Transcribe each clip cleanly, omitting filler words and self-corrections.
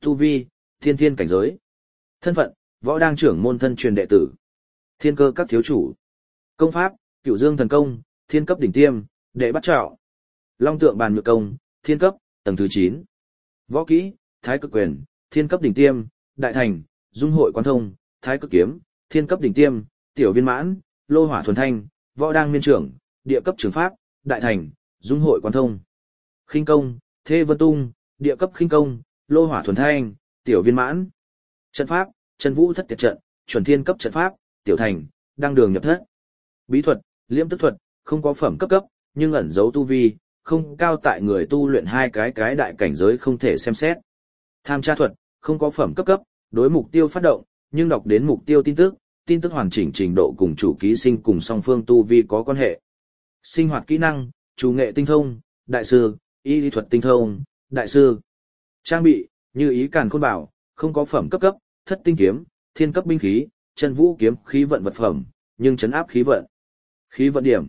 Tu vi, thiên thiên cảnh giới. Thân phận, võ đang trưởng môn thân truyền đệ tử. Thiên cơ các thiếu chủ. Công pháp, Cửu Dương thần công, thiên cấp đỉnh tiêm, đệ bắt trọng. Long tượng bàn nhược công, thiên cấp, tầng thứ 9. Võ kỹ, Thái cực quyền, thiên cấp đỉnh tiêm, đại thành, dung hội quán thông, Thái cực kiếm, thiên cấp đỉnh tiêm, tiểu viên mãn, lô hỏa thuần thanh, võ đang miên trưởng, địa cấp trường pháp, đại thành, dung hội quán thông. Khinh công, Thê Vân Tung, địa cấp khinh công, lô hỏa thuần thanh, tiểu viên mãn. Trận pháp, Chân Vũ Thất Tiệt trận, chuẩn thiên cấp trận pháp, tiểu thành, đăng đường nhập thất. Bí thuật, Liễm tức thuật, không có phẩm cấp, nhưng ẩn giấu tu vi, không cao tại người tu luyện hai cái đại cảnh giới không thể xem xét. Tham tra thuật, không có phẩm cấp, đối mục tiêu phát động, nhưng đọc đến mục tiêu tin tức hoàn chỉnh trình độ cùng chủ ký sinh cùng song phương tu vi có quan hệ. Sinh hoạt kỹ năng, chủ nghệ tinh thông, đại sư, y lý thuật tinh thông, đại sư. Trang bị, Như Ý Càn Khôn Bảo, không có phẩm cấp, Thất tinh kiếm, thiên cấp binh khí, Chân Vũ kiếm khí vận vật phẩm, nhưng trấn áp khí vận. Khí vận điểm,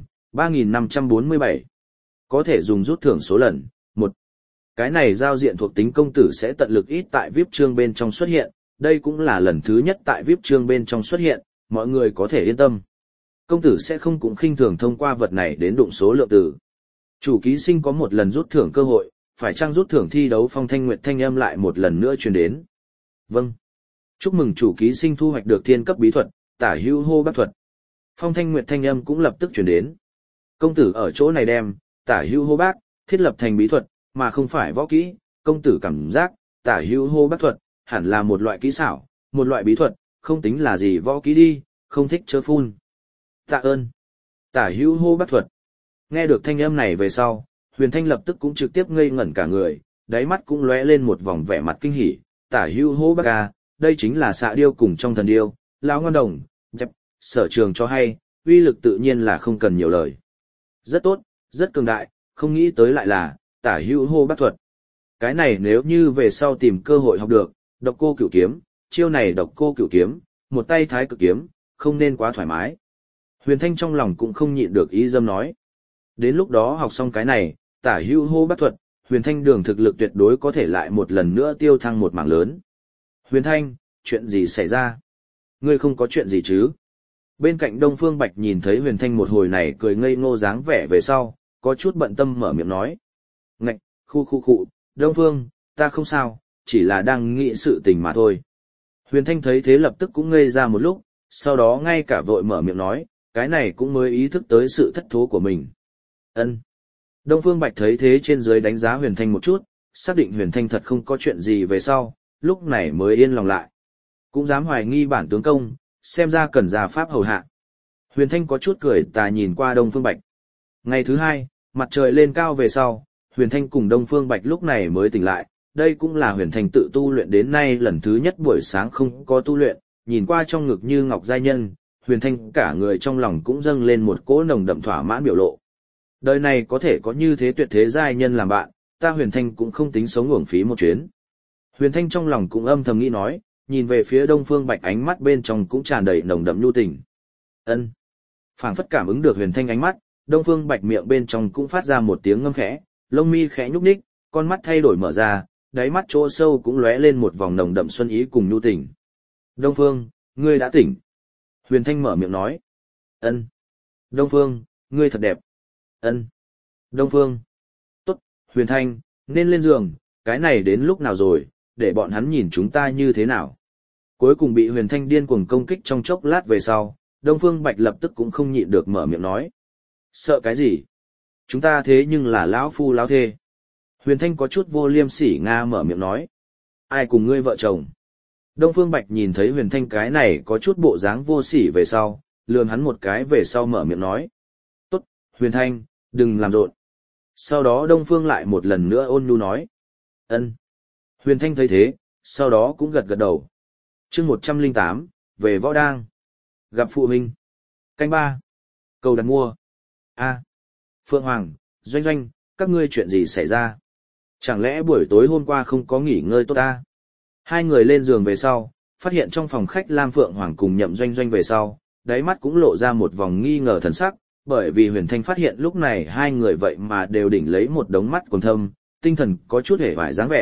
3547. Có thể dùng rút thưởng số lần, 1. Cái này giao diện thuộc tính công tử sẽ tận lực ít tại VIP chương bên trong xuất hiện, đây cũng là lần thứ nhất tại VIP chương bên trong xuất hiện, mọi người có thể yên tâm. Công tử sẽ không cũng khinh thường thông qua vật này đến đụng số lượng tử. Chủ ký sinh có một lần rút thưởng cơ hội, phải chăng rút thưởng thi đấu Phong Thanh Nguyệt thanh âm lại một lần nữa truyền đến. Vâng. Chúc mừng chủ ký sinh thu hoạch được thiên cấp bí thuật, Tả Hữu Hô Bác thuật. Phong Thanh Nguyệt thanh âm cũng lập tức truyền đến. Công tử ở chỗ này đem Tả Hữu Hô Bác thiết lập thành bí thuật, mà không phải võ kỹ. Công tử cảm giác Tả Hữu Hô Bác thuật hẳn là một loại kỹ xảo, một loại bí thuật, không tính là gì võ kỹ đi, không thích chớ phun. Tạ ơn. Tả Hữu Hô Bác thuật. Nghe được thanh âm này về sau, Huyền Thanh lập tức cũng trực tiếp ngây ngẩn cả người, đáy mắt cũng lóe lên một vòng vẻ mặt kinh hỉ. Tả Hữu Hô Bác à, đây chính là Xạ Điêu cùng trong Thần Điêu, lão ngon đồng, dẹp, sở trường cho hay, uy lực tự nhiên là không cần nhiều lời. Rất tốt, rất cường đại, không nghĩ tới lại là Tả Hữu Hô Bác thuật. Cái này nếu như về sau tìm cơ hội học được, Độc Cô Cửu kiếm, chiêu này Độc Cô Cửu kiếm, một tay Thái Cực kiếm, không nên quá thoải mái. Huyền Thanh trong lòng cũng không nhịn được ý dâm nói. Đến lúc đó học xong cái này, Tả Hữu Hô Bác thuật, Huyền Thanh đường thực lực tuyệt đối có thể lại một lần nữa tiêu thăng một mảng lớn. Huyền Thanh, chuyện gì xảy ra? Ngươi không có chuyện gì chứ? Bên cạnh Đông Phương Bạch nhìn thấy Huyền Thanh một hồi này cười ngây ngô dáng vẻ về sau, có chút bận tâm mở miệng nói. Ngạch, khu, Đông Phương, ta không sao, chỉ là đang nghĩ sự tình mà thôi. Huyền Thanh thấy thế lập tức cũng ngây ra một lúc, sau đó ngay cả vội mở miệng nói, cái này cũng mới ý thức tới sự thất thố của mình. Ân. Đông Phương Bạch thấy thế trên dưới đánh giá Huyền Thanh một chút, xác định Huyền Thanh thật không có chuyện gì về sau, lúc này mới yên lòng lại. Cũng dám hoài nghi bản tướng công, xem ra cần ra pháp hầu hạ. Huyền Thanh có chút cười tà nhìn qua Đông Phương Bạch. Ngày thứ hai, mặt trời lên cao về sau, Huyền Thanh cùng Đông Phương Bạch lúc này mới tỉnh lại. Đây cũng là Huyền Thanh tự tu luyện đến nay lần thứ nhất buổi sáng không có tu luyện, nhìn qua trong ngực như ngọc giai nhân, Huyền Thanh cả người trong lòng cũng dâng lên một cỗ nồng đậm thỏa mãn biểu lộ. Đời này có thể có như thế tuyệt thế giai nhân làm bạn, ta Huyền Thanh cũng không tính sống uổng phí một chuyến. Huyền Thanh trong lòng cũng âm thầm nghĩ nói, nhìn về phía Đông Phương Bạch ánh mắt bên trong cũng tràn đầy nồng đậm nhu tình. Ân. Phảng phất cảm ứng được Huyền Thanh ánh mắt, Đông Phương Bạch miệng bên trong cũng phát ra một tiếng ngâm khẽ, lông mi khẽ nhúc nhích, con mắt thay đổi mở ra, đáy mắt chỗ sâu cũng lóe lên một vòng nồng đậm xuân ý cùng nhu tình. Đông Phương, ngươi đã tỉnh. Huyền Thanh mở miệng nói. Ân. Đông Phương, ngươi thật đẹp. Ân. Đông Phương. Tốt, Huyền Thanh, nên lên giường, cái này đến lúc nào rồi, để bọn hắn nhìn chúng ta như thế nào. Cuối cùng bị Huyền Thanh điên cuồng công kích trong chốc lát về sau, Đông Phương Bạch lập tức cũng không nhịn được mở miệng nói. Sợ cái gì? Chúng ta thế nhưng là lão phu lão thê. Huyền Thanh có chút vô liêm sỉ nga mở miệng nói. Ai cùng ngươi vợ chồng? Đông Phương Bạch nhìn thấy Huyền Thanh cái này có chút bộ dáng vô sỉ về sau, lườm hắn một cái về sau mở miệng nói. Tốt, Huyền Thanh, đừng làm rộn. Sau đó Đông Phương lại một lần nữa ôn nhu nói. Ân. Huyền Thanh thấy thế, sau đó cũng gật gật đầu. Chương 108, về võ đang. Gặp phụ huynh. Canh 3. Cầu đặt mua. A. Phượng Hoàng, Doanh Doanh, các ngươi chuyện gì xảy ra? Chẳng lẽ buổi tối hôm qua không có nghỉ ngơi tốt ta? Hai người lên giường về sau, phát hiện trong phòng khách Lam Phượng Hoàng cùng Nhậm Doanh Doanh về sau, đáy mắt cũng lộ ra một vòng nghi ngờ thần sắc, bởi vì Huyền Thanh phát hiện lúc này hai người vậy mà đều đỉnh lấy một đống mắt còn thâm, tinh thần có chút hề vải dáng vẻ,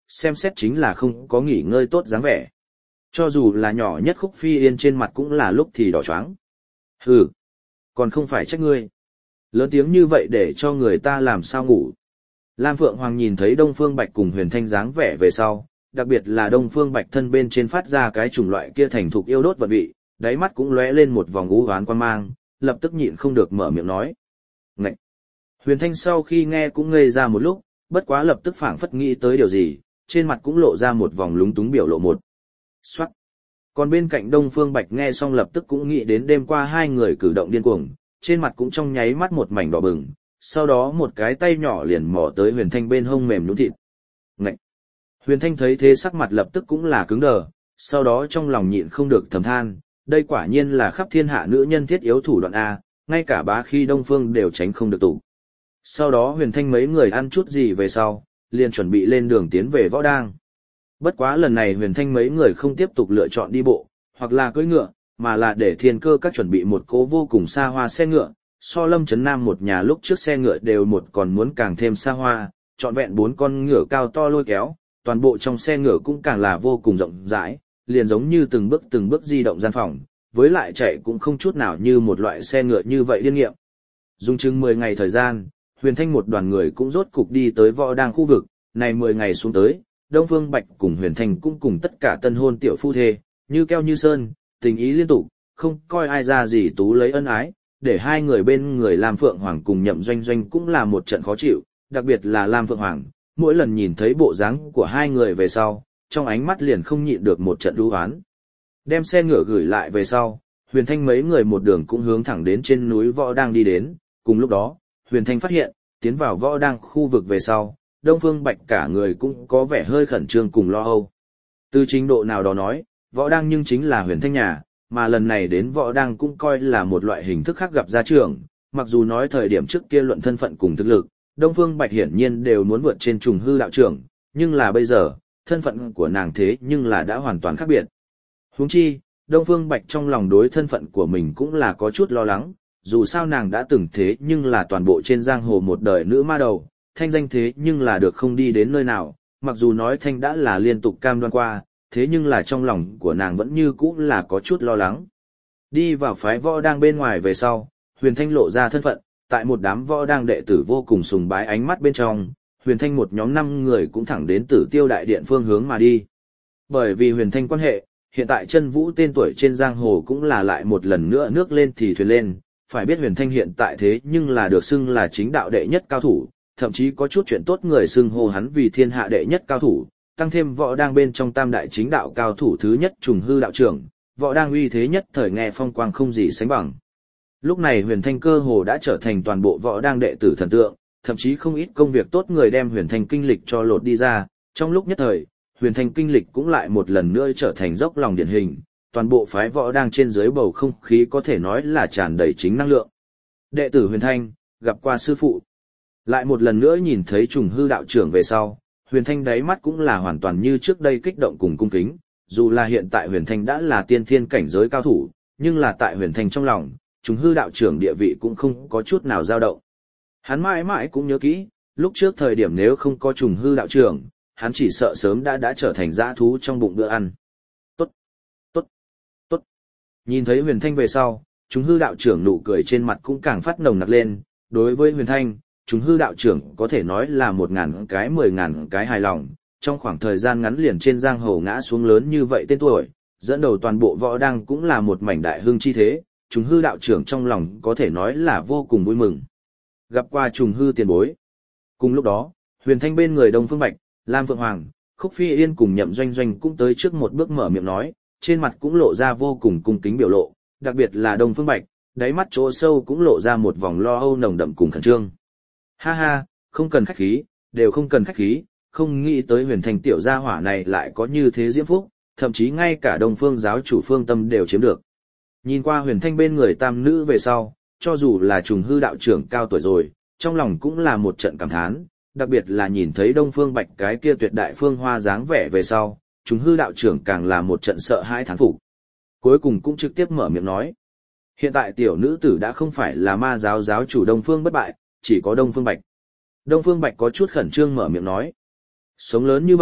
xem xét chính là không có nghỉ ngơi tốt dáng vẻ. Cho dù là nhỏ nhất Khúc Phi Yên trên mặt cũng là lúc thì đỏ choáng. Hừ, còn không phải trách ngươi. Lớn tiếng như vậy để cho người ta làm sao ngủ. Lam Phượng Hoàng nhìn thấy Đông Phương Bạch cùng Huyền Thanh dáng vẻ về sau, đặc biệt là Đông Phương Bạch thân bên trên phát ra cái chủng loại kia thành thục yêu đốt vật vị, đáy mắt cũng lóe lên một vòng u hoán quan mang, lập tức nhịn không được mở miệng nói. Ngậy! Huyền Thanh sau khi nghe cũng ngây ra một lúc, bất quá lập tức phảng phất nghĩ tới điều gì, trên mặt cũng lộ ra một vòng lúng túng biểu lộ một. Xoát! Còn bên cạnh Đông Phương Bạch nghe xong lập tức cũng nghĩ đến đêm qua hai người cử động điên cuồng, trên mặt cũng trong nháy mắt một mảnh đỏ bừng, sau đó một cái tay nhỏ liền mò tới Huyền Thanh bên hông mềm nhũn thịt. Ngậy! Huyền Thanh thấy thế sắc mặt lập tức cũng là cứng đờ, sau đó trong lòng nhịn không được thầm than, đây quả nhiên là khắp thiên hạ nữ nhân thiết yếu thủ đoạn A, ngay cả bá khi Đông Phương đều tránh không được tụ. Sau đó Huyền Thanh mấy người ăn chút gì về sau, liền chuẩn bị lên đường tiến về võ đang. Bất quá lần này Huyền Thanh mấy người không tiếp tục lựa chọn đi bộ, hoặc là cưỡi ngựa, mà là để Thiên Cơ các chuẩn bị một cỗ vô cùng xa hoa xe ngựa, so Lâm Trấn Nam một nhà lúc trước xe ngựa đều một còn muốn càng thêm xa hoa, trọn vẹn 4 con ngựa cao to lôi kéo, toàn bộ trong xe ngựa cũng càng là vô cùng rộng rãi, liền giống như từng bước di động gian phòng, với lại chạy cũng không chút nào như một loại xe ngựa như vậy điên nghiệm. Dùng chừng 10 ngày thời gian, Huyền Thanh một đoàn người cũng rốt cục đi tới võ đang khu vực, này 10 ngày xuống tới, Đông Phương Bạch cùng Huyền Thanh cũng cùng tất cả tân hôn tiểu phu thê, như keo như sơn, tình ý liên tục, không coi ai ra gì tú lấy ân ái, để hai người bên người Lam Phượng Hoàng cùng Nhậm Doanh Doanh cũng là một trận khó chịu, đặc biệt là Lam Phượng Hoàng, mỗi lần nhìn thấy bộ dáng của hai người về sau, trong ánh mắt liền không nhịn được một trận đu hoán. Đem xe ngựa gửi lại về sau, Huyền Thanh mấy người một đường cũng hướng thẳng đến trên núi Võ Đang đi đến, cùng lúc đó, Huyền Thanh phát hiện, tiến vào Võ Đang khu vực về sau, Đông Phương Bạch cả người cũng có vẻ hơi khẩn trương cùng lo âu. Từ trình độ nào đó nói, Võ Đang nhưng chính là Huyền Thanh nhà, mà lần này đến Võ Đang cũng coi là một loại hình thức khác gặp gia trưởng, mặc dù nói thời điểm trước kia luận thân phận cùng thực lực, Đông Phương Bạch hiển nhiên đều muốn vượt trên Trùng Hư đạo trưởng, nhưng là bây giờ, thân phận của nàng thế nhưng là đã hoàn toàn khác biệt. Huống chi, Đông Phương Bạch trong lòng đối thân phận của mình cũng là có chút lo lắng, dù sao nàng đã từng thế nhưng là toàn bộ trên giang hồ một đời nữ ma đầu, thanh danh thế nhưng là được không đi đến nơi nào, mặc dù nói thanh đã là liên tục cam đoan qua, thế nhưng là trong lòng của nàng vẫn như cũ là có chút lo lắng. Đi vào phái võ đang bên ngoài về sau, Huyền Thanh lộ ra thân phận, tại một đám võ đang đệ tử vô cùng sùng bái ánh mắt bên trong, Huyền Thanh một nhóm 5 người cũng thẳng đến Tử Tiêu đại điện phương hướng mà đi. Bởi vì Huyền Thanh quan hệ, hiện tại Chân Vũ tên tuổi trên giang hồ cũng là lại một lần nữa nước lên thì thuyền lên, phải biết Huyền Thanh hiện tại thế nhưng là được xưng là chính đạo đệ nhất cao thủ, thậm chí có chút chuyện tốt người xưng hô hắn vì thiên hạ đệ nhất cao thủ, tăng thêm võ đang bên trong tam đại chính đạo cao thủ thứ nhất Trùng Hư đạo trưởng, võ đang uy thế nhất thời nghe phong quang không gì sánh bằng. Lúc này Huyền Thanh cơ hồ đã trở thành toàn bộ võ đang đệ tử thần tượng, thậm chí không ít công việc tốt người đem Huyền Thanh kinh lịch cho lột đi ra, trong lúc nhất thời, Huyền Thanh kinh lịch cũng lại một lần nữa trở thành dốc lòng điển hình, toàn bộ phái võ đang trên dưới bầu không khí có thể nói là tràn đầy chính năng lượng. Đệ tử Huyền Thanh, gặp qua sư phụ. Lại một lần nữa nhìn thấy Trùng Hư đạo trưởng về sau, Huyền Thanh đáy mắt cũng là hoàn toàn như trước đây kích động cùng cung kính, dù là hiện tại Huyền Thanh đã là tiên thiên cảnh giới cao thủ, nhưng là tại Huyền Thanh trong lòng, Trùng Hư đạo trưởng địa vị cũng không có chút nào dao động. Hắn mãi mãi cũng nhớ kỹ, lúc trước thời điểm nếu không có Trùng Hư đạo trưởng, hắn chỉ sợ sớm đã trở thành dã thú trong bụng bữa ăn. Tốt, tốt, tốt. Nhìn thấy Huyền Thanh về sau, Trùng Hư đạo trưởng nụ cười trên mặt cũng càng phát nồng nặc lên, đối với Huyền Thanh, Trùng Hư đạo trưởng có thể nói là 1.000 cái 10.000 cái hài lòng, trong khoảng thời gian ngắn liền trên giang hồ ngã xuống lớn như vậy tên tuổi, dẫn đầu toàn bộ võ đang cũng là một mảnh đại hưng chi thế, Trùng Hư đạo trưởng trong lòng có thể nói là vô cùng vui mừng. Gặp qua Trùng Hư tiền bối. Cùng lúc đó, Huyền Thanh bên người Đông Phương Bạch, Lam Phượng Hoàng, Khúc Phi Yên cùng Nhậm Doanh Doanh cũng tới trước một bước mở miệng nói, trên mặt cũng lộ ra vô cùng cung kính biểu lộ, đặc biệt là Đông Phương Bạch, đáy mắt chỗ sâu cũng lộ ra một vòng lo âu nồng đậm cùng khẩn trương. Ha ha, không cần khách khí, đều không cần khách khí, không nghĩ tới Huyền Thanh tiểu gia hỏa này lại có như thế diễm phúc, thậm chí ngay cả Đông Phương giáo chủ Phương Tâm đều chiếm được. Nhìn qua Huyền Thanh bên người tam nữ về sau, cho dù là Trùng Hư đạo trưởng cao tuổi rồi, trong lòng cũng là một trận cảm thán, đặc biệt là nhìn thấy Đông Phương Bạch cái kia tuyệt đại phương hoa dáng vẻ về sau, Trùng Hư đạo trưởng càng là một trận sợ hãi thán phục. Cuối cùng cũng trực tiếp mở miệng nói, hiện tại tiểu nữ tử đã không phải là ma giáo giáo chủ Đông Phương bất bại, chỉ có Đông Phương Bạch. Đông Phương Bạch có chút khẩn trương mở miệng nói, sống lớn như vậy,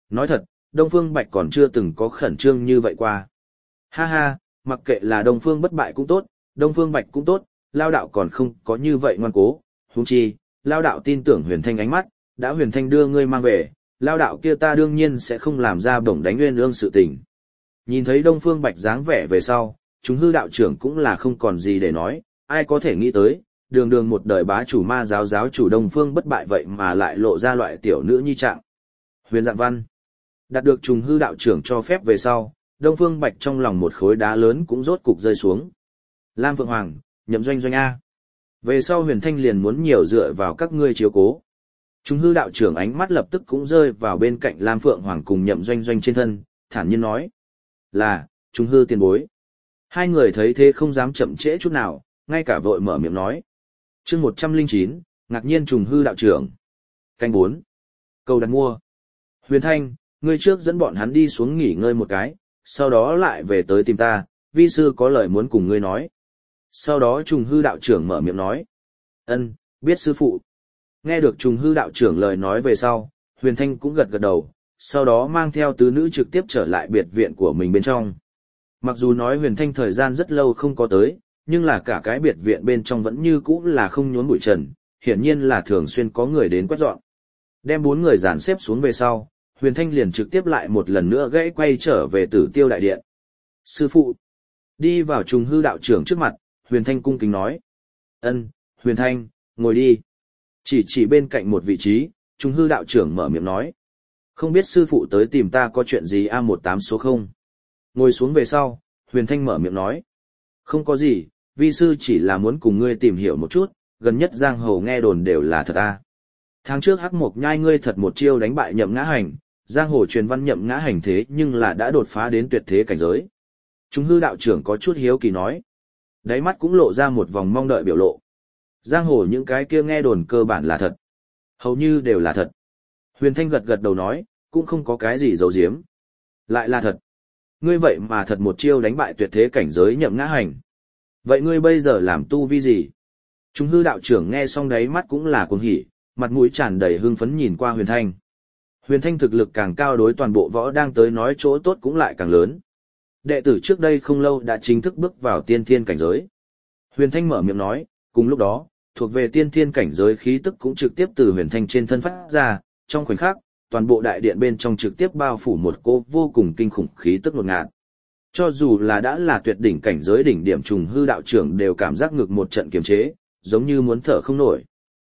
nói thật, Đông Phương Bạch còn chưa từng có khẩn trương như vậy qua. Ha ha, mặc kệ là Đông Phương Bất Bại cũng tốt, Đông Phương Bạch cũng tốt, Lao đạo còn không có như vậy ngoan cố, huống chi, Lao đạo tin tưởng Huyền Thanh ánh mắt, đã Huyền Thanh đưa ngươi mang về, Lao đạo kia ta đương nhiên sẽ không làm ra bổng đánh nguyên ương sự tình. Nhìn thấy Đông Phương Bạch dáng vẻ về sau, chúng hư đạo trưởng cũng là không còn gì để nói, ai có thể nghĩ tới, đường đường một đời bá chủ ma giáo giáo chủ Đông Phương Bất Bại vậy mà lại lộ ra loại tiểu nữ nhi trạng. Huyền Dạng Văn đạt được trùng hư đạo trưởng cho phép về sau, Đông Phương Bạch trong lòng một khối đá lớn cũng rốt cục rơi xuống. Lam Phượng Hoàng, Nhậm Doanh Doanh A. Về sau Huyền Thanh liền muốn nhiều dựa vào các ngươi chiếu cố. Trùng hư đạo trưởng ánh mắt lập tức cũng rơi vào bên cạnh Lam Phượng Hoàng cùng Nhậm Doanh Doanh trên thân, thản nhiên nói. Là, trùng hư tiền bối. Hai người thấy thế không dám chậm trễ chút nào, ngay cả vội mở miệng nói. Chương 109, ngạc nhiên trùng hư đạo trưởng. Canh 4. Cầu đặt mua. Huyền Thanh, ngươi trước dẫn bọn hắn đi xuống nghỉ ngơi một cái, sau đó lại về tới tìm ta, vi sư có lời muốn cùng ngươi nói. Sau đó trùng hư đạo trưởng mở miệng nói. Ân, biết sư phụ. Nghe được trùng hư đạo trưởng lời nói về sau, Huyền Thanh cũng gật gật đầu, sau đó mang theo tứ nữ trực tiếp trở lại biệt viện của mình bên trong. Mặc dù nói Huyền Thanh thời gian rất lâu không có tới, nhưng là cả cái biệt viện bên trong vẫn như cũ là không nhốn bụi trần, hiển nhiên là thường xuyên có người đến quét dọn. Đem 4 người dàn xếp xuống về sau, Huyền Thanh liền trực tiếp lại một lần nữa gãy quay trở về Tử Tiêu đại điện. Sư phụ, đi vào trùng hư đạo trưởng trước mặt, Huyền Thanh cung kính nói. Ân, Huyền Thanh, ngồi đi. Chỉ bên cạnh một vị trí, trùng hư đạo trưởng mở miệng nói. Không biết sư phụ tới tìm ta có chuyện gì A18 số 0. Ngồi xuống về sau, Huyền Thanh mở miệng nói. Không có gì, vi sư chỉ là muốn cùng ngươi tìm hiểu một chút, gần nhất giang hồ nghe đồn đều là thật a. Tháng trước Hắc Mộc Nhai ngươi thật một chiêu đánh bại Nhậm Ngã Hành, giang hồ truyền văn Nhậm Ngã Hành thế nhưng là đã đột phá đến tuyệt thế cảnh giới. Trung hư đạo trưởng có chút hiếu kỳ nói. Đáy mắt cũng lộ ra một vòng mong đợi biểu lộ. Giang hồ những cái kia nghe đồn cơ bản là thật. Hầu như đều là thật. Huyền Thanh gật gật đầu nói, cũng không có cái gì giấu giếm. Lại là thật. Ngươi vậy mà thật một chiêu đánh bại tuyệt thế cảnh giới Nhậm Ngã Hành. Vậy ngươi bây giờ làm tu vi gì? Trung hư đạo trưởng nghe xong đấy mắt cũng là cuồng hỉ, mặt mũi tràn đầy hưng phấn nhìn qua Huyền Thanh. Huyền Thanh thực lực càng cao đối toàn bộ võ đang tới nói chỗ tốt cũng lại càng lớn. Đệ tử trước đây không lâu đã chính thức bước vào tiên thiên cảnh giới. Huyền Thanh mở miệng nói, cùng lúc đó, thuộc về tiên thiên cảnh giới khí tức cũng trực tiếp từ Huyền Thanh trên thân phát ra, trong khoảnh khắc, toàn bộ đại điện bên trong trực tiếp bao phủ một cỗ vô cùng kinh khủng khí tức ngột ngạt. Cho dù là đã là tuyệt đỉnh cảnh giới đỉnh điểm trùng hư đạo trưởng đều cảm giác ngực một trận kiềm chế, giống như muốn thở không nổi.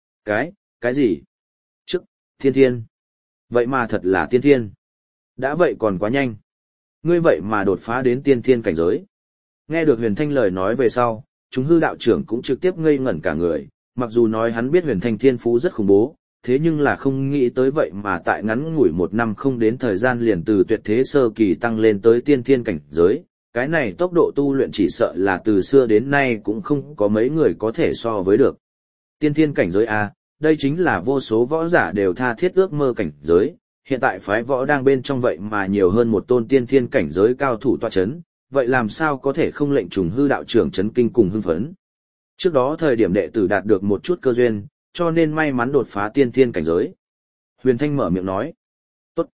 Cái gì? Trước, thiên thiên. Vậy mà thật là tiên thiên. Đã vậy còn quá nhanh. Ngươi vậy mà đột phá đến tiên thiên cảnh giới. Nghe được Huyền Thanh lời nói về sau, trùng hư đạo trưởng cũng trực tiếp ngây ngẩn cả người, mặc dù nói hắn biết Huyền Thanh thiên phú rất khủng bố, thế nhưng là không nghĩ tới vậy mà tại ngắn ngủi 1 năm không đến thời gian liền từ tuyệt thế sơ kỳ tăng lên tới tiên thiên cảnh giới, cái này tốc độ tu luyện chỉ sợ là từ xưa đến nay cũng không có mấy người có thể so với được. Tiên thiên cảnh giới A, đây chính là vô số võ giả đều tha thiết ước mơ cảnh giới, hiện tại phái võ đang bên trong vậy mà nhiều hơn một tôn tiên thiên cảnh giới cao thủ tọa chấn, vậy làm sao có thể không lệnh trùng hư đạo trưởng chấn kinh cùng hưng phấn. Trước đó thời điểm đệ tử đạt được một chút cơ duyên, cho nên may mắn đột phá tiên thiên cảnh giới. Huyền Thanh mở miệng nói. Tốt.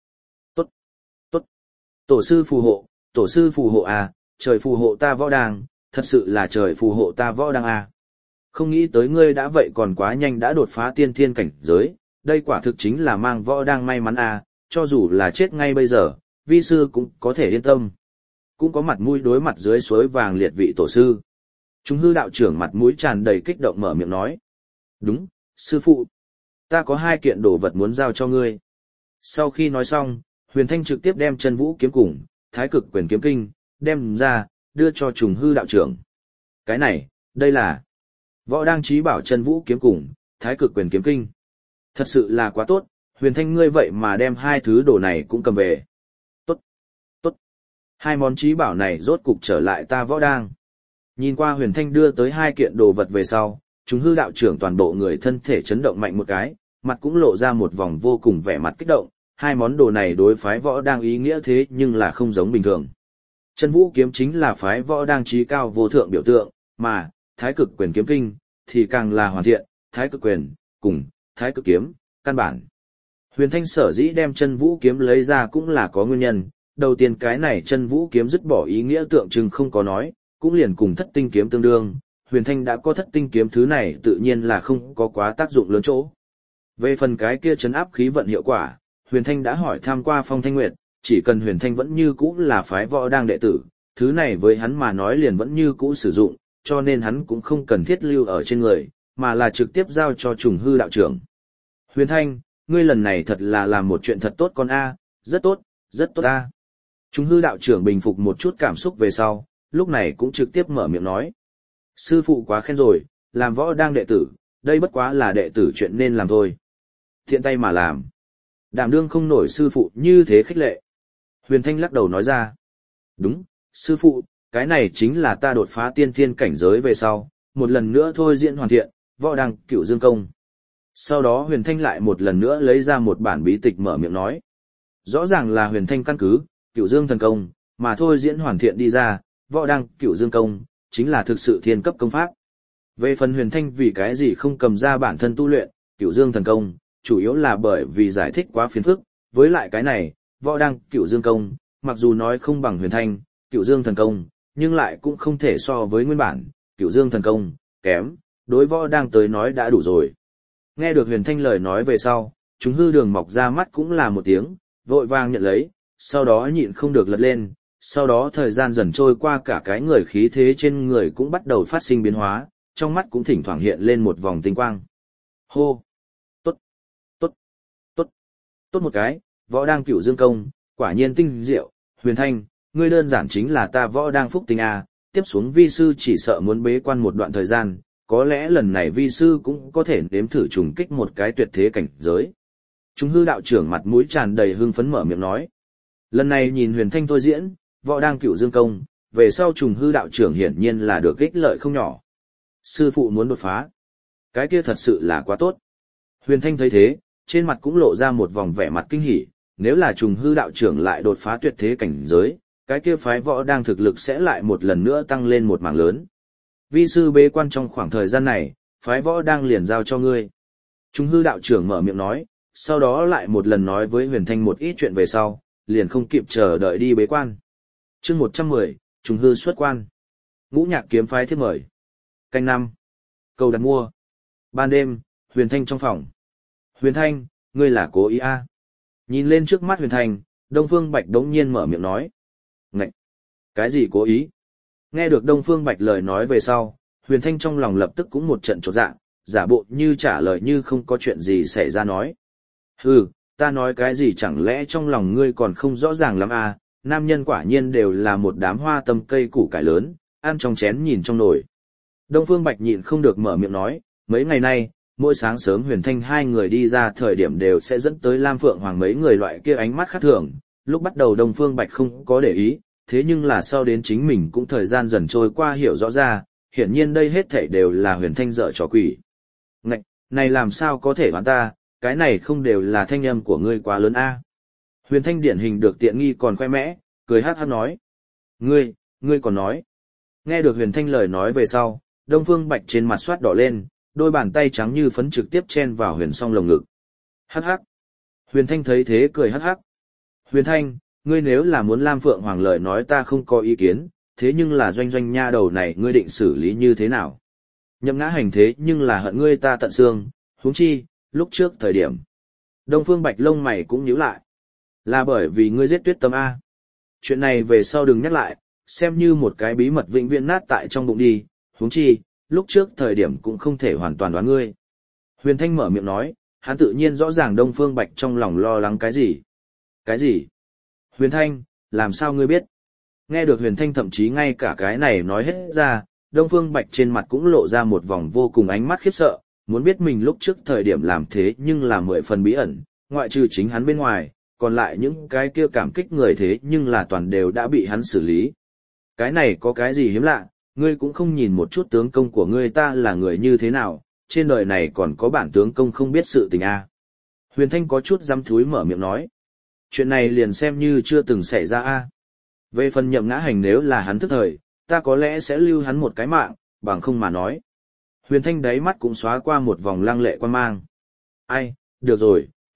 Tổ sư phù hộ à, trời phù hộ ta võ đang, thật sự là trời phù hộ ta võ đang à. Không nghĩ tới ngươi đã vậy còn quá nhanh đã đột phá tiên thiên cảnh giới, đây quả thực chính là mang võ đang may mắn à, cho dù là chết ngay bây giờ, vi sư cũng có thể yên tâm. Cũng có mặt mũi đối mặt dưới suối vàng liệt vị tổ sư. Trung hư đạo trưởng mặt mũi tràn đầy kích động mở miệng nói. Đúng, sư phụ. Ta có 2 kiện đồ vật muốn giao cho ngươi. Sau khi nói xong, Huyền Thanh trực tiếp đem chân vũ kiếm cùng, thái cực quyền kiếm kinh, đem ra, đưa cho trùng hư đạo trưởng. Cái này, đây là võ đang chí bảo chân vũ kiếm cùng, thái cực quyền kiếm kinh. Thật sự là quá tốt, Huyền Thanh ngươi vậy mà đem 2 thứ đồ này cũng cầm về. Tốt. 2 món chí bảo này rốt cục trở lại ta võ đang. Nhìn qua Huyền Thanh đưa tới 2 kiện đồ vật về sau, chúng hư đạo trưởng toàn bộ người thân thể chấn động mạnh một cái, mặt cũng lộ ra một vòng vô cùng vẻ mặt kích động, 2 món đồ này đối phái võ đang ý nghĩa thế nhưng là không giống bình thường. Chân vũ kiếm chính là phái võ đang trí cao vô thượng biểu tượng, mà thái cực quyền kiếm kinh thì càng là hoàn thiện, thái cực quyền cùng thái cực kiếm, căn bản. Huyền Thanh sở dĩ đem chân vũ kiếm lấy ra cũng là có nguyên nhân, đầu tiên cái này chân vũ kiếm dứt bỏ ý nghĩa tượng trưng không có nói, cũng liền cùng thất tinh kiếm tương đương, Huyền Thanh đã có thất tinh kiếm thứ này tự nhiên là không có quá tác dụng lớn chỗ. Về phần cái kia trấn áp khí vận hiệu quả, Huyền Thanh đã hỏi tham qua Phong Thanh Nguyệt, chỉ cần Huyền Thanh vẫn như cũ là phái võ đang đệ tử, thứ này với hắn mà nói liền vẫn như cũ sử dụng, cho nên hắn cũng không cần thiết lưu ở trên người, mà là trực tiếp giao cho Trùng Hư đạo trưởng. Huyền Thanh, ngươi lần này thật là làm một chuyện thật tốt con a, rất tốt a. Trùng Hư đạo trưởng bình phục một chút cảm xúc về sau, lúc này cũng trực tiếp mở miệng nói. Sư phụ quá khen rồi, làm võ đang đệ tử, đây bất quá là đệ tử chuyện nên làm thôi. Thiện tay mà làm. Đảm đương không nổi sư phụ như thế khích lệ. Huyền Thanh lắc đầu nói ra. Đúng, sư phụ, cái này chính là ta đột phá tiên thiên cảnh giới về sau, một lần nữa thôi diễn hoàn thiện, võ đang cửu dương công. Sau đó Huyền Thanh lại một lần nữa lấy ra một bản bí tịch mở miệng nói. Rõ ràng là Huyền Thanh căn cứ, cửu dương thần công, mà thôi diễn hoàn thiện đi ra, võ đang cửu dương công, chính là thực sự thiên cấp công pháp. Về phần Huyền Thanh vì cái gì không cầm ra bản thân tu luyện, cửu dương thần công, chủ yếu là bởi vì giải thích quá phiền phức, với lại cái này, võ đang cửu dương công, mặc dù nói không bằng Huyền Thanh, cửu dương thần công, nhưng lại cũng không thể so với nguyên bản, cửu dương thần công, kém, đối võ đang tới nói đã đủ rồi. Nghe được Huyền Thanh lời nói về sau, chúng hư đường mọc ra mắt cũng là một tiếng, vội vàng nhận lấy, sau đó nhịn không được lật lên, sau đó thời gian dần trôi qua cả cái người khí thế trên người cũng bắt đầu phát sinh biến hóa, trong mắt cũng thỉnh thoảng hiện lên một vòng tinh quang. Hô! Tốt một cái, võ đang cửu dương công, quả nhiên tinh diệu, Huyền Thanh, ngươi đơn giản chính là ta võ đang phúc tinh a, tiếp xuống vi sư chỉ sợ muốn bế quan một đoạn thời gian, có lẽ lần này vi sư cũng có thể nếm thử trùng kích một cái tuyệt thế cảnh giới. Trung Hư đạo trưởng mặt mũi tràn đầy hưng phấn mở miệng nói. Lần này nhìn Huyền Thanh thôi diễn, võ đang cửu dương công, về sau Trùng Hư đạo trưởng hiển nhiên là được ích lợi không nhỏ. Sư phụ muốn đột phá. Cái kia thật sự là quá tốt. Huyền Thanh thấy thế, trên mặt cũng lộ ra một vòng vẻ mặt kinh hỉ, nếu là Trùng Hư đạo trưởng lại đột phá tuyệt thế cảnh giới, cái kia phái võ đang thực lực sẽ lại một lần nữa tăng lên một mảng lớn. Vi sư bế quan trong khoảng thời gian này, phái võ đang liền giao cho ngươi. Trùng Hư đạo trưởng mở miệng nói, sau đó lại một lần nói với Huyền Thanh một ít chuyện về sau, liền không kịp chờ đợi đi bế quan. Chương 110, Trùng Hư xuất quan. Ngũ Nhạc kiếm phái thiếp mời. Canh 5. Cầu đặt mua. Ban đêm, Huyền Thanh trong phòng. Huyền Thanh, ngươi là cố ý a? Nhìn lên trước mắt Huyền Thanh, Đông Phương Bạch đống nhiên mở miệng nói. Ngậy! Cái gì cố ý? Nghe được Đông Phương Bạch lời nói về sau, Huyền Thanh trong lòng lập tức cũng một trận chột dạ, giả bộ như trả lời như không có chuyện gì xảy ra nói. Hừ, ta nói cái gì chẳng lẽ trong lòng ngươi còn không rõ ràng lắm à, nam nhân quả nhiên đều là một đám hoa tâm cây củ cải lớn, ăn trong chén nhìn trong nồi. Đông Phương Bạch nhịn không được mở miệng nói, mấy ngày nay, mỗi sáng sớm Huyền Thanh hai người đi ra thời điểm đều sẽ dẫn tới Lam Phượng Hoàng mấy người loại kia ánh mắt khác thường, lúc bắt đầu Đông Phương Bạch không có để ý, thế nhưng là sau đến chính mình cũng thời gian dần trôi qua hiểu rõ ra, hiển nhiên đây hết thảy đều là Huyền Thanh dở trò quỷ. Ngạch, này làm sao có thể đoán ta, cái này không đều là thanh âm của ngươi quá lớn a. Huyền Thanh điển hình được tiện nghi còn khoe mẽ, cười hát hát nói. Ngươi còn nói. Nghe được Huyền Thanh lời nói về sau, Đông Phương Bạch trên mặt soát đỏ lên, đôi bàn tay trắng như phấn trực tiếp chen vào Huyền Song lồng ngực. Hắc hắc. Huyền Thanh thấy thế cười hắc hắc. Huyền Thanh, ngươi nếu là muốn Lam Phượng Hoàng lời nói ta không có ý kiến, thế nhưng là Doanh Doanh nha đầu này ngươi định xử lý như thế nào? Nhậm Ngã Hành thế nhưng là hận ngươi ta tận xương, huống chi, lúc trước thời điểm. Đông Phương Bạch lông mày cũng nhíu lại. Là bởi vì ngươi giết Tuyết Tâm A. Chuyện này về sau đừng nhắc lại, xem như một cái bí mật vĩnh viễn nát tại trong bụng đi, huống chi, lúc trước thời điểm cũng không thể hoàn toàn đoán ngươi. Huyền Thanh mở miệng nói, hắn tự nhiên rõ ràng Đông Phương Bạch trong lòng lo lắng cái gì. Cái gì? Huyền Thanh, làm sao ngươi biết? Nghe được Huyền Thanh thậm chí ngay cả cái này nói hết ra, Đông Phương Bạch trên mặt cũng lộ ra một vòng vô cùng ánh mắt khiếp sợ, muốn biết mình lúc trước thời điểm làm thế nhưng là 10 phần bí ẩn, ngoại trừ chính hắn bên ngoài, còn lại những cái kia cảm kích người thế nhưng là toàn đều đã bị hắn xử lý. Cái này có cái gì hiếm lạ, ngươi cũng không nhìn một chút tướng công của ngươi ta là người như thế nào, trên đời này còn có bản tướng công không biết sự tình a. Huyền Thanh có chút dám thúi mở miệng nói. Chuyện này liền xem như chưa từng xảy ra a. Về phần Nhậm Ngã Hành nếu là hắn thức thời, ta có lẽ sẽ lưu hắn một cái mạng, bằng không mà nói. Huyền Thanh đáy mắt cũng xóa qua một vòng lăng lệ quan mang. Ai, được rồi,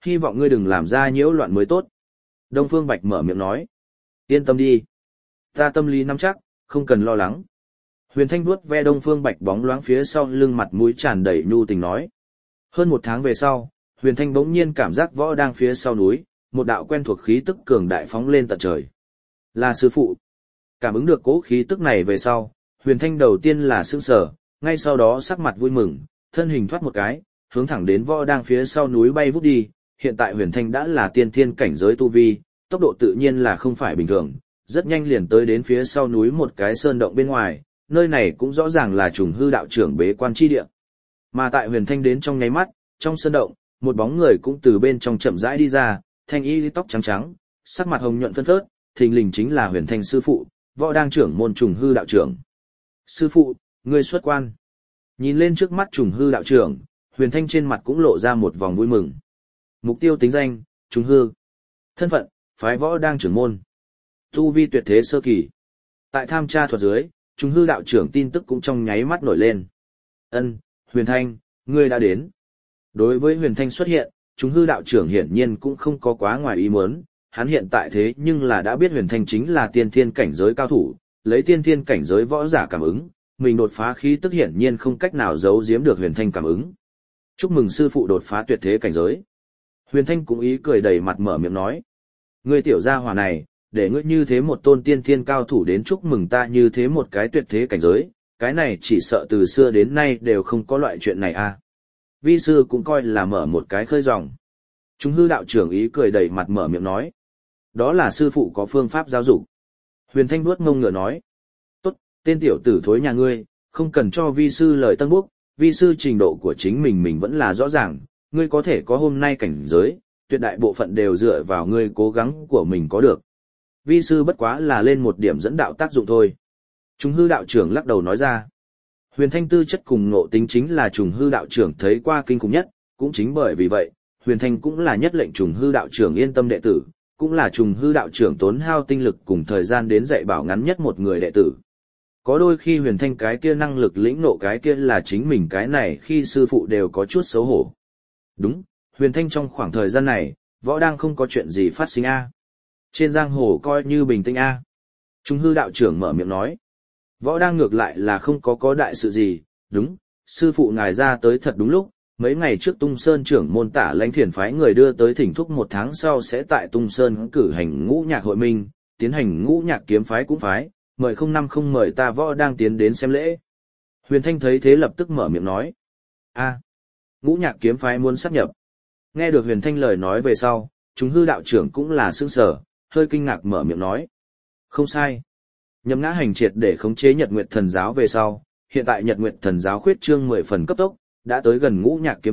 hy vọng ngươi đừng làm ra nhiễu loạn mới tốt. Đông Phương Bạch mở miệng nói. Yên tâm đi. Ta tâm lý nắm chắc, không cần lo lắng. Huyền Thanh vuốt ve Đông Phương Bạch bóng loáng phía sau lưng, mặt mũi tràn đầy nhu tình nói. Hơn một tháng về sau, Huyền Thanh bỗng nhiên cảm giác võ đang phía sau núi, một đạo quen thuộc khí tức cường đại phóng lên tận trời. Là sư phụ. Cảm ứng được cỗ khí tức này về sau, Huyền Thanh đầu tiên là sững sờ, ngay sau đó sắc mặt vui mừng, thân hình thoát một cái, hướng thẳng đến võ đang phía sau núi bay vút đi. Hiện tại Huyền Thanh đã là tiên thiên cảnh giới tu vi, tốc độ tự nhiên là không phải bình thường, rất nhanh liền tới đến phía sau núi một cái sơn động bên ngoài, nơi này cũng rõ ràng là Trùng Hư đạo trưởng bế quan chi địa. Mà tại Huyền Thanh đến trong nháy mắt, trong sơn động, một bóng người cũng từ bên trong chậm rãi đi ra, thanh y tóc trắng trắng, sắc mặt hồng nhuận phân phớt, thình lình chính là Huyền Thanh sư phụ, võ đang trưởng môn Trùng Hư đạo trưởng. Sư phụ, ngươi xuất quan. Nhìn lên trước mắt Trùng Hư đạo trưởng, Huyền Thanh trên mặt cũng lộ ra một vòng vui mừng. Mục tiêu tính danh, Trùng Hư. Thân phận, phái võ đang trưởng môn. Tu vi tuyệt thế sơ kỳ. Tại tham tra thuật dưới, Trùng Hư đạo trưởng tin tức cũng trong nháy mắt nổi lên. Ân, Huyền Thanh, ngươi đã đến. Đối với Huyền Thanh xuất hiện, Trùng Hư đạo trưởng hiển nhiên cũng không có quá ngoài ý muốn, hắn hiện tại thế nhưng là đã biết Huyền Thanh chính là tiên thiên cảnh giới cao thủ, lấy tiên thiên cảnh giới võ giả cảm ứng, mình đột phá khí tức hiển nhiên không cách nào giấu giếm được Huyền Thanh cảm ứng. Chúc mừng sư phụ đột phá tuyệt thế cảnh giới. Huyền Thanh cũng ý cười đầy mặt mở miệng nói. Ngươi tiểu gia hỏa này, để ngươi như thế một tôn tiên thiên cao thủ đến chúc mừng ta như thế một cái tuyệt thế cảnh giới, cái này chỉ sợ từ xưa đến nay đều không có loại chuyện này à. Vi sư cũng coi là mở một cái khơi dòng. Trùng Hư đạo trưởng ý cười đầy mặt mở miệng nói. Đó là sư phụ có phương pháp giáo dục. Huyền Thanh vuốt ngông ngựa nói. Tốt, tên tiểu tử thối nhà ngươi, không cần cho vi sư lời tân bốc, vi sư trình độ của chính mình vẫn là rõ ràng, ngươi có thể có hôm nay cảnh giới, tuyệt đại bộ phận đều dựa vào ngươi cố gắng của mình có được. Vi sư bất quá là lên một điểm dẫn đạo tác dụng thôi. Trùng Hư đạo trưởng lắc đầu nói ra. Huyền Thanh tư chất cùng ngộ tính chính là Trùng Hư đạo trưởng thấy qua kinh khủng nhất, cũng chính bởi vì vậy, Huyền Thanh cũng là nhất lệnh Trùng Hư đạo trưởng yên tâm đệ tử, cũng là Trùng Hư đạo trưởng tốn hao tinh lực cùng thời gian đến dạy bảo ngắn nhất một người đệ tử. Có đôi khi Huyền Thanh cái kia năng lực lĩnh nộ cái kia là chính mình cái này khi sư phụ đều có chút xấu hổ. Đúng, Huyền Thanh trong khoảng thời gian này, võ đang không có chuyện gì phát sinh a. Trên giang hồ coi như bình tĩnh a. Trùng Hư đạo trưởng mở miệng nói. Võ đang ngược lại là không có đại sự gì, đúng, sư phụ ngài ra tới thật đúng lúc, mấy ngày trước Tung Sơn trưởng môn Tả Lãnh Thiền phái người đưa tới thỉnh thúc một tháng sau sẽ tại Tung Sơn cử hành ngũ nhạc hội minh, tiến hành ngũ nhạc kiếm phái cũng phái, mời 05 mời ta võ đang tiến đến xem lễ. Huyền Thanh thấy thế lập tức mở miệng nói. A, ngũ nhạc kiếm phái muốn sát nhập. Nghe được Huyền Thanh lời nói về sau, Trùng Hư đạo trưởng cũng là sững sờ, hơi kinh ngạc mở miệng nói. Không sai. Nhậm Ngã Hành triệt để khống chế Nhật Nguyệt Thần giáo về sau, hiện tại Nhật Nguyệt Thần giáo khuyết trương 10 phần cấp tốc, đã tới gần ngũ nhạc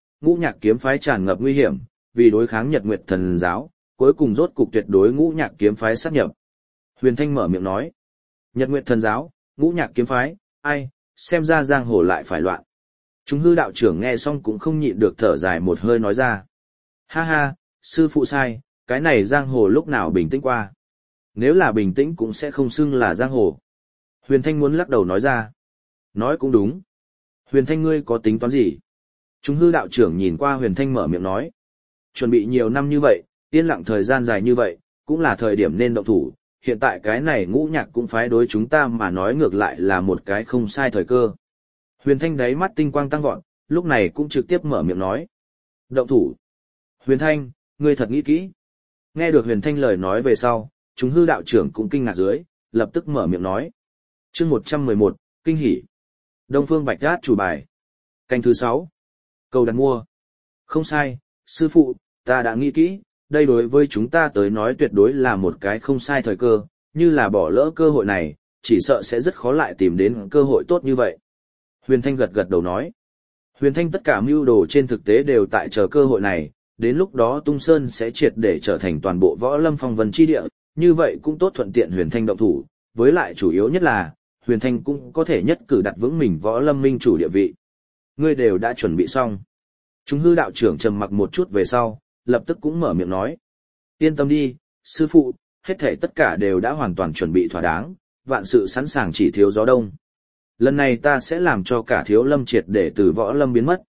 kiếm phái tràn ngập nguy hiểm, vì đối kháng Nhật Nguyệt Thần giáo, cuối cùng rốt cục tuyệt đối ngũ nhạc kiếm phái sát nhập. Huyền Thanh mở miệng nói. Nhật Nguyệt Thần giáo, ngũ nhạc kiếm phái, ai, xem ra giang hồ lại phải loạn. Trùng Hư đạo trưởng nghe xong cũng không nhịn được thở dài một hơi nói ra. Ha ha, sư phụ sai, cái này giang hồ lúc nào bình tĩnh qua. Nếu là bình tĩnh cũng sẽ không xưng là giang hồ. Huyền Thanh muốn lắc đầu nói ra. Nói cũng đúng. Huyền Thanh ngươi có tính toán gì? Trùng Hư đạo trưởng nhìn qua Huyền Thanh mở miệng nói. Chuẩn bị nhiều năm như vậy, yên lặng thời gian dài như vậy, cũng là thời điểm nên động thủ. Hiện tại cái này ngũ nhạc cũng phái đối chúng ta mà nói ngược lại là một cái không sai thời cơ. Huyền Thanh đáy mắt tinh quang tăng vọt, lúc này cũng trực tiếp mở miệng nói. Động thủ. Huyền Thanh, ngươi thật nghĩ kỹ. Nghe được Huyền Thanh lời nói về sau, Trùng Hư đạo trưởng cũng kinh ngạc dưới, lập tức mở miệng nói. Chương 111, kinh hỉ. Đông Phương Bạch Đát chủ bài. Canh thứ 6. Cầu đặt mua. Không sai, sư phụ, ta đã nghĩ kỹ, đây đối với chúng ta tới nói tuyệt đối là một cái không sai thời cơ, như là bỏ lỡ cơ hội này, chỉ sợ sẽ rất khó lại tìm đến cơ hội tốt như vậy. Huyền Thanh gật gật đầu nói. Huyền Thanh tất cả mưu đồ trên thực tế đều tại chờ cơ hội này, đến lúc đó Tung Sơn sẽ triệt để trở thành toàn bộ võ lâm phong vân chi địa, như vậy cũng tốt thuận tiện Huyền Thanh động thủ, với lại chủ yếu nhất là, Huyền Thanh cũng có thể nhất cử đặt vững mình võ lâm minh chủ địa vị. Ngươi đều đã chuẩn bị xong. Trùng Hư đạo trưởng trầm mặc một chút về sau, lập tức cũng mở miệng nói. Yên tâm đi, sư phụ, hết thảy tất cả đều đã hoàn toàn chuẩn bị thỏa đáng, vạn sự sẵn sàng chỉ thiếu gió đông. Lần này ta sẽ làm cho cả thiếu lâm triệt để từ võ lâm biến mất.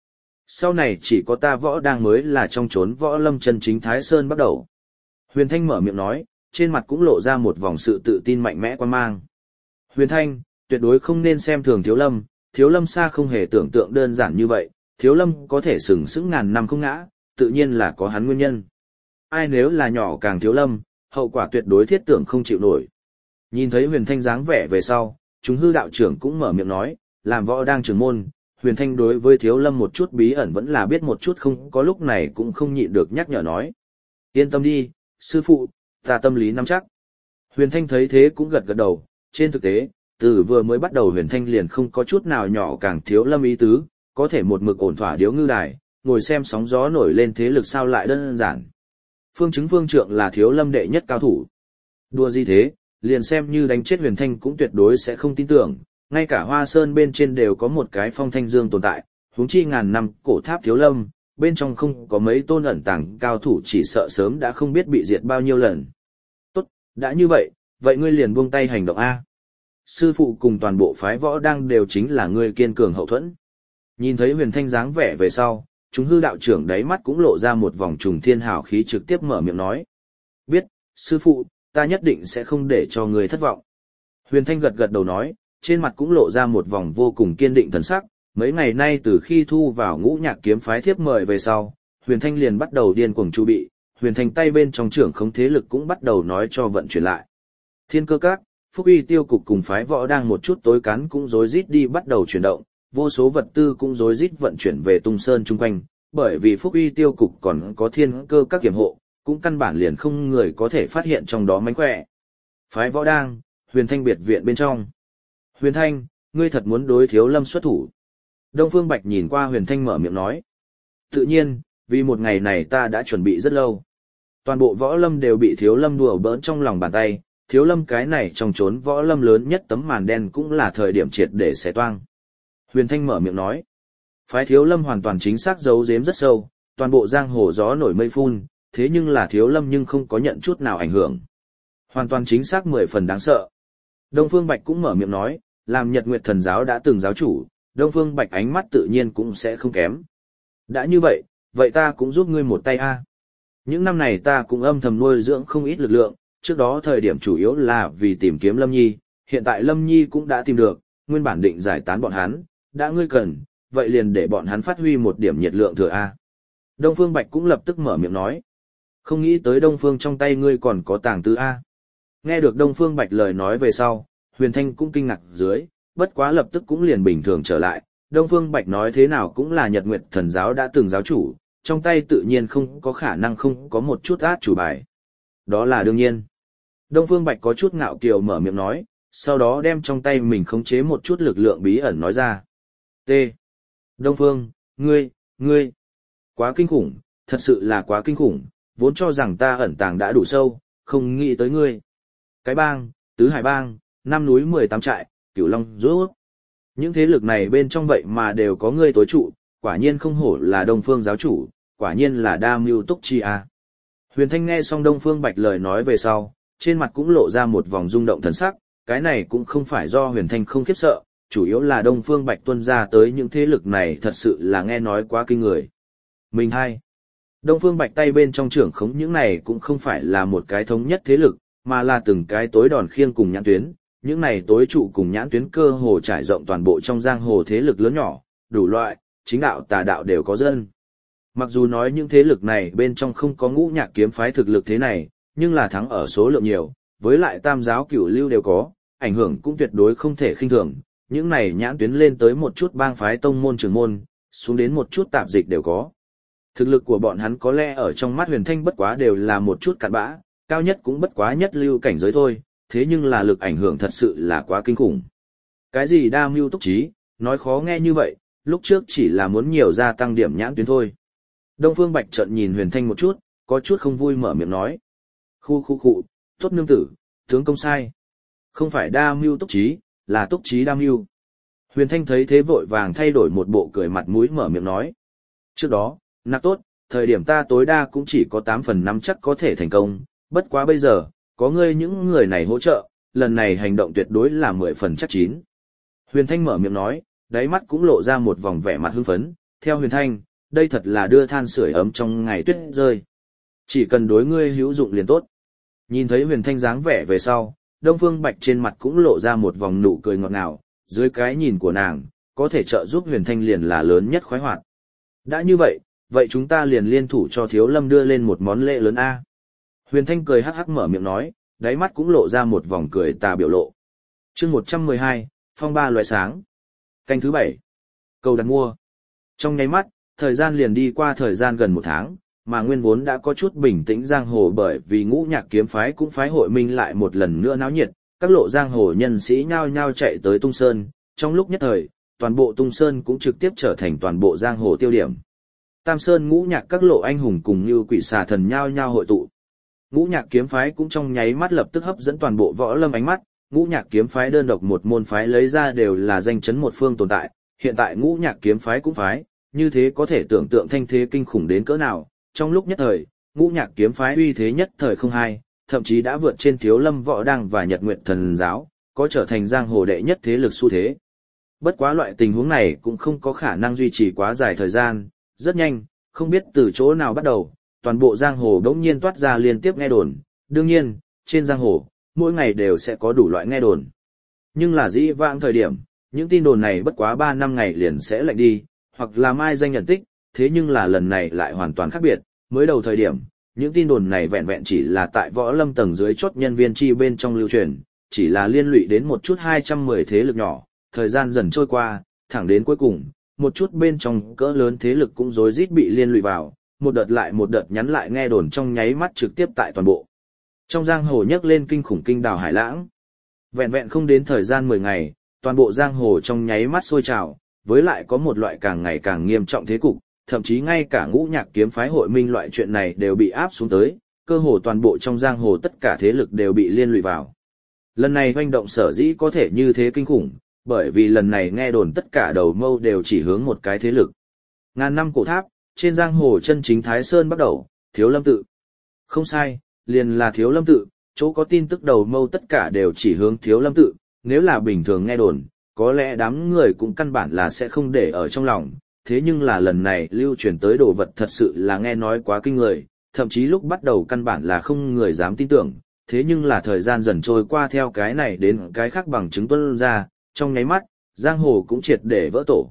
Sau này chỉ có ta võ đang mới là trong chốn võ lâm chân chính Thái Sơn bắt đầu. Huyền Thanh mở miệng nói, trên mặt cũng lộ ra một vòng sự tự tin mạnh mẽ quan mang. Huyền Thanh, tuyệt đối không nên xem thường Thiếu Lâm xa không hề tưởng tượng đơn giản như vậy, Thiếu Lâm có thể sừng sững ngàn năm không ngã, tự nhiên là có hắn nguyên nhân. Ai nếu là nhỏ càng Thiếu Lâm, hậu quả tuyệt đối thiết tưởng không chịu nổi. Nhìn thấy Huyền Thanh dáng vẻ về sau, chúng hư đạo trưởng cũng mở miệng nói, làm võ đang trưởng môn, Huyền Thanh đối với Thiếu Lâm một chút bí ẩn vẫn là biết một chút, không có lúc này cũng không nhịn được nhắc nhở nói. Yên tâm đi, sư phụ, ta tâm lý nắm chắc. Huyền Thanh thấy thế cũng gật gật đầu, trên thực tế, từ vừa mới bắt đầu Huyền Thanh liền không có chút nào nhỏ càng Thiếu Lâm ý tứ, có thể một mực ổn thỏa điếu ngư đài, ngồi xem sóng gió nổi lên thế lực sao lại đơn giản. Phương chứng phương trượng là Thiếu Lâm đệ nhất cao thủ. Đùa gì thế, liền xem như đánh chết Huyền Thanh cũng tuyệt đối sẽ không tin tưởng, ngay cả Hoa Sơn bên trên đều có một cái Phong Thanh Dương tồn tại, huống chi ngàn năm cổ tháp Thiếu Lâm, bên trong không có mấy tôn ẩn tàng cao thủ chỉ sợ sớm đã không biết bị diệt bao nhiêu lần. Tốt, đã như vậy, vậy ngươi liền buông tay hành động A. Sư phụ cùng toàn bộ phái võ đang đều chính là ngươi kiên cường hậu thuẫn. Nhìn thấy Huyền Thanh dáng vẻ về sau, chúng hư đạo trưởng đáy mắt cũng lộ ra một vòng trùng thiên hào khí, trực tiếp mở miệng nói. Biết, sư phụ, ta nhất định sẽ không để cho ngươi thất vọng. Huyền Thanh gật gật đầu nói, trên mặt cũng lộ ra một vòng vô cùng kiên định thần sắc. Mấy ngày nay từ khi thu vào Ngũ Nhạc kiếm phái thiếp mời về sau, Huyền Thanh liền bắt đầu điên cuồng chu bị, Huyền Thanh tay bên trong trưởng không thế lực cũng bắt đầu nói cho vận chuyển lại. Thiên Cơ Các, Phúc Uy Tiêu cục cùng phái võ đang một chút tối cắn cũng rối rít đi bắt đầu chuyển động, vô số vật tư cũng rối rít vận chuyển về Tung Sơn chung quanh, bởi vì Phúc Uy Tiêu cục còn có Thiên Cơ Các kiểm hộ, cũng căn bản liền không người có thể phát hiện trong đó mánh khỏe. Phái võ đang, Huyền Thanh biệt viện bên trong. Huyền Thanh, ngươi thật muốn đối Thiếu Lâm xuất thủ? Đông Phương Bạch nhìn qua Huyền Thanh mở miệng nói. Tự nhiên, vì một ngày này ta đã chuẩn bị rất lâu. Toàn bộ võ lâm đều bị Thiếu Lâm đùa bỡn trong lòng bàn tay, Thiếu Lâm cái này trong chốn võ lâm lớn nhất tấm màn đen cũng là thời điểm triệt để xé toang. Huyền Thanh mở miệng nói. Phái Thiếu Lâm hoàn toàn chính xác giấu giếm rất sâu, toàn bộ giang hồ gió nổi mây phun, thế nhưng là Thiếu Lâm nhưng không có nhận chút nào ảnh hưởng. Hoàn toàn chính xác 10 phần đáng sợ. Đông Phương Bạch cũng mở miệng nói, làm Nhật Nguyệt Thần giáo đã từng giáo chủ, Đông Phương Bạch ánh mắt tự nhiên cũng sẽ không kém. Đã như vậy, vậy ta cũng giúp ngươi một tay a. Những năm này ta cũng âm thầm nuôi dưỡng không ít lực lượng, trước đó thời điểm chủ yếu là vì tìm kiếm Lâm Nhi, hiện tại Lâm Nhi cũng đã tìm được, nguyên bản định giải tán bọn hắn, đã ngươi cần, vậy liền để bọn hắn phát huy một điểm nhiệt lượng thừa a. Đông Phương Bạch cũng lập tức mở miệng nói. Không nghĩ tới Đông Phương trong tay ngươi còn có tàng tư a. Nghe được Đông Phương Bạch lời nói về sau, Huyền Thanh cũng kinh ngạc dưới, bất quá lập tức cũng liền bình thường trở lại, Đông Phương Bạch nói thế nào cũng là Nhật Nguyệt Thần giáo đã từng giáo chủ, trong tay tự nhiên không có khả năng không có một chút át chủ bài. Đó là đương nhiên. Đông Phương Bạch có chút ngạo kiều mở miệng nói, sau đó đem trong tay mình khống chế một chút lực lượng bí ẩn nói ra. T. Đông Phương, ngươi. Quá kinh khủng, thật sự là quá kinh khủng, vốn cho rằng ta ẩn tàng đã đủ sâu, không nghĩ tới ngươi. Cái bang, Tứ Hải bang, năm núi 18 trại, Cửu Long rốt. Những thế lực này bên trong vậy mà đều có ngươi tối trụ, quả nhiên không hổ là Đông Phương giáo chủ, quả nhiên là đa mưu túc chi a. Huyền Thanh nghe xong Đông Phương Bạch lời nói về sau, trên mặt cũng lộ ra một vòng rung động thần sắc, cái này cũng không phải do Huyền Thanh không khiếp sợ, chủ yếu là Đông Phương Bạch tuân ra tới những thế lực này thật sự là nghe nói quá kinh người. Mình hay. Đông Phương Bạch tay bên trong trưởng khống những này cũng không phải là một cái thống nhất thế lực, mà là từng cái tối đòn khiêng cùng nhãn tuyến, những này tối trụ cùng nhãn tuyến cơ hồ trải rộng toàn bộ trong giang hồ thế lực lớn nhỏ, đủ loại, chính đạo tà đạo đều có dân. Mặc dù nói những thế lực này bên trong không có Ngũ Nhạc kiếm phái thực lực thế này, nhưng là thắng ở số lượng nhiều, với lại tam giáo cửu lưu đều có, ảnh hưởng cũng tuyệt đối không thể khinh thường, những này nhãn tuyến lên tới một chút bang phái tông môn trưởng môn, xuống đến một chút tạp dịch đều có. Thực lực của bọn hắn có lẽ ở trong mắt Huyền Thanh bất quá đều là một chút cặn bã, cao nhất cũng bất quá nhất lưu cảnh giới thôi, thế nhưng là lực ảnh hưởng thật sự là quá kinh khủng. Cái gì đa mưu túc trí, nói khó nghe như vậy, lúc trước chỉ là muốn nhiều gia tăng điểm nhãn tuyến thôi. Đông Phương Bạch trợn nhìn Huyền Thanh một chút, có chút không vui mở miệng nói. Khu, tốt nương tử, tướng công sai. Không phải đa mưu túc trí, là túc trí đa mưu. Huyền Thanh thấy thế vội vàng thay đổi một bộ cười mặt mũi mở miệng nói. Trước đó, nạp tốt, thời điểm ta tối đa cũng chỉ có 8 phần 5 chắc có thể thành công, bất quá bây giờ, có ngươi những người này hỗ trợ, lần này hành động tuyệt đối là 10 phần chắc chín. Huyền Thanh mở miệng nói, đáy mắt cũng lộ ra một vòng vẻ mặt hưng phấn, theo Huyền Thanh, đây thật là đưa than sưởi ấm trong ngày tuyết rơi. Chỉ cần đối ngươi hữu dụng liền tốt. Nhìn thấy Huyền Thanh dáng vẻ về sau, Đông Phương Bạch trên mặt cũng lộ ra một vòng nụ cười ngọt ngào, dưới cái nhìn của nàng, có thể trợ giúp Huyền Thanh liền là lớn nhất khoái hoạt. Đã như vậy, vậy chúng ta liền liên thủ cho Thiếu Lâm đưa lên một món lễ lớn a. Huyền Thanh cười hắc hắc mở miệng nói, đáy mắt cũng lộ ra một vòng cười tà biểu lộ. Chương 112, phong ba loại sáng. Canh thứ 7. Cầu đặt mua. Trong nháy mắt, thời gian liền đi qua thời gian gần 1 tháng, mà nguyên vốn đã có chút bình tĩnh giang hồ bởi vì Ngũ Nhạc kiếm phái cũng phái hội minh lại một lần nữa náo nhiệt, các lộ giang hồ nhân sĩ nhao nhao chạy tới Tung Sơn, trong lúc nhất thời, toàn bộ Tung Sơn cũng trực tiếp trở thành toàn bộ giang hồ tiêu điểm. Tam Sơn Ngũ Nhạc các lộ anh hùng cùng như quỷ xà thần nhao nhao hội tụ. Ngũ Nhạc kiếm phái cũng trong nháy mắt lập tức hấp dẫn toàn bộ võ lâm ánh mắt, Ngũ Nhạc kiếm phái đơn độc một môn phái lấy ra đều là danh chấn một phương tồn tại, hiện tại Ngũ Nhạc kiếm phái cũng phái, như thế có thể tưởng tượng thanh thế kinh khủng đến cỡ nào, trong lúc nhất thời, Ngũ Nhạc kiếm phái uy thế nhất thời không hai, thậm chí đã vượt trên Thiếu Lâm Võ Đăng và Nhật Nguyệt Thần giáo, có trở thành giang hồ đệ nhất thế lực xu thế. Bất quá loại tình huống này cũng không có khả năng duy trì quá dài thời gian, rất nhanh, không biết từ chỗ nào bắt đầu, toàn bộ giang hồ đống nhiên toát ra liên tiếp nghe đồn, đương nhiên, trên giang hồ, mỗi ngày đều sẽ có đủ loại nghe đồn. Nhưng là dĩ vãng thời điểm, những tin đồn này bất quá 3 năm ngày liền sẽ lạnh đi, hoặc là mai danh nhận tích, thế nhưng là lần này lại hoàn toàn khác biệt, mới đầu thời điểm, những tin đồn này vẹn vẹn chỉ là tại võ lâm tầng dưới chốt nhân viên chi bên trong lưu truyền, chỉ là liên lụy đến một chút 210 thế lực nhỏ, thời gian dần trôi qua, thẳng đến cuối cùng, một chút bên trong cỡ lớn thế lực cũng rối rít bị liên lụy vào, một đợt lại một đợt nhắn lại nghe đồn trong nháy mắt trực tiếp tại toàn bộ. Trong giang hồ nhấc lên kinh khủng kinh đảo hải lãng. Vẹn vẹn không đến thời gian 10 ngày, toàn bộ giang hồ trong nháy mắt sôi trào, với lại có một loại càng ngày càng nghiêm trọng thế cục, thậm chí ngay cả Ngũ Nhạc kiếm phái hội minh loại chuyện này đều bị áp xuống tới, cơ hồ toàn bộ trong giang hồ tất cả thế lực đều bị liên lụy vào. Lần này hoành động sở dĩ có thể như thế kinh khủng, bởi vì lần này nghe đồn tất cả đầu mâu đều chỉ hướng một cái thế lực. Ngàn năm cổ tháp, trên giang hồ chân chính Thái Sơn bắt đầu, Thiếu Lâm tự. Không sai, liền là Thiếu Lâm tự, chỗ có tin tức đầu mâu tất cả đều chỉ hướng Thiếu Lâm tự, nếu là bình thường nghe đồn, có lẽ đám người cũng căn bản là sẽ không để ở trong lòng, thế nhưng là lần này lưu truyền tới đồ vật thật sự là nghe nói quá kinh người, thậm chí lúc bắt đầu căn bản là không người dám tin tưởng, thế nhưng là thời gian dần trôi qua theo cái này đến cái khác bằng chứng tuân ra, trong nháy mắt, giang hồ cũng triệt để vỡ tổ.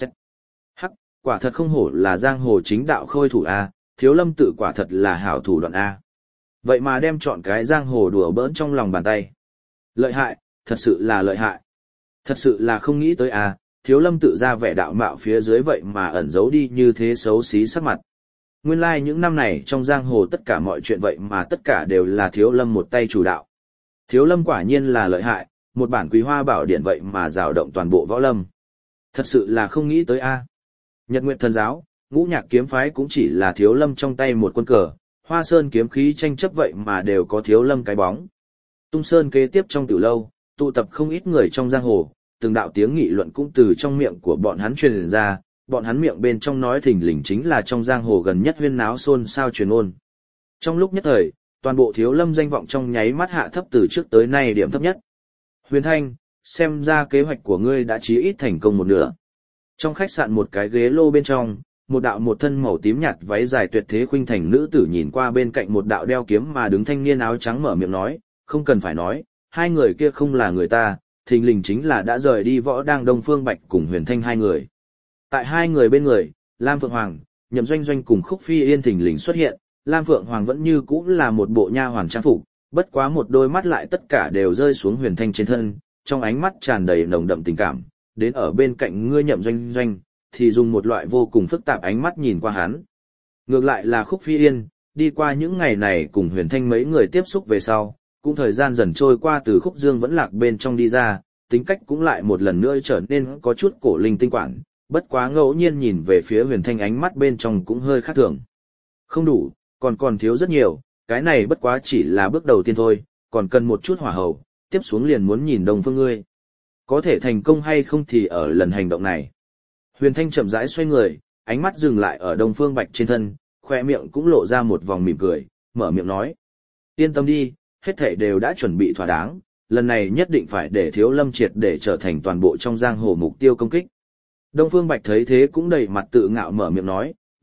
Hắc, quả thật không hổ là giang hồ chính đạo khôi thủ A, Thiếu Lâm tự quả thật là hảo thủ đoạn A. Vậy mà đem chọn cái giang hồ đùa bỡn trong lòng bàn tay. Lợi hại, thật sự là lợi hại. Thật sự là không nghĩ tới A, Thiếu Lâm tự ra vẻ đạo mạo phía dưới vậy mà ẩn giấu đi như thế xấu xí sắc mặt. Nguyên lai những năm này trong giang hồ tất cả mọi chuyện vậy mà tất cả đều là Thiếu Lâm một tay chủ đạo. Thiếu Lâm quả nhiên là lợi hại, một bản Quý Hoa Bảo Điển vậy mà rào động toàn bộ võ lâm. Thật sự là không nghĩ tới A. Nhật Nguyệt Thần giáo, Ngũ Nhạc kiếm phái cũng chỉ là Thiếu Lâm trong tay một quân cờ, Hoa Sơn kiếm khí tranh chấp vậy mà đều có Thiếu Lâm cái bóng. Tung Sơn kế tiếp trong tiểu lâu, tụ tập không ít người trong giang hồ, từng đạo tiếng nghị luận cũng từ trong miệng của bọn hắn truyền ra, bọn hắn miệng bên trong nói thình lình chính là trong giang hồ gần nhất huyên náo xôn xao truyền ôn. Trong lúc nhất thời, toàn bộ Thiếu Lâm danh vọng trong nháy mắt hạ thấp từ trước tới nay điểm thấp nhất. Huyền Thanh, xem ra kế hoạch của ngươi đã chí ít thành công một nửa. Trong khách sạn một cái ghế lô bên trong, một đạo một thân màu tím nhạt váy dài tuyệt thế khuynh thành nữ tử nhìn qua bên cạnh một đạo đeo kiếm mà đứng thanh niên áo trắng mở miệng nói, không cần phải nói, hai người kia không là người ta, thình lình chính là đã rời đi Võ Đang Đông Phương Bạch cùng Huyền Thanh hai người. Tại hai người bên người, Lam Phượng Hoàng, Nhậm Doanh Doanh cùng Khúc Phi Yên thình lình xuất hiện, Lam Phượng Hoàng vẫn như cũ là một bộ nha hoàn trang phục, bất quá một đôi mắt lại tất cả đều rơi xuống Huyền Thanh trên thân, trong ánh mắt tràn đầy nồng đậm tình cảm, đến ở bên cạnh ngươi Nhậm Doanh Doanh, thì dùng một loại vô cùng phức tạp ánh mắt nhìn qua hắn. Ngược lại là Khúc Phi Yên, đi qua những ngày này cùng Huyền Thanh mấy người tiếp xúc về sau, cũng thời gian dần trôi qua từ Khúc Dương vẫn lạc bên trong đi ra, tính cách cũng lại một lần nữa trở nên có chút cổ linh tinh quảng, bất quá ngẫu nhiên nhìn về phía Huyền Thanh ánh mắt bên trong cũng hơi khác thường. Không đủ, còn thiếu rất nhiều, cái này bất quá chỉ là bước đầu tiên thôi, còn cần một chút hỏa hầu, tiếp xuống liền muốn nhìn Đông Phương ngươi. Có thể thành công hay không thì ở lần hành động này. Huyền Thanh chậm rãi xoay người, ánh mắt dừng lại ở Đông Phương Bạch trên thân, khoe miệng cũng lộ ra một vòng mỉm cười, mở miệng nói. Yên tâm đi, hết thảy đều đã chuẩn bị thỏa đáng, lần này nhất định phải để Thiếu Lâm triệt để trở thành toàn bộ trong giang hồ mục tiêu công kích. Đông Phương Bạch thấy thế cũng đầy mặt tự ngạo mở miệng nói,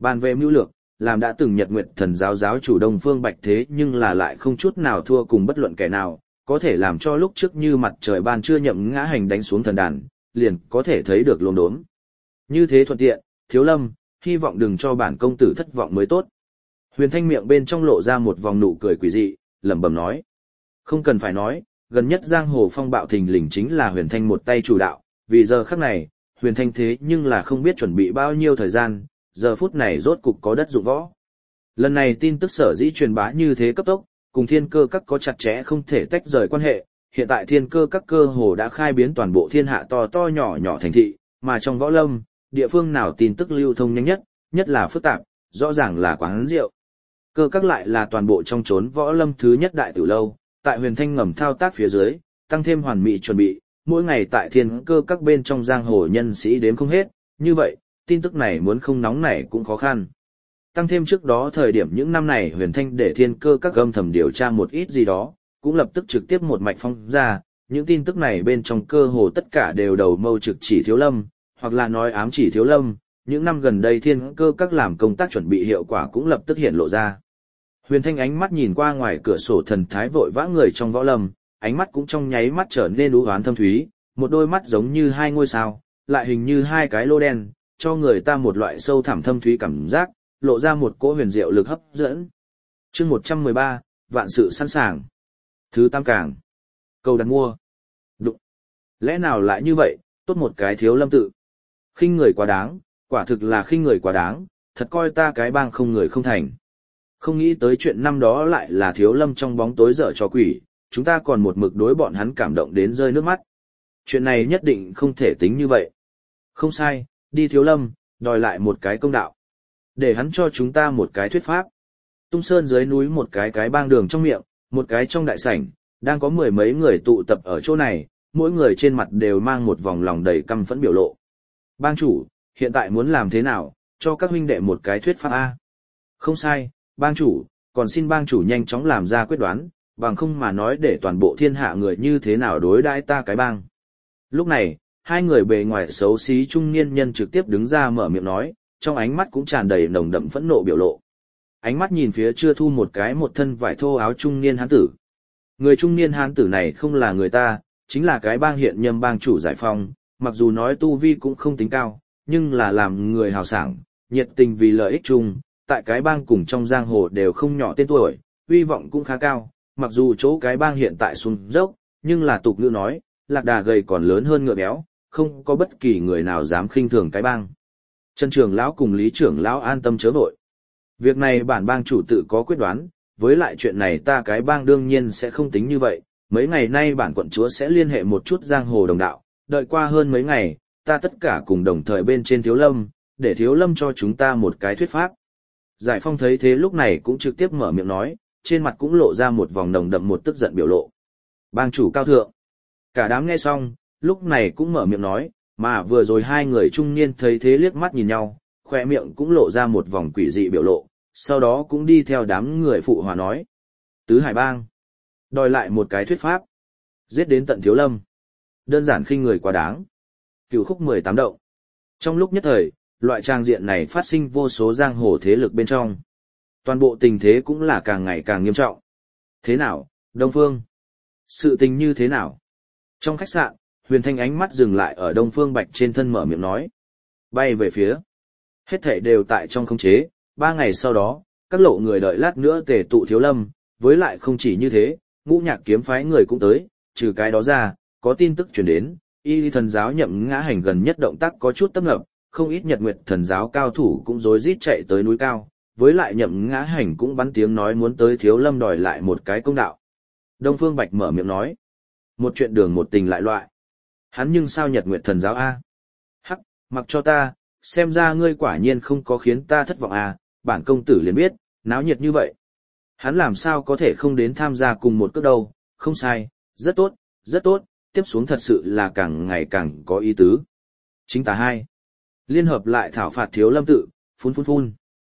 Bàn về mưu lược, làm đã từng Nhật Nguyệt Thần giáo giáo chủ Đông Phương Bạch thế nhưng là lại không chút nào thua cùng bất luận kẻ nào, có thể làm cho lúc trước như mặt trời ban trưa nhậm ngã hành đánh xuống thần đàn, liền có thể thấy được lồn đốm. Như thế thuận tiện, Thiếu Lâm, hy vọng đừng cho bản công tử thất vọng mới tốt. Huyền Thanh miệng bên trong lộ ra một vòng nụ cười quỷ dị, lẩm bẩm nói. Không cần phải nói, gần nhất giang hồ phong bạo thình lình chính là Huyền Thanh một tay chủ đạo, vì giờ khắc này, Huyền Thanh thế nhưng là không biết chuẩn bị bao nhiêu thời gian, giờ phút này rốt cục có đất dụng võ. Lần này tin tức sở dĩ truyền bá như thế cấp tốc, cùng Thiên Cơ Các có chặt chẽ không thể tách rời quan hệ, hiện tại Thiên Cơ Các cơ hồ đã khai biến toàn bộ thiên hạ to to nhỏ nhỏ thành thị, mà trong võ lâm, địa phương nào tin tức lưu thông nhanh nhất, nhất là phức tạp, rõ ràng là quán rượu. Cơ Các lại là toàn bộ trong chốn võ lâm thứ nhất đại tử lâu, tại Huyền Thanh ngầm thao tác phía dưới, tăng thêm hoàn mỹ chuẩn bị, mỗi ngày tại Thiên Cơ Các bên trong giang hồ nhân sĩ đếm không hết, như vậy, tin tức này muốn không nóng nảy cũng khó khăn. Tăng thêm trước đó thời điểm những năm này Huyền Thanh để Thiên Cơ Các âm thầm điều tra một ít gì đó, cũng lập tức trực tiếp một mạch phong ra, những tin tức này bên trong cơ hồ tất cả đều đầu mâu trực chỉ Thiếu Lâm, hoặc là nói ám chỉ Thiếu Lâm, những năm gần đây Thiên Cơ Các làm công tác chuẩn bị hiệu quả cũng lập tức hiện lộ ra. Huyền Thanh ánh mắt nhìn qua ngoài cửa sổ thần thái vội vã người trong võ lâm, ánh mắt cũng trong nháy mắt trở nên u hoán thâm thúy, một đôi mắt giống như hai ngôi sao, lại hình như hai cái lô đen, cho người ta một loại sâu thẳm thâm thúy cảm giác, lộ ra một cỗ huyền diệu lực hấp dẫn. Chương 113, vạn sự sẵn sàng. Thứ tam càng. Cầu đặt mua. Đụng. Lẽ nào lại như vậy, tốt một cái Thiếu Lâm tự. Khinh người quá đáng, quả thực là khinh người quá đáng, thật coi ta cái bang không người không thành. Không nghĩ tới chuyện năm đó lại là Thiếu Lâm trong bóng tối dở trò quỷ, chúng ta còn một mực đối bọn hắn cảm động đến rơi nước mắt. Chuyện này nhất định không thể tính như vậy. Không sai, đi Thiếu Lâm, đòi lại một cái công đạo. Để hắn cho chúng ta một cái thuyết pháp. Tung Sơn dưới núi một cái bang đường trong miệng, một cái trong đại sảnh, đang có mười mấy người tụ tập ở chỗ này, mỗi người trên mặt đều mang một vòng lòng đầy căm phẫn biểu lộ. Bang chủ, hiện tại muốn làm thế nào, cho các huynh đệ một cái thuyết pháp A. Không sai, bang chủ, còn xin bang chủ nhanh chóng làm ra quyết đoán, bằng không mà nói để toàn bộ thiên hạ người như thế nào đối đãi ta cái bang. Lúc này, hai người bề ngoài xấu xí trung niên nhân trực tiếp đứng ra mở miệng nói, trong ánh mắt cũng tràn đầy nồng đậm phẫn nộ biểu lộ. Ánh mắt nhìn phía chưa thu một thân vải thô áo trung niên hán tử. Người trung niên hán tử này không là người ta, chính là cái bang hiện nhâm bang chủ Giải Phong, mặc dù nói tu vi cũng không tính cao, nhưng là làm người hào sảng, nhiệt tình vì lợi ích chung, tại cái bang cùng trong giang hồ đều không nhỏ tên tuổi, uy vọng cũng khá cao, mặc dù chỗ cái bang hiện tại xuống dốc, nhưng là tục ngữ nói, lạc đà gầy còn lớn hơn ngựa béo, không có bất kỳ người nào dám khinh thường cái bang. Trần trưởng lão cùng Lý trưởng lão an tâm chớ vội. Việc này bản bang chủ tự có quyết đoán, với lại chuyện này ta cái bang đương nhiên sẽ không tính như vậy, mấy ngày nay bản quận chúa sẽ liên hệ một chút giang hồ đồng đạo, đợi qua hơn mấy ngày, ta tất cả cùng đồng thời bên trên Thiếu Lâm, để Thiếu Lâm cho chúng ta một cái thuyết pháp. Giải Phong thấy thế lúc này cũng trực tiếp mở miệng nói, trên mặt cũng lộ ra một vòng nồng đậm một tức giận biểu lộ. Bang chủ cao thượng. Cả đám nghe xong, lúc này cũng mở miệng nói, mà vừa rồi hai người trung niên thấy thế liếc mắt nhìn nhau, khoe miệng cũng lộ ra một vòng quỷ dị biểu lộ, sau đó cũng đi theo đám người phụ hòa nói. Tứ Hải Bang. Đòi lại một cái thuyết pháp. Giết đến tận Thiếu Lâm. Đơn giản khinh người quá đáng. Cửu khúc 18 động. Trong lúc nhất thời, loại trang diện này phát sinh vô số giang hồ thế lực bên trong. Toàn bộ tình thế cũng là càng ngày càng nghiêm trọng. Thế nào, Đông Phương? Sự tình như thế nào? Trong khách sạn, Huyền Thanh ánh mắt dừng lại ở Đông Phương Bạch trên thân mở miệng nói. Bay về phía. Hết thảy đều tại trong khống chế, 3 ngày sau đó, các lộ người đợi lát nữa tề tụ Thiếu Lâm, với lại không chỉ như thế, Ngũ Nhạc kiếm phái người cũng tới, trừ cái đó ra, có tin tức truyền đến, Y Thần giáo Nhậm Ngã Hành gần nhất động tác có chút tấp nập, không ít Nhật Nguyệt Thần giáo cao thủ cũng rối rít chạy tới núi cao, với lại Nhậm Ngã Hành cũng bắn tiếng nói muốn tới Thiếu Lâm đòi lại một cái công đạo. Đông Phương Bạch mở miệng nói, một chuyện đường một tình lại loại. Hắn nhưng sao Nhật Nguyệt Thần giáo a? Hắc, mặc cho ta, xem ra ngươi quả nhiên không có khiến ta thất vọng a, bản công tử liền biết, náo nhiệt như vậy. Hắn làm sao có thể không đến tham gia cùng một cước đâu, không sai, rất tốt, rất tốt, tiếp xuống thật sự là càng ngày càng có ý tứ. Chính tà hai. Liên hợp lại thảo phạt Thiếu Lâm tự, phun.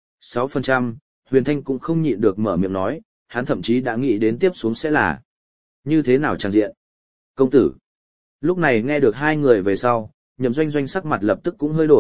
6%, Huyền Thanh cũng không nhịn được mở miệng nói, hắn thậm chí đã nghĩ đến tiếp xuống sẽ là như thế nào trang diện. Công tử. Lúc này nghe được hai người về sau, Nhậm Doanh Doanh sắc mặt lập tức cũng hơi đổi,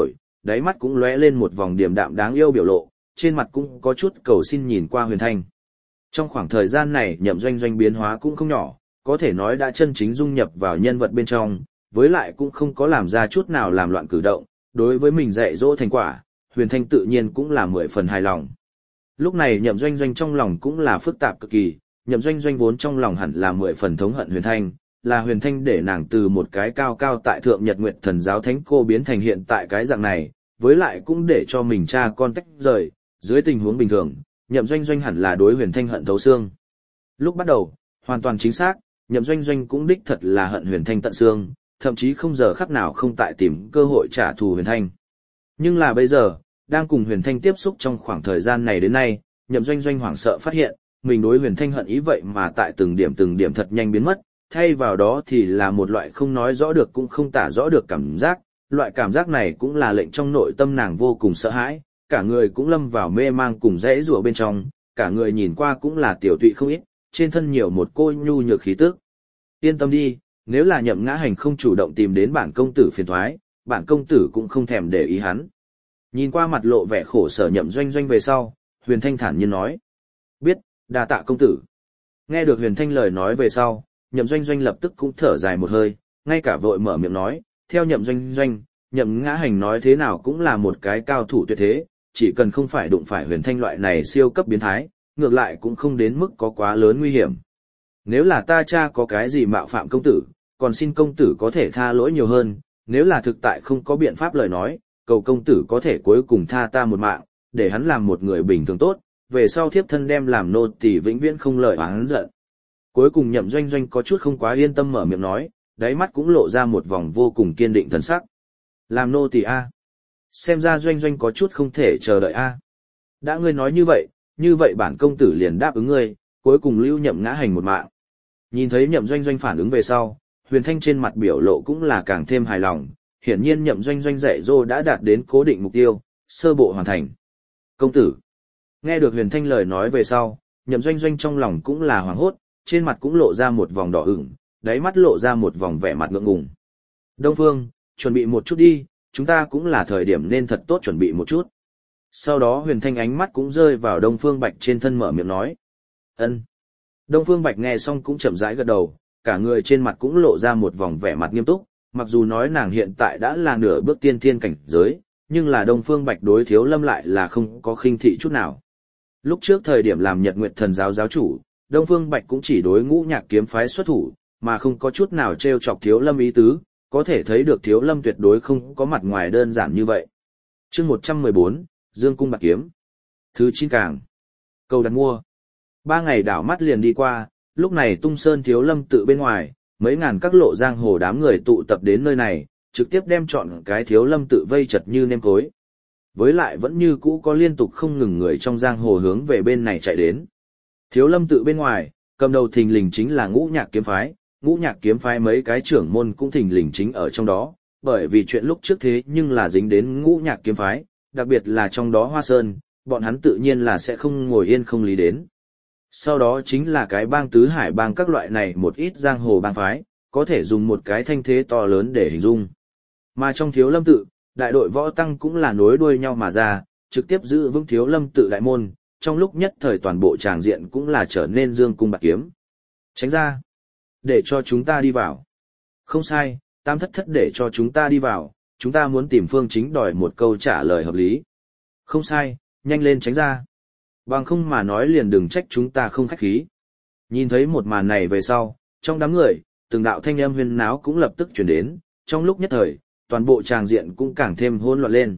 đáy mắt cũng lóe lên một vòng điềm đạm đáng yêu biểu lộ, trên mặt cũng có chút cầu xin nhìn qua Huyền Thanh. Trong khoảng thời gian này Nhậm Doanh Doanh biến hóa cũng không nhỏ, có thể nói đã chân chính dung nhập vào nhân vật bên trong, với lại cũng không có làm ra chút nào làm loạn cử động, đối với mình dạy dỗ thành quả, Huyền Thanh tự nhiên cũng là 10 phần hài lòng. Lúc này Nhậm Doanh Doanh trong lòng cũng là phức tạp cực kỳ, Nhậm Doanh Doanh vốn trong lòng hẳn là 10 phần thống hận Huyền Thanh, là Huyền Thanh để nàng từ một cái cao cao tại thượng Nhật Nguyệt Thần giáo thánh cô biến thành hiện tại cái dạng này, với lại cũng để cho mình cha con tách rời, dưới tình huống bình thường, Nhậm Doanh Doanh hẳn là đối Huyền Thanh hận thấu xương. Lúc bắt đầu, hoàn toàn chính xác, Nhậm Doanh Doanh cũng đích thật là hận Huyền Thanh tận xương, thậm chí không giờ khắc nào không tại tìm cơ hội trả thù Huyền Thanh. Nhưng là bây giờ, đang cùng Huyền Thanh tiếp xúc trong khoảng thời gian này đến nay, Nhậm Doanh Doanh hoảng sợ phát hiện, mình đối Huyền Thanh hận ý vậy mà tại từng điểm thật nhanh biến mất, thay vào đó thì là một loại không nói rõ được cũng không tả rõ được cảm giác, loại cảm giác này cũng là lệnh trong nội tâm nàng vô cùng sợ hãi, cả người cũng lâm vào mê mang cùng rẽ rùa bên trong, cả người nhìn qua cũng là tiểu tụy không ít, trên thân nhiều một cô nhu nhược khí tức. Yên tâm đi, nếu là Nhậm Ngã Hành không chủ động tìm đến bản công tử phiền toái, bản công tử cũng không thèm để ý hắn. Nhìn qua mặt lộ vẻ khổ sở Nhậm Doanh Doanh về sau, Huyền Thanh thản nhiên nói: "Biết, đa tạ công tử." Nghe được Huyền Thanh lời nói về sau, Nhậm Doanh Doanh lập tức cũng thở dài một hơi, ngay cả vội mở miệng nói: "Theo Nhậm Doanh Doanh, Nhậm Ngã Hành nói thế nào cũng là một cái cao thủ tuyệt thế, chỉ cần không phải đụng phải Huyền Thanh loại này siêu cấp biến thái, ngược lại cũng không đến mức có quá lớn nguy hiểm. Nếu là ta cha có cái gì mạo phạm công tử, còn xin công tử có thể tha lỗi nhiều hơn, nếu là thực tại không có biện pháp lời nói, cầu công tử có thể cuối cùng tha ta một mạng, để hắn làm một người bình thường tốt, về sau thiếp thân đem làm nô tỳ vĩnh viễn không lời oán giận." Cuối cùng Nhậm Doanh Doanh có chút không quá yên tâm mở miệng nói, đáy mắt cũng lộ ra một vòng vô cùng kiên định thần sắc. "Làm nô tỳ a?" Xem ra Doanh Doanh có chút không thể chờ đợi a. "Đã ngươi nói như vậy bản công tử liền đáp ứng ngươi, cuối cùng lưu Nhậm Ngã Hành một mạng." Nhìn thấy Nhậm Doanh Doanh phản ứng về sau, Huyền Thanh trên mặt biểu lộ cũng là càng thêm hài lòng, hiển nhiên Nhậm Doanh Doanh dạy dỗ đã đạt đến cố định mục tiêu, sơ bộ hoàn thành. "Công tử." Nghe được Huyền Thanh lời nói về sau, Nhậm Doanh Doanh trong lòng cũng là hoảng hốt, trên mặt cũng lộ ra một vòng đỏ ửng, đáy mắt lộ ra một vòng vẻ mặt ngượng ngùng. "Đông Phương, chuẩn bị một chút đi, chúng ta cũng là thời điểm nên thật tốt chuẩn bị một chút." Sau đó Huyền Thanh ánh mắt cũng rơi vào Đông Phương Bạch trên thân mở miệng nói: "Ân." Đông Phương Bạch nghe xong cũng chậm rãi gật đầu, cả người trên mặt cũng lộ ra một vòng vẻ mặt nghiêm túc, mặc dù nói nàng hiện tại đã là nửa bước tiên thiên cảnh giới, nhưng là Đông Phương Bạch đối Thiếu Lâm lại là không có khinh thị chút nào. Lúc trước thời điểm làm Nhật Nguyệt Thần giáo giáo chủ, Đông Phương Bạch cũng chỉ đối Ngũ Nhạc kiếm phái xuất thủ, mà không có chút nào trêu chọc Thiếu Lâm ý tứ, có thể thấy được Thiếu Lâm tuyệt đối không có mặt ngoài đơn giản như vậy. Chương 114, Dương Cung Bạc Kiếm. Thứ 9 càng. Cầu đặt mua. 3 ngày đảo mắt liền đi qua, lúc này Tung Sơn Thiếu Lâm tự bên ngoài, mấy ngàn các lộ giang hồ đám người tụ tập đến nơi này, trực tiếp đem chọn cái Thiếu Lâm tự vây chật như nêm cối. Với lại vẫn như cũ có liên tục không ngừng người trong giang hồ hướng về bên này chạy đến. Thiếu Lâm tự bên ngoài, cầm đầu thình lình chính là Ngũ Nhạc kiếm phái, Ngũ Nhạc kiếm phái mấy cái trưởng môn cũng thình lình chính ở trong đó, bởi vì chuyện lúc trước thế nhưng là dính đến Ngũ Nhạc kiếm phái, đặc biệt là trong đó Hoa Sơn, bọn hắn tự nhiên là sẽ không ngồi yên không lý đến. Sau đó chính là cái bang tứ hải bang các loại này một ít giang hồ bang phái, có thể dùng một cái thanh thế to lớn để hình dung. Mà trong Thiếu Lâm tự, đại đội võ tăng cũng là nối đuôi nhau mà ra, trực tiếp giữ vững Thiếu Lâm tự đại môn, trong lúc nhất thời toàn bộ tràng diện cũng là trở nên dương cung bạc kiếm. "Tránh ra, để cho chúng ta đi vào." "Không sai, Tam thất thất để cho chúng ta đi vào, chúng ta muốn tìm Phương Chính đòi một câu trả lời hợp lý." "Không sai, nhanh lên tránh ra. Bằng không mà nói liền đừng trách chúng ta không khách khí." Nhìn thấy một màn này về sau, trong đám người, từng đạo thanh âm huyên náo cũng lập tức truyền đến, trong lúc nhất thời, toàn bộ tràng diện cũng càng thêm hỗn loạn lên.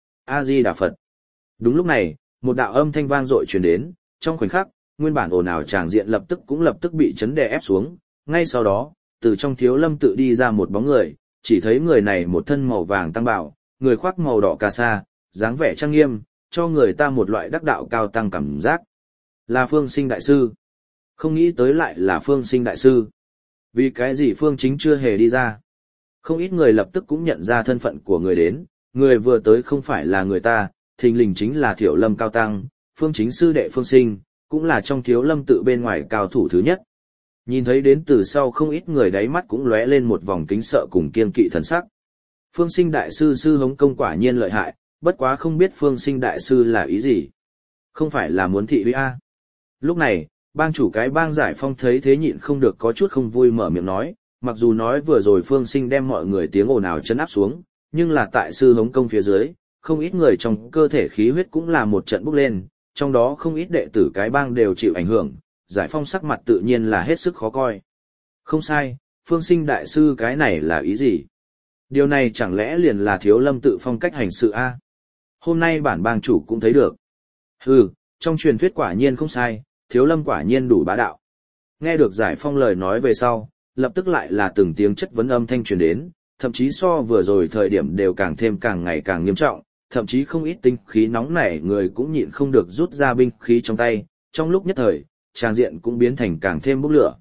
A Di Đà Phật. Đúng lúc này, một đạo âm thanh vang dội truyền đến, trong khoảnh khắc, nguyên bản ồn ào tràng diện lập tức bị chấn đè ép xuống, ngay sau đó, từ trong Thiếu Lâm tự đi ra một bóng người, chỉ thấy người này một thân màu vàng tăng bào, người khoác màu đỏ cà sa, dáng vẻ trang nghiêm, cho người ta một loại đắc đạo cao tăng cảm giác. Là Phương Sinh đại sư. Không nghĩ tới lại là Phương Sinh đại sư. Vì cái gì Phương Chính chưa hề đi ra? Không ít người lập tức cũng nhận ra thân phận của người đến, người vừa tới không phải là người ta, thình lình chính là Thiểu Lâm cao tăng, Phương Chính sư đệ Phương Sinh, cũng là trong Thiếu Lâm tự bên ngoài cao thủ thứ nhất. Nhìn thấy đến từ sau không ít người đáy mắt cũng lóe lên một vòng kính sợ cùng kiên kỵ thần sắc. Phương Sinh đại sư sư hống công quả nhiên lợi hại, bất quá không biết Phương Sinh đại sư là ý gì. Không phải là muốn thị uy a. Lúc này, bang chủ cái bang Giải Phong thấy thế nhịn không được có chút không vui mở miệng nói, mặc dù nói vừa rồi Phương Sinh đem mọi người tiếng ồn ào chấn áp xuống, nhưng là tại sư hống công phía dưới, không ít người trong cơ thể khí huyết cũng là một trận bốc lên, trong đó không ít đệ tử cái bang đều chịu ảnh hưởng, Giải Phong sắc mặt tự nhiên là hết sức khó coi. Không sai, Phương Sinh đại sư cái này là ý gì? Điều này chẳng lẽ liền là Thiếu Lâm tự phong cách hành sự a? Hôm nay bản bang chủ cũng thấy được. Hừ, trong truyền thuyết quả nhiên không sai, Thiếu Lâm quả nhiên đủ bá đạo. Nghe được Giải Phong lời nói về sau, lập tức lại là từng tiếng chất vấn âm thanh truyền đến, thậm chí so vừa rồi thời điểm đều càng ngày càng nghiêm trọng, thậm chí không ít tinh khí nóng nảy người cũng nhịn không được rút ra binh khí trong tay, trong lúc nhất thời, tràng diện cũng biến thành càng thêm bốc lửa.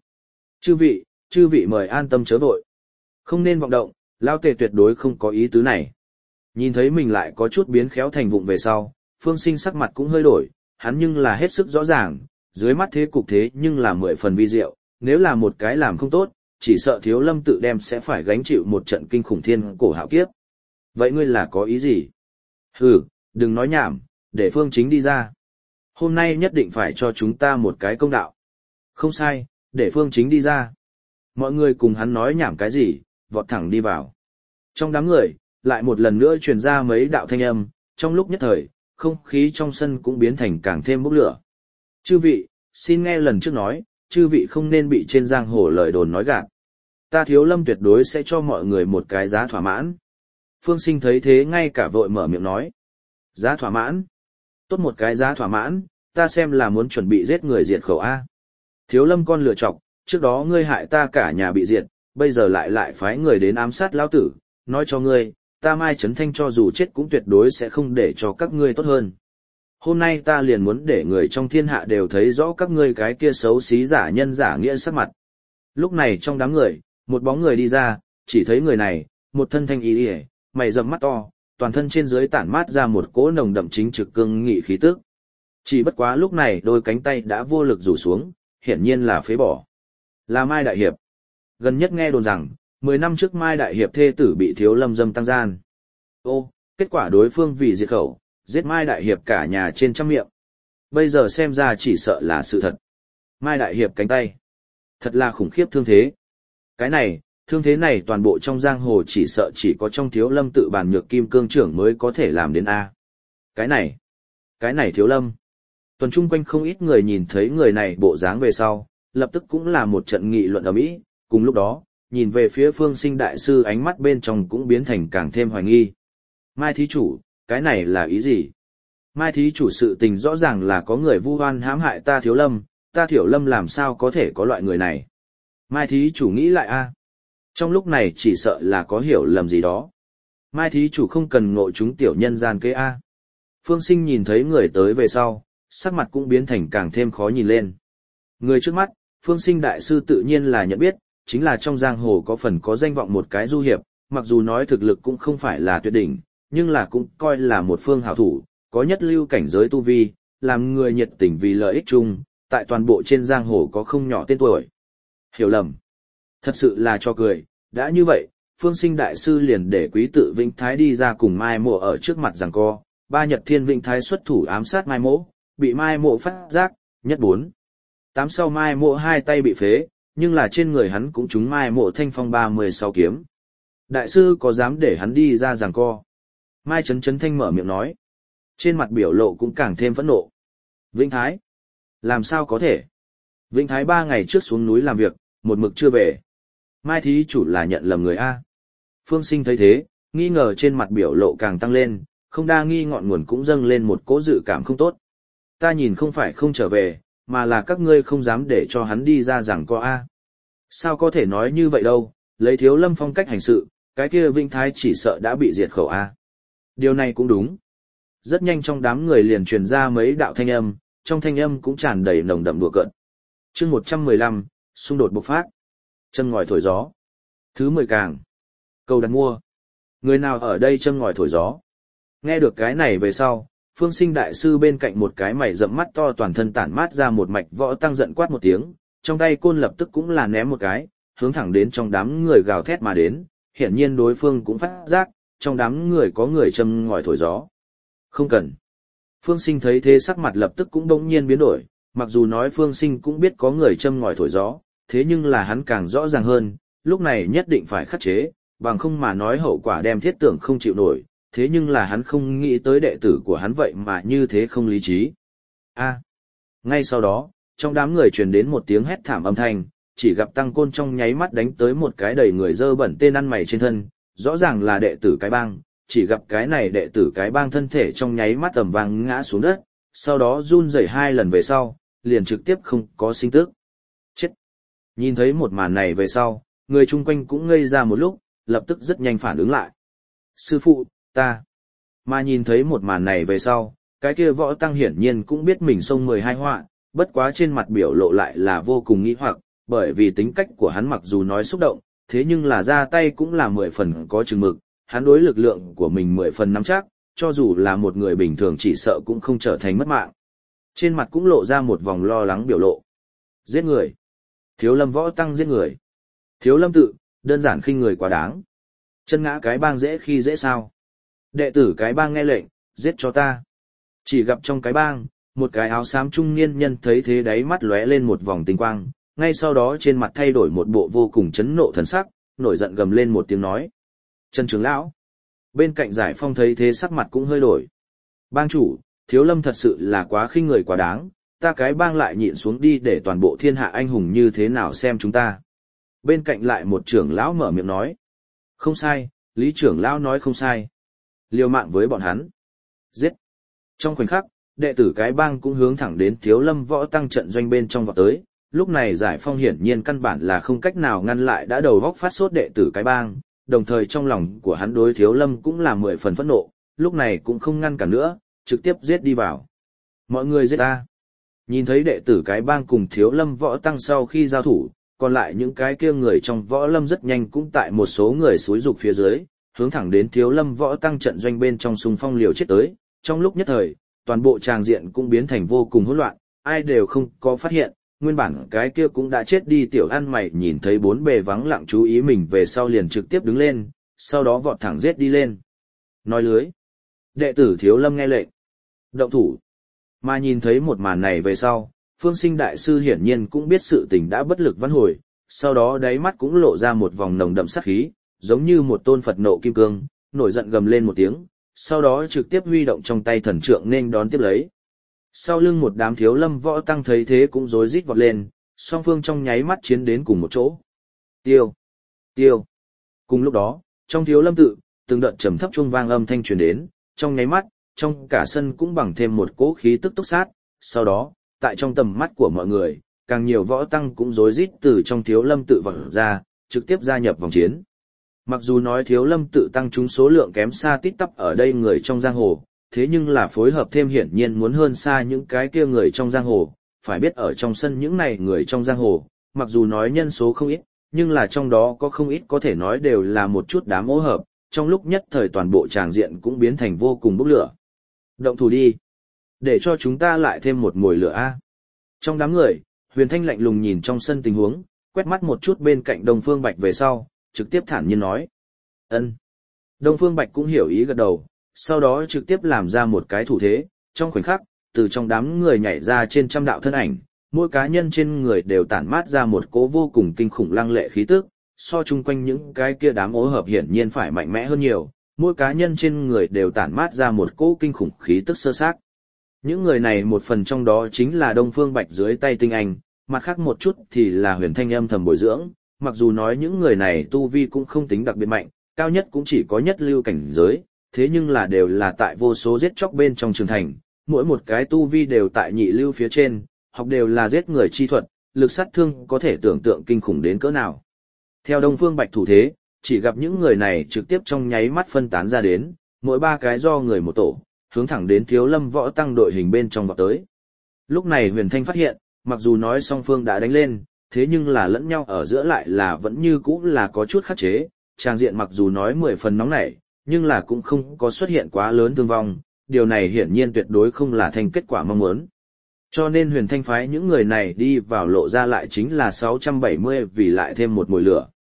Chư vị mời an tâm chớ vội. Không nên vọng động, lao tề tuyệt đối không có ý tứ này. Nhìn thấy mình lại có chút biến khéo thành vụng về sau, Phương Sinh sắc mặt cũng hơi đổi, hắn nhưng là hết sức rõ ràng, dưới mắt thế cục thế nhưng là 10 phần vi diệu, nếu là một cái làm không tốt, chỉ sợ Thiếu Lâm tự đem sẽ phải gánh chịu một trận kinh khủng thiên cổ hạo kiếp. Vậy ngươi là có ý gì? Hừ, đừng nói nhảm, để Phương Chính đi ra. Hôm nay nhất định phải cho chúng ta một cái công đạo. Không sai, để Phương Chính đi ra. Mọi người cùng hắn nói nhảm cái gì, vọt thẳng đi vào. Trong đám người, lại một lần nữa truyền ra mấy đạo thanh âm, trong lúc nhất thời, không khí trong sân cũng biến thành càng thêm bốc lửa. Chư vị, xin nghe lần trước nói, chư vị không nên bị trên giang hồ lời đồn nói gạt. Ta Thiếu Lâm tuyệt đối sẽ cho mọi người một cái giá thỏa mãn. Phương Sinh thấy thế ngay cả vội mở miệng nói. Giá thỏa mãn? Tốt một cái giá thỏa mãn, ta xem là muốn chuẩn bị giết người diệt khẩu A. Thiếu Lâm con lựa chọc, trước đó ngươi hại ta cả nhà bị diệt, bây giờ lại phái người đến ám sát lão tử, nói cho ngươi, ta Mai Trấn Thanh cho dù chết cũng tuyệt đối sẽ không để cho các ngươi tốt hơn. Hôm nay ta liền muốn để người trong thiên hạ đều thấy rõ các ngươi cái kia xấu xí giả nhân giả nghĩa sắc mặt. Lúc này trong đám người, một bóng người đi ra, chỉ thấy người này, một thân thanh y ỉa, mày rậm mắt to, toàn thân trên dưới tản mát ra một cỗ nồng đậm chính trực cương nghị khí tức. Chỉ bất quá lúc này đôi cánh tay đã vô lực rủ xuống, hiển nhiên là phế bỏ. Là Mai Đại Hiệp. Gần nhất nghe đồn rằng, 10 năm trước Mai Đại Hiệp thê tử bị Thiếu Lâm dâm tăng gian. Ô, kết quả đối phương vì diệt khẩu, giết Mai Đại Hiệp cả nhà trên trăm miệng. Bây giờ xem ra chỉ sợ là sự thật. Mai Đại Hiệp cánh tay. Thật là khủng khiếp thương thế. Cái này, thương thế này toàn bộ trong giang hồ chỉ sợ chỉ có trong Thiếu Lâm tự bản nhược kim cương trưởng mới có thể làm đến A. Cái này Thiếu Lâm. Tuần chung quanh không ít người nhìn thấy người này bộ dáng về sau, lập tức cũng là một trận nghị luận ầm ĩ. Cùng lúc đó, nhìn về phía Phương Sinh đại sư ánh mắt bên trong cũng biến thành càng thêm hoài nghi. Mai thí chủ, cái này là ý gì? Mai thí chủ sự tình rõ ràng là có người vu oan hãm hại ta Thiếu Lâm, ta Thiểu Lâm làm sao có thể có loại người này? Mai thí chủ nghĩ lại a. Trong lúc này chỉ sợ là có hiểu lầm gì đó. Mai thí chủ không cần ngộ chúng tiểu nhân gian kế a. Phương Sinh nhìn thấy người tới về sau, sắc mặt cũng biến thành càng thêm khó nhìn lên. Người trước mắt, Phương Sinh đại sư tự nhiên là nhận biết, chính là trong giang hồ có phần có danh vọng một cái du hiệp, mặc dù nói thực lực cũng không phải là tuyệt đỉnh, nhưng là cũng coi là một phương hảo thủ, có nhất lưu cảnh giới tu vi, làm người nhiệt tình vì lợi ích chung, tại toàn bộ trên giang hồ có không nhỏ tên tuổi. Hiểu lầm. Thật sự là cho cười, đã như vậy, Phương Sinh đại sư liền để quý tự Vĩnh Thái đi ra cùng Mai Mộ ở trước mặt giằng co, ba Nhật Thiên Vĩnh Thái xuất thủ ám sát Mai Mộ, bị Mai Mộ phát giác, nhất 4. 8 sau Mai Mộ hai tay bị phế, nhưng là trên người hắn cũng trúng Mai Mộ thanh phong 36 kiếm. Đại sư có dám để hắn đi ra giằng co? Mai Trấn Trấn Thanh mở miệng nói. Trên mặt biểu lộ cũng càng thêm phẫn nộ. Vĩnh Thái? Làm sao có thể? Vĩnh Thái 3 ngày trước xuống núi làm việc, một mực chưa về. Mai thí chủ là nhận lầm người A. Phương Sinh thấy thế, nghi ngờ trên mặt biểu lộ càng tăng lên, không đa nghi ngọn nguồn cũng dâng lên một cỗ dự cảm không tốt. Ta nhìn không phải không trở về, mà là các ngươi không dám để cho hắn đi ra giằng co A. Sao có thể nói như vậy đâu, lấy Thiếu Lâm phong cách hành sự, cái kia Vĩnh Thái chỉ sợ đã bị diệt khẩu A. Điều này cũng đúng. Rất nhanh trong đám người liền truyền ra mấy đạo thanh âm, trong thanh âm cũng tràn đầy nồng đậm đùa cợt. Chương 115, xung đột bộc phát. Châm ngòi thổi gió. Thứ 10 càng. Cầu đặt mua. Người nào ở đây châm ngòi thổi gió? Nghe được cái này về sau, Phương Sinh đại sư bên cạnh một cái mày rậm mắt to toàn thân tản mát ra một mạch võ tăng giận quát một tiếng, trong tay côn lập tức cũng là ném một cái, hướng thẳng đến trong đám người gào thét mà đến, hiển nhiên đối phương cũng phát giác, trong đám người có người châm ngòi thổi gió. Không cần. Phương Sinh thấy thế sắc mặt lập tức cũng bỗng nhiên biến đổi, mặc dù nói Phương Sinh cũng biết có người châm ngòi thổi gió, thế nhưng là hắn càng rõ ràng hơn, lúc này nhất định phải khắc chế, bằng không mà nói hậu quả đem Thiết Tưởng không chịu nổi, thế nhưng là hắn không nghĩ tới đệ tử của hắn vậy mà như thế không lý trí. Ngay sau đó, trong đám người truyền đến một tiếng hét thảm âm thanh, chỉ gặp Tăng Côn trong nháy mắt đánh tới một cái đầy người dơ bẩn tên ăn mày trên thân, rõ ràng là đệ tử cái bang, chỉ gặp cái này đệ tử cái bang thân thể trong nháy mắt tầm vang ngã xuống đất, sau đó run rẩy 2 lần về sau, liền trực tiếp không có sinh tức. Chết! Nhìn thấy một màn này về sau, người chung quanh cũng ngây ra một lúc, lập tức rất nhanh phản ứng lại. Sư phụ, ta! Mà nhìn thấy một màn này về sau, cái kia Võ Tăng hiển nhiên cũng biết mình xông 12 họa, bất quá trên mặt biểu lộ lại là vô cùng nghi hoặc, bởi vì tính cách của hắn mặc dù nói xúc động, thế nhưng là ra tay cũng là 10 phần có chừng mực, hắn đối lực lượng của mình 10 phần nắm chắc, cho dù là một người bình thường chỉ sợ cũng không trở thành mất mạng. Trên mặt cũng lộ ra một vòng lo lắng biểu lộ. Giết người. Thiếu Lâm Võ Tăng giết người. Thiếu Lâm tự, đơn giản khinh người quá đáng. Chân ngã cái bang dễ khi dễ sao. Đệ tử cái bang nghe lệnh, giết cho ta. Chỉ gặp trong cái bang, một cái áo xám trung niên nhân thấy thế đáy mắt lóe lên một vòng tinh quang, ngay sau đó trên mặt thay đổi một bộ vô cùng chấn nộ thần sắc, nổi giận gầm lên một tiếng nói. Trần trưởng lão. Bên cạnh Giải Phong thấy thế sắc mặt cũng hơi đổi. Bang chủ, Thiếu Lâm thật sự là quá khinh người quá đáng, ta cái bang lại nhịn xuống đi để toàn bộ thiên hạ anh hùng như thế nào xem chúng ta. Bên cạnh lại một trưởng lão mở miệng nói. Không sai, Lý trưởng lão nói không sai. Liều mạng với bọn hắn. Giết. Trong khoảnh khắc, đệ tử cái bang cũng hướng thẳng đến Thiếu Lâm Võ Tăng trận doanh bên trong vọt tới. Lúc này Giải Phong hiển nhiên căn bản là không cách nào ngăn lại đã đầu góc phát sốt đệ tử cái bang, đồng thời trong lòng của hắn đối Thiếu Lâm cũng là 10 phần phẫn nộ, lúc này cũng không ngăn cản nữa, trực tiếp giết đi vào. Mọi người giết ta. Nhìn thấy đệ tử cái bang cùng Thiếu Lâm Võ Tăng sau khi giao thủ, còn lại những cái kia người trong Võ Lâm rất nhanh cũng tại một số người xúi dục phía dưới, hướng thẳng đến Thiếu Lâm Võ Tăng trận doanh bên trong xung phong liều chết tới. Trong lúc nhất thời, toàn bộ tràng diện cũng biến thành vô cùng hỗn loạn, ai đều không có phát hiện, nguyên bản cái kia cũng đã chết đi tiểu ăn mày nhìn thấy bốn bề vắng lặng chú ý mình về sau liền trực tiếp đứng lên, sau đó vọt thẳng giết đi lên. Nói lưới. Đệ tử Thiếu Lâm nghe lệnh. Động thủ. Mà nhìn thấy một màn này về sau, Phương Sinh đại sư hiển nhiên cũng biết sự tình đã bất lực vãn hồi, sau đó đáy mắt cũng lộ ra một vòng nồng đậm sát khí, giống như một tôn Phật nộ kim cương, nổi giận gầm lên một tiếng, sau đó trực tiếp huy động trong tay thần trượng nên đón tiếp lấy. Sau lưng một đám Thiếu Lâm Võ Tăng thấy thế cũng rối rít vọt lên, song phương trong nháy mắt chiến đến cùng một chỗ. Tiêu! Tiêu! Cùng lúc đó, trong Thiếu Lâm tự, từng đợt trầm thấp chuông vang âm thanh truyền đến, trong nháy mắt, trong cả sân cũng bằng thêm một cỗ khí tức túc sát, sau đó, tại trong tầm mắt của mọi người, càng nhiều võ tăng cũng rối rít từ trong Thiếu Lâm tự vọt ra, trực tiếp gia nhập vòng chiến. Mặc dù nói Thiếu Lâm tự tăng chúng số lượng kém xa tít tắp ở đây người trong giang hồ, thế nhưng là phối hợp thêm hiển nhiên muốn hơn xa những cái kia người trong giang hồ, phải biết ở trong sân những này người trong giang hồ, mặc dù nói nhân số không ít, nhưng là trong đó có không ít có thể nói đều là một chút đám ô hợp, trong lúc nhất thời toàn bộ tràng diện cũng biến thành vô cùng bốc lửa. Động thủ đi, để cho chúng ta lại thêm một mồi lửa a. Trong đám người, Huyền Thanh lạnh lùng nhìn trong sân tình huống, quét mắt một chút bên cạnh Đông Phương Bạch về sau, trực tiếp thản nhiên nói. Ân. Đông Phương Bạch cũng hiểu ý gật đầu, sau đó trực tiếp làm ra một cái thủ thế, trong khoảnh khắc, từ trong đám người nhảy ra trên trăm đạo thân ảnh, mỗi cá nhân trên người đều tản mát ra một cỗ vô cùng kinh khủng lăng lệ khí tức, so chung quanh những cái kia đám ố hợp hiển nhiên phải mạnh mẽ hơn nhiều, mỗi cá nhân trên người đều tản mát ra một cỗ kinh khủng khí tức sơ xác. Những người này một phần trong đó chính là Đông Phương Bạch dưới tay tinh anh, mặt khác một chút thì là Huyền Thanh âm thầm bồi dưỡng, mặc dù nói những người này tu vi cũng không tính đặc biệt mạnh, cao nhất cũng chỉ có nhất lưu cảnh giới, thế nhưng là đều là tại vô số giết chóc bên trong trường thành, mỗi một cái tu vi đều tại nhị lưu phía trên, học đều là giết người chi thuật, lực sát thương có thể tưởng tượng kinh khủng đến cỡ nào. Theo Đông Phương Bạch thủ thế, chỉ gặp những người này trực tiếp trong nháy mắt phân tán ra đến, mỗi ba cái do người một tổ, hướng thẳng đến Thiếu Lâm Võ Tăng đội hình bên trong vọt tới. Lúc này Huyền Thanh phát hiện, mặc dù nói song phương đã đánh lên, thế nhưng là lẫn nhau ở giữa lại là vẫn như cũ là có chút khắc chế, trang diện mặc dù nói 10 phần nóng nảy, nhưng là cũng không có xuất hiện quá lớn thương vong, điều này hiển nhiên tuyệt đối không là thành kết quả mong muốn. Cho nên Huyền Thanh phái những người này đi vào lộ ra lại chính là 670 vì lại thêm một mồi lửa.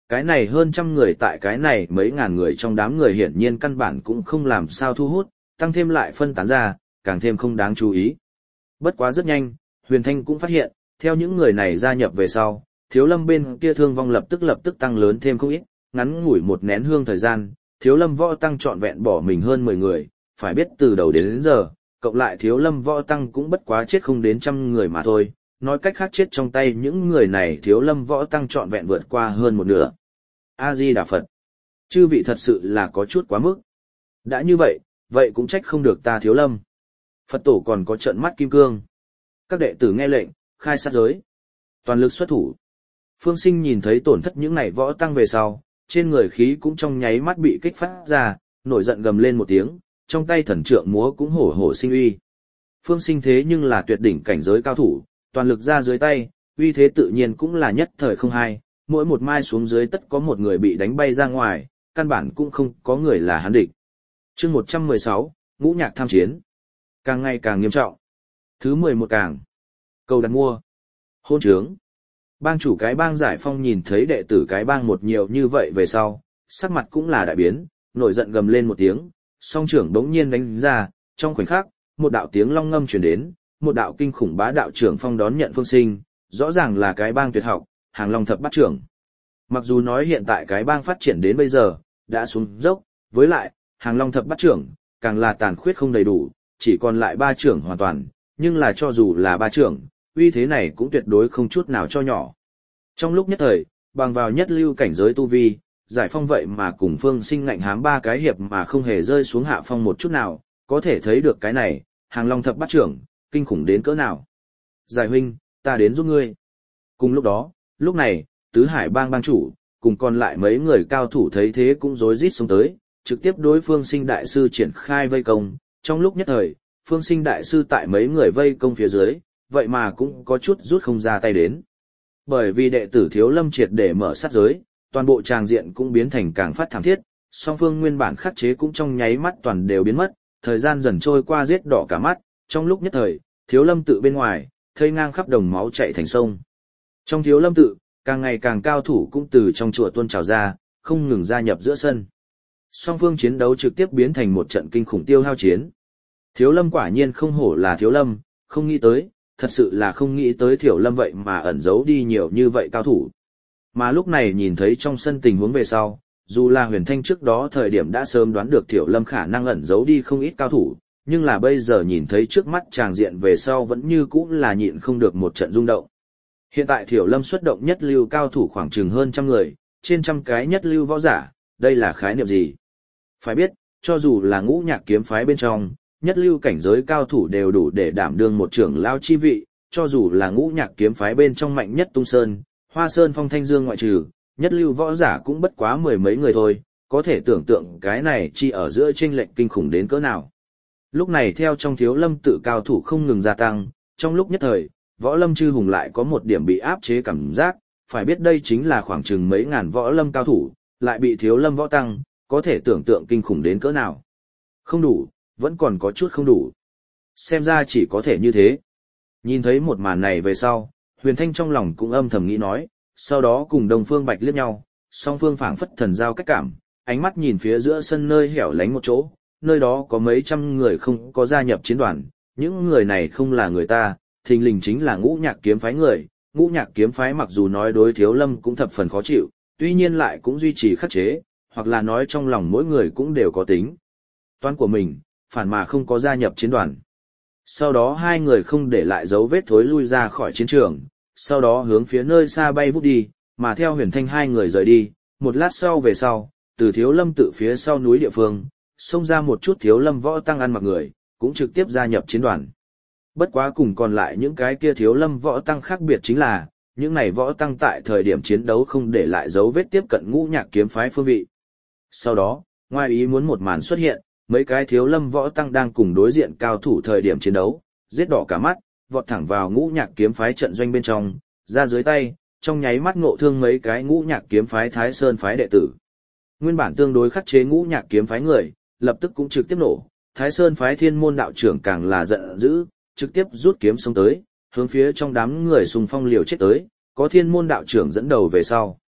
Cái này hơn trăm người tại cái này mấy ngàn người trong đám người hiển nhiên căn bản cũng không làm sao thu hút, tăng thêm lại phân tán ra, càng thêm không đáng chú ý. Bất quá rất nhanh, Huyền Thanh cũng phát hiện, theo những người này gia nhập về sau, Thiếu Lâm bên kia thương vong lập tức tăng lớn thêm không ít, ngắn ngủi một nén hương thời gian, Thiếu Lâm võ tăng trọn vẹn bỏ mình hơn 10 người, phải biết từ đầu đến giờ, cộng lại Thiếu Lâm võ tăng cũng bất quá chết không đến trăm người mà thôi, nói cách khác chết trong tay những người này Thiếu Lâm võ tăng trọn vẹn vượt qua hơn một nửa. A-di-đà Phật. Chư vị thật sự là có chút quá mức. Đã như vậy, vậy cũng trách không được ta Thiếu Lâm. Phật tổ còn có trận mắt kim cương. Các đệ tử nghe lệnh, khai sát giới. Toàn lực xuất thủ. Phương Sinh nhìn thấy tổn thất những này võ tăng về sau, trên người khí cũng trong nháy mắt bị kích phát ra, nổi giận gầm lên một tiếng, trong tay thần trượng múa cũng hổ hổ sinh uy. Phương Sinh thế nhưng là tuyệt đỉnh cảnh giới cao thủ, toàn lực ra dưới tay, uy thế tự nhiên cũng là nhất thời không hai, mỗi một mai xuống dưới tất có một người bị đánh bay ra ngoài, căn bản cũng không có người là hắn địch. Chương 116, Ngũ Nhạc tham chiến. Càng ngày càng nghiêm trọng. Thứ 11 càng. Cầu đặt mua. Hôn trướng. Bang chủ cái bang Giải Phong nhìn thấy đệ tử cái bang một nhiều như vậy về sau, sắc mặt cũng là đại biến, nổi giận gầm lên một tiếng, song trưởng đống nhiên đánh ra, trong khoảnh khắc, một đạo tiếng long ngâm truyền đến, một đạo kinh khủng bá đạo trưởng phong đón nhận Phương Sinh, rõ ràng là cái bang tuyệt học, Hàng Long thập bát trưởng. Mặc dù nói hiện tại cái bang phát triển đến bây giờ, đã xuống dốc, với lại, Hàng Long thập bát trưởng, càng là tàn khuyết không đầy đủ, chỉ còn lại 3 trưởng hoàn toàn, nhưng là cho dù là 3 trưởng, uy thế này cũng tuyệt đối không chút nào cho nhỏ. Trong lúc nhất thời, bằng vào nhất lưu cảnh giới tu vi, Giải Phong vậy mà cùng Phương Sinh ngạnh hám 3 cái hiệp mà không hề rơi xuống hạ phong một chút nào, có thể thấy được cái này, Hàng Long thập bát trưởng, kinh khủng đến cỡ nào. Giải huynh, ta đến giúp ngươi. Cùng lúc này, Tứ Hải bang bang chủ, cùng còn lại mấy người cao thủ thấy thế cũng rối rít xuống tới, trực tiếp đối Phương Sinh đại sư triển khai vây công. Trong lúc nhất thời, Phương Sinh đại sư tại mấy người vây công phía dưới, vậy mà cũng có chút rút không ra tay đến. Bởi vì đệ tử Thiếu Lâm triệt để mở sát giới, toàn bộ tràng diện cũng biến thành càng phát thảm thiết, song phương nguyên bản khắc chế cũng trong nháy mắt toàn đều biến mất, thời gian dần trôi qua giết đỏ cả mắt, trong lúc nhất thời, Thiếu Lâm tự bên ngoài, thây ngang khắp đồng máu chảy thành sông. Trong Thiếu Lâm tự, càng ngày càng cao thủ cũng từ trong chùa tuôn trào ra, không ngừng gia nhập giữa sân. Song phương chiến đấu trực tiếp biến thành một trận kinh khủng tiêu hao chiến. Thiếu Lâm quả nhiên không hổ là Thiếu Lâm, không nghĩ tới, thật sự là không nghĩ tới Thiếu Lâm vậy mà ẩn giấu đi nhiều như vậy cao thủ. Mà lúc này nhìn thấy trong sân tình huống về sau, dù là Huyền Thanh trước đó thời điểm đã sớm đoán được Thiếu Lâm khả năng ẩn giấu đi không ít cao thủ, nhưng là bây giờ nhìn thấy trước mắt tràng diện về sau vẫn như cũ là nhịn không được một trận rung động. Hiện tại Thiểu Lâm xuất động nhất lưu cao thủ khoảng chừng hơn trăm người, trên trăm cái nhất lưu võ giả, đây là khái niệm gì? Phải biết, cho dù là Ngũ Nhạc kiếm phái bên trong, nhất lưu cảnh giới cao thủ đều đủ để đảm đương một trưởng lao chi vị, cho dù là Ngũ Nhạc kiếm phái bên trong mạnh nhất Tung Sơn, Hoa Sơn Phong Thanh Dương ngoại trừ, nhất lưu võ giả cũng bất quá 10 mấy người thôi, có thể tưởng tượng cái này chi ở giữa chênh lệch kinh khủng đến cỡ nào. Lúc này theo trong Thiếu Lâm tự cao thủ không ngừng gia tăng, trong lúc nhất thời, Võ Lâm chư hùng lại có một điểm bị áp chế cảm giác, phải biết đây chính là khoảng chừng mấy ngàn Võ Lâm cao thủ, lại bị Thiếu Lâm võ tăng, có thể tưởng tượng kinh khủng đến cỡ nào. Không đủ, vẫn còn có chút không đủ. Xem ra chỉ có thể như thế. Nhìn thấy một màn này về sau, Huyền Thanh trong lòng cũng âm thầm nghĩ nói, sau đó cùng Đông Phương Bạch liếc nhau, song phương phảng phất thần giao cách cảm, ánh mắt nhìn phía giữa sân nơi hẻo lánh một chỗ, nơi đó có mấy trăm người không có gia nhập chiến đoàn, những người này không là người ta, thình lình chính là Ngũ Nhạc kiếm phái người. Ngũ Nhạc kiếm phái mặc dù nói đối Thiếu Lâm cũng thập phần khó chịu, tuy nhiên lại cũng duy trì khắc chế, hoặc là nói trong lòng mỗi người cũng đều có tính toán của mình, phản mà không có gia nhập chiến đoàn. Sau đó hai người không để lại dấu vết thối lui ra khỏi chiến trường, sau đó hướng phía nơi xa bay vút đi, mà theo Huyền Thanh hai người rời đi, một lát sau về sau, từ Thiếu Lâm tự phía sau núi địa phương, xông ra một chút Thiếu Lâm võ tăng ăn mặc người, cũng trực tiếp gia nhập chiến đoàn. Bất quá cùng còn lại những cái kia Thiếu Lâm võ tăng khác biệt chính là, những này võ tăng tại thời điểm chiến đấu không để lại dấu vết tiếp cận Ngũ Nhạc kiếm phái phương vị. Sau đó, ngoài ý muốn một màn xuất hiện, mấy cái Thiếu Lâm võ tăng đang cùng đối diện cao thủ thời điểm chiến đấu, giết đỏ cả mắt, vọt thẳng vào Ngũ Nhạc kiếm phái trận doanh bên trong, ra dưới tay, trong nháy mắt ngộ thương mấy cái Ngũ Nhạc kiếm phái Thái Sơn phái đệ tử. Nguyên bản tương đối khắc chế Ngũ Nhạc kiếm phái người, lập tức cũng trực tiếp nổ, Thái Sơn phái Thiên Môn đạo trưởng càng là giận dữ, trực tiếp rút kiếm xông tới, hướng phía trong đám người xung phong liều chết tới, có Thiên Môn đạo trưởng dẫn đầu về sau.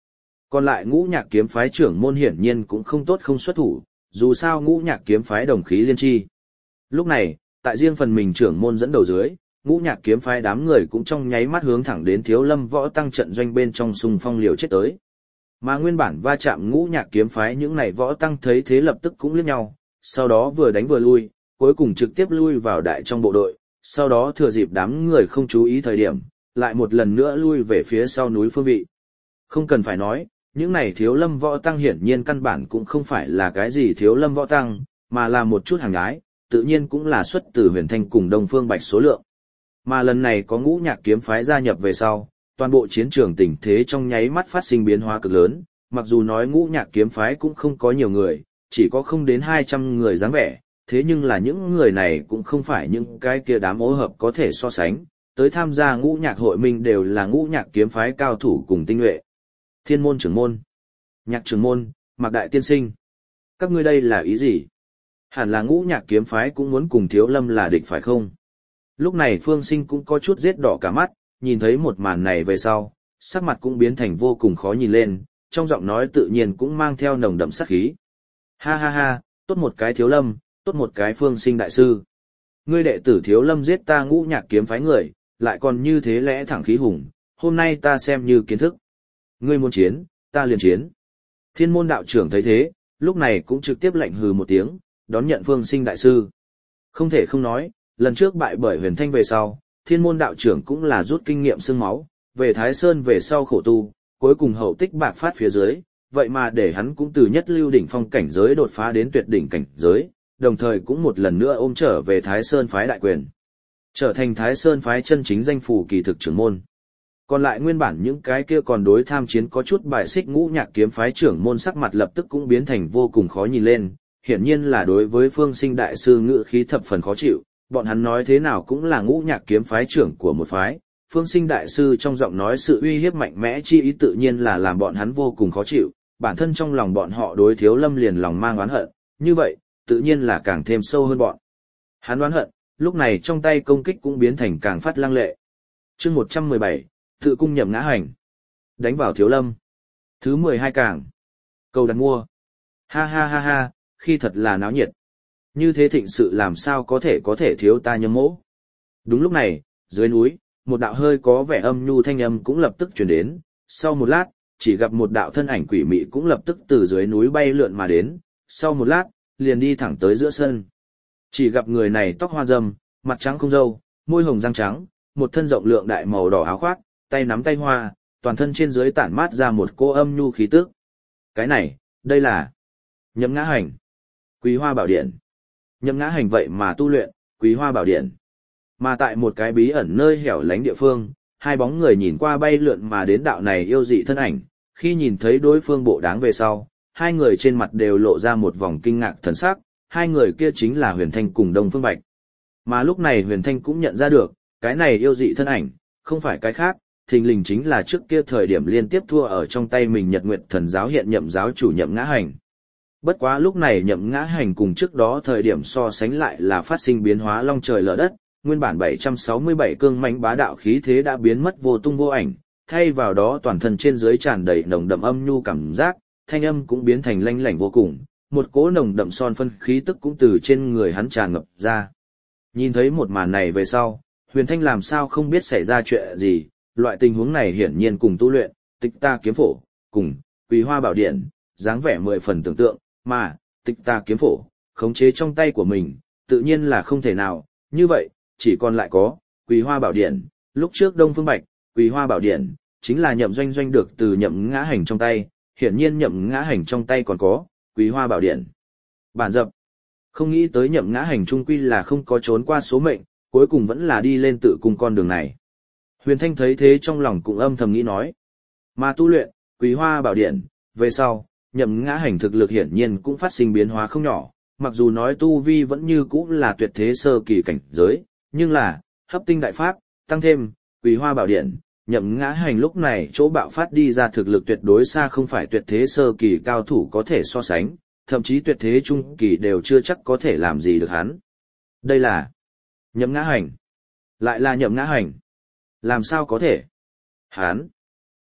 Còn lại Ngũ Nhạc kiếm phái trưởng môn hiển nhiên cũng không tốt không xuất thủ, dù sao Ngũ Nhạc kiếm phái đồng khí liên chi. Lúc này, tại riêng phần mình trưởng môn dẫn đầu dưới, Ngũ Nhạc kiếm phái đám người cũng trong nháy mắt hướng thẳng đến Thiếu Lâm Võ Tăng trận doanh bên trong xung phong liều chết tới. Mà nguyên bản va chạm Ngũ Nhạc kiếm phái những này võ tăng thấy thế lập tức cũng liếc nhau, sau đó vừa đánh vừa lui, cuối cùng trực tiếp lui vào đại trong bộ đội, sau đó thừa dịp đám người không chú ý thời điểm, lại một lần nữa lui về phía sau núi phương vị. Không cần phải nói, những này Thiếu Lâm Võ Tăng hiển nhiên căn bản cũng không phải là cái gì Thiếu Lâm Võ Tăng, mà là một chút hàng gái, tự nhiên cũng là xuất từ Huyền Thanh cùng Đông Phương Bạch số lượng. Mà lần này có Ngũ Nhạc kiếm phái gia nhập về sau, toàn bộ chiến trường tình thế trong nháy mắt phát sinh biến hóa cực lớn, mặc dù nói Ngũ Nhạc kiếm phái cũng không có nhiều người, chỉ có không đến 200 người dáng vẻ, thế nhưng là những người này cũng không phải những cái kia đám ô hợp có thể so sánh, tới tham gia Ngũ Nhạc hội minh đều là Ngũ Nhạc kiếm phái cao thủ cùng tinh nhuệ. Thiên môn trưởng môn, Nhạc trưởng môn, Mạc đại tiên sinh. Các ngươi đây là ý gì? Hẳn là Ngũ Nhạc kiếm phái cũng muốn cùng Thiếu Lâm là địch phải không? Lúc này Phương Sinh cũng có chút giết đỏ cả mắt, nhìn thấy một màn này về sau, sắc mặt cũng biến thành vô cùng khó nhìn lên, trong giọng nói tự nhiên cũng mang theo nồng đậm sát khí. Ha ha ha, tốt một cái Thiếu Lâm, tốt một cái Phương Sinh đại sư. Ngươi đệ tử Thiếu Lâm giết ta Ngũ Nhạc kiếm phái người, lại còn như thế lẽ thẳng khí hùng, hôm nay ta xem như kiến thức. Ngươi muốn chiến, ta liền chiến. Thiên môn đạo trưởng thấy thế, lúc này cũng trực tiếp lạnh hừ một tiếng, đón nhận Phương Sinh đại sư. Không thể không nói, lần trước bại bởi Huyền Thanh về sau, thiên môn đạo trưởng cũng là rút kinh nghiệm xương máu, về Thái Sơn về sau khổ tu, cuối cùng hậu tích bạc phát phía dưới, vậy mà để hắn cũng từ nhất lưu đỉnh phong cảnh giới đột phá đến tuyệt đỉnh cảnh giới, đồng thời cũng một lần nữa ôm trở về Thái Sơn phái đại quyền. Trở thành Thái Sơn phái chân chính danh phủ kỳ thực trưởng môn. Còn lại nguyên bản những cái kia còn đối tham chiến có chút bài xích Ngũ Nhạc kiếm phái trưởng môn sắc mặt lập tức cũng biến thành vô cùng khó nhìn lên, hiển nhiên là đối với Phương Sinh đại sư ngữ khí thập phần khó chịu, bọn hắn nói thế nào cũng là Ngũ Nhạc kiếm phái trưởng của một phái, Phương Sinh đại sư trong giọng nói sự uy hiếp mạnh mẽ chi ý tự nhiên là làm bọn hắn vô cùng khó chịu, bản thân trong lòng bọn họ đối Thiếu Lâm liền lòng mang oán hận, như vậy, tự nhiên là càng thêm sâu hơn bọn. Hắn oán hận, lúc này trong tay công kích cũng biến thành càng phát lăng lệ. Chương 117, tự cung nhậm ngã hành. Đánh vào Thiếu Lâm. Thứ 12 càng. Cầu đặt mua. Ha ha ha ha, khi thật là náo nhiệt. Như thế thịnh sự làm sao có thể thiếu ta nhâm mỗ. Đúng lúc này, dưới núi, một đạo hơi có vẻ âm nhu thanh âm cũng lập tức truyền đến, sau một lát, chỉ gặp một đạo thân ảnh quỷ mị cũng lập tức từ dưới núi bay lượn mà đến, sau một lát, liền đi thẳng tới giữa sân. Chỉ gặp người này tóc hoa râm, mặt trắng không râu, môi hồng răng trắng, một thân rộng lượng đại màu đỏ áo khoác, tay nắm tay hoa, toàn thân trên dưới tản mát ra một cô âm nhu khí tức. Cái này, đây là Nhậm Ngã Hành, Quý Hoa Bảo Điện. Nhậm Ngã Hành vậy mà tu luyện Quý Hoa Bảo Điện. Mà tại một cái bí ẩn nơi hẻo lánh địa phương, hai bóng người nhìn qua bay lượn mà đến đạo này yêu dị thân ảnh, khi nhìn thấy đối phương bộ đáng về sau, hai người trên mặt đều lộ ra một vòng kinh ngạc thần sắc, hai người kia chính là Huyền Thanh cùng Đông Phương Bạch. Mà lúc này Huyền Thanh cũng nhận ra được, cái này yêu dị thân ảnh, không phải cái khác, thình lình chính là trước kia thời điểm liên tiếp thua ở trong tay mình Nhật Nguyệt Thần giáo hiện nhậm giáo chủ Nhậm Ngã Hành. Bất quá lúc này Nhậm Ngã Hành cùng trước đó thời điểm so sánh lại là phát sinh biến hóa long trời lở đất, nguyên bản 767 cương mãnh bá đạo khí thế đã biến mất vô tung vô ảnh, thay vào đó toàn thân trên dưới tràn đầy nồng đậm âm nhu cảm giác, thanh âm cũng biến thành lanh lảnh vô cùng, một cỗ nồng đậm son phân khí tức cũng từ trên người hắn tràn ngập ra. Nhìn thấy một màn này về sau, Huyền Thanh làm sao không biết xảy ra chuyện gì, loại tình huống này hiển nhiên cùng tu luyện, Tịch Ta kiếm phổ, cùng Quý Hoa Bảo Điện, dáng vẻ 10 phần tưởng tượng, mà Tịch Ta kiếm phổ, khống chế trong tay của mình, tự nhiên là không thể nào, như vậy, chỉ còn lại có Quý Hoa Bảo Điện, lúc trước Đông Phương Bạch, Quý Hoa Bảo Điện chính là Nhậm Doanh Doanh được từ Nhậm Ngã Hành trong tay, hiển nhiên Nhậm Ngã Hành trong tay còn có Quý Hoa Bảo Điện. Bản dập, không nghĩ tới Nhậm Ngã Hành trung quy là không có trốn qua số mệnh, cuối cùng vẫn là đi lên tự cung con đường này. Huyền Thanh thấy thế trong lòng cũng âm thầm nghĩ nói. Mà tu luyện Quý Hoa Bảo Điện về sau, Nhậm Ngã Hành thực lực hiển nhiên cũng phát sinh biến hóa không nhỏ, mặc dù nói tu vi vẫn như cũ là tuyệt thế sơ kỳ cảnh giới, nhưng là hấp tinh đại pháp, tăng thêm Quý Hoa Bảo Điện, Nhậm Ngã Hành lúc này chỗ bạo phát đi ra thực lực tuyệt đối xa không phải tuyệt thế sơ kỳ cao thủ có thể so sánh, thậm chí tuyệt thế trung kỳ đều chưa chắc có thể làm gì được hắn. Đây là Nhậm Ngã Hành, lại là Nhậm Ngã Hành. Làm sao có thể? Hắn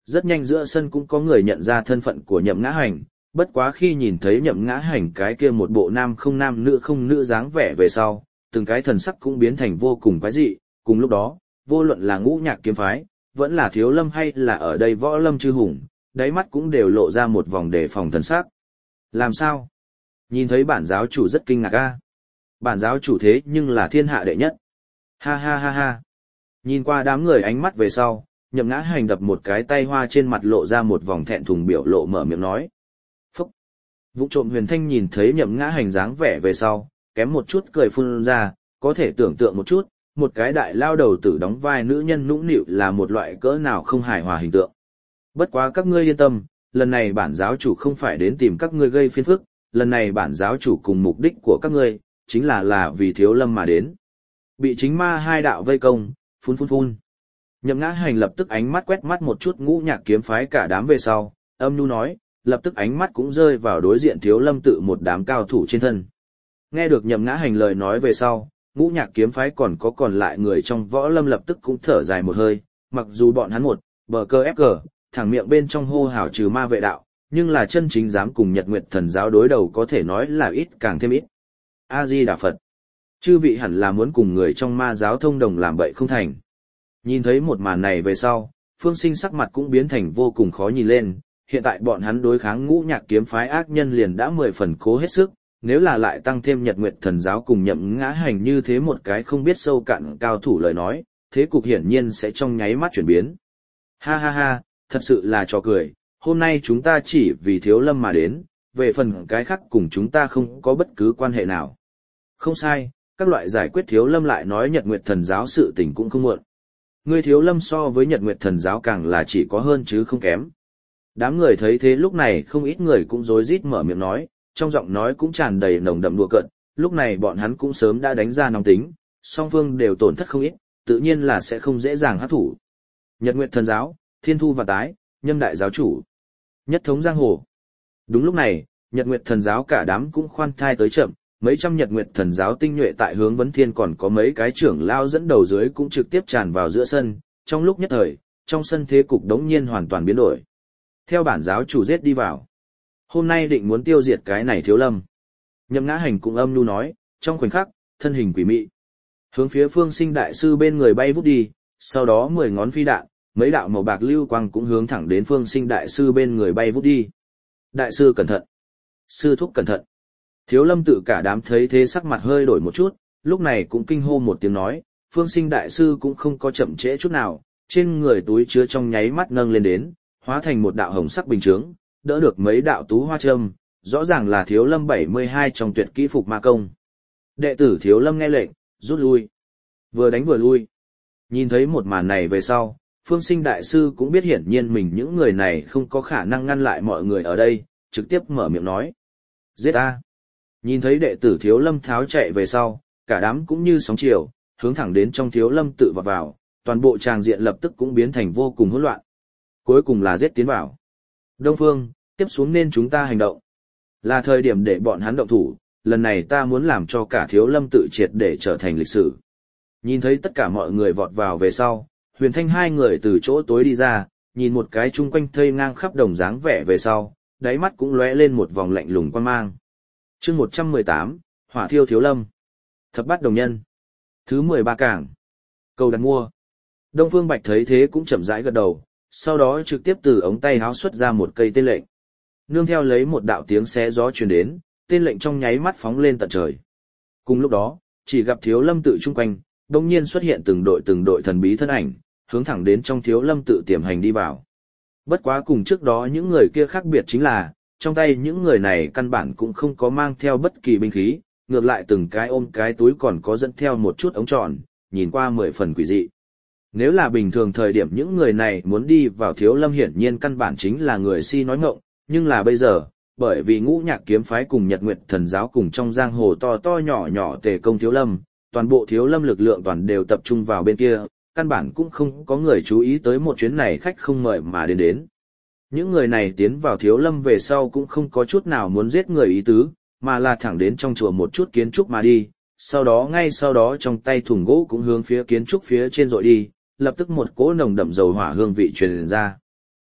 Rất nhanh giữa sân cũng có người nhận ra thân phận của Nhậm Ngã Hành, bất quá khi nhìn thấy Nhậm Ngã Hành cái kia một bộ nam không nữ dáng vẻ về sau, từng cái thần sắc cũng biến thành vô cùng quái dị, cùng lúc đó, vô luận là Ngũ Nhạc kiếm phái, vẫn là Thiếu Lâm hay là ở đây Võ Lâm chư hùng, đáy mắt cũng đều lộ ra một vòng đề phòng thần sắc. Làm sao? Nhìn thấy bản giáo chủ rất kinh ngạc a. Bản giáo chủ thế nhưng là thiên hạ đệ nhất. Ha ha ha ha. Nhìn qua đám người ánh mắt về sau, Nhậm Ngã Hành đập một cái tay hoa trên mặt lộ ra một vòng thẹn thùng biểu lộ mở miệng nói. Phúc. Vụng trộm Huyền Thanh nhìn thấy Nhậm Ngã Hành dáng vẻ về sau, kém một chút cười phun ra, có thể tưởng tượng một chút, một cái đại lao đầu tử đóng vai nữ nhân nũng nịu là một loại cỡ nào không hài hòa hình tượng. Bất quá các ngươi yên tâm, lần này bản giáo chủ không phải đến tìm các ngươi gây phiền phức, lần này bản giáo chủ cùng mục đích của các ngươi, chính là vì Thiếu Lâm mà đến. Bị chính ma hai đạo vây công, phun phun phun. Nhậm Ngã Hành lập tức ánh mắt quét mắt một chút Ngũ Nhạc kiếm phái cả đám về sau, âm nhu nói, lập tức ánh mắt cũng rơi vào đối diện Thiếu Lâm tự một đám cao thủ trên thân. Nghe được Nhậm Ngã Hành lời nói về sau, Ngũ Nhạc kiếm phái còn lại người trong Võ Lâm lập tức cũng thở dài một hơi, mặc dù bọn hắn bờ cơ ép cờ, thẳng miệng bên trong hô hào trừ ma vệ đạo, nhưng là chân chính dám cùng Nhật Nguyệt Thần giáo đối đầu có thể nói là ít càng thêm ít. A Di Đà Phật. Chư vị hẳn là muốn cùng người trong ma giáo thông đồng làm bậy không thành. Nhìn thấy một màn này về sau, Phương Sinh sắc mặt cũng biến thành vô cùng khó nhìn lên, hiện tại bọn hắn đối kháng Ngũ Nhạc kiếm phái ác nhân liền đã 10 phần cố hết sức, nếu là lại tăng thêm Nhật Nguyệt Thần giáo cùng Nhậm Ngã Hành như thế một cái không biết sâu cạn cao thủ lời nói, thế cục hiển nhiên sẽ trong nháy mắt chuyển biến. Ha ha ha, thật sự là trò cười, hôm nay chúng ta chỉ vì Thiếu Lâm mà đến, về phần cái khác cùng chúng ta không có bất cứ quan hệ nào. Không sai, các loại giải quyết Thiếu Lâm lại nói Nhật Nguyệt Thần giáo sự tình cũng không muộn. Ngươi Thiếu Lâm so với Nhật Nguyệt Thần giáo càng là chỉ có hơn chứ không kém. Đám người thấy thế lúc này không ít người cũng rối rít mở miệng nói, trong giọng nói cũng tràn đầy nồng đậm đùa cợt, lúc này bọn hắn cũng sớm đã đánh ra nóng tính, song phương đều tổn thất không ít, tự nhiên là sẽ không dễ dàng hấp thủ. Nhật Nguyệt Thần giáo, Thiên Thu và Tái, Nhâm đại giáo chủ, nhất thống giang hồ. Đúng lúc này, Nhật Nguyệt Thần giáo cả đám cũng khoan thai tới chậm, mấy trăm Nhật Nguyệt Thần giáo tinh nhuệ tại hướng Vấn Thiên còn có mấy cái trưởng lao dẫn đầu dưới cũng trực tiếp tràn vào giữa sân, trong lúc nhất thời, trong sân thế cục đống nhiên hoàn toàn biến đổi. Theo bản giáo chủ giết đi vào. Hôm nay định muốn tiêu diệt cái này Thiếu Lâm. Nhậm Ngã Hành cũng âm nhu nói, trong khoảnh khắc, thân hình quỷ mị. Hướng phía Phương Sinh đại sư bên người bay vút đi, sau đó 10 ngón phi đạn, mấy đạo màu bạc lưu quang cũng hướng thẳng đến Phương Sinh đại sư bên người bay vút đi. Đại sư cẩn thận. Sư thúc cẩn thận. Thiếu Lâm tự cả đám thấy thế sắc mặt hơi đổi một chút, lúc này cũng kinh hô một tiếng nói, Phương Sinh đại sư cũng không có chậm trễ chút nào, trên người túi chứa trong nháy mắt nâng lên đến, hóa thành một đạo hồng sắc bình chướng, đỡ được mấy đạo tú hoa châm, rõ ràng là Thiếu Lâm 72 trong tuyệt kỹ phục ma công. Đệ tử Thiếu Lâm nghe lệnh, rút lui. Vừa đánh vừa lui. Nhìn thấy một màn này về sau, Phương Sinh đại sư cũng biết hiển nhiên mình những người này không có khả năng ngăn lại mọi người ở đây, trực tiếp mở miệng nói. Giết a! Nhìn thấy đệ tử Thiếu Lâm tháo chạy về sau, cả đám cũng như sóng chiều, hướng thẳng đến trong Thiếu Lâm tự vọt vào, toàn bộ tràng diện lập tức cũng biến thành vô cùng hỗn loạn. Cuối cùng là giết tiến vào. Đông Phương, tiếp xuống nên chúng ta hành động. Là thời điểm để bọn hắn động thủ, lần này ta muốn làm cho cả Thiếu Lâm tự triệt để trở thành lịch sử. Nhìn thấy tất cả mọi người vọt vào về sau, Huyền Thanh hai người từ chỗ tối đi ra, nhìn một cái chung quanh thây ngang khắp đồng dáng vẻ về sau, đáy mắt cũng lóe lên một vòng lạnh lùng quan mang. Chương 118, Hỏa thiêu Thiếu Lâm. Thập bát đồng nhân. Thứ 13 cảng. Cầu đặt mua. Đông Phương Bạch thấy thế cũng chậm rãi gật đầu, sau đó trực tiếp từ ống tay háo xuất ra một cây tên lệnh. Nương theo lấy một đạo tiếng xé gió truyền đến, tên lệnh trong nháy mắt phóng lên tận trời. Cùng lúc đó, chỉ gặp Thiếu Lâm tự chung quanh, đột nhiên xuất hiện từng đội thần bí thân ảnh, hướng thẳng đến trong Thiếu Lâm tự tiềm hành đi vào. Bất quá cùng trước đó những người kia khác biệt chính là, trong tay những người này căn bản cũng không có mang theo bất kỳ binh khí, ngược lại từng cái ôm cái túi còn có dẫn theo một chút ống tròn, nhìn qua 10 phần quỷ dị. Nếu là bình thường thời điểm những người này muốn đi vào Thiếu Lâm hiển nhiên căn bản chính là người si nói ngọng, nhưng là bây giờ, bởi vì Ngũ Nhạc kiếm phái cùng Nhật Nguyệt Thần giáo cùng trong giang hồ to to nhỏ nhỏ tề công Thiếu Lâm, toàn bộ Thiếu Lâm lực lượng toàn đều tập trung vào bên kia, căn bản cũng không có người chú ý tới một chuyến này khách không mời mà đến. Những người này tiến vào Thiếu Lâm về sau cũng không có chút nào muốn giết người ý tứ, mà là thẳng đến trong chùa một chút kiến trúc mà đi, ngay sau đó trong tay thùng gỗ cũng hướng phía kiến trúc phía trên dội đi, lập tức một cỗ nồng đậm dầu hỏa hương vị truyền ra.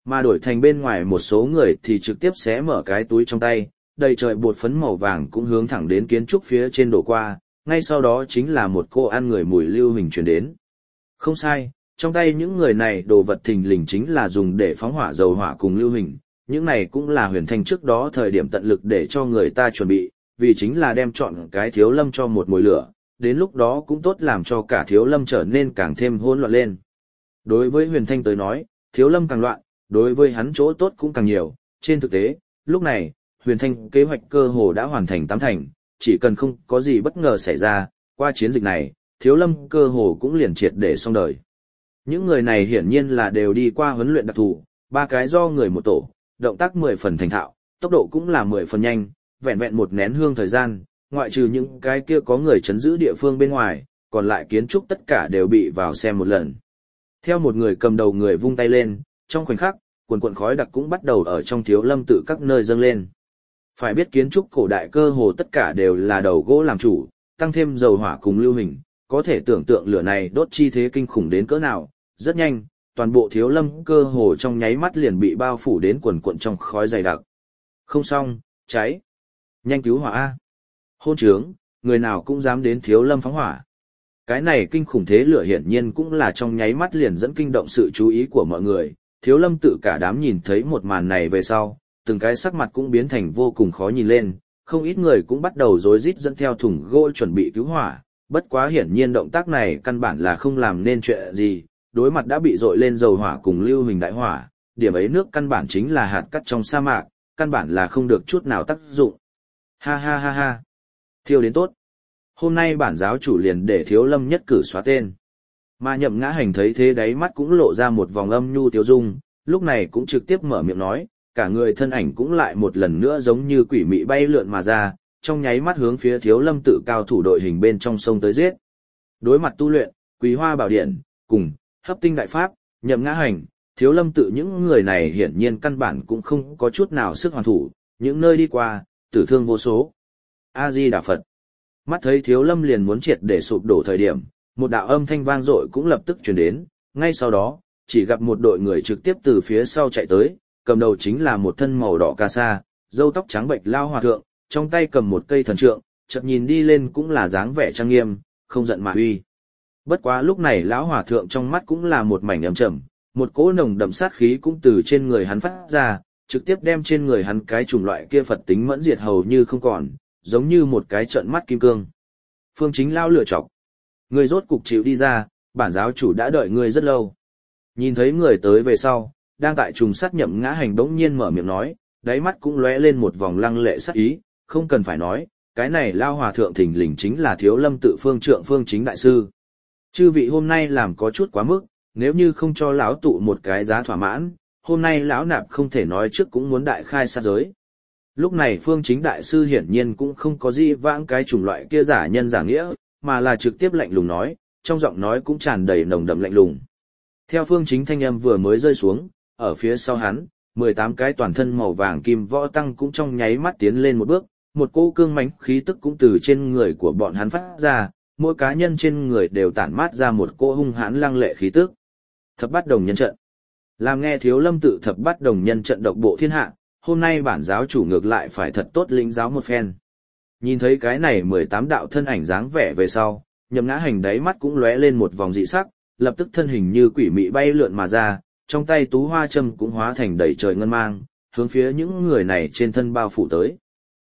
Mà đổi thành bên ngoài một số người thì trực tiếp xé mở cái túi trong tay, đầy trời bột phấn màu vàng cũng hướng thẳng đến kiến trúc phía trên đổ qua, ngay sau đó chính là một cô ăn người mùi lưu huỳnh truyền đến. Không sai, trong tay những người này đồ vật thình lình chính là dùng để phóng hỏa dầu hỏa cùng lưu huỳnh, những này cũng là Huyền Thanh trước đó thời điểm tận lực để cho người ta chuẩn bị, vì chính là đem chọn cái Thiếu Lâm cho một mồi lửa, đến lúc đó cũng tốt làm cho cả Thiếu Lâm trở nên càng thêm hỗn loạn lên. Đối với Huyền Thanh tới nói, Thiếu Lâm càng loạn, đối với hắn chỗ tốt cũng càng nhiều, trên thực tế, lúc này, Huyền Thanh kế hoạch cơ hồ đã hoàn thành 8 thành, chỉ cần không có gì bất ngờ xảy ra, qua chiến dịch này, Thiếu Lâm cơ hồ cũng liền triệt để xong đời. Những người này hiển nhiên là đều đi qua huấn luyện đặc thù, 3 cái do người một tổ, động tác 10 phần thành thạo, tốc độ cũng là 10 phần nhanh, vẹn vẹn một nén hương thời gian, ngoại trừ những cái kia có người chấn giữ địa phương bên ngoài, còn lại kiến trúc tất cả đều bị vào xem một lần. Theo một người cầm đầu người vung tay lên, trong khoảnh khắc, quần quần khói đặc cũng bắt đầu ở trong Thiếu Lâm tự các nơi dâng lên. Phải biết kiến trúc cổ đại cơ hồ tất cả đều là đầu gỗ làm chủ, tăng thêm dầu hỏa cùng lưu huỳnh, có thể tưởng tượng lửa này đốt chi thế kinh khủng đến cỡ nào. Rất nhanh, toàn bộ Thiếu Lâm cơ hồ trong nháy mắt liền bị bao phủ đến quần quần trong khói dày đặc. Không xong, cháy. Nhanh cứu hỏa A. Hôn trướng, người nào cũng dám đến Thiếu Lâm phóng hỏa. Cái này kinh khủng thế lửa hiển nhiên cũng là trong nháy mắt liền dẫn kinh động sự chú ý của mọi người. Thiếu Lâm tự cả đám nhìn thấy một màn này về sau, từng cái sắc mặt cũng biến thành vô cùng khó nhìn lên, không ít người cũng bắt đầu rối rít dẫn theo thùng gỗ chuẩn bị cứu hỏa, bất quá hiển nhiên động tác này căn bản là không làm nên chuyện gì, đối mặt đã bị dội lên dầu hỏa cùng lưu huỳnh đại hỏa, điểm ấy nước căn bản chính là hạt cát trong sa mạc, căn bản là không được chút nào tác dụng. Ha ha ha ha, thiêu đến tốt. Hôm nay bản giáo chủ liền để Thiếu Lâm nhất cử xóa tên. Mà Nhậm Ngã Hành thấy thế đáy mắt cũng lộ ra một vòng âm nhu tiêu dung, lúc này cũng trực tiếp mở miệng nói, cả người thân ảnh cũng lại một lần nữa giống như quỷ mị bay lượn mà ra, trong nháy mắt hướng phía Thiếu Lâm tự cao thủ đội hình bên trong sông tới giết. Đối mặt tu luyện, Quý Hoa Bảo Điện, cùng Hấp Tinh Đại Pháp, Nhậm Ngã Hành, Thiếu Lâm tự những người này hiển nhiên căn bản cũng không có chút nào sức hoàn thủ, những nơi đi qua, tử thương vô số. A-di Đà Phật. Mắt thấy Thiếu Lâm liền muốn triệt để sụp đổ thời điểm, một đạo âm thanh vang dội cũng lập tức truyền đến, ngay sau đó, chỉ gặp một đội người trực tiếp từ phía sau chạy tới, cầm đầu chính là một thân màu đỏ ca sa, râu tóc trắng bệch lao hòa thượng, trong tay cầm một cây thần trượng, chợt nhìn đi lên cũng là dáng vẻ trang nghiêm, không giận mà uy. Bất quá lúc này lão hòa thượng trong mắt cũng là một mảnh âm trầm, một cỗ nồng đậm sát khí cũng từ trên người hắn phát ra, trực tiếp đem trên người hắn cái chủng loại kia Phật tính mẫn diệt hầu như không còn, giống như một cái trợn mắt kim cương. Phương Chính lao lửa chọc. Người rốt cục chịu đi ra, bản giáo chủ đã đợi người rất lâu. Nhìn thấy người tới về sau, đang tại trùng sát Nhậm Ngã Hành bỗng nhiên mở miệng nói, đáy mắt cũng lóe lên một vòng lăng lệ sát ý, không cần phải nói, cái này lao hòa thượng thình lình chính là Thiếu Lâm tự phương trượng Phương Chính đại sư. Chư vị hôm nay làm có chút quá mức, nếu như không cho lão tụ một cái giá thỏa mãn, hôm nay lão nạp không thể nói trước cũng muốn đại khai sát giới. Lúc này Phương Chính đại sư hiển nhiên cũng không có gì vãng cái chủng loại kia giả nhân giả nghĩa, mà là trực tiếp lạnh lùng nói, trong giọng nói cũng tràn đầy nồng đậm lạnh lùng. Theo Phương Chính thanh âm vừa mới rơi xuống, ở phía sau hắn, 18 cái toàn thân màu vàng kim võ tăng cũng trong nháy mắt tiến lên một bước, một cỗ cương mãnh khí tức cũng từ trên người của bọn hắn phát ra, mỗi cá nhân trên người đều tản mát ra một cỗ hung hãn lăng lệ khí tức. Thập Bát Đồng Nhân trận. Làm nghe Thiếu Lâm tự Thập Bát Đồng Nhân trận độc bộ thiên hạ, hôm nay bản giáo chủ ngược lại phải thật tốt lĩnh giáo một phen. Nhìn thấy cái này 18 đạo thân ảnh dáng vẻ về sau, Nhậm Ngã Hành đáy mắt cũng lóe lên một vòng dị sắc, lập tức thân hình như quỷ mị bay lượn mà ra, trong tay tú hoa châm cũng hóa thành đầy trời ngân mang, hướng phía những người này trên thân bao phủ tới.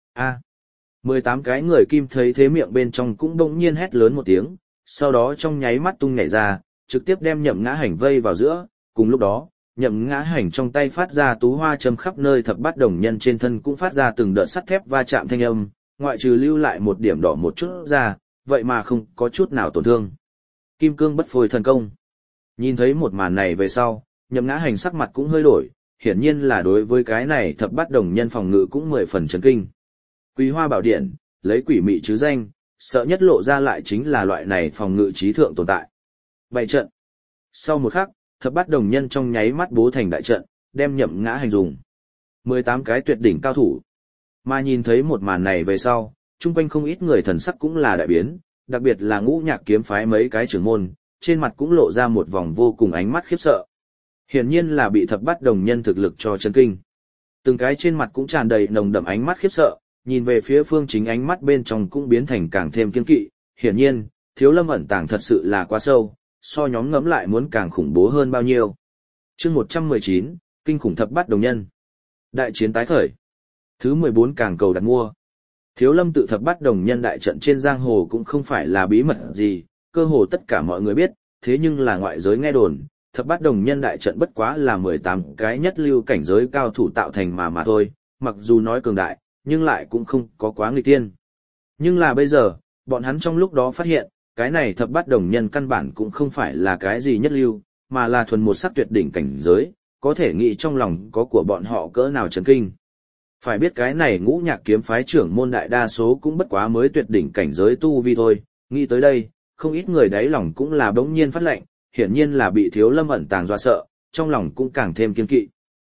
18 cái người kim thấy thế miệng bên trong cũng bỗng nhiên hét lớn một tiếng, sau đó trong nháy mắt tung nhảy ra, trực tiếp đem Nhậm Ngã Hành vây vào giữa, cùng lúc đó, Nhậm Ngã Hành trong tay phát ra tú hoa châm khắp nơi Thập Bát Đồng Nhân trên thân cũng phát ra từng đợt sắt thép va chạm thanh âm, ngoại trừ lưu lại một điểm đỏ một chút ra, vậy mà không có chút nào tổn thương. Kim cương bất phôi thần công. Nhìn thấy một màn này về sau, Nhậm Ngã Hành sắc mặt cũng hơi đổi, hiển nhiên là đối với cái này Thập Bát Đồng Nhân phòng ngự cũng 10 phần chấn kinh. Quý Hoa Bảo Điện, lấy quỷ mị chứ danh, sợ nhất lộ ra lại chính là loại này phòng ngự trí thượng tồn tại. Bày trận. Sau một khắc, Thập Bát Đồng Nhân trong nháy mắt bố thành đại trận, đem Nhậm Ngã Hành dùng. 18 cái tuyệt đỉnh cao thủ. Mà nhìn thấy một màn này về sau, chung quanh không ít người thần sắc cũng là đại biến, đặc biệt là Ngũ Nhạc kiếm phái mấy cái trưởng môn, trên mặt cũng lộ ra một vòng vô cùng ánh mắt khiếp sợ. Hiển nhiên là bị thập bát đồng nhân thực lực cho chấn kinh. Từng cái trên mặt cũng tràn đầy nồng đậm ánh mắt khiếp sợ, nhìn về phía Phương Chính ánh mắt bên trong cũng biến thành càng thêm kiên kỵ. Hiển nhiên, Thiếu Lâm ẩn tàng thật sự là quá sâu, so nhóm ngẫm lại muốn càng khủng bố hơn bao nhiêu. Chương 119, kinh khủng thập bát đồng nhân. Đại chiến tái khởi. Thứ 14 càng cầu đặt mua. Thiếu Lâm tự thập bát đồng nhân đại trận trên giang hồ cũng không phải là bí mật gì, cơ hồ tất cả mọi người biết, thế nhưng là ngoại giới nghe đồn, thập bát đồng nhân đại trận bất quá là 18 cái nhất lưu cảnh giới cao thủ tạo thành mà thôi, mặc dù nói cường đại, nhưng lại cũng không có quá nghịch tiên. Nhưng là bây giờ, bọn hắn trong lúc đó phát hiện, cái này thập bát đồng nhân căn bản cũng không phải là cái gì nhất lưu, mà là thuần một sắc tuyệt đỉnh cảnh giới, có thể nghĩ trong lòng có của bọn họ cỡ nào chấn kinh. Phải biết cái này Ngũ Nhạc kiếm phái trưởng môn đại đa số cũng bất quá mới tuyệt đỉnh cảnh giới tu vi thôi, nghĩ tới đây, không ít người đáy lòng cũng là bỗng nhiên phát lệnh, hiển nhiên là bị Thiếu Lâm ẩn tàng dọa sợ, trong lòng cũng càng thêm kiên kỵ.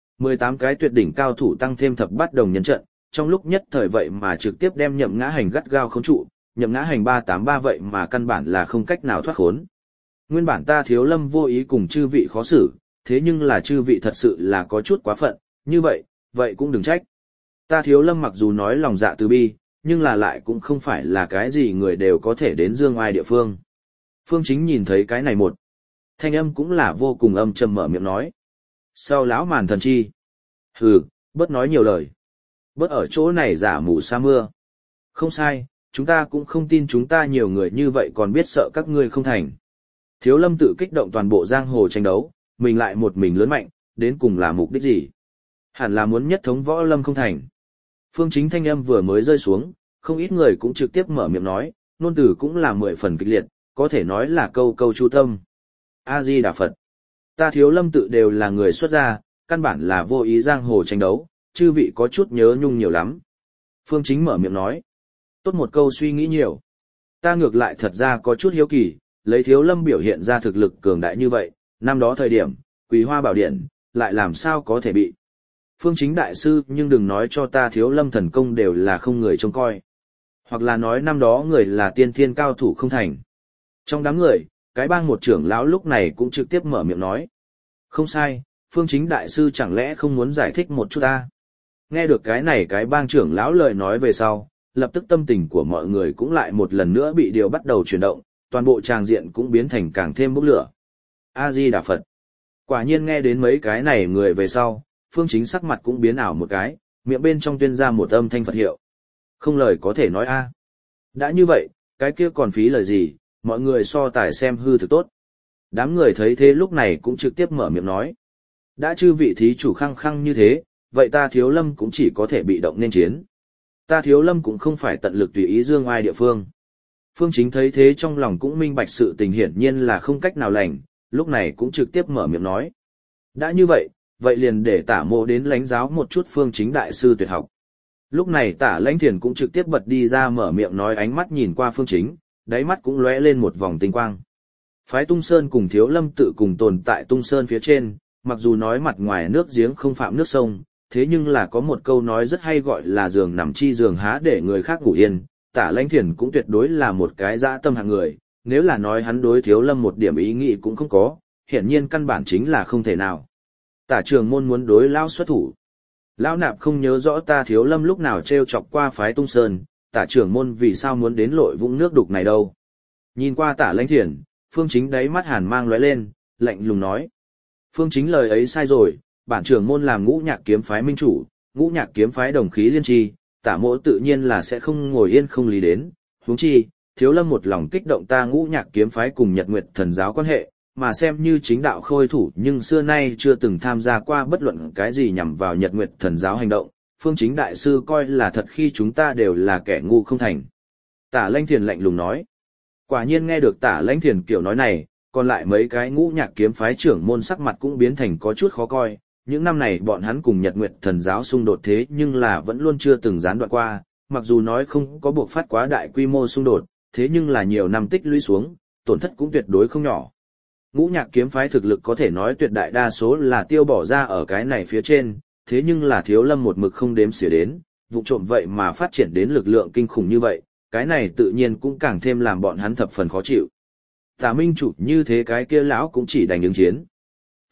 18 cái tuyệt đỉnh cao thủ tăng thêm thập bát đồng nhân trận, trong lúc nhất thời vậy mà trực tiếp đem Nhậm Ngã Hành gắt gao khống trụ, Nhậm Ngã Hành 383 vậy mà căn bản là không cách nào thoát khốn. Nguyên bản ta Thiếu Lâm vô ý cùng chư vị khó xử, thế nhưng là chư vị thật sự là có chút quá phận, như vậy cũng đừng trách. Ta Thiếu Lâm mặc dù nói lòng dạ từ bi, nhưng là lại cũng không phải là cái gì người đều có thể đến dương oai địa phương. Phương Chính nhìn thấy cái này một thanh âm cũng là vô cùng âm trầm mở miệng nói. Sau lão màn thần chi. Hừ, bớt nói nhiều lời. Bớt ở chỗ này giả mù sa mưa. Không sai, chúng ta cũng không tin chúng ta nhiều người như vậy còn biết sợ các ngươi không thành. Thiếu Lâm tự kích động toàn bộ giang hồ tranh đấu, mình lại một mình lớn mạnh, đến cùng là mục đích gì? Hẳn là muốn nhất thống võ lâm không thành. Phương Chính thanh âm vừa mới rơi xuống, không ít người cũng trực tiếp mở miệng nói, ngôn từ cũng là 10 phần kịch liệt, có thể nói là câu câu chu tâm. A-di Đà Phật. Ta Thiếu Lâm tự đều là người xuất gia, căn bản là vô ý giang hồ tranh đấu, chư vị có chút nhớ nhung nhiều lắm. Phương Chính mở miệng nói. Tốt một câu suy nghĩ nhiều. Ta ngược lại thật ra có chút hiếu kỳ, lấy Thiếu Lâm biểu hiện ra thực lực cường đại như vậy, năm đó thời điểm, Quỳ Hoa Bảo Điện, lại làm sao có thể bị. Phương Chính đại sư nhưng đừng nói cho ta Thiếu Lâm thần công đều là không người trông coi. Hoặc là nói năm đó người là tiên thiên cao thủ không thành. Trong đám người, cái bang một trưởng lão lúc này cũng trực tiếp mở miệng nói. Không sai, Phương Chính đại sư chẳng lẽ không muốn giải thích một chút ta. Nghe được cái này cái bang trưởng lão lời nói về sau, lập tức tâm tình của mọi người cũng lại một lần nữa bị điều bắt đầu chuyển động, toàn bộ tràng diện cũng biến thành càng thêm bốc lửa. A-di Đà Phật. Quả nhiên nghe đến mấy cái này người về sau, Phương Chính sắc mặt cũng biến ảo một cái, miệng bên trong tuyên ra một âm thanh Phật hiệu. Không lời có thể nói a. Đã như vậy, cái kia còn phí lời gì, mọi người so tài xem hư thực tốt. Đám người thấy thế lúc này cũng trực tiếp mở miệng nói. Đã chư vị thí chủ khăng khăng như thế, vậy ta Thiếu Lâm cũng chỉ có thể bị động nên chiến. Ta Thiếu Lâm cũng không phải tận lực tùy ý dương oai địa phương. Phương Chính thấy thế trong lòng cũng minh bạch sự tình hiển nhiên là không cách nào lành, lúc này cũng trực tiếp mở miệng nói. Đã như vậy, vậy liền để Tả Mộ đến lãnh giáo một chút Phương Chính đại sư tuyệt học. Lúc này Tả Lãnh Thiền cũng trực tiếp bật đi ra mở miệng nói, ánh mắt nhìn qua Phương Chính, đáy mắt cũng lóe lên một vòng tinh quang. Phái Tung Sơn cùng Thiếu Lâm tự cùng tồn tại Tung Sơn phía trên, mặc dù nói mặt ngoài nước giếng không phạm nước sông, thế nhưng là có một câu nói rất hay gọi là giường nằm chi giường há để người khác ngủ yên. Tả Lãnh Thiền cũng tuyệt đối là một cái dã tâm hạng người, nếu là nói hắn đối Thiếu Lâm một điểm ý nghĩ cũng không có, hiển nhiên căn bản chính là không thể nào. Tả Trường Môn muốn đối Lão xuất thủ. Lão nạp không nhớ rõ ta Thiếu Lâm lúc nào trêu chọc qua phái Tung Sơn, Tả Trưởng Môn vì sao muốn đến lội vũng nước đục này đâu. Nhìn qua Tả Lãnh Thiền, Phương Chính đáy mắt hàn mang lóe lên, lạnh lùng nói. Phương Chính lời ấy sai rồi, bản trưởng môn làm Ngũ Nhạc kiếm phái minh chủ, Ngũ Nhạc kiếm phái đồng khí liên tri, Tả Mỗ tự nhiên là sẽ không ngồi yên không lý đến, huống chi, Thiếu Lâm một lòng kích động ta Ngũ Nhạc kiếm phái cùng Nhật Nguyệt thần giáo quan hệ, mà xem như chính đạo khôi thủ nhưng xưa nay chưa từng tham gia qua bất luận cái gì nhằm vào Nhật Nguyệt thần giáo hành động, Phương Chính đại sư coi là thật khi chúng ta đều là kẻ ngu không thành. Tả Lãnh Thiền lạnh lùng nói. Quả nhiên nghe được Tả Lãnh Thiền kiểu nói này, còn lại mấy cái Ngũ Nhạc kiếm phái trưởng môn sắc mặt cũng biến thành có chút khó coi, những năm này bọn hắn cùng Nhật Nguyệt thần giáo xung đột thế nhưng là vẫn luôn chưa từng gián đoạn qua, mặc dù nói không có buộc phát quá đại quy mô xung đột, thế nhưng là nhiều năm tích lũy xuống, tổn thất cũng tuyệt đối không nhỏ. Ngũ Nhạc kiếm phái thực lực có thể nói tuyệt đại đa số là tiêu bỏ ra ở cái này phía trên, thế nhưng là Thiếu Lâm một mực không đếm xỉa đến, vụ trộm vậy mà phát triển đến lực lượng kinh khủng như vậy, cái này tự nhiên cũng càng thêm làm bọn hắn thập phần khó chịu. Tả minh chủ như thế cái kia lão cũng chỉ đành ứng chiến.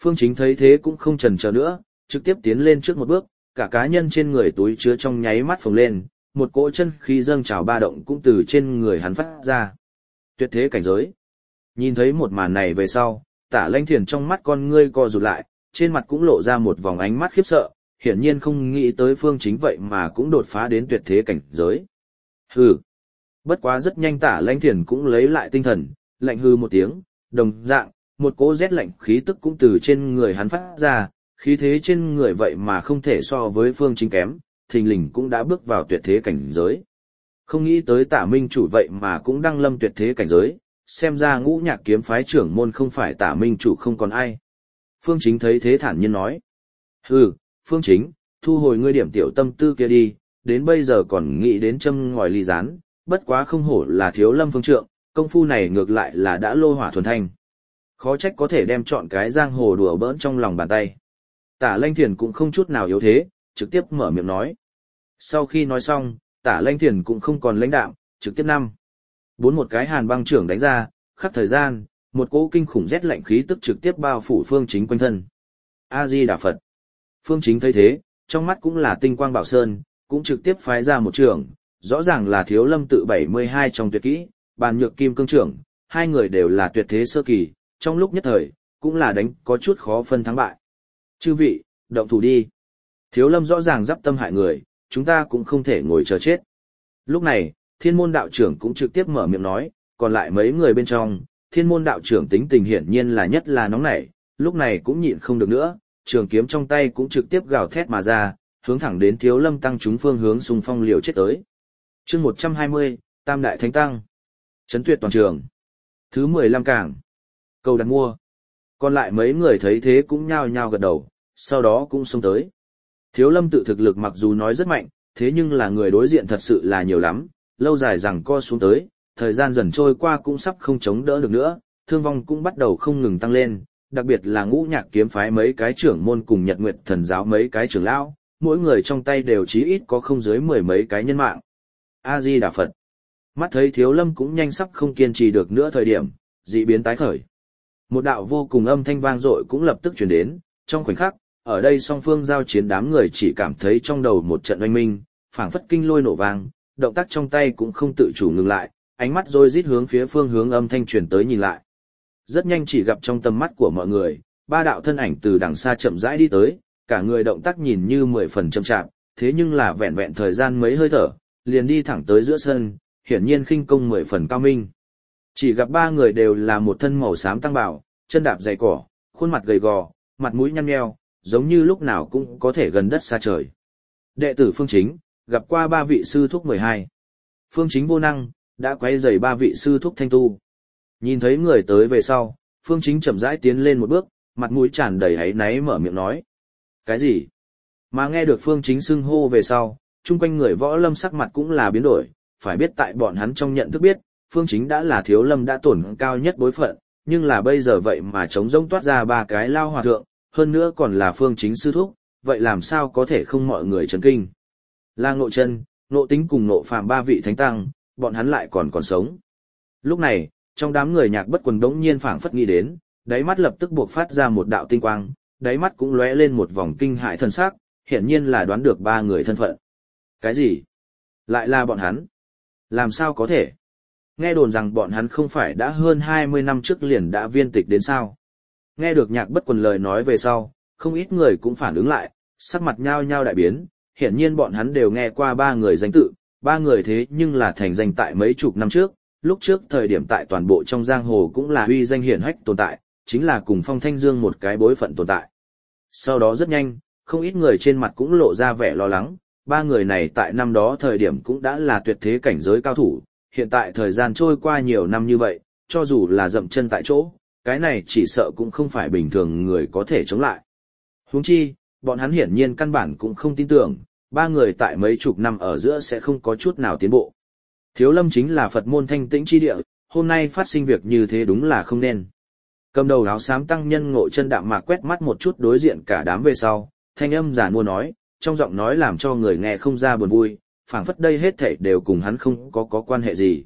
Phương Chính thấy thế cũng không chần chờ nữa, trực tiếp tiến lên trước một bước, cả cá nhân trên người túi chứa trong nháy mắt phồng lên, một cỗ chân khí dâng trào ba động cũng từ trên người hắn phát ra. Tuyệt thế cảnh giới. Nhìn thấy một màn này về sau, Tả Lãnh Thiền trong mắt con ngươi co rụt lại, trên mặt cũng lộ ra một vòng ánh mắt khiếp sợ, hiển nhiên không nghĩ tới Phương Chính vậy mà cũng đột phá đến tuyệt thế cảnh giới. Hừ. Bất quá rất nhanh Tả Lãnh Thiền cũng lấy lại tinh thần, lạnh hừ một tiếng, đồng dạng, một cỗ rét lạnh khí tức cũng từ trên người hắn phát ra, khí thế trên người vậy mà không thể so với Phương Chính kém, thình lình cũng đã bước vào tuyệt thế cảnh giới. Không nghĩ tới Tả Minh chủ vậy mà cũng đăng lâm tuyệt thế cảnh giới, xem ra Ngũ Nhạc kiếm phái trưởng môn không phải Tả Minh chủ không còn ai. Phương Chính thấy thế thản nhiên nói. Hừ, Phương Chính, thu hồi ngươi điểm tiểu tâm tư kia đi, đến bây giờ còn nghĩ đến châm ngòi ly gián, bất quá không hổ là Thiếu Lâm phương trượng, công phu này ngược lại là đã lô hỏa thuần thanh. Khó trách có thể đem chọn cái giang hồ đùa bỡn trong lòng bàn tay. Tả Lãnh Thiền cũng không chút nào yếu thế, trực tiếp mở miệng nói. Sau khi nói xong, Tả Lãnh Thiền cũng không còn lãnh đạm, trực tiếp bốn một cái hàn băng trưởng đánh ra, khắc thời gian, một cỗ kinh khủng rét lạnh khí tức trực tiếp bao phủ Phương Chính quanh thân. A Di Đà Phật. Phương Chính thấy thế, trong mắt cũng là tinh quang bảo sơn, cũng trực tiếp phái ra một trường, rõ ràng là Thiếu Lâm tự 72 trong tuyệt kỹ, Bàn Nhược Kim Cương trưởng, hai người đều là tuyệt thế sơ kỳ, trong lúc nhất thời, cũng là đánh có chút khó phân thắng bại. Chư vị, động thủ đi. Thiếu Lâm rõ ràng giáp tâm hại người, chúng ta cũng không thể ngồi chờ chết. Lúc này, Thiên môn đạo trưởng cũng trực tiếp mở miệng nói, còn lại mấy người bên trong, Thiên môn đạo trưởng tính tình hiển nhiên là nhất là nóng nảy, lúc này cũng nhịn không được nữa, trường kiếm trong tay cũng trực tiếp gào thét mà ra, hướng thẳng đến Thiếu Lâm tăng chúng phương hướng xung phong liều chết tới. Chương 120, Tam Đại Thánh Tăng. Chấn tuyệt toàn trường. Thứ 15 cảng. Cầu đặt mua. Còn lại mấy người thấy thế cũng nhao nhao gật đầu, sau đó cũng xông tới. Thiếu Lâm tự thực lực mặc dù nói rất mạnh, thế nhưng là người đối diện thật sự là nhiều lắm, lâu dài rằng co xuống tới, thời gian dần trôi qua cũng sắp không chống đỡ được nữa, thương vong cũng bắt đầu không ngừng tăng lên, đặc biệt là Ngũ Nhạc kiếm phái mấy cái trưởng môn cùng Nhật Nguyệt thần giáo mấy cái trưởng lão, mỗi người trong tay đều chí ít có không dưới 10 mấy cái nhân mạng. A Di Đà Phật. Mắt thấy Thiếu Lâm cũng nhanh sắp không kiên trì được nữa thời điểm, dị biến tái khởi. Một đạo vô cùng âm thanh vang dội cũng lập tức truyền đến, trong khoảnh khắc, ở đây song phương giao chiến đám người chỉ cảm thấy trong đầu một trận oanh minh, phảng phất kinh lôi nổ vang, động tác trong tay cũng không tự chủ ngừng lại, ánh mắt rối rít hướng phía phương hướng âm thanh truyền tới nhìn lại. Rất nhanh chỉ gặp trong tầm mắt của mọi người, ba đạo thân ảnh từ đằng xa chậm rãi đi tới, cả người động tác nhìn như 10 phần chậm chạp, thế nhưng là vẹn vẹn thời gian mấy hơi thở, liền đi thẳng tới giữa sân, hiển nhiên khinh công 10 phần cao minh. Chỉ gặp ba người đều là một thân màu xám tăng bào, chân đạp dày cỏ, khuôn mặt gầy gò, mặt mũi nhăn nheo, giống như lúc nào cũng có thể gần đất xa trời. Đệ tử Phương Chính, gặp qua ba vị sư thúc 12. Phương Chính vô năng, đã quay rầy ba vị sư thúc thanh tu. Nhìn thấy người tới về sau, Phương Chính chậm rãi tiến lên một bước, mặt mũi tràn đầy áy náy mở miệng nói. Cái gì? Mà nghe được Phương Chính xưng hô về sau, chung quanh người võ lâm sắc mặt cũng là biến đổi, phải biết tại bọn hắn trong nhận thức biết, Phương Chính đã là Thiếu Lâm đã tổn cao nhất bối phận, nhưng là bây giờ vậy mà trống rỗng toát ra ba cái lao hòa thượng, hơn nữa còn là Phương Chính sư thúc, vậy làm sao có thể không mọi người chấn kinh. Là Ngộ Chân, Ngộ Tính cùng Ngộ Phàm ba vị thánh tăng, bọn hắn lại còn sống. Lúc này, trong đám người Nhạc Bất Quần đống nhiên phảng phất nghĩ đến, đáy mắt lập tức buộc phát ra một đạo tinh quang, đáy mắt cũng lóe lên một vòng kinh hãi thần sắc, hiển nhiên là đoán được ba người thân phận. Cái gì? Lại là bọn hắn? Làm sao có thể? Nghe đồn rằng bọn hắn không phải đã hơn 20 năm trước liền đã viên tịch đến sao? Nghe được Nhạc Bất Quần lời nói về sau, không ít người cũng phản ứng lại, sắc mặt nhao nhao đại biến, hiển nhiên bọn hắn đều nghe qua ba người danh tự, ba người thế nhưng là thành danh tại mấy chục năm trước, lúc trước thời điểm tại toàn bộ trong giang hồ cũng là uy danh hiển hách tồn tại, chính là cùng Phong Thanh Dương một cái bối phận tồn tại. Sau đó rất nhanh, không ít người trên mặt cũng lộ ra vẻ lo lắng, ba người này tại năm đó thời điểm cũng đã là tuyệt thế cảnh giới cao thủ, hiện tại thời gian trôi qua nhiều năm như vậy, cho dù là dậm chân tại chỗ, cái này chỉ sợ cũng không phải bình thường người có thể chống lại. Huống chi, bọn hắn hiển nhiên căn bản cũng không tin tưởng, ba người tại mấy chục năm ở giữa sẽ không có chút nào tiến bộ. Thiếu Lâm chính là Phật môn thanh tĩnh chi địa, hôm nay phát sinh việc như thế đúng là không nên. Cầm đầu áo xám tăng nhân Ngộ Chân đạm mạc quét mắt một chút đối diện cả đám về sau, thanh âm giản mua nói, trong giọng nói làm cho người nghe không ra buồn vui, phảng phất đây hết thảy đều cùng hắn không có quan hệ gì.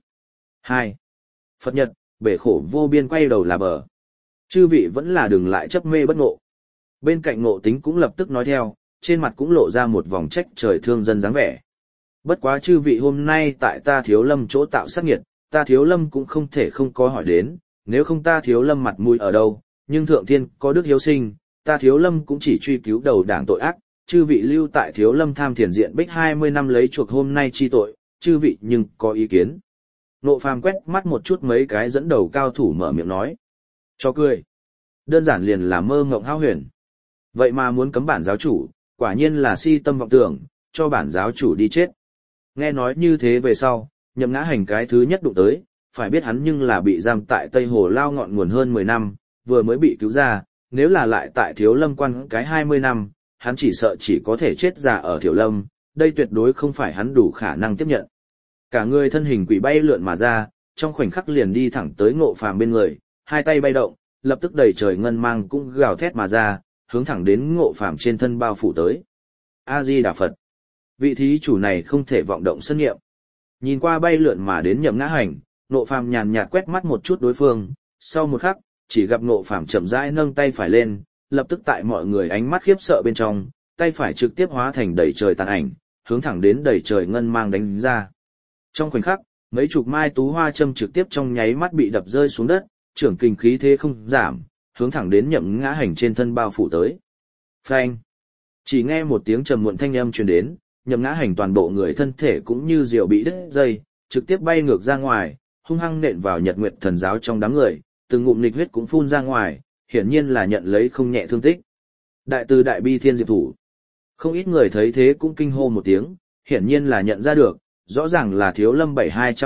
2. Phật Nhật, bể khổ vô biên quay đầu là bờ. Chư vị vẫn là đừng lại chấp mê bất ngộ, Bên cạnh Ngộ Tính cũng lập tức nói theo, trên mặt cũng lộ ra một vòng trách trời thương dân dáng vẻ. Bất quá chư vị hôm nay tại ta Thiếu Lâm chỗ tạo sát nghiệt, ta Thiếu Lâm cũng không thể không có hỏi đến, nếu không ta Thiếu Lâm mặt mũi ở đâu, nhưng thượng thiên có đức hiếu sinh, ta Thiếu Lâm cũng chỉ truy cứu đầu đảng tội ác, chư vị lưu tại Thiếu Lâm tham thiền diện bích 20 năm lấy chuộc hôm nay chi tội, chư vị nhưng có ý kiến. Nộ Phàm quét mắt một chút mấy cái dẫn đầu cao thủ mở miệng nói. Cho cười. Đơn giản liền là mơ ngộng hão huyền. Vậy mà muốn cấm bản giáo chủ, quả nhiên là si tâm vọng tưởng, cho bản giáo chủ đi chết. Nghe nói như thế về sau, Nhậm Ngã Hành cái thứ nhất đụng tới, phải biết hắn nhưng là bị giam tại Tây Hồ Lao ngọn nguồn hơn 10 năm, vừa mới bị cứu ra, nếu là lại tại Thiếu Lâm quan cái 20 năm, hắn chỉ sợ chỉ có thể chết già ở Thiếu Lâm, đây tuyệt đối không phải hắn đủ khả năng tiếp nhận. Cả người thân hình quỷ bay lượn mà ra, trong khoảnh khắc liền đi thẳng tới Ngộ Phàm bên người, hai tay bay động, lập tức đầy trời ngân mang cũng gào thét mà ra, hướng thẳng đến Ngộ Phàm trên thân bao phủ tới. A Di Đà Phật. Vị thí chủ này không thể vọng động sân nghiệm. Nhìn qua bay lượn mà đến Nhậm Ngã Hành, Ngộ Phàm nhàn nhạt quét mắt một chút đối phương, sau một khắc, chỉ gặp Ngộ Phàm chậm rãi nâng tay phải lên, lập tức tại mọi người ánh mắt khiếp sợ bên trong, tay phải trực tiếp hóa thành đầy trời tàn ảnh, hướng thẳng đến đầy trời ngân mang đánh ra. Trong khoảnh khắc, mấy chục mai tú hoa châm trực tiếp trong nháy mắt bị đập rơi xuống đất, trưởng kinh khí thế không giảm, hướng thẳng đến Nhậm Ngã Hành trên thân bao phủ tới. Phanh! Chỉ nghe một tiếng trầm muộn thanh âm truyền đến, Nhậm Ngã Hành toàn bộ người thân thể cũng như diều bị đứt dây, trực tiếp bay ngược ra ngoài, hung hăng nện vào Nhật Nguyệt Thần giáo trong đám người, từng ngụm nghịch huyết cũng phun ra ngoài, hiển nhiên là nhận lấy không nhẹ thương tích. Đại từ đại bi thiên diệp thủ. Không ít người thấy thế cũng kinh hô một tiếng, hiển nhiên là nhận ra được, rõ ràng là Thiếu Lâm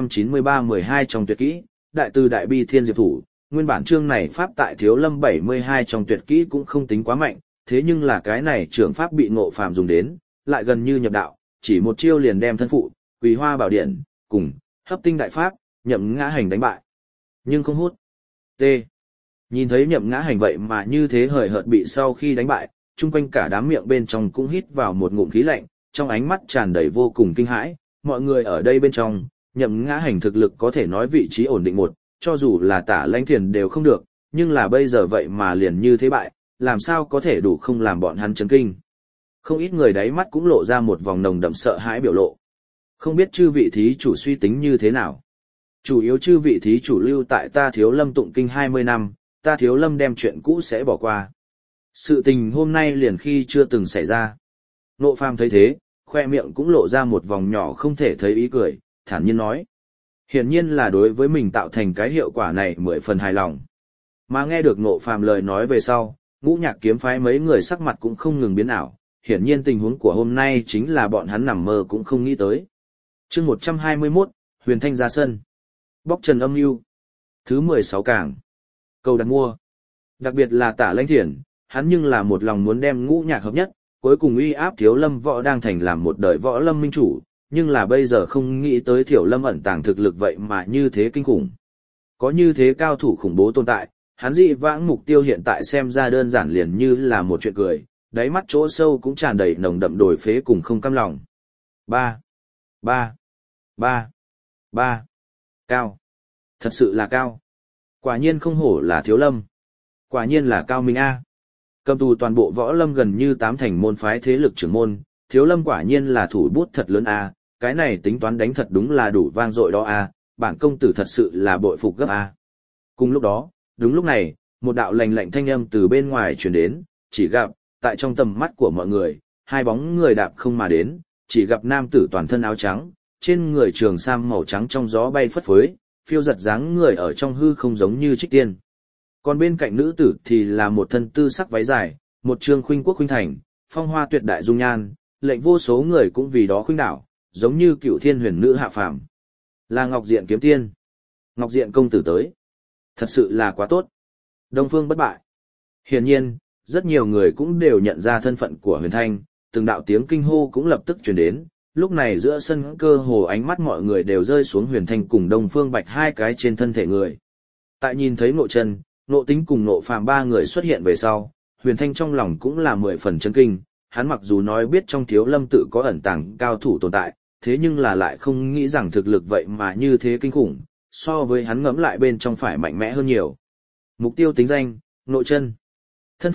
7293-12 trong tuyệt kỹ, đại từ đại bi thiên diệp thủ, nguyên bản chương này pháp tại Thiếu Lâm 72 trong tuyệt kỹ cũng không tính quá mạnh, thế nhưng là cái này trưởng pháp bị Ngộ Phàm dùng đến, lại gần như nhập đạo, chỉ một chiêu liền đem thân phụ, Quỳ Hoa Bảo Điện, cùng Hấp Tinh đại pháp, Nhậm Ngã Hành đánh bại. Nhưng không hút. T. Nhìn thấy Nhậm Ngã Hành vậy mà như thế hời hợt bị sau khi đánh bại, chung quanh cả đám miệng bên trong cũng hít vào một ngụm khí lạnh, trong ánh mắt tràn đầy vô cùng kinh hãi, mọi người ở đây bên trong, Nhậm Ngã Hành thực lực có thể nói vị trí ổn định một, cho dù là Tả Lãnh Thiền đều không được, nhưng là bây giờ vậy mà liền như thế bại, làm sao có thể đủ không làm bọn hắn chấn kinh. Không ít người đáy mắt cũng lộ ra một vòng nồng đậm sợ hãi biểu lộ. Không biết chư vị thí chủ suy tính như thế nào. Chủ yếu chư vị thí chủ lưu tại ta Thiếu Lâm tụng kinh 20 năm, ta Thiếu Lâm đem chuyện cũ sẽ bỏ qua. Sự tình hôm nay liền khi chưa từng xảy ra. Ngộ Phàm thấy thế, khoe miệng cũng lộ ra một vòng nhỏ không thể thấy ý cười, thản nhiên nói. Hiển nhiên là đối với mình tạo thành cái hiệu quả này 10 phần hài lòng. Mà nghe được Ngộ Phàm lời nói về sau, Ngũ Nhạc kiếm phái mấy người sắc mặt cũng không ngừng biến ảo, hiển nhiên tình huống của hôm nay chính là bọn hắn nằm mơ cũng không nghĩ tới. Chương 121, Huyền Thanh ra sân. Bóc trần âm mưu. Thứ 16 cảng. Cầu đặt mua. Đặc biệt là Tả Lãnh Thiền, hắn nhưng là một lòng muốn đem Ngũ Nhạc hợp nhất, cuối cùng uy áp Thiếu Lâm võ đang thành làm một đời võ lâm minh chủ, nhưng là bây giờ không nghĩ tới Thiếu Lâm ẩn tàng thực lực vậy mà như thế kinh khủng. Có như thế cao thủ khủng bố tồn tại, hắn dị vãng mục tiêu hiện tại xem ra đơn giản liền như là một chuyện cười, đáy mắt chỗ sâu cũng tràn đầy nồng đậm đồi phế cùng không cam lòng. 3. Cao. Thật sự là cao. Quả nhiên không hổ là Thiếu Lâm. Quả nhiên là cao minh A. Cầm tù toàn bộ võ lâm gần như 8 thành môn phái thế lực trưởng môn, Thiếu Lâm quả nhiên là thủ bút thật lớn A, cái này tính toán đánh thật đúng là đủ vang dội đó A, bản công tử thật sự là bội phục gấp A. Cùng lúc đó, đúng lúc này, một đạo lạnh lạnh thanh âm từ bên ngoài truyền đến, chỉ gặp, tại trong tầm mắt của mọi người, hai bóng người đạp không mà đến, chỉ gặp nam tử toàn thân áo trắng, trên người trường sam màu trắng trong gió bay phất phới, phiêu giật dáng người ở trong hư không giống như trích tiên. Còn bên cạnh nữ tử thì là một thân tư sắc váy dài, một trương khuynh quốc khuynh thành, phong hoa tuyệt đại dung nhan, lệnh vô số người cũng vì đó khuynh đảo, giống như cựu thiên huyền nữ hạ phàm. Là Ngọc Diện kiếm tiên. Ngọc Diện công tử tới. Thật sự là quá tốt. Đông phương bất bại. Hiển nhiên, rất nhiều người cũng đều nhận ra thân phận của Huyền Thanh, từng đạo tiếng kinh hô cũng lập tức truyền đến, lúc này giữa sân cơ hồ ánh mắt mọi người đều rơi xuống Huyền Thanh cùng Đông Phương Bạch hai cái trên thân thể người. Tại nhìn thấy Ngộ Chân, Ngộ Tính cùng Ngộ Phàm ba người xuất hiện về sau, Huyền Thanh trong lòng cũng là 10 phần chấn kinh, hắn mặc dù nói biết trong Thiếu Lâm tự có ẩn tàng cao thủ tồn tại, thế nhưng là lại không nghĩ rằng thực lực vậy mà như thế kinh khủng, so với hắn ngẫm lại bên trong phải mạnh mẽ hơn nhiều. Mục tiêu tính danh, Ngộ Chân. Thân phận,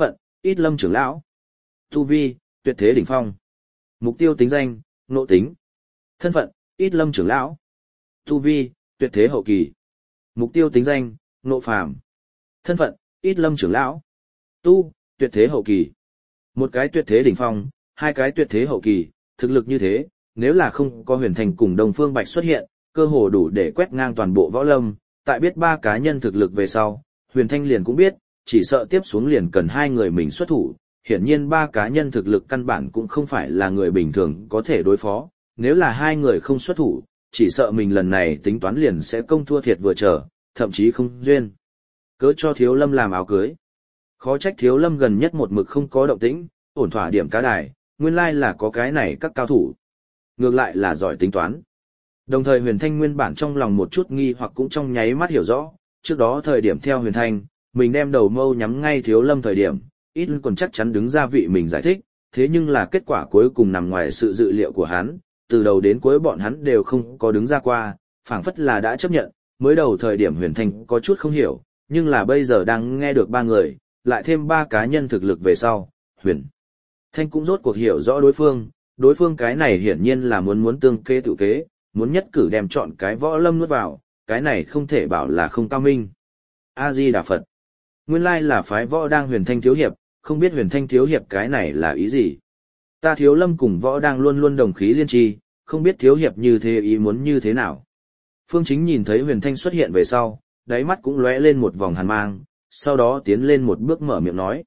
Ít Lâm trưởng lão. Tu vi, tuyệt thế đỉnh phong. Mục tiêu tính danh, ngộ tính. Thân phận, Ít Lâm trưởng lão. Tu vi, tuyệt thế hậu kỳ. Mục tiêu tính danh, ngộ phàm. Thân phận, Ít Lâm trưởng lão. Tu, tuyệt thế hậu kỳ. Một cái tuyệt thế đỉnh phong, hai cái tuyệt thế hậu kỳ, thực lực như thế, nếu là không có Huyền Thanh cùng Đông Phương Bạch xuất hiện, cơ hồ đủ để quét ngang toàn bộ võ lâm, tại biết ba cá nhân thực lực về sau, Huyền Thanh liền cũng biết, chỉ sợ tiếp xuống liền cần hai người mình xuất thủ, hiển nhiên ba cá nhân thực lực căn bản cũng không phải là người bình thường có thể đối phó, nếu là hai người không xuất thủ, chỉ sợ mình lần này tính toán liền sẽ công thua thiệt vừa trở, thậm chí không duyên. Cớ cho Thiếu Lâm làm áo cưới. Khó trách Thiếu Lâm gần nhất một mực không có động tĩnh, ổn thỏa điểm cá đài, nguyên lai là có cái này các cao thủ. Ngược lại là giỏi tính toán. Đồng thời Huyền Thanh nguyên bản trong lòng một chút nghi hoặc cũng trong nháy mắt hiểu rõ, trước đó thời điểm theo Huyền Thanh, mình đem đầu mâu nhắm ngay Thiếu Lâm thời điểm, ít còn chắc chắn đứng ra vị mình giải thích, thế nhưng là kết quả cuối cùng nằm ngoài sự dự liệu của hắn, từ đầu đến cuối bọn hắn đều không có đứng ra qua, phảng phất là đã chấp nhận, mới đầu thời điểm Huyền Thanh có chút không hiểu, nhưng là bây giờ đang nghe được ba người, lại thêm ba cá nhân thực lực về sau, Huyền Thanh cũng rốt cuộc hiểu rõ đối phương cái này hiển nhiên là muốn tương kế tự kế, muốn nhất cử đem chọn cái võ lâm nuốt vào, cái này không thể bảo là không cao minh. A-di-đà Phật. Nguyên lai là phái võ đang Huyền Thanh thiếu hiệp, không biết Huyền Thanh thiếu hiệp cái này là ý gì. Ta Thiếu Lâm cùng võ đang luôn luôn đồng khí liên tri, không biết thiếu hiệp như thế ý muốn như thế nào. Phương Chính nhìn thấy Huyền Thanh xuất hiện về sau, đáy mắt cũng lóe lên một vòng hàn mang, sau đó tiến lên một bước mở miệng nói.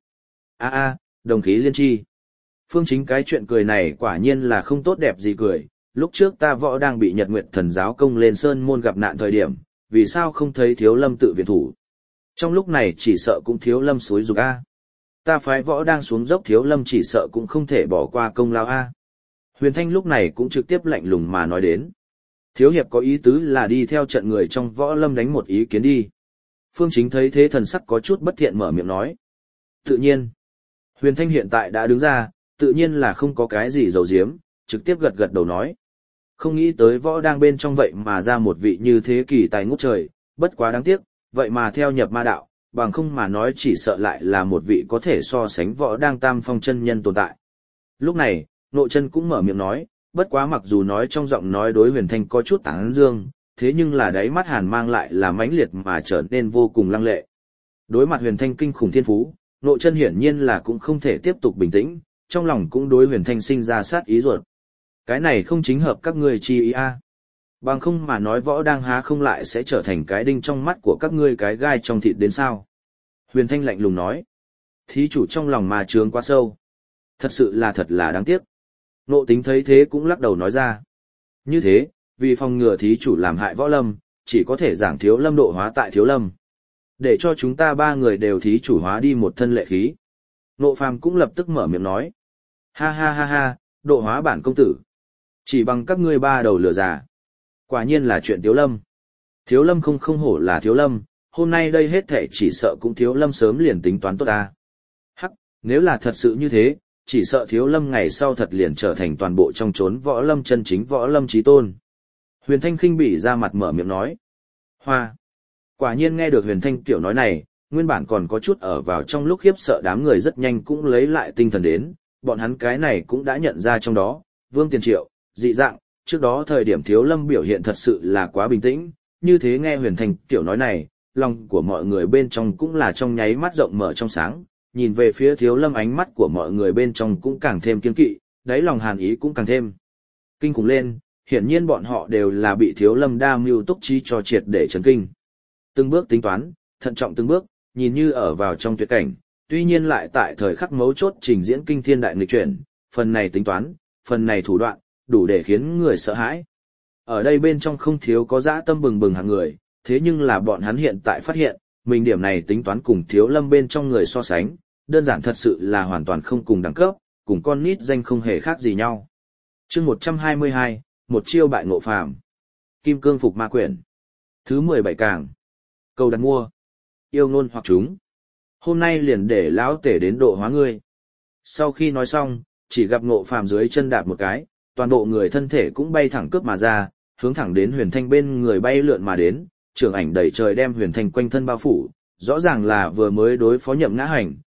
Đồng khí liên tri. Phương Chính cái chuyện cười này quả nhiên là không tốt đẹp gì cười, lúc trước ta võ đang bị Nhật Nguyệt Thần giáo công lên sơn môn gặp nạn thời điểm, vì sao không thấy Thiếu Lâm tự viện thủ. Trong lúc này chỉ sợ cũng Thiếu Lâm xúi giục a. Ta phái võ đang xuống dốc Thiếu Lâm chỉ sợ cũng không thể bỏ qua công lao a. Huyền Thanh lúc này cũng trực tiếp lạnh lùng mà nói đến. Thiếu hiệp có ý tứ là đi theo trận người trong võ lâm đánh một ý kiến đi. Phương Chính thấy thế thần sắc có chút bất thiện mở miệng nói. Tự nhiên. Huyền Thanh hiện tại đã đứng ra, tự nhiên là không có cái gì giấu giếm, trực tiếp gật gật đầu nói. Không nghĩ tới võ đang bên trong vậy mà ra một vị như thế kỳ tài ngút trời, bất quá đáng tiếc, vậy mà theo nhập ma đạo, bằng không mà nói chỉ sợ lại là một vị có thể so sánh võ đang tam phong chân nhân tồn tại. Lúc này, Nội Chân cũng mở miệng nói, bất quá mặc dù nói trong giọng nói đối Huyền Thanh có chút tán dương, thế nhưng là đáy mắt hàn mang lại là mãnh liệt mà trở nên vô cùng lăng lệ. Đối mặt Huyền Thanh kinh khủng thiên phú, Nội Chân hiển nhiên là cũng không thể tiếp tục bình tĩnh, trong lòng cũng đối Huyền Thanh sinh ra sát ý ruột. Cái này không chính hợp các ngươi chi ý a. Bằng không mà nói võ đang há không lại sẽ trở thành cái đinh trong mắt của các ngươi cái gai trong thịt đến sao. Huyền Thanh lạnh lùng nói. Thí chủ trong lòng mà trướng quá sâu. Thật sự là thật là đáng tiếc. Nộ Tính thấy thế cũng lắc đầu nói ra. Như thế, vì phòng ngừa thí chủ làm hại võ lâm, chỉ có thể giảng Thiếu Lâm độ hóa tại Thiếu Lâm. Để cho chúng ta ba người đều thí chủ hóa đi một thân lệ khí. Nộ Phàm cũng lập tức mở miệng nói. Ha ha ha ha, độ hóa bản công tử. Chỉ bằng các ngươi ba đầu lửa già. Quả nhiên là chuyện Thiếu Lâm. Thiếu Lâm không hổ là Thiếu Lâm, hôm nay đây hết thảy chỉ sợ cũng Thiếu Lâm sớm liền tính toán tốt ta. Hắc, nếu là thật sự như thế, chỉ sợ Thiếu Lâm ngày sau thật liền trở thành toàn bộ trong chốn võ lâm chân chính võ lâm chí tôn. Huyền Thanh khinh bỉ ra mặt mở miệng nói. Hoa. Quả nhiên nghe được Huyền Thanh kiểu nói này, nguyên bản còn có chút ở vào trong lúc khiếp sợ đám người rất nhanh cũng lấy lại tinh thần đến, bọn hắn cái này cũng đã nhận ra trong đó, Vương Tiền Triệu, dị dạng, trước đó thời điểm Thiếu Lâm biểu hiện thật sự là quá bình tĩnh, như thế nghe Huyền Thanh kiểu nói này, lòng của mọi người bên trong cũng là trong nháy mắt rộng mở trong sáng, nhìn về phía Thiếu Lâm ánh mắt của mọi người bên trong cũng càng thêm kiên kỵ, đáy lòng hàn ý cũng càng thêm kinh khủng lên, hiển nhiên bọn họ đều là bị Thiếu Lâm đa mưu túc trí cho triệt để chấn kinh. Từng bước tính toán, thận trọng từng bước, nhìn như ở vào trong tuyệt cảnh, tuy nhiên lại tại thời khắc mấu chốt trình diễn kinh thiên đại nghịch chuyển, phần này tính toán, phần này thủ đoạn, đủ để khiến người sợ hãi. Ở đây bên trong không thiếu có dã tâm bừng bừng hàng người, thế nhưng là bọn hắn hiện tại phát hiện, mình điểm này tính toán cùng Thiếu Lâm bên trong người so sánh, đơn giản thật sự là hoàn toàn không cùng đẳng cấp, cùng con nít danh không hề khác gì nhau. Chương 122, một chiêu bại ngộ phàm. Kim cương phục ma quyển. Thứ 17 càng. Cầu đặt mua. Yêu ngôn hoặc chúng. Hôm nay liền để lão tể đến độ hóa ngươi. Sau khi nói xong, chỉ gặp ngộ phàm dưới chân đạp một cái, toàn bộ người thân thể cũng bay thẳng cướp mà ra, hướng thẳng đến Huyền Thanh bên người bay lượn mà đến, trường ảnh đầy trời đem Huyền Thanh quanh thân bao phủ, rõ ràng là vừa mới đối phó Nhậm Ngã Hành,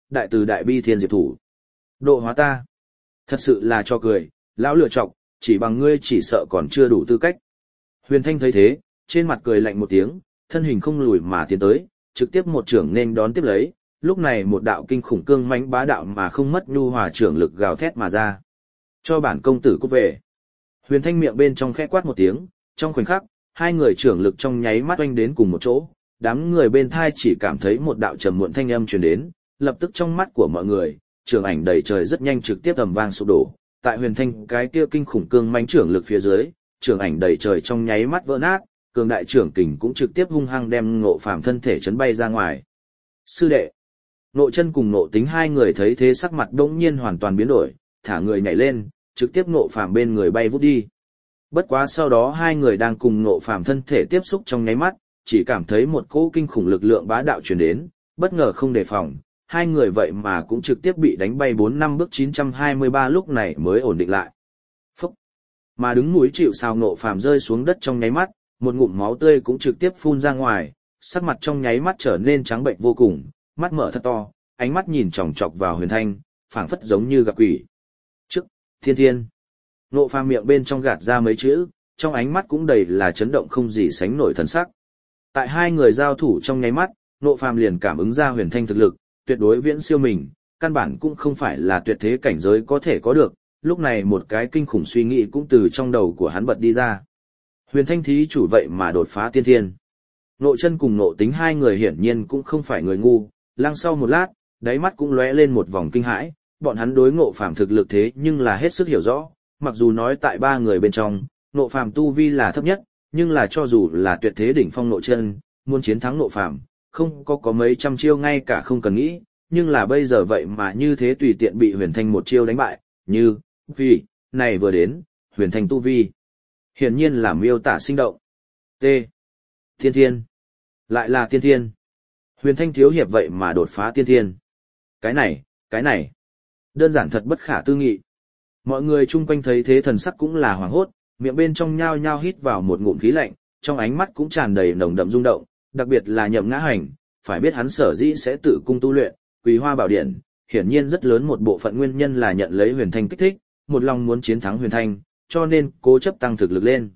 đại từ đại bi thiên diệp thủ. Độ hóa ta. Thật sự là cho cười, lão lựa chọc, chỉ bằng ngươi chỉ sợ còn chưa đủ tư cách. Huyền Thanh thấy thế, trên mặt cười lạnh một tiếng, thân hình không lùi mà tiến tới, trực tiếp một trưởng nên đón tiếp lấy, lúc này một đạo kinh khủng cương mãnh bá đạo mà không mất nhu hòa trưởng lực gào thét mà ra. Cho bản công tử cút về. Huyền Thanh miệng bên trong khẽ quát một tiếng, trong khoảnh khắc, hai người trưởng lực trong nháy mắt oanh đến cùng một chỗ, đám người bên thai chỉ cảm thấy một đạo trầm muộn thanh âm truyền đến, lập tức trong mắt của mọi người, trường ảnh đầy trời rất nhanh trực tiếp ầm vang sụp đổ, tại Huyền Thanh cái kia kinh khủng cương mãnh trưởng lực phía dưới, trường ảnh đầy trời trong nháy mắt vỡ nát, cường đại trưởng kình cũng trực tiếp hung hăng đem Ngộ Phàm thân thể chấn bay ra ngoài. Sư đệ, Ngộ Chân cùng Ngộ Tính hai người thấy thế sắc mặt đống nhiên hoàn toàn biến đổi, thả người nhảy lên, trực tiếp Ngộ Phàm bên người bay vút đi. Bất quá sau đó hai người đang cùng Ngộ Phàm thân thể tiếp xúc trong nháy mắt, chỉ cảm thấy một cỗ kinh khủng lực lượng bá đạo truyền đến, bất ngờ không đề phòng, hai người vậy mà cũng trực tiếp bị đánh bay 4-5 bước 923 lúc này mới ổn định lại. Phúc! Mà đứng núi chịu sào Ngộ Phàm rơi xuống đất trong nháy mắt, một ngụm máu tươi cũng trực tiếp phun ra ngoài, sắc mặt trong nháy mắt trở nên trắng bệnh vô cùng, mắt mở thật to, ánh mắt nhìn chòng chọc vào Huyền Thanh, phảng phất giống như gặp quỷ. Trước, thiên thiên. Ngộ Phàm miệng bên trong gạt ra mấy chữ, trong ánh mắt cũng đầy là chấn động không gì sánh nổi thần sắc. Tại hai người giao thủ trong nháy mắt, Ngộ Phàm liền cảm ứng ra Huyền Thanh thực lực, tuyệt đối viễn siêu mình, căn bản cũng không phải là tuyệt thế cảnh giới có thể có được, lúc này một cái kinh khủng suy nghĩ cũng từ trong đầu của hắn bật đi ra. Huyền Thanh thí chủ vậy mà đột phá tiên thiên. Ngộ Chân cùng Ngộ Tính hai người hiển nhiên cũng không phải người ngu, lăng sau một lát, đáy mắt cũng lóe lên một vòng kinh hãi, bọn hắn đối Ngộ Phàm thực lực thế nhưng là hết sức hiểu rõ, mặc dù nói tại ba người bên trong, Ngộ Phàm tu vi là thấp nhất, nhưng là cho dù là tuyệt thế đỉnh phong Ngộ Chân, muốn chiến thắng Ngộ Phàm, không có mấy trăm chiêu ngay cả không cần nghĩ, nhưng là bây giờ vậy mà như thế tùy tiện bị Huyền Thanh một chiêu đánh bại, như, vì, này vừa đến, Huyền Thanh tu vi. Hiển nhiên là miêu tả sinh động. T. Tiên thiên. Lại là tiên thiên. Huyền Thanh thiếu hiệp vậy mà đột phá tiên thiên. Cái này. Đơn giản thật bất khả tư nghị. Mọi người chung quanh thấy thế thần sắc cũng là hoảng hốt, miệng bên trong nhao nhao hít vào một ngụm khí lạnh, trong ánh mắt cũng tràn đầy nồng đậm rung động, đặc biệt là Nhậm Ngã Hành, phải biết hắn sở dĩ sẽ tự cung tu luyện, Quý Hoa Bảo Điện, hiển nhiên rất lớn một bộ phận nguyên nhân là nhận lấy Huyền Thanh kích thích, một lòng muốn chiến thắng Huyền Thanh, cho nên cố chấp tăng thực lực lên.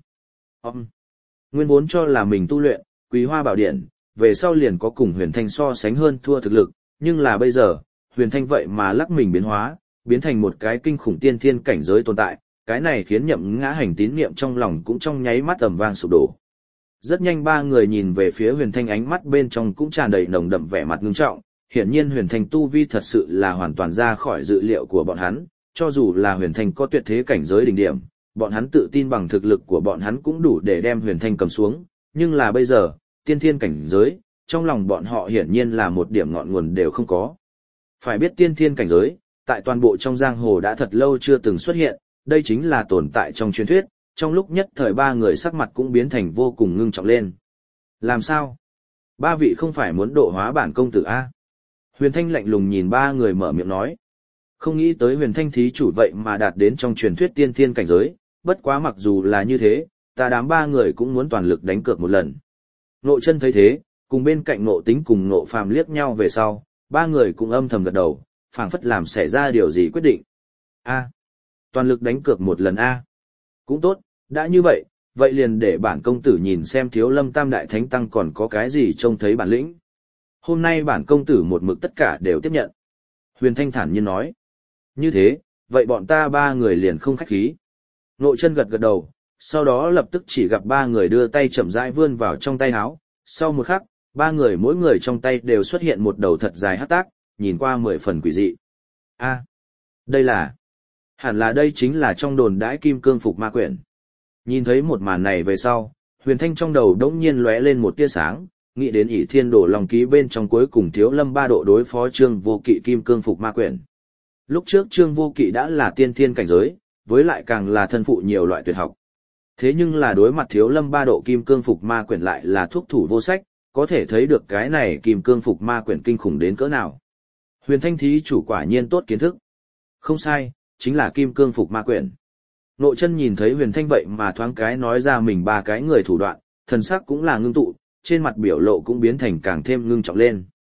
Nguyên vốn cho là mình tu luyện Quý Hoa Bảo Điện, về sau liền có cùng Huyền Thanh so sánh hơn thua thực lực, nhưng là bây giờ, Huyền Thanh vậy mà lắc mình biến hóa, biến thành một cái kinh khủng tiên thiên cảnh giới tồn tại, cái này khiến Nhậm Ngã Hành tín niệm trong lòng cũng trong nháy mắt ầm vang sụp đổ. Rất nhanh ba người nhìn về phía Huyền Thanh, ánh mắt bên trong cũng tràn đầy nồng đậm vẻ mặt ngưng trọng, hiển nhiên Huyền Thanh tu vi thật sự là hoàn toàn ra khỏi dự liệu của bọn hắn, cho dù là Huyền Thanh có tuyệt thế cảnh giới đỉnh điểm, bọn hắn tự tin bằng thực lực của bọn hắn cũng đủ để đem Huyền Thanh cầm xuống, nhưng là bây giờ, tiên thiên cảnh giới, trong lòng bọn họ hiển nhiên là một điểm ngọn nguồn đều không có. Phải biết tiên thiên cảnh giới, tại toàn bộ trong giang hồ đã thật lâu chưa từng xuất hiện, đây chính là tồn tại trong truyền thuyết, trong lúc nhất thời ba người sắc mặt cũng biến thành vô cùng ngưng trọng lên. Làm sao? Ba vị không phải muốn độ hóa bản công tử A? Huyền Thanh lạnh lùng nhìn ba người mở miệng nói. Không nghĩ tới Huyền Thanh thí chủ vậy mà đạt đến trong truyền thuyết tiên thiên cảnh giới, bất quá mặc dù là như thế, ta đám ba người cũng muốn toàn lực đánh cược một lần. Ngộ Chân thấy thế, cùng bên cạnh Ngộ Tính cùng Ngộ Phàm liếc nhau về sau, ba người cũng âm thầm gật đầu, phảng phất làm xảy ra điều gì quyết định. A, toàn lực đánh cược một lần A. Cũng tốt, đã như vậy, vậy liền để bản công tử nhìn xem Thiếu Lâm Tam Đại Thánh Tăng còn có cái gì trông thấy bản lĩnh. Hôm nay bản công tử một mực tất cả đều tiếp nhận. Huyền Thanh thản nhiên nói. Như thế, vậy bọn ta ba người liền không khách khí. Ngộ Chân gật gật đầu, sau đó lập tức chỉ gặp ba người đưa tay chậm rãi vươn vào trong tay áo. Sau một khắc, ba người mỗi người trong tay đều xuất hiện một đầu thật dài hắc tác, nhìn qua 10 phần quỷ dị. A, đây là... Hẳn là đây chính là trong đồn đãi kim cương phục ma quyển. Nhìn thấy một màn này về sau, Huyền Thanh trong đầu đống nhiên lóe lên một tia sáng, nghĩ đến ỷ thiên đổ lòng ký bên trong cuối cùng Thiếu Lâm ba độ đối phó Trương Vô Kỵ kim cương phục ma quyển. Lúc trước Trương Vô Kỵ đã là tiên thiên cảnh giới, với lại càng là thân phụ nhiều loại tuyệt học. Thế nhưng là đối mặt Thiếu Lâm ba độ kim cương phục ma quyển lại là thuốc thủ vô sách, có thể thấy được cái này kim cương phục ma quyển kinh khủng đến cỡ nào. Huyền Thanh thí chủ quả nhiên tốt kiến thức. Không sai, chính là kim cương phục ma quyển. Ngộ Chân nhìn thấy Huyền Thanh vậy mà thoáng cái nói ra mình ba cái người thủ đoạn, thần sắc cũng là ngưng tụ, trên mặt biểu lộ cũng biến thành càng thêm ngưng trọng lên.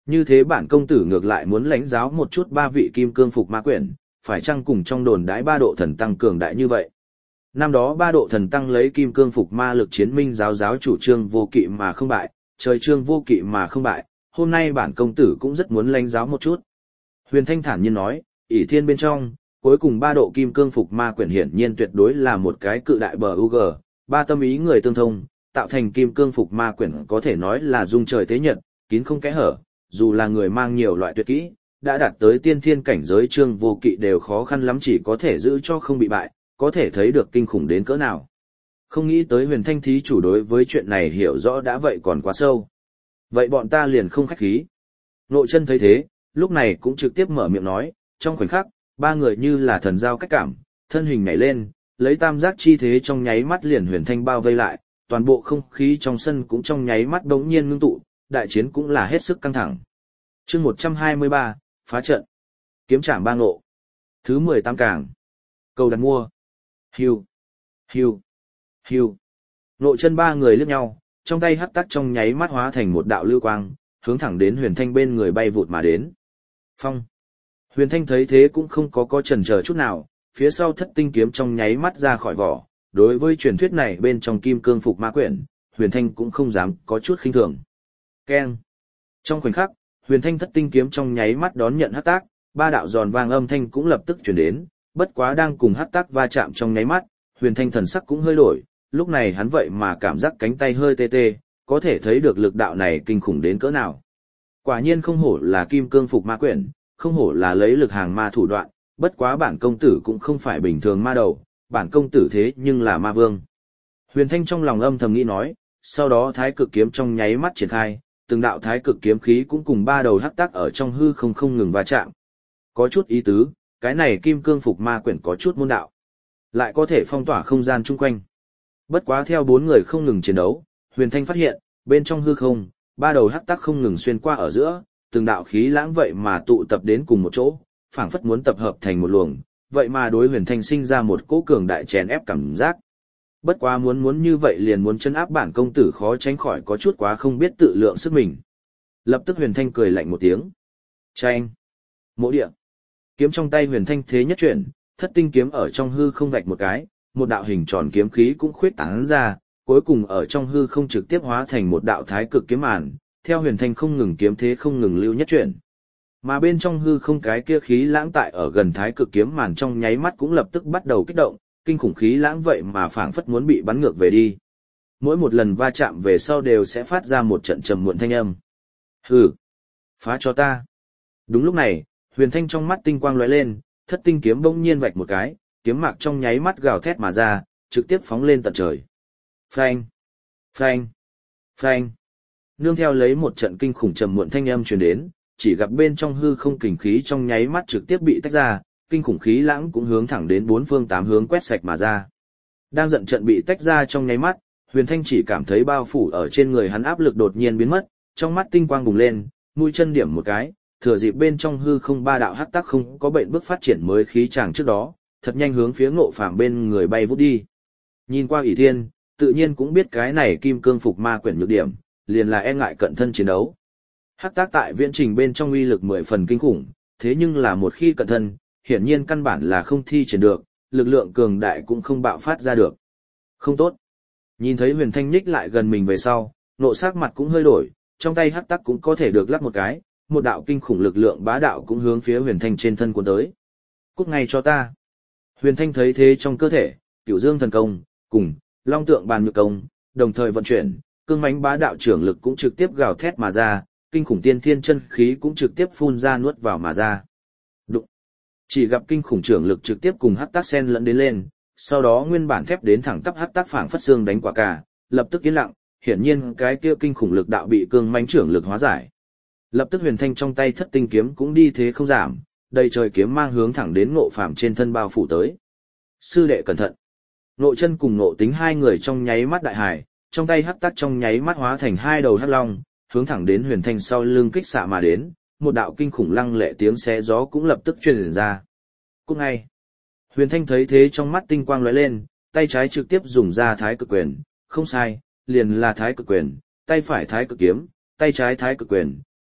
Như thế bản công tử ngược lại muốn lãnh giáo một chút ba vị kim cương phục ma quyển, phải chăng cùng trong đồn đãi ba độ thần tăng cường đại như vậy. Năm đó ba độ thần tăng lấy kim cương phục ma lực chiến minh giáo chủ trương vô kỵ mà không bại, trời trương vô kỵ mà không bại, hôm nay bản công tử cũng rất muốn lãnh giáo một chút. Huyền Thanh thản nhiên nói, ỷ thiên bên trong, cuối cùng ba độ kim cương phục ma quyển hiển nhiên tuyệt đối là một cái cự đại bờ UG, ba tâm ý người tương thông, tạo thành kim cương phục ma quyển có thể nói là dung trời tế nhật, kín không kẽ hở, dù là người mang nhiều loại tuyệt kỹ, đã đạt tới tiên thiên cảnh giới trương vô kỵ đều khó khăn lắm chỉ có thể giữ cho không bị bại, có thể thấy được kinh khủng đến cỡ nào. Không nghĩ tới Huyền Thanh thí chủ đối với chuyện này hiểu rõ đã vậy còn quá sâu. Vậy bọn ta liền không khách khí. Nội chân thấy thế, lúc này cũng trực tiếp mở miệng nói, trong khoảnh khắc, ba người như là thần giao cách cảm, thân hình nhảy lên, lấy tam giác chi thế trong nháy mắt liền Huyền Thanh bao vây lại, toàn bộ không khí trong sân cũng trong nháy mắt bỗng nhiên ngưng tụ, đại chiến cũng là hết sức căng thẳng. Chương 123, phá trận. Kiếm trảm ba ngộ. Thứ 18 càng. Cầu đặt mua. Hiu, hiu, hiu. Nội chân ba người liếc nhau, trong tay hắc tắc trong nháy mắt hóa thành một đạo lưu quang, hướng thẳng đến Huyền Thanh bên người bay vụt mà đến. Phong. Huyền Thanh thấy thế cũng không có chần chờ chút nào, phía sau thất tinh kiếm trong nháy mắt ra khỏi vỏ. Đối với truyền thuyết này bên trong kim cương phục ma quyển, Huyền Thanh cũng không dám có chút khinh thường. Keng. Trong khoảnh khắc, Huyền Thanh thất tinh kiếm trong nháy mắt đón nhận hắc tác, ba đạo giòn vang âm thanh cũng lập tức truyền đến, bất quá đang cùng hắc tác va chạm trong nháy mắt, Huyền Thanh thần sắc cũng hơi đổi, lúc này hắn vậy mà cảm giác cánh tay hơi tê tê, có thể thấy được lực đạo này kinh khủng đến cỡ nào. Quả nhiên không hổ là kim cương phục ma quyển, không hổ là lấy lực hàng ma thủ đoạn, bất quá bản công tử cũng không phải bình thường ma đầu, bản công tử thế nhưng là ma vương. Huyền Thanh trong lòng âm thầm nghĩ nói, sau đó thái cực kiếm trong nháy mắt triển khai, từng đạo thái cực kiếm khí cũng cùng ba đầu hắc tác ở trong hư không ngừng va chạm. Có chút ý tứ, cái này kim cương phục ma quyển có chút môn đạo, lại có thể phong tỏa không gian chung quanh. Bất quá theo bốn người không ngừng chiến đấu, Huyền Thanh phát hiện, bên trong hư không, ba đầu hắc tác không ngừng xuyên qua ở giữa, từng đạo khí lãng vậy mà tụ tập đến cùng một chỗ, phảng phất muốn tập hợp thành một luồng, vậy mà đối Huyền Thanh sinh ra một cỗ cường đại chèn ép cảm giác. Bất quá muốn như vậy liền muốn chân áp bản công tử khó tránh khỏi có chút quá không biết tự lượng sức mình. Lập tức Huyền Thanh cười lạnh một tiếng. Chanh! Mộ địa! Kiếm trong tay Huyền Thanh thế nhất chuyển, thất tinh kiếm ở trong hư không vạch một cái, một đạo hình tròn kiếm khí cũng khuyết tán ra, cuối cùng ở trong hư không trực tiếp hóa thành một đạo thái cực kiếm màn, theo Huyền Thanh không ngừng kiếm thế không ngừng lưu nhất chuyển. Mà bên trong hư không cái kia khí lãng tại ở gần thái cực kiếm màn trong nháy mắt cũng lập tức bắt đầu kích động, kinh khủng khí lãng vậy mà phảng phất muốn bị bắn ngược về đi. Mỗi một lần va chạm về sau đều sẽ phát ra một trận trầm muộn thanh âm. Hừ, phá cho ta. Đúng lúc này, Huyền Thanh trong mắt tinh quang lóe lên, thất tinh kiếm bỗng nhiên vạch một cái, kiếm mạc trong nháy mắt gào thét mà ra, trực tiếp phóng lên tận trời. Phanh, phanh, phanh. Nương theo lấy một trận kinh khủng trầm muộn thanh âm truyền đến, chỉ gặp bên trong hư không kình khí trong nháy mắt trực tiếp bị tách ra, kinh khủng khí lãng cũng hướng thẳng đến bốn phương tám hướng quét sạch mà ra. Đang giận trận bị tách ra trong nháy mắt, Huyền Thanh chỉ cảm thấy bao phủ ở trên người hắn áp lực đột nhiên biến mất, trong mắt tinh quang bùng lên, mũi chân điểm một cái, thừa dịp bên trong hư không ba đạo hắc tác không có bệnh bước phát triển mới khí chàng trước đó, thật nhanh hướng phía Ngộ Phàm bên người bay vút đi. Nhìn qua ỷ thiên, tự nhiên cũng biết cái này kim cương phục ma quyển nhược điểm, liền là e ngại cận thân chiến đấu. Hắc tác tại viễn trình bên trong uy lực 10 phần kinh khủng, thế nhưng là một khi cận thân, hiển nhiên căn bản là không thi triển được, lực lượng cường đại cũng không bạo phát ra được. Không tốt. Nhìn thấy Huyền Thanh nhích lại gần mình về sau, nộ sắc mặt cũng hơi đổi, trong tay hắc tắc cũng có thể được lắc một cái, một đạo kinh khủng lực lượng bá đạo cũng hướng phía Huyền Thanh trên thân cuốn tới. Cút ngay cho ta. Huyền Thanh thấy thế trong cơ thể, Cửu Dương thần công, cùng Long Tượng bàn nhược công, đồng thời vận chuyển, cương mãnh bá đạo trưởng lực cũng trực tiếp gào thét mà ra, kinh khủng tiên thiên chân khí cũng trực tiếp phun ra nuốt vào mà ra. Đụng. Chỉ gặp kinh khủng trưởng lực trực tiếp cùng hắc tác sen lẫn đến lên, sau đó nguyên bản thép đến thẳng tắp hắc tác phảng phất xương đánh quả cà, lập tức yên lặng, hiển nhiên cái kia kinh khủng lực đạo bị cương mãnh trưởng lực hóa giải. Lập tức Huyền Thanh trong tay thất tinh kiếm cũng đi thế không giảm, đầy trời kiếm mang hướng thẳng đến Ngộ Phàm trên thân bao phủ tới. Sư đệ cẩn thận. Ngộ Chân cùng Ngộ Tính hai người trong nháy mắt đại hài, trong tay hắc tác trong nháy mắt hóa thành hai đầu hắc long, hướng thẳng đến Huyền Thanh sau lưng kích xạ mà đến, một đạo kinh khủng lăng lệ tiếng xé gió cũng lập tức truyền ra. Cút ngay. Huyền Thanh thấy thế trong mắt tinh quang lóe lên, tay trái trực tiếp dùng ra thái cực quyền, không sai, liền là thái cực quyền, tay phải thái cực kiếm, tay trái thái cực quyền,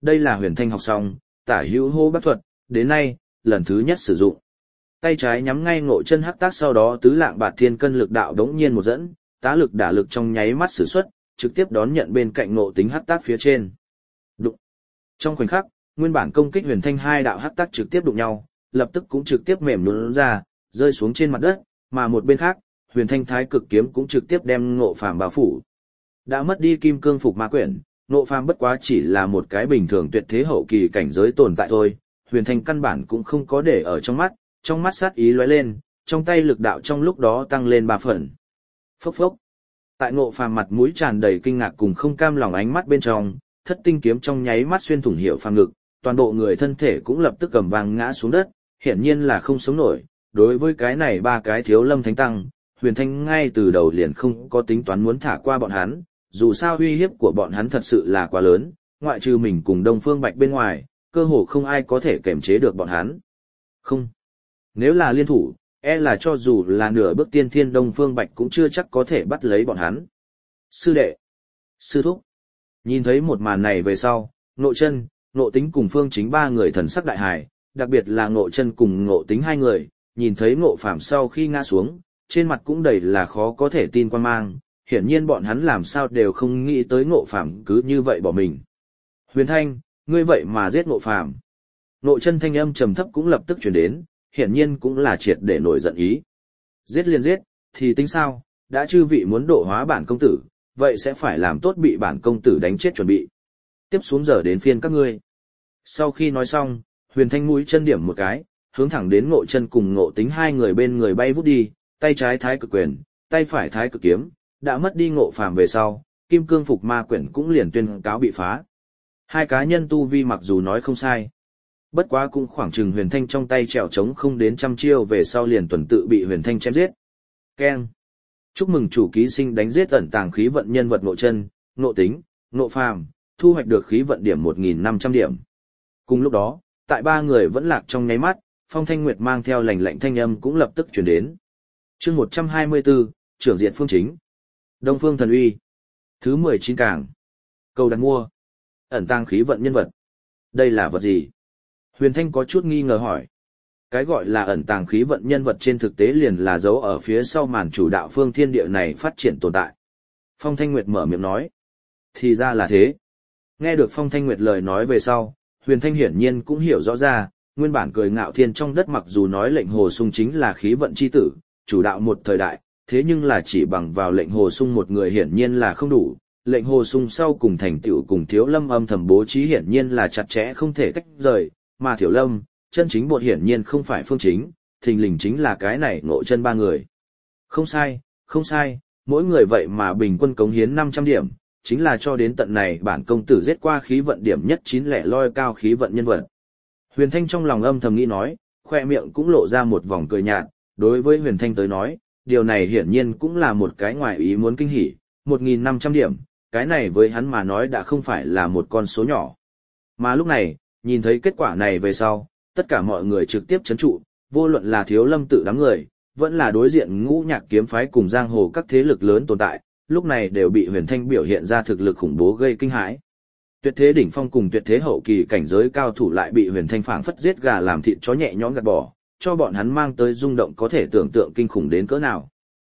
đây là Huyền Thanh học xong, tả hữu hô bác thuật, đến nay, lần thứ nhất sử dụng. Tay trái nhắm ngay Ngộ Chân hắc tác, sau đó tứ lạng bạt thiên cân lực đạo đống nhiên một dẫn, tá lực đả lực trong nháy mắt sử xuất, trực tiếp đón nhận bên cạnh Ngộ Tính hắc tác phía trên. Đụng. Trong khoảnh khắc, nguyên bản công kích Huyền Thanh hai đạo hắc tác trực tiếp đụng nhau, lập tức cũng trực tiếp mềm nhũn ra, rơi xuống trên mặt đất, mà một bên khác, Huyền Thanh Thái Cực kiếm cũng trực tiếp đem Ngộ Phàm bao phủ. Đã mất đi kim cương phục ma quyển, Ngộ Phàm bất quá chỉ là một cái bình thường tuyệt thế hậu kỳ cảnh giới tồn tại thôi, Huyền Thanh căn bản cũng không có để ở trong mắt sát ý lóe lên, trong tay lực đạo trong lúc đó tăng lên 3 phần. Phốc phốc. Tại Ngộ Phàm mặt mũi tràn đầy kinh ngạc cùng không cam lòng ánh mắt bên trong, thất tinh kiếm trong nháy mắt xuyên thủng Hiểu Phàm ngực, toàn bộ người thân thể cũng lập tức cầm vang ngã xuống đất, hiển nhiên là không sống nổi. Đối với cái này ba cái thiếu lâm thánh tăng, Huyền Thanh ngay từ đầu liền không có tính toán muốn thả qua bọn hắn, dù sao uy hiếp của bọn hắn thật sự là quá lớn, ngoại trừ mình cùng Đông Phương Bạch bên ngoài, cơ hồ không ai có thể kiềm chế được bọn hắn. Không. Nếu là liên thủ, e là cho dù là nửa bước tiên thiên Đông Phương Bạch cũng chưa chắc có thể bắt lấy bọn hắn. Sư đệ, sư thúc. Nhìn thấy một màn này về sau, Ngộ Chân, Ngộ Tính cùng Phương Chính ba người thần sắc đại hài, đặc biệt là Ngộ Chân cùng Ngộ Tính hai người, nhìn thấy Ngộ Phàm sau khi ngã xuống, trên mặt cũng đầy là khó có thể tin quan mang, hiển nhiên bọn hắn làm sao đều không nghĩ tới Ngộ Phàm cứ như vậy bỏ mình. Huyền Thanh, ngươi vậy mà giết Ngộ Phàm. Ngộ Chân thanh âm trầm thấp cũng lập tức truyền đến, hiển nhiên cũng là triệt để nổi giận ý. Giết liền giết, thì tính sao, đã chư vị muốn độ hóa bản công tử, vậy sẽ phải làm tốt bị bản công tử đánh chết chuẩn bị. Tiếp xuống giờ đến phiên các ngươi. Sau khi nói xong, Huyền Thanh mũi chân điểm một cái, hướng thẳng đến Ngộ Chân cùng Ngộ Tính hai người bên người bay vút đi, tay trái Thái Cực quyền, tay phải Thái Cực kiếm, đã mất đi Ngộ Phàm về sau, kim cương phục ma quyển cũng liền tuyên cáo bị phá. Hai cá nhân tu vi mặc dù nói không sai, bất quá cũng khoảng chừng Huyền Thanh trong tay trèo trống không đến 100 chiêu về sau liền tuần tự bị Huyền Thanh chém giết. Keng. Chúc mừng chủ ký sinh đánh giết ẩn tàng khí vận nhân vật Ngộ Chân, Ngộ Tính, Ngộ Phàm, thu hoạch được khí vận điểm 1.500 điểm. Cùng lúc đó, tại ba người vẫn lạc trong nháy mắt, Phong Thanh Nguyệt mang theo lạnh lạnh thanh âm cũng lập tức truyền đến. Chương 124, trưởng diện Phương Chính. Đông Phương Thần Uy. Thứ 19 cảng. Cầu đặt mua. Ẩn tàng khí vận nhân vật. Đây là vật gì? Huyền Thanh có chút nghi ngờ hỏi. Cái gọi là ẩn tàng khí vận nhân vật trên thực tế liền là dấu ở phía sau màn chủ đạo phương thiên địa này phát triển tồn tại. Phong Thanh Nguyệt mở miệng nói. Thì ra là thế. Nghe được Phong Thanh Nguyệt lời nói về sau, Huyền Thanh hiển nhiên cũng hiểu rõ ra, nguyên bản cười ngạo thiên trong đất mặc dù nói lệnh hồ sung chính là khí vận chi tử, chủ đạo một thời đại, thế nhưng là chỉ bằng vào lệnh hồ sung một người hiển nhiên là không đủ. Lệnh hồ sung sau cùng thành tựu cùng Thiếu Lâm âm thầm bố trí hiển nhiên là chặt chẽ không thể tách rời, mà Thiếu Lâm, chân chính bột hiển nhiên không phải Phương Chính, thình lình chính là cái này Ngộ Chân ba người. Không sai, không sai, mỗi người vậy mà bình quân cống hiến 500 điểm, chính là cho đến tận này bản công tử giết qua khí vận điểm nhất 9 lẻ loi cao khí vận nhân vật. Huyền Thanh trong lòng âm thầm nghĩ nói, khoe miệng cũng lộ ra một vòng cười nhạt, đối với Huyền Thanh tới nói, điều này hiển nhiên cũng là một cái ngoài ý muốn kinh hỉ, 1.500 điểm, cái này với hắn mà nói đã không phải là một con số nhỏ. Mà lúc này, nhìn thấy kết quả này về sau, tất cả mọi người trực tiếp chấn trụ, vô luận là Thiếu Lâm tự đám người, vẫn là đối diện Ngũ Nhạc kiếm phái cùng giang hồ các thế lực lớn tồn tại, lúc này đều bị Huyền Thanh biểu hiện ra thực lực khủng bố gây kinh hãi. Tuyệt thế đỉnh phong cùng tuyệt thế hậu kỳ cảnh giới cao thủ lại bị Huyền Thanh phảng phất giết gà làm thịt chó nhẹ nhõm gạt bỏ, cho bọn hắn mang tới rung động có thể tưởng tượng kinh khủng đến cỡ nào.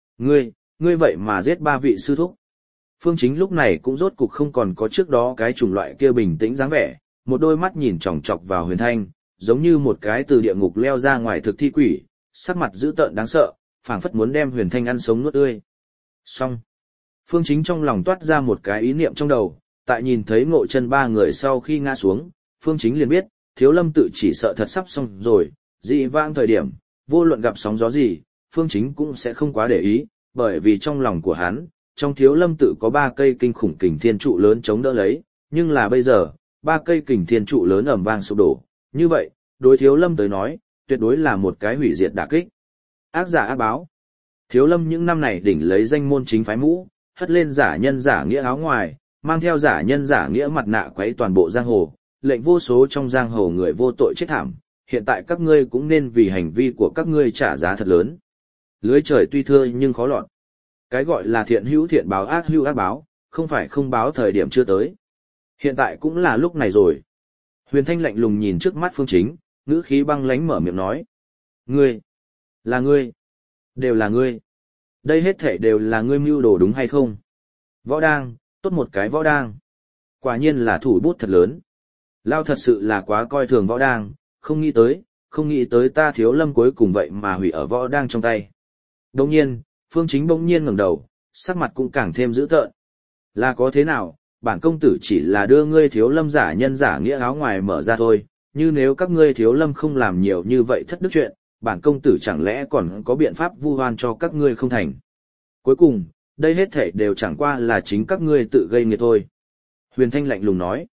Ngươi vậy mà giết 3 vị sư thúc. Phương Chính lúc này cũng rốt cục không còn có trước đó cái chủng loại kia bình tĩnh dáng vẻ, một đôi mắt nhìn chòng chọc vào Huyền Thanh, giống như một cái từ địa ngục leo ra ngoài thực thi quỷ, sắc mặt dữ tợn đáng sợ, phảng phất muốn đem Huyền Thanh ăn sống nuốt tươi. Xong. Phương Chính trong lòng toát ra một cái ý niệm trong đầu, tại nhìn thấy Ngộ Chân ba người sau khi ngã xuống, Phương Chính liền biết, Thiếu Lâm tự chỉ sợ thật sắp xong rồi, dị vãng thời điểm, vô luận gặp sóng gió gì, Phương Chính cũng sẽ không quá để ý, bởi vì trong lòng của hắn, trong Thiếu Lâm tự có 3 cây kinh khủng kình thiên trụ lớn chống đỡ lấy, nhưng là bây giờ, 3 cây kình thiên trụ lớn ầm vang sụp đổ, như vậy, đối Thiếu Lâm tới nói, tuyệt đối là một cái hủy diệt đả kích. Ác giả ác báo. Thiếu Lâm những năm này đỉnh lấy danh môn chính phái mũ, hất lên giả nhân giả nghĩa áo ngoài, mang theo giả nhân giả nghĩa mặt nạ quấy toàn bộ giang hồ, lệnh vô số trong giang hồ người vô tội chết thảm, hiện tại các ngươi cũng nên vì hành vi của các ngươi trả giá thật lớn. Lưới trời tuy thưa nhưng khó lọt. Cái gọi là thiện hữu thiện báo ác hữu ác báo, không phải không báo thời điểm chưa tới. Hiện tại cũng là lúc này rồi, Huyền Thanh lạnh lùng nhìn trước mắt Phương Chính, ngữ khí băng lãnh mở miệng nói. Ngươi, là ngươi, đều là ngươi. Đây hết thể đều là ngươi mưu đồ đúng hay không? Võ đang, tốt một cái võ đang. Quả nhiên là thủ bút thật lớn. Lao thật sự là quá coi thường võ đang, không nghĩ tới ta Thiếu Lâm cuối cùng vậy mà hủy ở võ đang trong tay. Đồng nhiên, Phương Chính bỗng nhiên ngẩng đầu, sắc mặt cũng càng thêm dữ tợn. Là có thế nào, bản công tử chỉ là đưa ngươi Thiếu Lâm giả nhân giả nghĩa áo ngoài mở ra thôi, như nếu các ngươi Thiếu Lâm không làm nhiều như vậy thất đức chuyện, bản công tử chẳng lẽ còn có biện pháp vu oan cho các ngươi không thành. Cuối cùng, đây hết thể đều chẳng qua là chính các ngươi tự gây nghiệt thôi. Huyền Thanh lạnh lùng nói.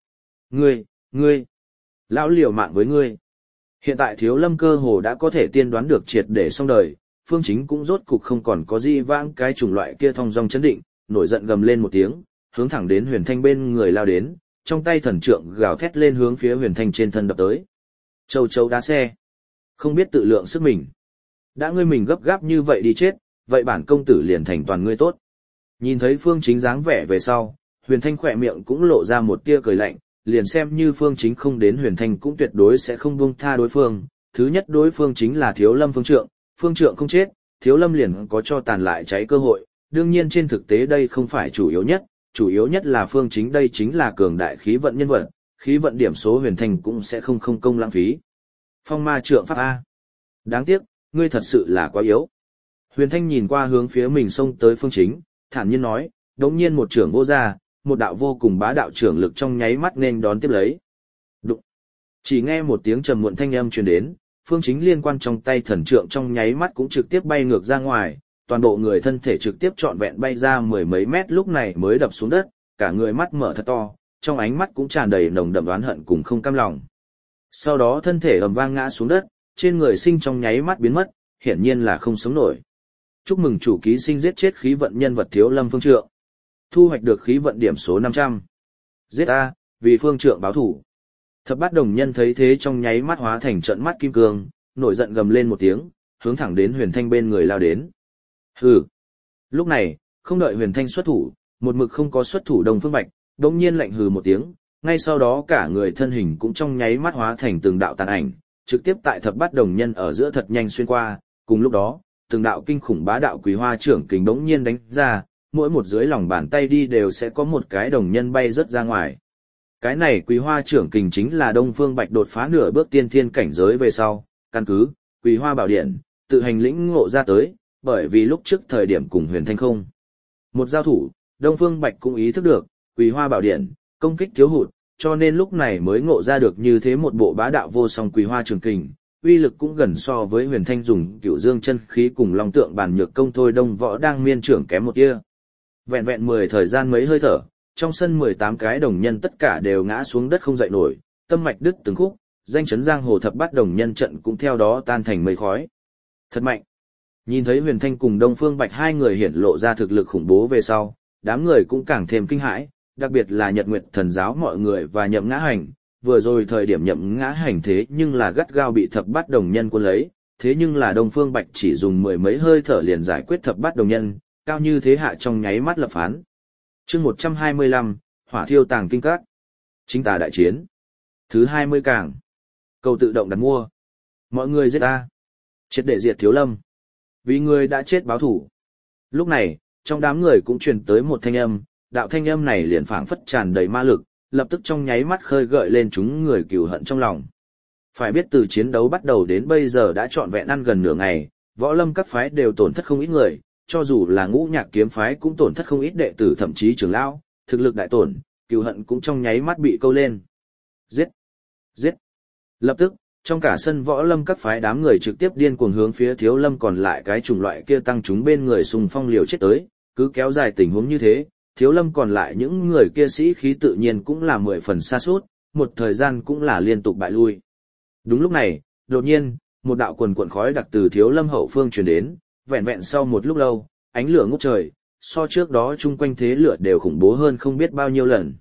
Ngươi, lão liều mạng với ngươi. Hiện tại Thiếu Lâm cơ hồ đã có thể tiên đoán được triệt để xong đời, Phương Chính cũng rốt cục không còn có gì vãng cái chủng loại kia thong dong chấn định, nổi giận gầm lên một tiếng, hướng thẳng đến Huyền Thanh bên người lao đến, trong tay thần trượng gào thét lên hướng phía Huyền Thanh trên thân đập tới. Châu chấu đá xe, không biết tự lượng sức mình. Đã ngươi mình gấp gáp như vậy đi chết, vậy bản công tử liền thành toàn ngươi tốt. Nhìn thấy Phương Chính dáng vẻ về sau, Huyền Thanh khỏe miệng cũng lộ ra một tia cười lạnh, liền xem như Phương Chính không đến Huyền Thanh cũng tuyệt đối sẽ không buông tha đối phương. Thứ nhất đối phương chính là Thiếu Lâm Phương Trượng không chết, Thiếu Lâm liền có cho tàn lại cháy cơ hội. Đương nhiên trên thực tế đây không phải chủ yếu nhất là Phương Chính đây chính là cường đại khí vận nhân vật, khí vận điểm số Huyền Thanh cũng sẽ không công lãng phí. Phong ma trượng pháp A. Đáng tiếc, ngươi thật sự là quá yếu. Huyền Thanh nhìn qua hướng phía mình xông tới Phương Chính, thản nhiên nói, đống nhiên một trưởng vô ra, một đạo vô cùng bá đạo trưởng lực trong nháy mắt nên đón tiếp lấy. Đụng. Chỉ nghe một tiếng trầm muộn thanh âm truyền đến, Phương Chính liên quan trong tay thần trượng trong nháy mắt cũng trực tiếp bay ngược ra ngoài, toàn bộ người thân thể trực tiếp trọn vẹn bay ra mười mấy mét lúc này mới đập xuống đất, cả người mắt mở thật to, trong ánh mắt cũng tràn đầy nồng đậm oán hận cùng không cam lòng. Sau đó thân thể ầm vang ngã xuống đất, trên người sinh trong nháy mắt biến mất, hiển nhiên là không sống nổi. Chúc mừng chủ ký sinh giết chết khí vận nhân vật Thiếu Lâm Phương Trượng. Thu hoạch được khí vận điểm số 500. Giết A, vì Phương Trượng báo thủ. Thập Bát Đồng Nhân thấy thế trong nháy mắt hóa thành trận mắt kim cương, nổi giận gầm lên một tiếng, hướng thẳng đến Huyền Thanh bên người lao đến. Hừ. Lúc này, không đợi Huyền Thanh xuất thủ, một mực không có xuất thủ Đông Phương Bạch, đột nhiên lạnh hừ một tiếng, ngay sau đó cả người thân hình cũng trong nháy mắt hóa thành từng đạo tàn ảnh, trực tiếp tại Thập Bát Đồng Nhân ở giữa thật nhanh xuyên qua, cùng lúc đó, từng đạo kinh khủng bá đạo Quý Hoa trưởng kình đống nhiên đánh ra, mỗi một dưới lòng bàn tay đi đều sẽ có một cái đồng nhân bay rớt ra ngoài. Cái này Quý Hoa trưởng kình chính là Đông Phương Bạch đột phá nửa bước tiên thiên cảnh giới về sau, căn cứ Quý Hoa Bảo Điện tự hành lĩnh ngộ ra tới, bởi vì lúc trước thời điểm cùng Huyền Thanh không một giao thủ, Đông Phương Bạch cũng ý thức được Quý Hoa Bảo Điện công kích thiếu hụt, cho nên lúc này mới ngộ ra được như thế một bộ bá đạo vô song Quý Hoa trưởng kình, uy lực cũng gần so với Huyền Thanh dùng Cửu Dương chân khí cùng Long Tượng Bàn Nhược công thôi Đông Võ đang miên trưởng kém một tia. Vẹn vẹn 10 thời gian mấy hơi thở, trong sân 18 cái đồng nhân tất cả đều ngã xuống đất không dậy nổi, tâm mạch đứt từng khúc, danh chấn giang hồ Thập Bát Đồng Nhân trận cũng theo đó tan thành mây khói. Thật mạnh. Nhìn thấy Huyền Thanh cùng Đông Phương Bạch hai người hiển lộ ra thực lực khủng bố về sau, đám người cũng càng thêm kinh hãi, đặc biệt là Nhật Nguyệt Thần giáo mọi người và Nhậm Ngã Hành, vừa rồi thời điểm Nhậm Ngã Hành thế nhưng là gắt gao bị Thập Bát Đồng Nhân cuốn lấy, thế nhưng là Đông Phương Bạch chỉ dùng mười mấy hơi thở liền giải quyết Thập Bát Đồng Nhân, cao như thế hạ trong nháy mắt lập phán. Chương 125, Hỏa Thiêu Tàng Kinh Các. Chính tà đại chiến. Thứ 20 càng. Cầu tự động đặt mua. Mọi người giết ta. Triệt để diệt Thiếu Lâm. Vì người đã chết báo thủ. Lúc này, trong đám người cũng truyền tới một thanh âm, đạo thanh âm này liền phảng phất tràn đầy ma lực, lập tức trong nháy mắt khơi gợi lên chúng người cừu hận trong lòng. Phải biết từ chiến đấu bắt đầu đến bây giờ đã trọn vẹn ăn gần nửa ngày, Võ Lâm các phái đều tổn thất không ít người, cho dù là Ngũ Nhạc kiếm phái cũng tổn thất không ít đệ tử thậm chí trưởng lão, thực lực đại tổn, cừu hận cũng trong nháy mắt bị câu lên. Giết! Giết! Lập tức, trong cả sân Võ Lâm các phái đám người trực tiếp điên cuồng hướng phía Thiếu Lâm còn lại cái chủng loại kia tăng chúng bên người xung phong liều chết tới, cứ kéo dài tình huống như thế, Thiếu Lâm còn lại những người kia sĩ khí tự nhiên cũng là 10 phần sa sút, một thời gian cũng là liên tục bại lui. Đúng lúc này, đột nhiên, một đạo quần cuộn khói đặc từ Thiếu Lâm hậu phương truyền đến, vẹn vẹn sau một lúc lâu, ánh lửa ngút trời, so trước đó chung quanh thế lửa đều khủng bố hơn không biết bao nhiêu lần.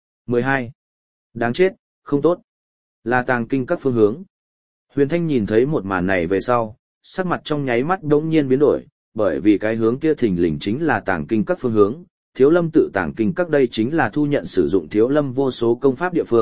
12. Đáng chết, không tốt. Là Tàng Kinh Các phương hướng. Huyền Thanh nhìn thấy một màn này về sau, sắc mặt trong nháy mắt đống nhiên biến đổi, bởi vì cái hướng kia thình lình chính là Tàng Kinh Các phương hướng. Thiếu Lâm tự Tàng Kinh Các đây chính là thu nhận sử dụng Thiếu Lâm vô số công pháp địa phương,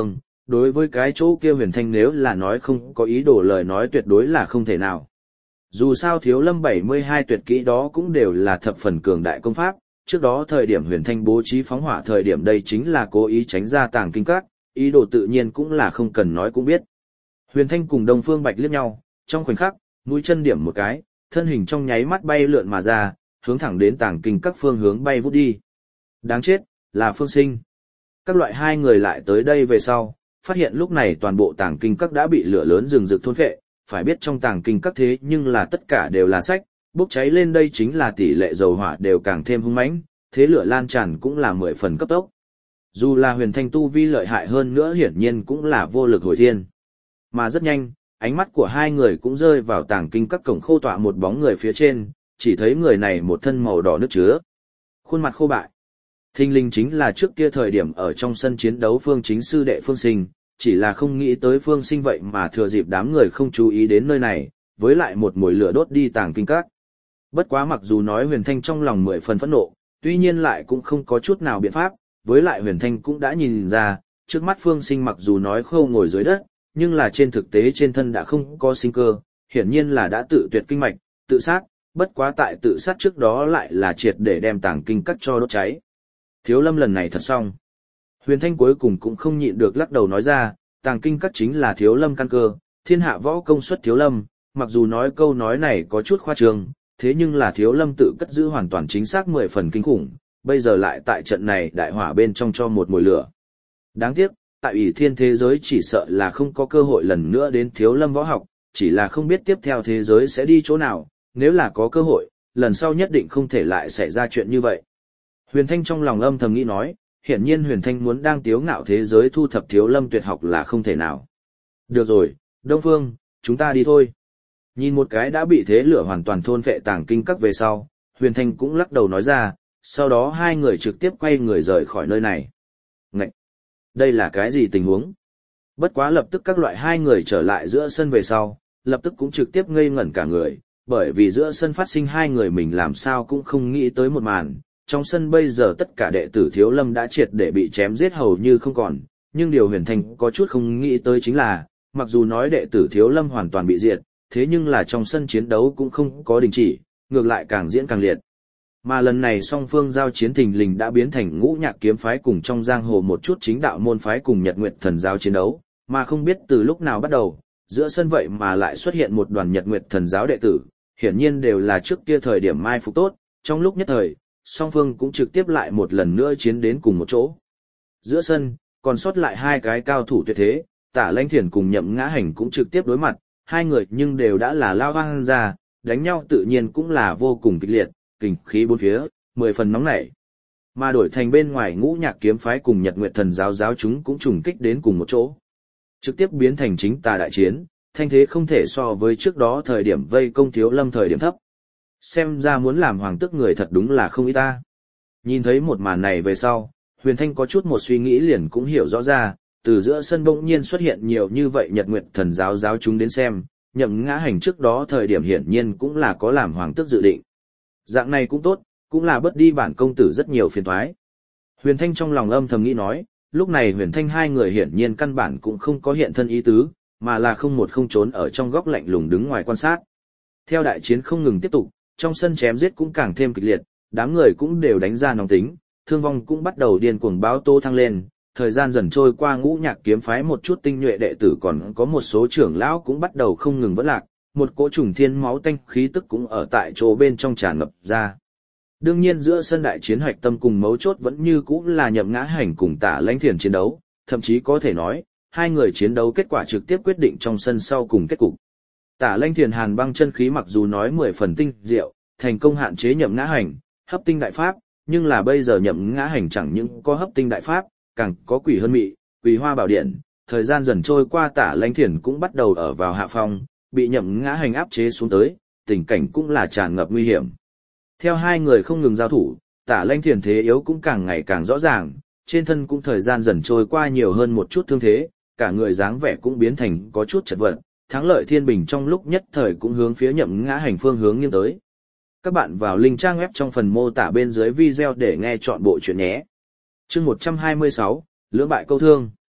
đối với cái chỗ kia Huyền Thanh nếu là nói không có ý đồ lời nói tuyệt đối là không thể nào. Dù sao Thiếu Lâm 72 tuyệt kỹ đó cũng đều là thập phần cường đại công pháp, trước đó thời điểm Huyền Thanh bố trí phóng hỏa thời điểm đây chính là cố ý tránh ra tàng kinh các, ý đồ tự nhiên cũng là không cần nói cũng biết. Huyền Thanh cùng Đông Phương Bạch liếc nhau, trong khoảnh khắc, mũi chân điểm một cái, thân hình trong nháy mắt bay lượn mà ra, hướng thẳng đến tàng kinh các phương hướng bay vút đi. Đáng chết, là Phương Sinh. Các loại hai người lại tới đây về sau, phát hiện lúc này toàn bộ tàng kinh các đã bị lửa lớn rừng rực thôn phệ, phải biết trong tàng kinh các thế nhưng là tất cả đều là sách, bốc cháy lên đây chính là tỷ lệ dầu hỏa đều càng thêm hung mãnh, thế lửa lan tràn cũng là 10 phần cấp tốc. Dù là Huyền Thanh tu vi lợi hại hơn nữa hiển nhiên cũng là vô lực hồi thiên. Mà rất nhanh, ánh mắt của hai người cũng rơi vào tàng kinh các cổng khô tọa một bóng người phía trên, chỉ thấy người này một thân màu đỏ nước chứa. Khuôn mặt khô bại. Thinh linh chính là trước kia thời điểm ở trong sân chiến đấu Phương Chính sư đệ Phương Sinh, chỉ là không nghĩ tới Phương Sinh vậy mà thừa dịp đám người không chú ý đến nơi này, với lại một mồi lửa đốt đi tàng kinh các. Bất quá mặc dù nói Huyền Thanh trong lòng 10 phần phẫn nộ, tuy nhiên lại cũng không có chút nào biện pháp, với lại Huyền Thanh cũng đã nhìn ra, trước mắt Phương Sinh mặc dù nói khâu ngồi dưới đất, nhưng là trên thực tế trên thân đã không có sinh cơ, hiển nhiên là đã tự tuyệt kinh mạch, tự sát, bất quá tại tự sát trước đó lại là triệt để đem tàng kinh các cho đốt cháy. Thiếu Lâm lần này thật xong. Huyền Thanh cuối cùng cũng không nhịn được lắc đầu nói ra, tàng kinh các chính là Thiếu Lâm căn cơ, thiên hạ võ công xuất Thiếu Lâm, mặc dù nói câu nói này có chút khoa trương, thế nhưng là Thiếu Lâm tự cất giữ hoàn toàn chính xác 10 phần kinh khủng, bây giờ lại tại trận này đại hỏa bên trong cho một mồi lửa. Đáng tiếc, tại ủy thiên thế giới chỉ sợ là không có cơ hội lần nữa đến Thiếu Lâm võ học, chỉ là không biết tiếp theo thế giới sẽ đi chỗ nào, nếu là có cơ hội, lần sau nhất định không thể lại xảy ra chuyện như vậy. Huyền Thanh trong lòng âm thầm nghĩ nói, hiển nhiên Huyền Thanh muốn đang tiếu ngạo thế giới thu thập Thiếu Lâm tuyệt học là không thể nào. Được rồi, Đông Phương, chúng ta đi thôi. Nhìn một cái đã bị thế lửa hoàn toàn thôn phệ tàng kinh các về sau, Huyền Thanh cũng lắc đầu nói ra, sau đó hai người trực tiếp quay người rời khỏi nơi này. Ngậy! Đây là cái gì tình huống? Bất quá lập tức các loại hai người trở lại giữa sân về sau, lập tức cũng trực tiếp ngây ngẩn cả người, bởi vì giữa sân phát sinh hai người mình làm sao cũng không nghĩ tới một màn. Trong sân bây giờ tất cả đệ tử Thiếu Lâm đã triệt để bị chém giết hầu như không còn, nhưng điều Huyền Thanh có chút không nghĩ tới chính là, mặc dù nói đệ tử Thiếu Lâm hoàn toàn bị diệt, thế nhưng là trong sân chiến đấu cũng không có đình chỉ, ngược lại càng diễn càng liệt. Mà lần này song phương giao chiến thình lình đã biến thành Ngũ Nhạc kiếm phái cùng trong giang hồ một chút chính đạo môn phái cùng Nhật Nguyệt Thần giáo chiến đấu, mà không biết từ lúc nào bắt đầu, giữa sân vậy mà lại xuất hiện một đoàn Nhật Nguyệt Thần giáo đệ tử, hiển nhiên đều là trước kia thời điểm mai phục tốt, trong lúc nhất thời, song phương cũng trực tiếp lại một lần nữa chiến đến cùng một chỗ. Giữa sân, còn sót lại hai cái cao thủ tuyệt thế, Tả Lãnh Thiền cùng Nhậm Ngã Hành cũng trực tiếp đối mặt, hai người nhưng đều đã là lao hoang ra, đánh nhau tự nhiên cũng là vô cùng kịch liệt, kình khí bốn phía, 10 phần nóng nảy. Mà đổi thành bên ngoài Ngũ Nhạc kiếm phái cùng Nhật Nguyệt Thần giáo giáo chúng cũng trùng kích đến cùng một chỗ. Trực tiếp biến thành chính tà đại chiến, thanh thế không thể so với trước đó thời điểm vây công Thiếu Lâm thời điểm thấp. Xem ra muốn làm hoàng tước người thật đúng là không ít ta. Nhìn thấy một màn này về sau, Huyền Thanh có chút một suy nghĩ liền cũng hiểu rõ ra, từ giữa sân bỗng nhiên xuất hiện nhiều như vậy Nhật Nguyệt Thần giáo giáo chúng đến xem, Nhậm Ngã Hành trước đó thời điểm hiển nhiên cũng là có làm hoàng tước dự định. Dạng này cũng tốt, cũng là bớt đi bản công tử rất nhiều phiền toái. Huyền Thanh trong lòng âm thầm nghĩ nói, lúc này Huyền Thanh hai người hiển nhiên căn bản cũng không có hiện thân ý tứ, mà là không một không trốn ở trong góc lạnh lùng đứng ngoài quan sát. Theo đại chiến không ngừng tiếp tục, trong sân chém giết cũng càng thêm kịch liệt, đám người cũng đều đánh ra nóng tính, thương vong cũng bắt đầu điên cuồng báo tố thăng lên. Thời gian dần trôi qua Ngũ Nhạc kiếm phái một chút tinh nhuệ đệ tử còn có một số trưởng lão cũng bắt đầu không ngừng vỡ lạc, một cỗ trùng thiên máu tanh khí tức cũng ở tại chỗ bên trong tràn ngập ra. Đương nhiên giữa sân đại chiến hoạch tâm cùng mấu chốt vẫn như cũ là Nhậm Ngã Hành cùng Tả Lãnh Thiền chiến đấu, thậm chí có thể nói, hai người chiến đấu kết quả trực tiếp quyết định trong sân sau cùng kết cục. Tả Lãnh Thiền hàn băng chân khí mặc dù nói 10 phần tinh diệu, thành công hạn chế Nhậm Ngã Hành, hấp tinh đại pháp, nhưng là bây giờ Nhậm Ngã Hành chẳng những có hấp tinh đại pháp, càng có quỷ hơn mị, quỷ hoa bảo điện, thời gian dần trôi qua Tả Lãnh Thiền cũng bắt đầu ở vào hạ phong, bị Nhậm Ngã Hành áp chế xuống tới, tình cảnh cũng là tràn ngập nguy hiểm. Theo hai người không ngừng giao thủ, Tả Lãnh Thiền thế yếu cũng càng ngày càng rõ ràng, trên thân cũng thời gian dần trôi qua nhiều hơn một chút thương thế, cả người dáng vẻ cũng biến thành có chút chật vật, thắng lợi thiên bình trong lúc nhất thời cũng hướng phía Nhậm Ngã Hành phương hướng nghiêng tới. Các bạn vào link trang web trong phần mô tả bên dưới video để nghe trọn bộ chuyện nhé. Chương 126, lưỡng bại câu thương.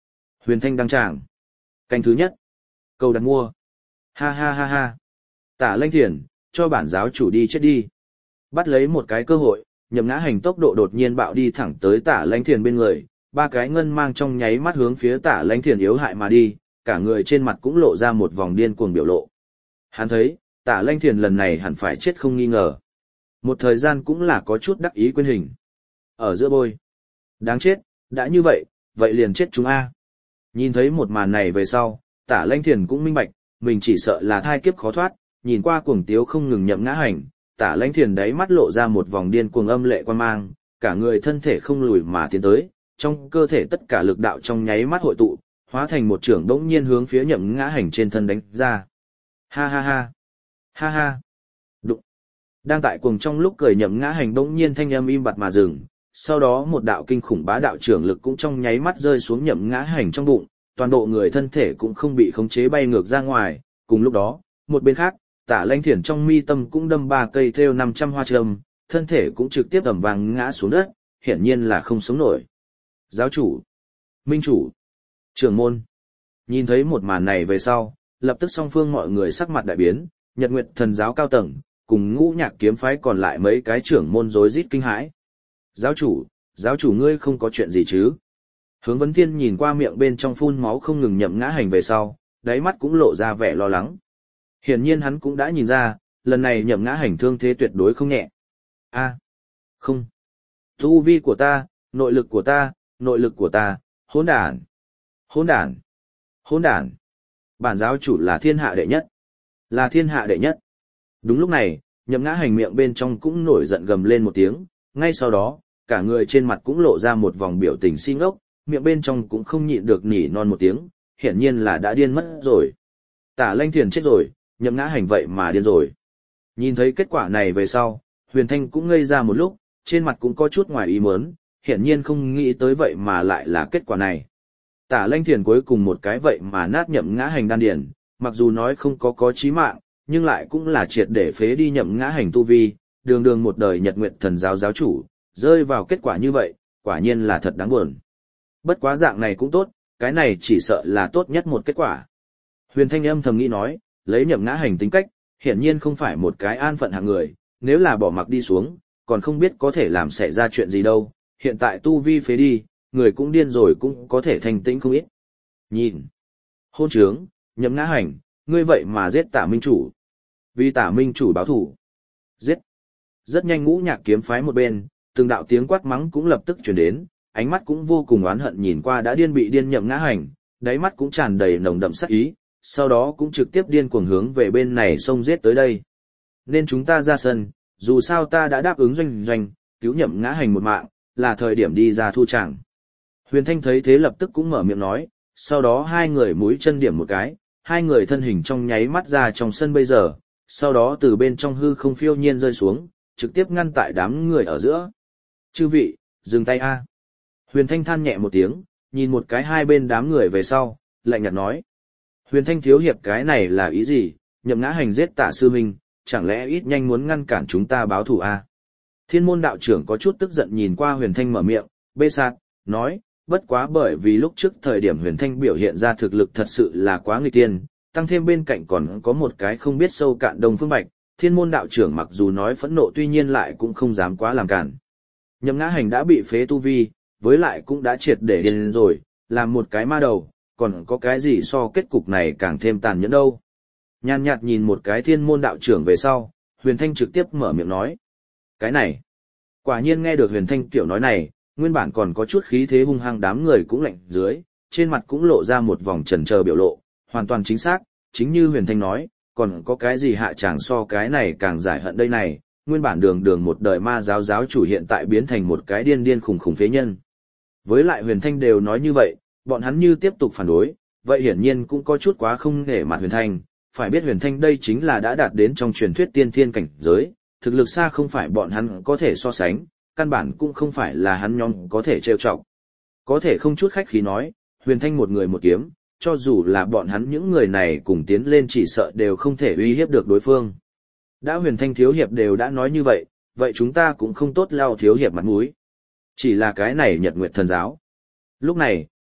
Huyền Thanh đăng tràng. Canh thứ nhất. Cầu đặt mua. Ha ha ha ha. Tả Lanh Thiền, cho bản giáo chủ đi chết đi. Bắt lấy một cái cơ hội, Nhậm Ngã Hành tốc độ đột nhiên bạo đi thẳng tới Tả Lanh Thiền bên người, ba cái ngân mang trong nháy mắt hướng phía Tả Lanh Thiền yếu hại mà đi, cả người trên mặt cũng lộ ra một vòng điên cuồng biểu lộ. Hắn thấy, Tả Lanh Thiền lần này hẳn phải chết không nghi ngờ. Một thời gian cũng là có chút đắc ý quên hình. Ở giữa bôi. Đáng chết, đã như vậy, vậy liền chết chúng a. Nhìn thấy một màn này về sau, Tả Lanh Thiền cũng minh bạch, mình chỉ sợ là thai kiếp khó thoát, nhìn qua cuồng tiếu không ngừng Nhậm Ngã Hành, Tả Lanh Thiền đáy mắt lộ ra một vòng điên cuồng âm lệ quan mang, cả người thân thể không lùi mà tiến tới, trong cơ thể tất cả lực đạo trong nháy mắt hội tụ, hóa thành một chưởng đống nhiên hướng phía Nhậm Ngã Hành trên thân đánh ra. Ha ha ha. Ha ha. Đụng. Đang tại cuồng trong lúc cười Nhậm Ngã Hành đống nhiên thanh âm im bặt mà dừng, sau đó một đạo kinh khủng bá đạo trưởng lực cũng trong nháy mắt rơi xuống Nhậm Ngã Hành trong bụng, toàn bộ người thân thể cũng không bị khống chế bay ngược ra ngoài, cùng lúc đó, một bên khác, Tả Lanh Thiền trong mi tâm cũng đâm 3 cây thêu 500 hoa châm, thân thể cũng trực tiếp ầm vang ngã xuống đất, hiển nhiên là không sống nổi. Giáo chủ, minh chủ, trưởng môn. Nhìn thấy một màn này về sau, lập tức song phương mọi người sắc mặt đại biến, Nhật Nguyệt Thần giáo cao tầng, cùng Ngũ Nhạc kiếm phái còn lại mấy cái trưởng môn rối rít kinh hãi. Giáo chủ ngươi không có chuyện gì chứ? Hướng Vấn Thiên nhìn qua miệng bên trong phun máu không ngừng Nhậm Ngã Hành về sau, đáy mắt cũng lộ ra vẻ lo lắng. Hiển nhiên hắn cũng đã nhìn ra, lần này Nhậm Ngã Hành thương thế tuyệt đối không nhẹ. Không. Tu vi của ta, nội lực của ta, hỗn đản. Hỗn đản. Hỗn đản. Bản giáo chủ là thiên hạ đệ nhất. Là thiên hạ đệ nhất. Đúng lúc này, Nhậm Ngã Hành miệng bên trong cũng nổi giận gầm lên một tiếng, ngay sau đó, cả người trên mặt cũng lộ ra một vòng biểu tình si ngốc, miệng bên trong cũng không nhịn được nỉ non một tiếng, hiển nhiên là đã điên mất rồi. Tả Lanh Thiền chết rồi, Nhậm Ngã Hành vậy mà điên rồi. Nhìn thấy kết quả này về sau, Huyền Thanh cũng ngây ra một lúc, trên mặt cũng có chút ngoài ý muốn, hiển nhiên không nghĩ tới vậy mà lại là kết quả này. Tả Lanh Thiền cuối cùng một cái vậy mà nát Nhậm Ngã Hành đan điền, mặc dù nói không có chí mạng, nhưng lại cũng là triệt để phế đi Nhậm Ngã Hành tu vi, đường đường một đời Nhật Nguyệt Thần giáo giáo chủ, rơi vào kết quả như vậy, quả nhiên là thật đáng buồn. Bất quá dạng này cũng tốt, cái này chỉ sợ là tốt nhất một kết quả. Huyền Thanh âm thầm nghĩ nói, lấy Nhậm Ngã Hành tính cách, hiển nhiên không phải một cái an phận hạng người, nếu là bỏ mặc đi xuống, còn không biết có thể làm xảy ra chuyện gì đâu, hiện tại tu vi phế đi, người cũng điên rồi cũng có thể thanh tĩnh không ít. Nhìn. Hôn trướng, Nhậm Ngã Hành, ngươi vậy mà giết Tả Minh chủ. Vì Tả Minh chủ báo thủ. Giết. Rất nhanh Ngũ Nhạc kiếm phái một bên, từng đạo tiếng quát mắng cũng lập tức truyền đến, ánh mắt cũng vô cùng oán hận nhìn qua đã điên bị điên Nhậm Ngã Hành, đáy mắt cũng tràn đầy nồng đậm sát ý, sau đó cũng trực tiếp điên cuồng hướng về bên này xông giết tới đây. Nên chúng ta ra sân, dù sao ta đã đáp ứng doanh, cứu Nhậm Ngã Hành một mạng, là thời điểm đi ra thu tràng. Huyền Thanh thấy thế lập tức cũng mở miệng nói, sau đó hai người mũi chân điểm một cái, hai người thân hình trong nháy mắt ra trong sân bây giờ, sau đó từ bên trong hư không phiêu nhiên rơi xuống, trực tiếp ngăn tại đám người ở giữa. Chư vị, dừng tay a. Huyền Thanh than nhẹ một tiếng, nhìn một cái hai bên đám người về sau, lạnh nhạt nói. Huyền Thanh thiếu hiệp cái này là ý gì, Nhậm Ngã Hành giết Tả sư huynh, chẳng lẽ ít nhanh muốn ngăn cản chúng ta báo thù a? Thiên môn đạo trưởng có chút tức giận nhìn qua Huyền Thanh mở miệng, bê sạt, nói, bất quá bởi vì lúc trước thời điểm Huyền Thanh biểu hiện ra thực lực thật sự là quá nghịch tiên, tăng thêm bên cạnh còn có một cái không biết sâu cạn Đông Phương Bạch, thiên môn đạo trưởng mặc dù nói phẫn nộ tuy nhiên lại cũng không dám quá làm cản. Nhậm Ngã Hành đã bị phế tu vi, với lại cũng đã triệt để điên rồi, làm một cái ma đầu, còn có cái gì so kết cục này càng thêm tàn nhẫn đâu. Nhàn nhạt nhìn một cái thiên môn đạo trưởng về sau, Huyền Thanh trực tiếp mở miệng nói. Cái này, quả nhiên nghe được Huyền Thanh kiểu nói này, nguyên bản còn có chút khí thế hung hăng đám người cũng lạnh dưới, trên mặt cũng lộ ra một vòng chần chờ biểu lộ, hoàn toàn chính xác, chính như Huyền Thanh nói, còn có cái gì hạ tràng so cái này càng giải hận đây này, nguyên bản đường một đời ma giáo giáo chủ hiện tại biến thành một cái điên khủng phế nhân. Với lại Huyền Thanh đều nói như vậy, bọn hắn như tiếp tục phản đối, vậy hiển nhiên cũng có chút quá không nể mặt Huyền Thanh, phải biết Huyền Thanh đây chính là đã đạt đến trong truyền thuyết tiên thiên cảnh giới, thực lực xa không phải bọn hắn có thể so sánh, căn bản cũng không phải là hắn nhóm có thể trêu chọc. Có thể không chút khách khí nói, Huyền Thanh một người một kiếm, cho dù là bọn hắn những người này cùng tiến lên chỉ sợ đều không thể uy hiếp được đối phương. Đã Huyền Thanh thiếu hiệp đều đã nói như vậy, vậy chúng ta cũng không tốt lao thiếu hiệp mặt mũi. Chỉ là cái này Nhật Nguyệt Thần giáo. Lúc này,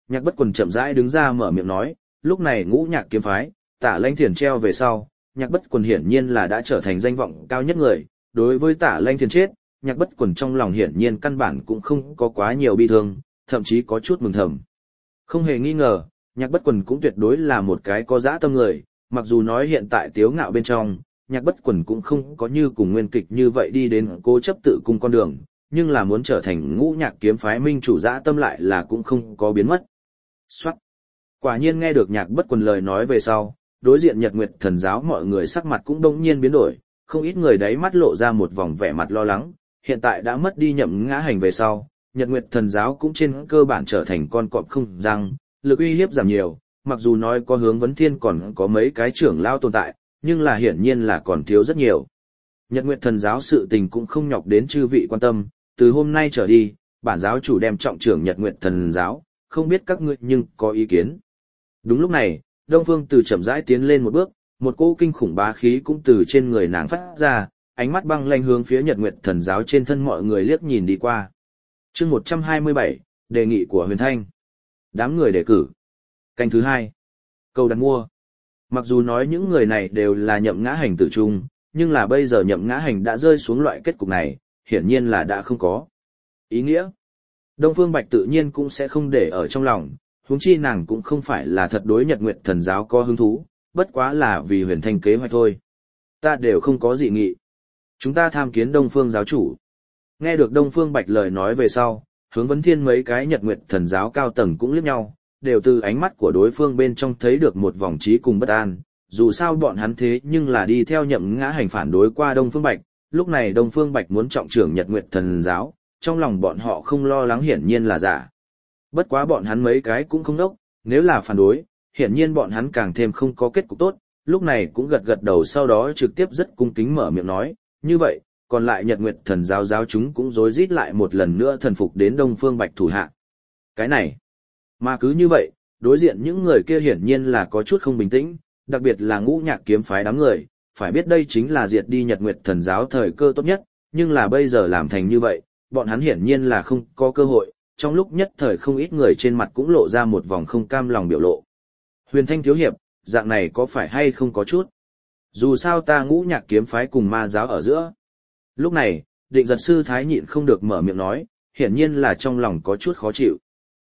Nhạc Bất Quần chậm rãi đứng ra mở miệng nói, lúc này Ngũ Nhạc kiếm phái, Tả Lanh Thiền treo về sau, Nhạc Bất Quần hiển nhiên là đã trở thành danh vọng cao nhất người, đối với Tả Lanh Thiền chết, Nhạc Bất Quần trong lòng hiển nhiên căn bản cũng không có quá nhiều bi thương, thậm chí có chút mừng thầm. Không hề nghi ngờ, Nhạc Bất Quần cũng tuyệt đối là một cái có dã tâm người, mặc dù nói hiện tại Tiếu Ngạo bên trong, Nhạc Bất Quần cũng không có như cùng nguyên kịch như vậy đi đến cố chấp tự cung con đường, nhưng là muốn trở thành Ngũ Nhạc kiếm phái minh chủ dã tâm lại là cũng không có biến mất. Soát. Quả nhiên nghe được Nhạc Bất Quần lời nói về sau, đối diện Nhật Nguyệt Thần giáo mọi người sắc mặt cũng đông nhiên biến đổi, không ít người đáy mắt lộ ra một vòng vẻ mặt lo lắng, hiện tại đã mất đi Nhậm Ngã Hành về sau, Nhật Nguyệt Thần giáo cũng trên cơ bản trở thành con cọp không răng, lực uy hiếp giảm nhiều, mặc dù nói có Hướng Vấn Thiên còn có mấy cái trưởng lao tồn tại, nhưng là hiển nhiên là còn thiếu rất nhiều. Nhật Nguyệt Thần giáo sự tình cũng không nhọc đến chư vị quan tâm, từ hôm nay trở đi, bản giáo chủ đem trọng trưởng Nhật Nguyệt Thần giáo, không biết các ngươi nhưng có ý kiến. Đúng lúc này, Đông Phương Từ chậm rãi tiến lên một bước, một cỗ kinh khủng bá khí cũng từ trên người nàng phát ra, ánh mắt băng lanh hướng phía Nhật Nguyệt Thần giáo trên thân mọi người liếc nhìn đi qua. Chương 127, đề nghị của Huyền Thanh. Đám người đề cử. Canh thứ 2. Câu đặt mua. Mặc dù nói những người này đều là Nhậm Ngã Hành tử trung, nhưng là bây giờ Nhậm Ngã Hành đã rơi xuống loại kết cục này, hiển nhiên là đã không có ý nghĩa. Đông Phương Bạch tự nhiên cũng sẽ không để ở trong lòng, huống chi nàng cũng không phải là thật đối Nhật Nguyệt Thần giáo có hứng thú, bất quá là vì Huyền Thanh kế hoạch thôi. Ta đều không có dị nghị. Chúng ta tham kiến Đông Phương giáo chủ. Nghe được Đông Phương Bạch lời nói về sau, Hướng Vấn Thiên mấy cái Nhật Nguyệt Thần giáo cao tầng cũng liếc nhau, đều từ ánh mắt của đối phương bên trong thấy được một vòng trí cùng bất an, dù sao bọn hắn thế nhưng là đi theo Nhậm Ngã Hành phản đối qua Đông Phương Bạch, lúc này Đông Phương Bạch muốn trọng trưởng Nhật Nguyệt Thần giáo, trong lòng bọn họ không lo lắng hiển nhiên là giả. Bất quá bọn hắn mấy cái cũng không đốc, nếu là phản đối, hiển nhiên bọn hắn càng thêm không có kết cục tốt, lúc này cũng gật gật đầu sau đó trực tiếp rất cung kính mở miệng nói, như vậy, còn lại Nhật Nguyệt Thần giáo giáo chúng cũng rối rít lại một lần nữa thần phục đến Đông Phương Bạch thủ hạ. Cái này, mà cứ như vậy, đối diện những người kia hiển nhiên là có chút không bình tĩnh, đặc biệt là Ngũ Nhạc kiếm phái đám người, phải biết đây chính là diệt đi Nhật Nguyệt Thần giáo thời cơ tốt nhất, nhưng là bây giờ làm thành như vậy, bọn hắn hiển nhiên là không có cơ hội, trong lúc nhất thời không ít người trên mặt cũng lộ ra một vòng không cam lòng biểu lộ. Huyền Thanh thiếu hiệp, dạng này có phải hay không có chút? Dù sao ta Ngũ Nhạc kiếm phái cùng ma giáo ở giữa. Lúc này, Định Giật sư thái nhịn không được mở miệng nói, hiển nhiên là trong lòng có chút khó chịu.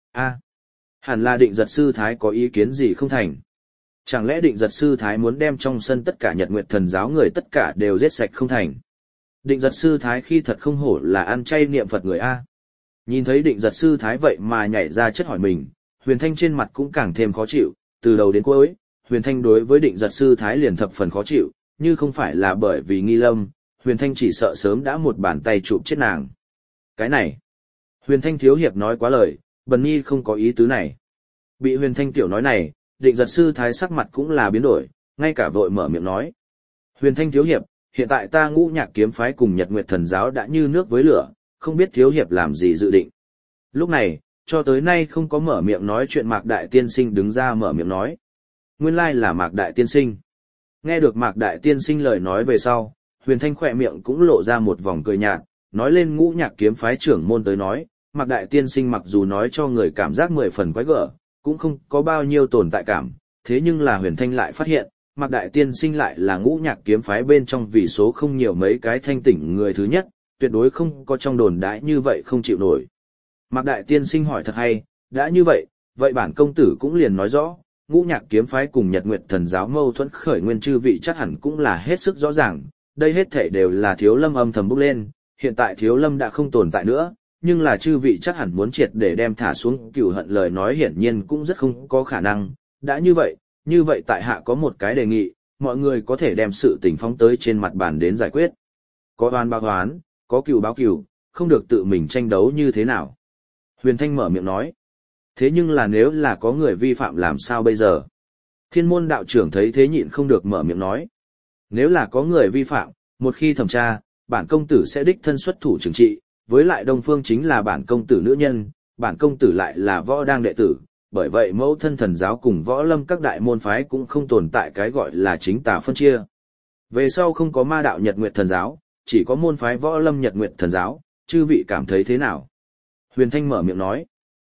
Hẳn là Định Giật sư thái có ý kiến gì không thành? Chẳng lẽ Định Giật sư thái muốn đem trong sân tất cả Nhật Nguyệt Thần giáo người tất cả đều giết sạch không thành? Định Giật sư thái khi thật không hổ là ăn chay niệm Phật người a. Nhìn thấy Định Giật sư thái vậy mà nhảy ra chất hỏi mình, Huyền Thanh trên mặt cũng càng thêm khó chịu, từ đầu đến cuối, Huyền Thanh đối với Định Giật sư thái liền thập phần khó chịu, như không phải là bởi vì nghi lâm, Huyền Thanh chỉ sợ sớm đã một bàn tay chụp chết nàng. Cái này, Huyền Thanh thiếu hiệp nói quá lời, Bần Nhi không có ý tứ này. Bị Huyền Thanh tiểu nói này, Định Giật sư thái sắc mặt cũng là biến đổi, ngay cả vội mở miệng nói. Huyền Thanh thiếu hiệp, hiện tại ta Ngũ Nhạc kiếm phái cùng Nhật Nguyệt Thần giáo đã như nước với lửa, không biết thiếu hiệp làm gì dự định. Lúc này, cho tới nay không có mở miệng nói chuyện Mạc Đại Tiên Sinh đứng ra mở miệng nói. Nguyên lai là Mạc Đại Tiên Sinh. Nghe được Mạc Đại Tiên Sinh lời nói về sau, Huyền Thanh khỏe miệng cũng lộ ra một vòng cười nhạt, nói lên Ngũ Nhạc kiếm phái trưởng môn tới nói, Mạc Đại Tiên Sinh mặc dù nói cho người cảm giác 10 phần quái gở, cũng không có bao nhiêu tồn tại cảm, thế nhưng là Huyền Thanh lại phát hiện, Mạc Đại Tiên Sinh lại là Ngũ Nhạc kiếm phái bên trong vì số không nhiều mấy cái thanh tỉnh người thứ nhất, tuyệt đối không có trong đồn đãi như vậy không chịu nổi. Mạc Đại Tiên Sinh hỏi thật hay, đã như vậy, vậy bản công tử cũng liền nói rõ, Ngũ Nhạc kiếm phái cùng Nhật Nguyệt Thần giáo mâu thuẫn khởi nguyên chư vị chắc hẳn cũng là hết sức rõ ràng, đây hết thảy đều là Thiếu Lâm âm thầm bốc lên, hiện tại Thiếu Lâm đã không tồn tại nữa, nhưng là chư vị chắc hẳn muốn triệt để đem thả xuống cửu hận lời nói hiển nhiên cũng rất không có khả năng, đã như vậy tại hạ có một cái đề nghị, mọi người có thể đem sự tình phóng tới trên mặt bàn đến giải quyết. Có oan báo oán, có cừu báo cừu, không được tự mình tranh đấu như thế nào. Huyền Thanh mở miệng nói. Thế nhưng là nếu là có người vi phạm làm sao bây giờ? Thiên môn đạo trưởng thấy thế nhịn không được mở miệng nói. Nếu là có người vi phạm, một khi thẩm tra, bản công tử sẽ đích thân xuất thủ trừng trị, với lại Đông Phương chính là bản công tử nữ nhân, bản công tử lại là võ đang đệ tử, bởi vậy mẫu thân thần giáo cùng võ lâm các đại môn phái cũng không tồn tại cái gọi là chính tà phân chia. Về sau không có ma đạo Nhật Nguyệt Thần giáo, chỉ có môn phái võ lâm Nhật Nguyệt Thần giáo, chư vị cảm thấy thế nào? Huyền Thanh mở miệng nói.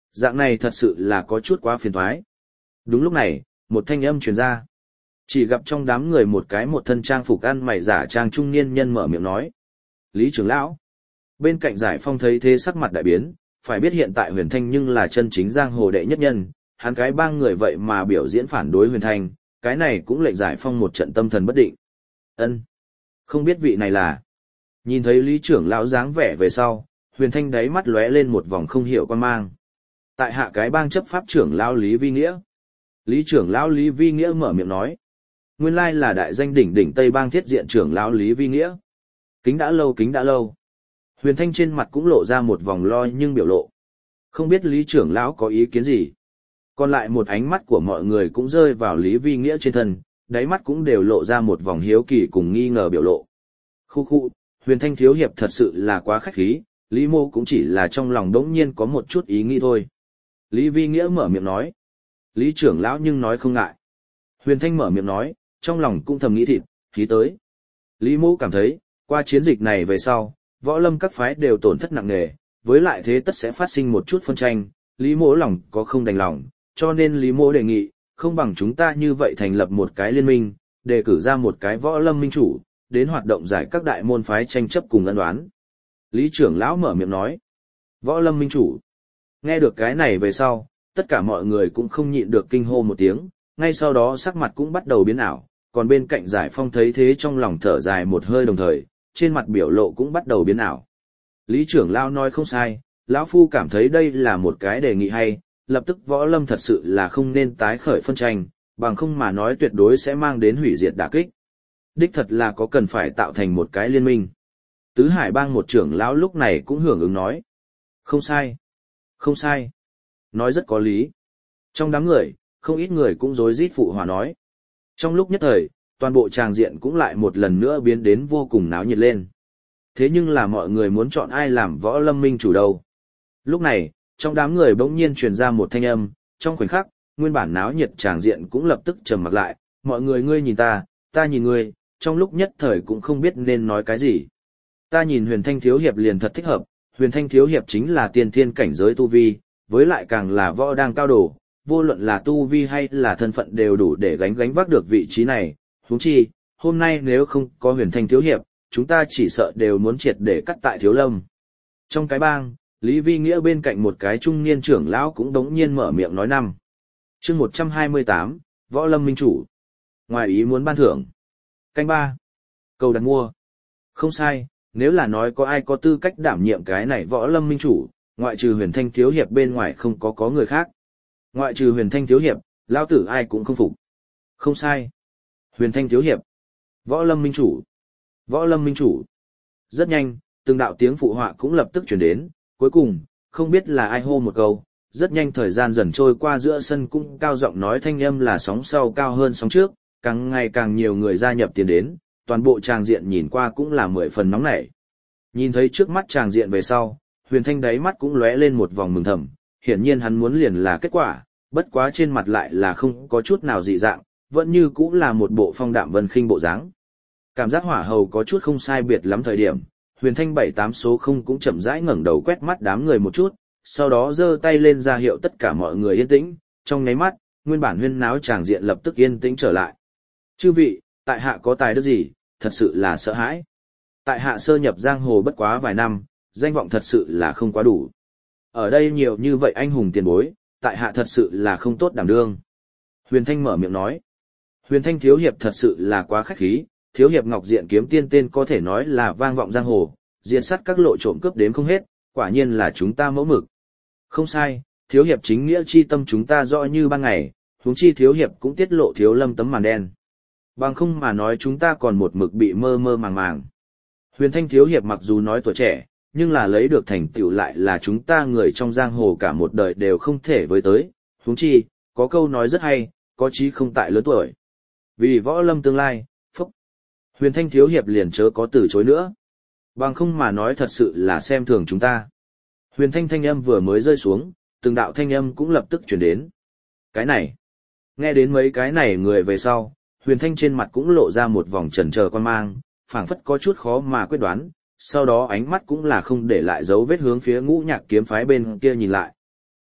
Dạng này thật sự là có chút quá phiền toái. Đúng lúc này, một thanh âm truyền ra. Chỉ gặp trong đám người một cái một thân trang phục ăn mày giả trang trung niên nhân mở miệng nói. Lý trưởng lão. Bên cạnh Giải Phong thấy thế sắc mặt đại biến, phải biết hiện tại Huyền Thanh nhưng là chân chính giang hồ đệ nhất nhân, hắn cái bang người vậy mà biểu diễn phản đối Huyền Thanh, cái này cũng lệnh Giải Phong một trận tâm thần bất định. Ân, không biết vị này là. Nhìn thấy Lý trưởng lão dáng vẻ về sau, Huyền Thanh đáy mắt lóe lên một vòng không hiểu quan mang. Tại hạ cái bang chấp pháp trưởng lão Lý Vi Nghĩa. Lý trưởng lão Lý Vi Nghĩa mở miệng nói. Nguyên lai là đại danh đỉnh đỉnh Tây Bang thiết diện trưởng lão Lý Vi Nghĩa. Kính đã lâu kính đã lâu. Huyền Thanh trên mặt cũng lộ ra một vòng lo nhưng biểu lộ. Không biết Lý trưởng lão có ý kiến gì. Còn lại một ánh mắt của mọi người cũng rơi vào Lý Vi Nghĩa trên thân, đáy mắt cũng đều lộ ra một vòng hiếu kỳ cùng nghi ngờ biểu lộ. Khu khu, Huyền Thanh thiếu hiệp thật sự là quá khách khí, Lý mô cũng chỉ là trong lòng đống nhiên có một chút ý nghĩ thôi. Lý Vi Nghĩa mở miệng nói. Lý trưởng lão nhưng nói không ngại. Huyền Thanh mở miệng nói, trong lòng cũng thầm nghĩ thịt, khí tới. Lý mô cảm thấy, qua chiến dịch này về sau, võ lâm các phái đều tổn thất nặng nề, với lại thế tất sẽ phát sinh một chút phân tranh, Lý mô lòng có không đành lòng, cho nên Lý mô đề nghị, không bằng chúng ta như vậy thành lập một cái liên minh, đề cử ra một cái võ lâm minh chủ, đến hoạt động giải các đại môn phái tranh chấp cùng ân oán. Lý trưởng lão mở miệng nói, võ lâm minh chủ. Nghe được cái này về sau, tất cả mọi người cũng không nhịn được kinh hô một tiếng, ngay sau đó sắc mặt cũng bắt đầu biến ảo, còn bên cạnh Giải Phong thấy thế trong lòng thở dài một hơi đồng thời, trên mặt biểu lộ cũng bắt đầu biến ảo. Lý trưởng lão nói không sai, lão phu cảm thấy đây là một cái đề nghị hay, lập tức võ lâm thật sự là không nên tái khởi phân tranh, bằng không mà nói tuyệt đối sẽ mang đến hủy diệt đả kích. Đích thật là có cần phải tạo thành một cái liên minh. Tứ Hải bang một trưởng lão lúc này cũng hưởng ứng nói. Không sai. Không sai. Nói rất có lý. Trong đám người, không ít người cũng rối rít phụ hòa nói. Trong lúc nhất thời, toàn bộ tràng diện cũng lại một lần nữa biến đến vô cùng náo nhiệt lên. Thế nhưng là mọi người muốn chọn ai làm võ lâm minh chủ đâu. Lúc này, trong đám người bỗng nhiên truyền ra một thanh âm, trong khoảnh khắc, nguyên bản náo nhiệt tràng diện cũng lập tức trầm mặc lại, mọi người ngươi nhìn ta nhìn ngươi, trong lúc nhất thời cũng không biết nên nói cái gì. Ta nhìn Huyền Thanh thiếu hiệp liền thật thích hợp, Huyền Thanh thiếu hiệp chính là tiên thiên cảnh giới tu vi, với lại càng là võ đang cao độ, vô luận là tu vi hay là thân phận đều đủ để gánh vác được vị trí này, huống chi, hôm nay nếu không có Huyền Thanh thiếu hiệp, chúng ta chỉ sợ đều muốn triệt để cắt tại Thiếu Lâm. Trong cái bang, Lý Vi Nghĩa bên cạnh một cái trung niên trưởng lão cũng đống nhiên mở miệng nói năm. Chương 128, Võ Lâm minh chủ. Ngoài ý muốn ban thưởng. Canh 3. Cầu đặt mua. Không sai, nếu là nói có ai có tư cách đảm nhiệm cái này Võ Lâm minh chủ, ngoại trừ Huyền Thanh thiếu hiệp bên ngoài không có người khác. Ngoại trừ Huyền Thanh thiếu hiệp, lão tử ai cũng không phục. Không sai. Huyền Thanh thiếu hiệp. Võ Lâm minh chủ. Võ Lâm minh chủ. Rất nhanh, từng đạo tiếng phụ họa cũng lập tức truyền đến, cuối cùng, không biết là ai hô một câu, rất nhanh thời gian dần trôi qua giữa sân cũng cao giọng nói thanh âm là sóng sau cao hơn sóng trước, càng ngày càng nhiều người gia nhập tiền đến, toàn bộ tràng diện nhìn qua cũng là 10 phần nóng nảy. Nhìn thấy trước mắt tràng diện về sau, Huyền Thanh đáy mắt cũng lóe lên một vòng mừng thầm, hiển nhiên hắn muốn liền là kết quả, bất quá trên mặt lại là không có chút nào dị dạng, vẫn như cũng là một bộ phong đạm vân khinh bộ dáng. Cảm giác hỏa hầu có chút không sai biệt lắm thời điểm, Huyền Thanh 78 số 0 cũng chậm rãi ngẩng đầu quét mắt đám người một chút, sau đó giơ tay lên ra hiệu tất cả mọi người yên tĩnh, trong nháy mắt, nguyên bản huyên náo tràng diện lập tức yên tĩnh trở lại. Chư vị, tại hạ có tài đức gì, thật sự là sợ hãi. Tại hạ sơ nhập giang hồ bất quá vài năm, danh vọng thật sự là không quá đủ. Ở đây nhiều như vậy anh hùng tiền bối, tại hạ thật sự là không tốt đảm đương. Huyền Thanh mở miệng nói. Huyền Thanh thiếu hiệp thật sự là quá khách khí, thiếu hiệp Ngọc Diện kiếm tiên tên có thể nói là vang vọng giang hồ, diện sắt các lộ trộm cướp đếm không hết, quả nhiên là chúng ta mẫu mực. Không sai, thiếu hiệp chính nghĩa chi tâm chúng ta rõ như ban ngày, huống chi thiếu hiệp cũng tiết lộ Thiếu Lâm tấm màn đen. Bằng không mà nói chúng ta còn một mực bị mơ mơ màng màng. Huyền Thanh thiếu hiệp mặc dù nói tuổi trẻ, nhưng là lấy được thành tựu lại là chúng ta người trong giang hồ cả một đời đều không thể với tới, huống chi, có câu nói rất hay, có chí không tại lớn tuổi. Vì võ lâm tương lai, phúc. Huyền Thanh thiếu hiệp liền chớ có từ chối nữa. Bằng không mà nói thật sự là xem thường chúng ta. Huyền Thanh thanh âm vừa mới rơi xuống, từng đạo thanh âm cũng lập tức truyền đến. Cái này, nghe đến mấy cái này người về sau, Huyền Thanh trên mặt cũng lộ ra một vòng chần chờ quan mang, phảng phất có chút khó mà quyết đoán, sau đó ánh mắt cũng là không để lại dấu vết hướng phía Ngũ Nhạc kiếm phái bên kia nhìn lại.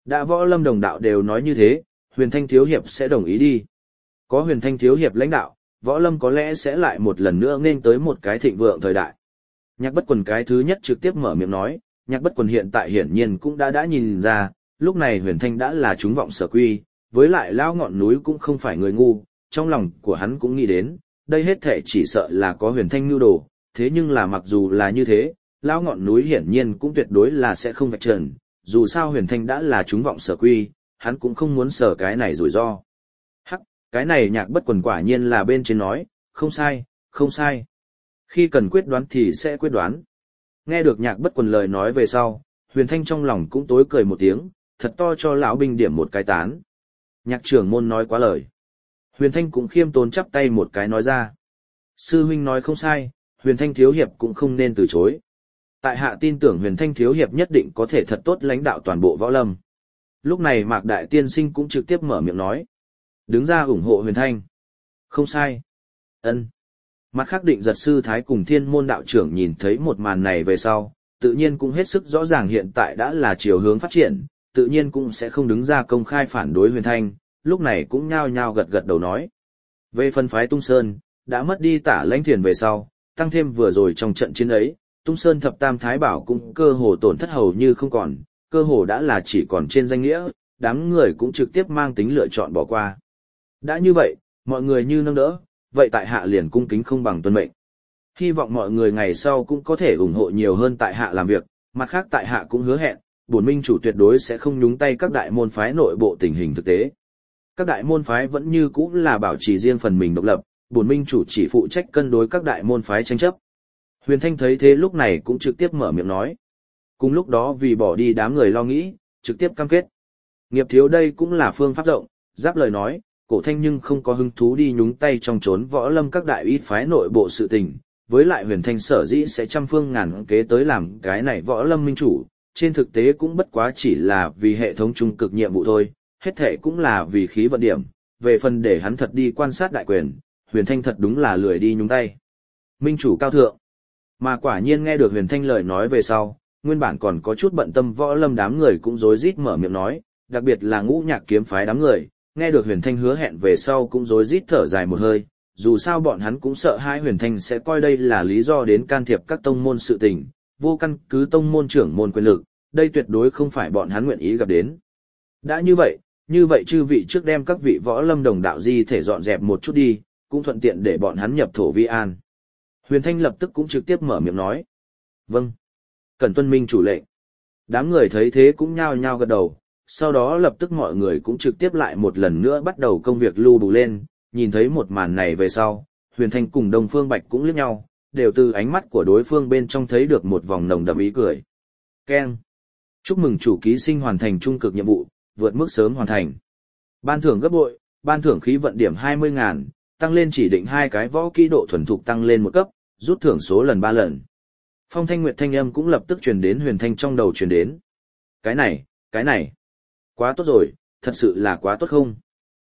Đã Võ Lâm đồng đạo đều nói như thế, Huyền Thanh thiếu hiệp sẽ đồng ý đi. Có Huyền Thanh thiếu hiệp lãnh đạo, Võ Lâm có lẽ sẽ lại một lần nữa nên tới một cái thịnh vượng thời đại. Nhạc Bất Quần cái thứ nhất trực tiếp mở miệng nói, Nhạc Bất Quần hiện tại hiển nhiên cũng đã nhìn ra, lúc này Huyền Thanh đã là chúng vọng sở quy, với lại lão ngọn núi cũng không phải người ngu, trong lòng của hắn cũng nghĩ đến, đây hết thể chỉ sợ là có Huyền Thanh nưu đồ, thế nhưng là mặc dù là như thế, lão ngọn núi hiển nhiên cũng tuyệt đối là sẽ không vạch trần, dù sao Huyền Thanh đã là chúng vọng sở quy, hắn cũng không muốn sở cái này rủi ro. Hắc, cái này Nhạc Bất Quần quả nhiên là bên trên nói, không sai, không sai. Khi cần quyết đoán thì sẽ quyết đoán. Nghe được Nhạc Bất Quần lời nói về sau, Huyền Thanh trong lòng cũng tối cười một tiếng, thật to cho lão binh điểm một cái tán. Nhạc trưởng môn nói quá lời. Huyền Thanh cũng khiêm tốn chắp tay một cái nói ra. Sư huynh nói không sai, Huyền Thanh thiếu hiệp cũng không nên từ chối. Tại hạ tin tưởng Huyền Thanh thiếu hiệp nhất định có thể thật tốt lãnh đạo toàn bộ Võ Lâm. Lúc này Mạc Đại Tiên Sinh cũng trực tiếp mở miệng nói. Đứng ra ủng hộ Huyền Thanh. Không sai. Ân. Mặt khác Định Giật sư thái cùng Thiên Môn đạo trưởng nhìn thấy một màn này về sau, tự nhiên cũng hết sức rõ ràng hiện tại đã là chiều hướng phát triển, tự nhiên cũng sẽ không đứng ra công khai phản đối Huyền Thanh, lúc này cũng nhao nhao gật gật đầu nói. Về phân phái Tung Sơn, đã mất đi Tả Lãnh Thiền về sau, tăng thêm vừa rồi trong trận chiến ấy, Tung Sơn thập tam thái bảo cũng cơ hồ tổn thất hầu như không còn, cơ hồ đã là chỉ còn trên danh nghĩa, đám người cũng trực tiếp mang tính lựa chọn bỏ qua. Đã như vậy, mọi người như nâng đỡ, vậy tại hạ liền cung kính không bằng tuân mệnh. Hy vọng mọi người ngày sau cũng có thể ủng hộ nhiều hơn tại hạ làm việc, mặt khác tại hạ cũng hứa hẹn, bổn minh chủ tuyệt đối sẽ không nhúng tay các đại môn phái nội bộ tình hình thực tế. Các đại môn phái vẫn như cũ là bảo trì riêng phần mình độc lập, bổn minh chủ chỉ phụ trách cân đối các đại môn phái tranh chấp. Huyền Thanh thấy thế lúc này cũng trực tiếp mở miệng nói. Cùng lúc đó vì bỏ đi đám người lo nghĩ, trực tiếp cam kết. Nghiệp thiếu đây cũng là phương pháp rộng, giáp lời nói, Cổ Thanh nhưng không có hứng thú đi nhúng tay trong chốn Võ Lâm các đại ít phái nội bộ sự tình, với lại Huyền Thanh sở dĩ sẽ trăm phương ngàn kế tới làm cái này Võ Lâm minh chủ, trên thực tế cũng bất quá chỉ là vì hệ thống trung cực nhiệm vụ thôi, hết thể cũng là vì khí vận điểm, về phần để hắn thật đi quan sát đại quyền, Huyền Thanh thật đúng là lười đi nhúng tay. Minh chủ cao thượng. Mà quả nhiên nghe được Huyền Thanh lời nói về sau, nguyên bản còn có chút bận tâm Võ Lâm đám người cũng rối rít mở miệng nói, đặc biệt là Ngũ Nhạc kiếm phái đám người, nghe được Huyền Thanh hứa hẹn về sau cũng rối rít thở dài một hơi, dù sao bọn hắn cũng sợ hai Huyền Thanh sẽ coi đây là lý do đến can thiệp các tông môn sự tình, vô căn cứ tông môn trưởng môn quyền lực, đây tuyệt đối không phải bọn hắn nguyện ý gặp đến. Đã như vậy chư vị trước đem các vị Võ Lâm đồng đạo di thể dọn dẹp một chút đi, cũng thuận tiện để bọn hắn nhập thổ vi an. Huyền Thanh lập tức cũng trực tiếp mở miệng nói. Vâng. Cần tuân minh chủ lệnh. Đám người thấy thế cũng nhao nhao gật đầu, sau đó lập tức mọi người cũng trực tiếp lại một lần nữa bắt đầu công việc lưu đủ lên, nhìn thấy một màn này về sau, Huyền Thanh cùng Đông Phương Bạch cũng liếc nhau, đều từ ánh mắt của đối phương bên trong thấy được một vòng nồng đậm ý cười. Keng. Chúc mừng chủ ký sinh hoàn thành trung cực nhiệm vụ, vượt mức sớm hoàn thành. Ban thưởng gấp bội, ban thưởng khí vận điểm 20.000, tăng lên chỉ định 2 cái võ kỹ độ thuần thục tăng lên 1 cấp, rút thưởng số lần 3 lần. Phong Thanh Nguyệt thanh âm cũng lập tức truyền đến Huyền Thanh trong đầu truyền đến. Cái này, quá tốt rồi, thật sự là quá tốt không?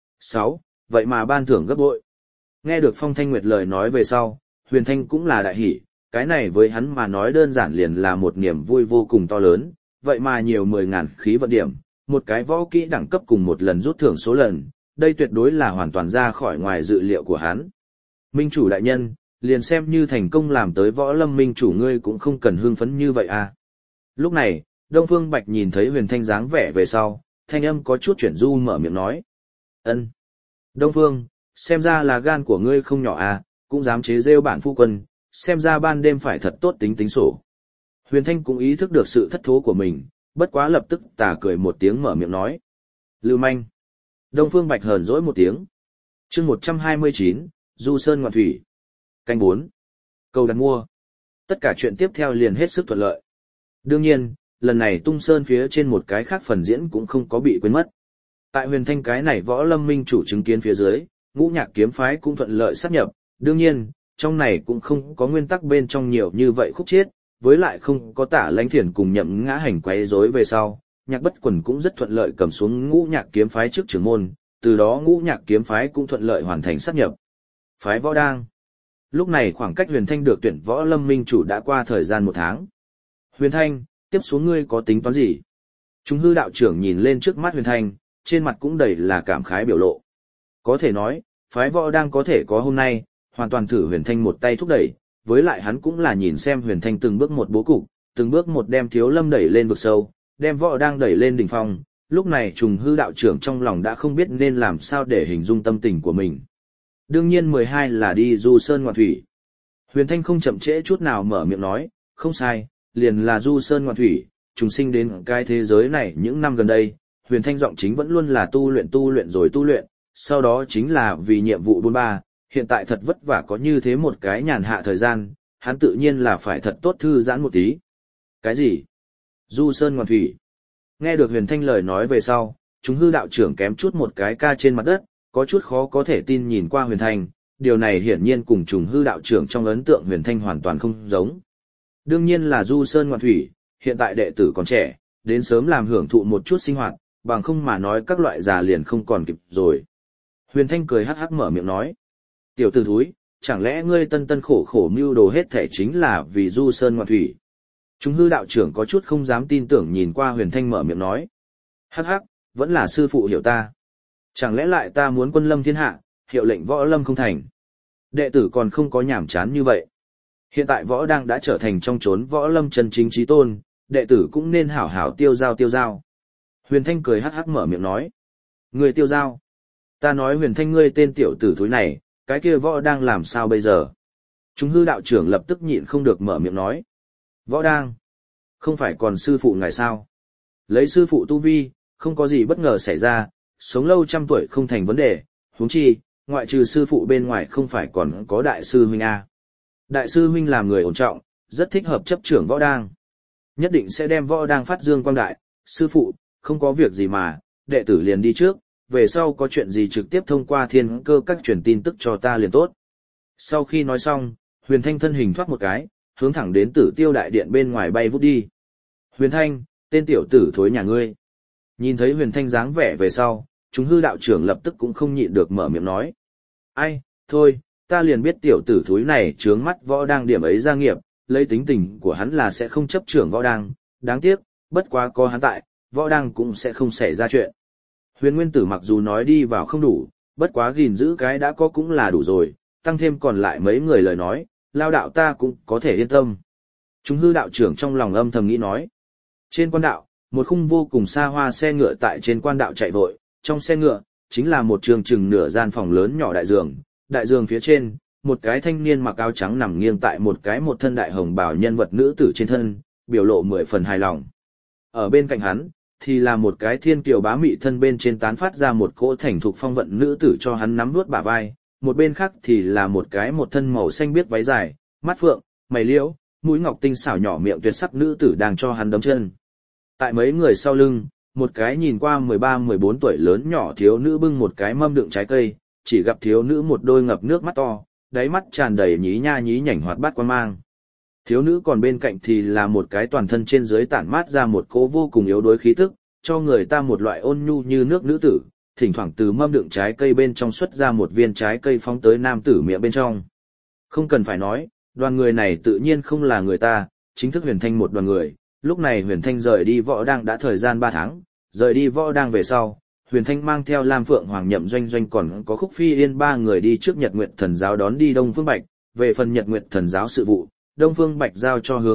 6. Vậy mà ban thưởng gấp bội. Nghe được Phong Thanh Nguyệt lời nói về sau, Huyền Thanh cũng là đại hỉ, cái này với hắn mà nói đơn giản liền là một niềm vui vô cùng to lớn, vậy mà nhiều 10.000 khí vận điểm, một cái võ kỹ đẳng cấp cùng một lần rút thưởng số lần, đây tuyệt đối là hoàn toàn ra khỏi ngoài dự liệu của hắn. Minh chủ đại nhân, liền xem như thành công làm tới Võ Lâm minh chủ ngươi cũng không cần hưng phấn như vậy à. Lúc này, Đông Phương Bạch nhìn thấy Huyền Thanh dáng vẻ về sau, thanh âm có chút chuyển du mở miệng nói. Ân. Đông Phương, xem ra là gan của ngươi không nhỏ à, cũng dám chế rêu bản phu quân, xem ra ban đêm phải thật tốt tính sổ. Huyền Thanh cũng ý thức được sự thất thố của mình, bất quá lập tức tà cười một tiếng mở miệng nói. Lưu manh. Đông Phương Bạch hờn dỗi một tiếng. Chương 129, Du Sơn Ngoạn Thủy. Canh 4. Cầu đặt mua. Tất cả chuyện tiếp theo liền hết sức thuận lợi. Đương nhiên, lần này Tung Sơn phía trên một cái khác phần diễn cũng không có bị quên mất. Tại Huyền Thanh cái này Võ Lâm minh chủ chứng kiến phía dưới, Ngũ Nhạc kiếm phái cũng thuận lợi sát nhập, đương nhiên, trong này cũng không có nguyên tắc bên trong nhiều như vậy khúc chiết, với lại không có Tả Lãnh Thiền cùng Nhậm Ngã Hành quấy rối về sau, Nhạc Bất Quần cũng rất thuận lợi cầm xuống Ngũ Nhạc kiếm phái trước trưởng môn, từ đó Ngũ Nhạc kiếm phái cũng thuận lợi hoàn thành sát nhập. Phái Võ Đang. Lúc này khoảng cách Huyền Thanh được tuyển Võ Lâm minh chủ đã qua thời gian 1 tháng. Huyền Thanh, tiếp xuống ngươi có tính toán gì? Trung hư đạo trưởng nhìn lên trước mắt Huyền Thanh, trên mặt cũng đầy là cảm khái biểu lộ. Có thể nói, phái võ đang có thể có hôm nay, hoàn toàn thử Huyền Thanh một tay thúc đẩy, với lại hắn cũng là nhìn xem Huyền Thanh từng bước một bố cục, từng bước một đem Thiếu Lâm đẩy lên vực sâu, đem võ đang đẩy lên đỉnh phong. Lúc này Trùng hư đạo trưởng trong lòng đã không biết nên làm sao để hình dung tâm tình của mình. Đương nhiên 12 là đi du sơn ngoạn thủy. Huyền Thanh không chậm trễ chút nào mở miệng nói, không sai, liền là du sơn ngoạn thủy, trùng sinh đến cái thế giới này những năm gần đây, Huyền Thanh giọng chính vẫn luôn là tu luyện rồi tu luyện, sau đó chính là vì nhiệm vụ 43, hiện tại thật vất vả có như thế một cái nhàn hạ thời gian, hắn tự nhiên là phải thật tốt thư giãn một tí. Cái gì? Du sơn ngoạn thủy. Nghe được Huyền Thanh lời nói về sau, chúng hư đạo trưởng kém chút một cái ca trên mặt đất, có chút khó có thể tin nhìn qua Huyền Thanh, điều này hiển nhiên cùng trùng hư đạo trưởng trong ấn tượng Huyền Thanh hoàn toàn không giống. Đương nhiên là du sơn ngoạn thủy, hiện tại đệ tử còn trẻ, đến sớm làm hưởng thụ một chút sinh hoạt, bằng không mà nói các loại già liền không còn kịp rồi. Huyền Thanh cười hắc hắc mở miệng nói, tiểu tử thúi, chẳng lẽ ngươi tân tân khổ khổ mưu đồ hết thể chính là vì du sơn ngoạn thủy? Chúng hư đạo trưởng có chút không dám tin tưởng nhìn qua Huyền Thanh mở miệng nói, hắc hắc, vẫn là sư phụ hiểu ta. Chẳng lẽ lại ta muốn quân lâm thiên hạ, hiệu lệnh võ lâm không thành? Đệ tử còn không có nhảm chán như vậy. Hiện tại võ đang đã trở thành trong chốn võ lâm chân chính chí tôn, đệ tử cũng nên hảo hảo tiêu giao. Huyền Thanh cười hắc hắc mở miệng nói, người tiêu giao? Ta nói Huyền Thanh ngươi tên tiểu tử thúi này, cái kia võ đang làm sao bây giờ? Chúng hư đạo trưởng lập tức nhịn không được mở miệng nói, võ đang? Không phải còn sư phụ ngài sao? Lấy sư phụ tu vi, không có gì bất ngờ xảy ra, sống lâu trăm tuổi không thành vấn đề, huống chi, ngoại trừ sư phụ bên ngoài không phải còn có đại sư huynh A. Đại sư huynh làm người ổn trọng, rất thích hợp chấp trưởng võ đang. Nhất định sẽ đem võ đang phát dương quang đại, sư phụ, không có việc gì mà, đệ tử liền đi trước, về sau có chuyện gì trực tiếp thông qua thiên cơ các truyền tin tức cho ta liền tốt. Sau khi nói xong, Huyền Thanh thân hình thoát một cái, hướng thẳng đến Tử Tiêu đại điện bên ngoài bay vút đi. Huyền Thanh, tên tiểu tử thối nhà ngươi. Nhìn thấy Huyền Thanh dáng vẻ về sau, chúng hư đạo trưởng lập tức cũng không nhịn được mở miệng nói. Ai, thôi, ta liền biết tiểu tử thúi này trướng mắt võ đang điểm ấy gia nghiệp, lấy tính tình của hắn là sẽ không chấp trưởng võ đang, đáng tiếc, bất quá có hắn tại, võ đang cũng sẽ không xảy ra chuyện. Huyền Nguyên Tử mặc dù nói đi vào không đủ, bất quá gìn giữ cái đã có cũng là đủ rồi, tăng thêm còn lại mấy người lời nói, lao đạo ta cũng có thể yên tâm. Chúng hư đạo trưởng trong lòng âm thầm nghĩ nói. Trên quan đạo, một khung vô cùng xa hoa xe ngựa tại trên quan đạo chạy vội, trong xe ngựa, chính là một trường chừng nửa gian phòng lớn nhỏ đại giường phía trên, một cái thanh niên mặc áo trắng nằm nghiêng tại một thân đại hồng bào nhân vật nữ tử trên thân, biểu lộ 10 phần hài lòng. Ở bên cạnh hắn, thì là một cái thiên kiều bá mị thân bên trên tán phát ra một cỗ thành thục phong vận nữ tử cho hắn nắm vuốt bả vai, một bên khác thì là một thân màu xanh biếc váy dài, mắt phượng, mày liễu, mũi ngọc tinh xảo nhỏ miệng tuyệt sắc nữ tử đang cho hắn đấm chân. Tại mấy người sau lưng, một cái nhìn qua 13-14 tuổi lớn nhỏ thiếu nữ bưng một cái mâm đựng trái cây, chỉ gặp thiếu nữ một đôi ngập nước mắt to, đáy mắt tràn đầy nhí nha nhí nhảnh hoạt bát quan mang. Thiếu nữ còn bên cạnh thì là một cái toàn thân trên dưới tản mát ra một cỗ vô cùng yếu đuối khí tức, cho người ta một loại ôn nhu như nước nữ tử, thỉnh thoảng từ mâm đựng trái cây bên trong xuất ra một viên trái cây phóng tới nam tử miệng bên trong. Không cần phải nói, đoàn người này tự nhiên không là người ta, chính thức Huyền Thanh một đoàn người. Lúc này Huyền Thanh rời đi võ đang đã thời gian 3 tháng, rời đi võ đang về sau, Huyền Thanh mang theo Lam Phượng Hoàng Nhậm Doanh Doanh còn có Khúc Phi Yên 3 người đi trước Nhật Nguyệt Thần giáo đón đi Đông Phương Bạch, về phần Nhật Nguyệt Thần giáo sự vụ, Đông Phương Bạch giao cho Hướng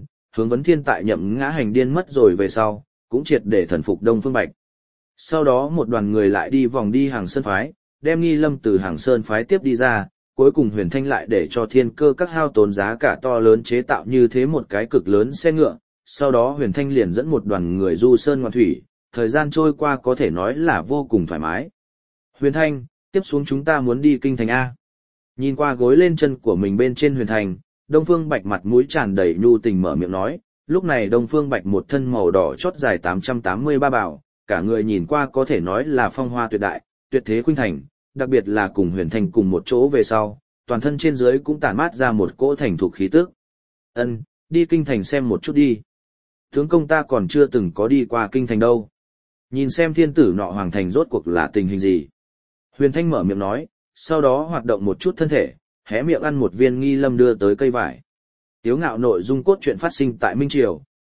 Vấn Thiên tại Nhậm Ngã Hành điên mất rồi về sau, cũng triệt để thần phục Đông Phương Bạch. Sau đó một đoàn người lại đi vòng đi Hàng Sơn phái, đem Nghi Lâm từ Hàng Sơn phái tiếp đi ra, cuối cùng Huyền Thanh lại để cho Thiên Cơ các hao tốn giá cả to lớn chế tạo như thế một cái cực lớn xe ngựa. Sau đó Huyền Thanh liền dẫn một đoàn người du sơn ngoạn thủy, thời gian trôi qua có thể nói là vô cùng thoải mái. Huyền Thanh, tiếp xuống chúng ta muốn đi kinh thành A. Nhìn qua gối lên chân của mình bên trên Huyền Thanh, Đông Phương Bạch mặt mũi tràn đầy nhu tình mở miệng nói, lúc này Đông Phương Bạch một thân màu đỏ chót dài 883 bảo, cả người nhìn qua có thể nói là phong hoa tuyệt đại, tuyệt thế khuynh thành, đặc biệt là cùng Huyền Thanh cùng một chỗ về sau, toàn thân trên dưới cũng tản mát ra một cỗ thành thục khí tức. Ân, đi kinh thành xem một chút đi. Tướng công ta còn chưa từng có đi qua kinh thành đâu. Nhìn xem thiên tử nọ hoàng thành rốt cuộc là tình hình gì. Huyền Thanh mở miệng nói, sau đó hoạt động một chút thân thể, hé miệng ăn một viên Nghi Lâm đưa tới cây vải. Tiếu Ngạo nội dung cốt truyện phát sinh tại Minh Triều,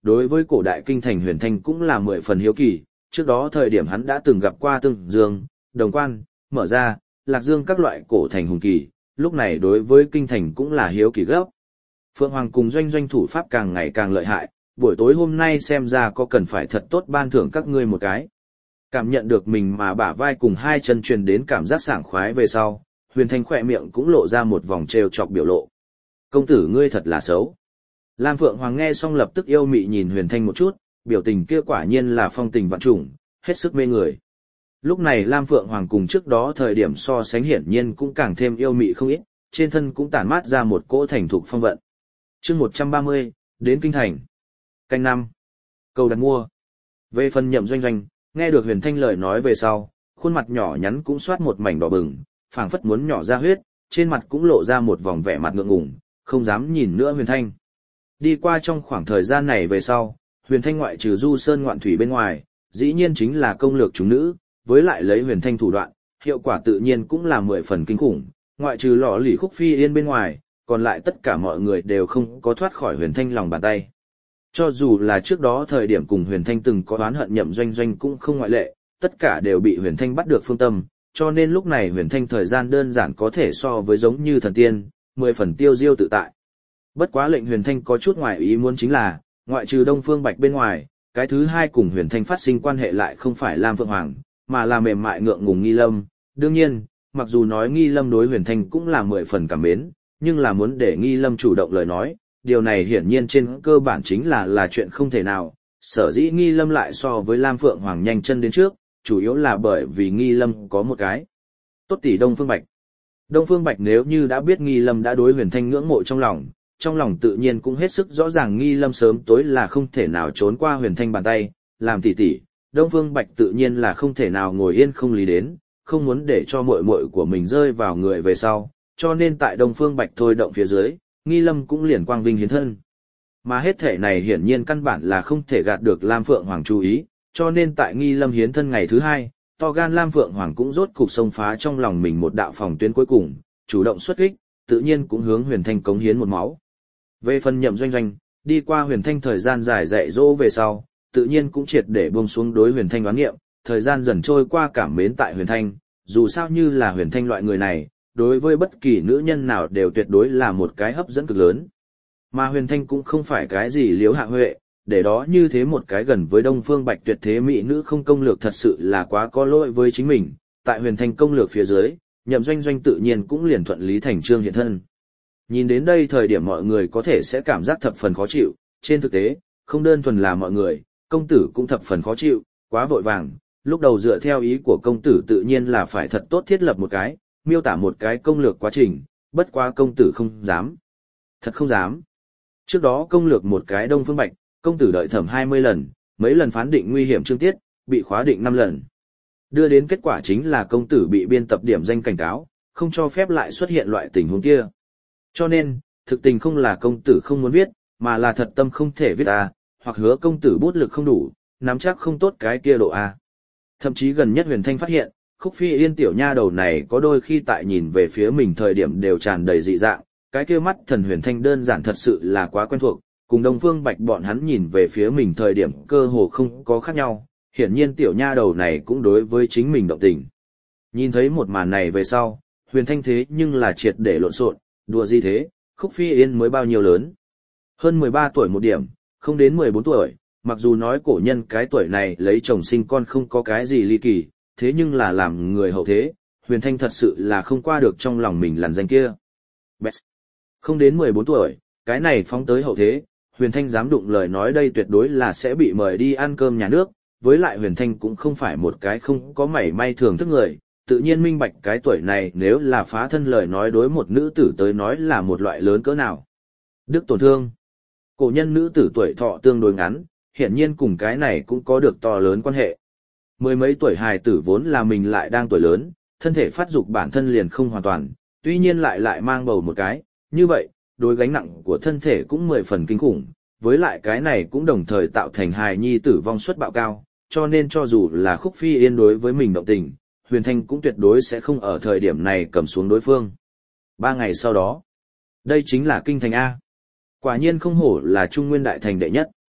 đối với cổ đại kinh thành Huyền Thanh cũng là 10 phần hiếu kỳ, trước đó thời điểm hắn đã từng gặp qua Tương Dương, Đồng Quan, Mở Ra, Lạc Dương các loại cổ thành hùng kỳ, lúc này đối với kinh thành cũng là hiếu kỳ gấp. Phượng Hoàng cùng Doanh Doanh thủ pháp càng ngày càng lợi hại, buổi tối hôm nay xem ra có cần phải thật tốt ban thưởng các ngươi một cái. Cảm nhận được mình mà bả vai cùng hai chân truyền đến cảm giác sảng khoái về sau, Huyền Thanh khỏe miệng cũng lộ ra một vòng trêu chọc biểu lộ. Công tử ngươi thật là xấu. Lam Phượng Hoàng nghe xong lập tức yêu mị nhìn Huyền Thanh một chút, biểu tình kia quả nhiên là phong tình vạn trùng, hết sức mê người. Lúc này Lam Phượng Hoàng cùng trước đó thời điểm so sánh hiển nhiên cũng càng thêm yêu mị không ít, trên thân cũng tản mát ra một cỗ thành thục phong vận. Chương 130, đến kinh thành. Canh năm. Cầu đặt mua. Về phần Nhậm Doanh Doanh, nghe được Huyền Thanh lời nói về sau, khuôn mặt nhỏ nhắn cũng soát một mảnh đỏ bừng, phảng phất muốn nhỏ ra huyết, trên mặt cũng lộ ra một vòng vẻ mặt ngượng ngùng, không dám nhìn nữa Huyền Thanh. Đi qua trong khoảng thời gian này về sau, Huyền Thanh ngoại trừ du sơn ngoạn thủy bên ngoài, dĩ nhiên chính là công lược chúng nữ, với lại lấy Huyền Thanh thủ đoạn, hiệu quả tự nhiên cũng là 10 phần kinh khủng, ngoại trừ lọ lì khúc phi yên bên ngoài, còn lại tất cả mọi người đều không có thoát khỏi Huyền Thanh lòng bàn tay. Cho dù là trước đó thời điểm cùng Huyền Thanh từng có oán hận Nhậm Doanh Doanh cũng không ngoại lệ, tất cả đều bị Huyền Thanh bắt được phương tâm, cho nên lúc này Huyền Thanh thời gian đơn giản có thể so với giống như thần tiên, 10 phần tiêu diêu tự tại. Bất quá lệnh Huyền Thanh có chút ngoài ý muốn chính là, ngoại trừ Đông Phương Bạch bên ngoài, cái thứ hai cùng Huyền Thanh phát sinh quan hệ lại không phải Lam Phượng Hoàng, mà là mềm mại ngượng ngùng Nghi Lâm. Đương nhiên, mặc dù nói Nghi Lâm đối Huyền Thanh cũng là 10 phần cảm mến, nhưng là muốn để Nghi Lâm chủ động lời nói, điều này hiển nhiên trên cơ bản chính là chuyện không thể nào. Sở dĩ Nghi Lâm lại so với Lam Phượng Hoàng nhanh chân đến trước, chủ yếu là bởi vì Nghi Lâm có một cái tốt tỷ Đông Phương Bạch. Đông Phương Bạch nếu như đã biết Nghi Lâm đã đối Huyền Thanh ngưỡng mộ trong lòng tự nhiên cũng hết sức rõ ràng Nghi Lâm sớm tối là không thể nào trốn qua Huyền Thanh bàn tay, làm tỷ tỷ, Đông Phương Bạch tự nhiên là không thể nào ngồi yên không lý đến, không muốn để cho muội muội của mình rơi vào người về sau, cho nên tại Đông Phương Bạch thôi động phía dưới, Nghi Lâm cũng liền quang vinh hiến thân. Mà hết thể này hiển nhiên căn bản là không thể gạt được Lam Phượng Hoàng chú ý, cho nên tại Nghi Lâm hiến thân ngày thứ hai, to gan Lam Phượng Hoàng cũng rốt cục xông phá trong lòng mình một đạo phòng tuyến cuối cùng, chủ động xuất kích, tự nhiên cũng hướng Huyền Thanh cống hiến một máu. Về phần Nhậm Doanh Doanh, đi qua Huyền Thanh thời gian dài dạy dỗ về sau, tự nhiên cũng triệt để buông xuống đối Huyền Thanh oán nghiệm, thời gian dần trôi qua cảm mến tại Huyền Thanh, dù sao như là Huyền Thanh loại người này, đối với bất kỳ nữ nhân nào đều tuyệt đối là một cái hấp dẫn cực lớn. Mà Huyền Thanh cũng không phải cái gì liếu hạ huệ, để đó như thế một cái gần với Đông Phương Bạch tuyệt thế mỹ nữ không công lược thật sự là quá có lỗi với chính mình, tại Huyền Thanh công lược phía dưới, Nhậm Doanh Doanh tự nhiên cũng liền thuận lý thành chương hiện thân. Nhìn đến đây thời điểm mọi người có thể sẽ cảm giác thập phần khó chịu, trên thực tế, không đơn thuần là mọi người, công tử cũng thập phần khó chịu, quá vội vàng, lúc đầu dựa theo ý của công tử tự nhiên là phải thật tốt thiết lập một cái, miêu tả một cái công lược quá trình, bất quá công tử không dám. Thật không dám. Trước đó công lược một cái Đông Phương Bạch, công tử đợi thẩm 20 lần, mấy lần phán định nguy hiểm chương tiết, bị khóa định 5 lần. Đưa đến kết quả chính là công tử bị biên tập điểm danh cảnh cáo, không cho phép lại xuất hiện loại tình huống kia. Cho nên, thực tình không là công tử không muốn viết, mà là thật tâm không thể viết A, hoặc hứa công tử bút lực không đủ, nắm chắc không tốt cái kia độ A. Thậm chí gần nhất Huyền Thanh phát hiện, Khúc Phi Yên tiểu nha đầu này có đôi khi tại nhìn về phía mình thời điểm đều tràn đầy dị dạng, cái kia mắt thần Huyền Thanh đơn giản thật sự là quá quen thuộc, cùng Đông Phương Bạch bọn hắn nhìn về phía mình thời điểm cơ hồ không có khác nhau, hiển nhiên tiểu nha đầu này cũng đối với chính mình động tình. Nhìn thấy một màn này về sau, Huyền Thanh thế nhưng là triệt để lộn xộn, đùa gì thế, Khúc Phi Yên mới bao nhiêu lớn? Hơn 13 tuổi một điểm, không đến 14 tuổi, mặc dù nói cổ nhân cái tuổi này lấy chồng sinh con không có cái gì ly kỳ, thế nhưng là làm người hậu thế, Huyền Thanh thật sự là không qua được trong lòng mình làn danh kia. Best. Không đến 14 tuổi, cái này phóng tới hậu thế, Huyền Thanh dám đụng lời nói đây tuyệt đối là sẽ bị mời đi ăn cơm nhà nước, với lại Huyền Thanh cũng không phải một cái không có mảy may thường thức người, tự nhiên minh bạch cái tuổi này nếu là phá thân lời nói đối một nữ tử tới nói là một loại lớn cỡ nào. Đức tổn thương. Cổ nhân nữ tử tuổi thọ tương đối ngắn, hiển nhiên cùng cái này cũng có được to lớn quan hệ. Mười mấy tuổi hài tử vốn là mình lại đang tuổi lớn, thân thể phát dục bản thân liền không hoàn toàn, tuy nhiên lại mang bầu một cái, như vậy, đối gánh nặng của thân thể cũng 10 phần kinh khủng, với lại cái này cũng đồng thời tạo thành hài nhi tử vong suất bạo cao, cho nên cho dù là Khúc Phi Yên đối với mình động tình, Huyền Thanh cũng tuyệt đối sẽ không ở thời điểm này cầm xuống đối phương. 3 ngày sau đó, đây chính là kinh thành A. Quả nhiên không hổ là Trung Nguyên đại thành đệ nhất.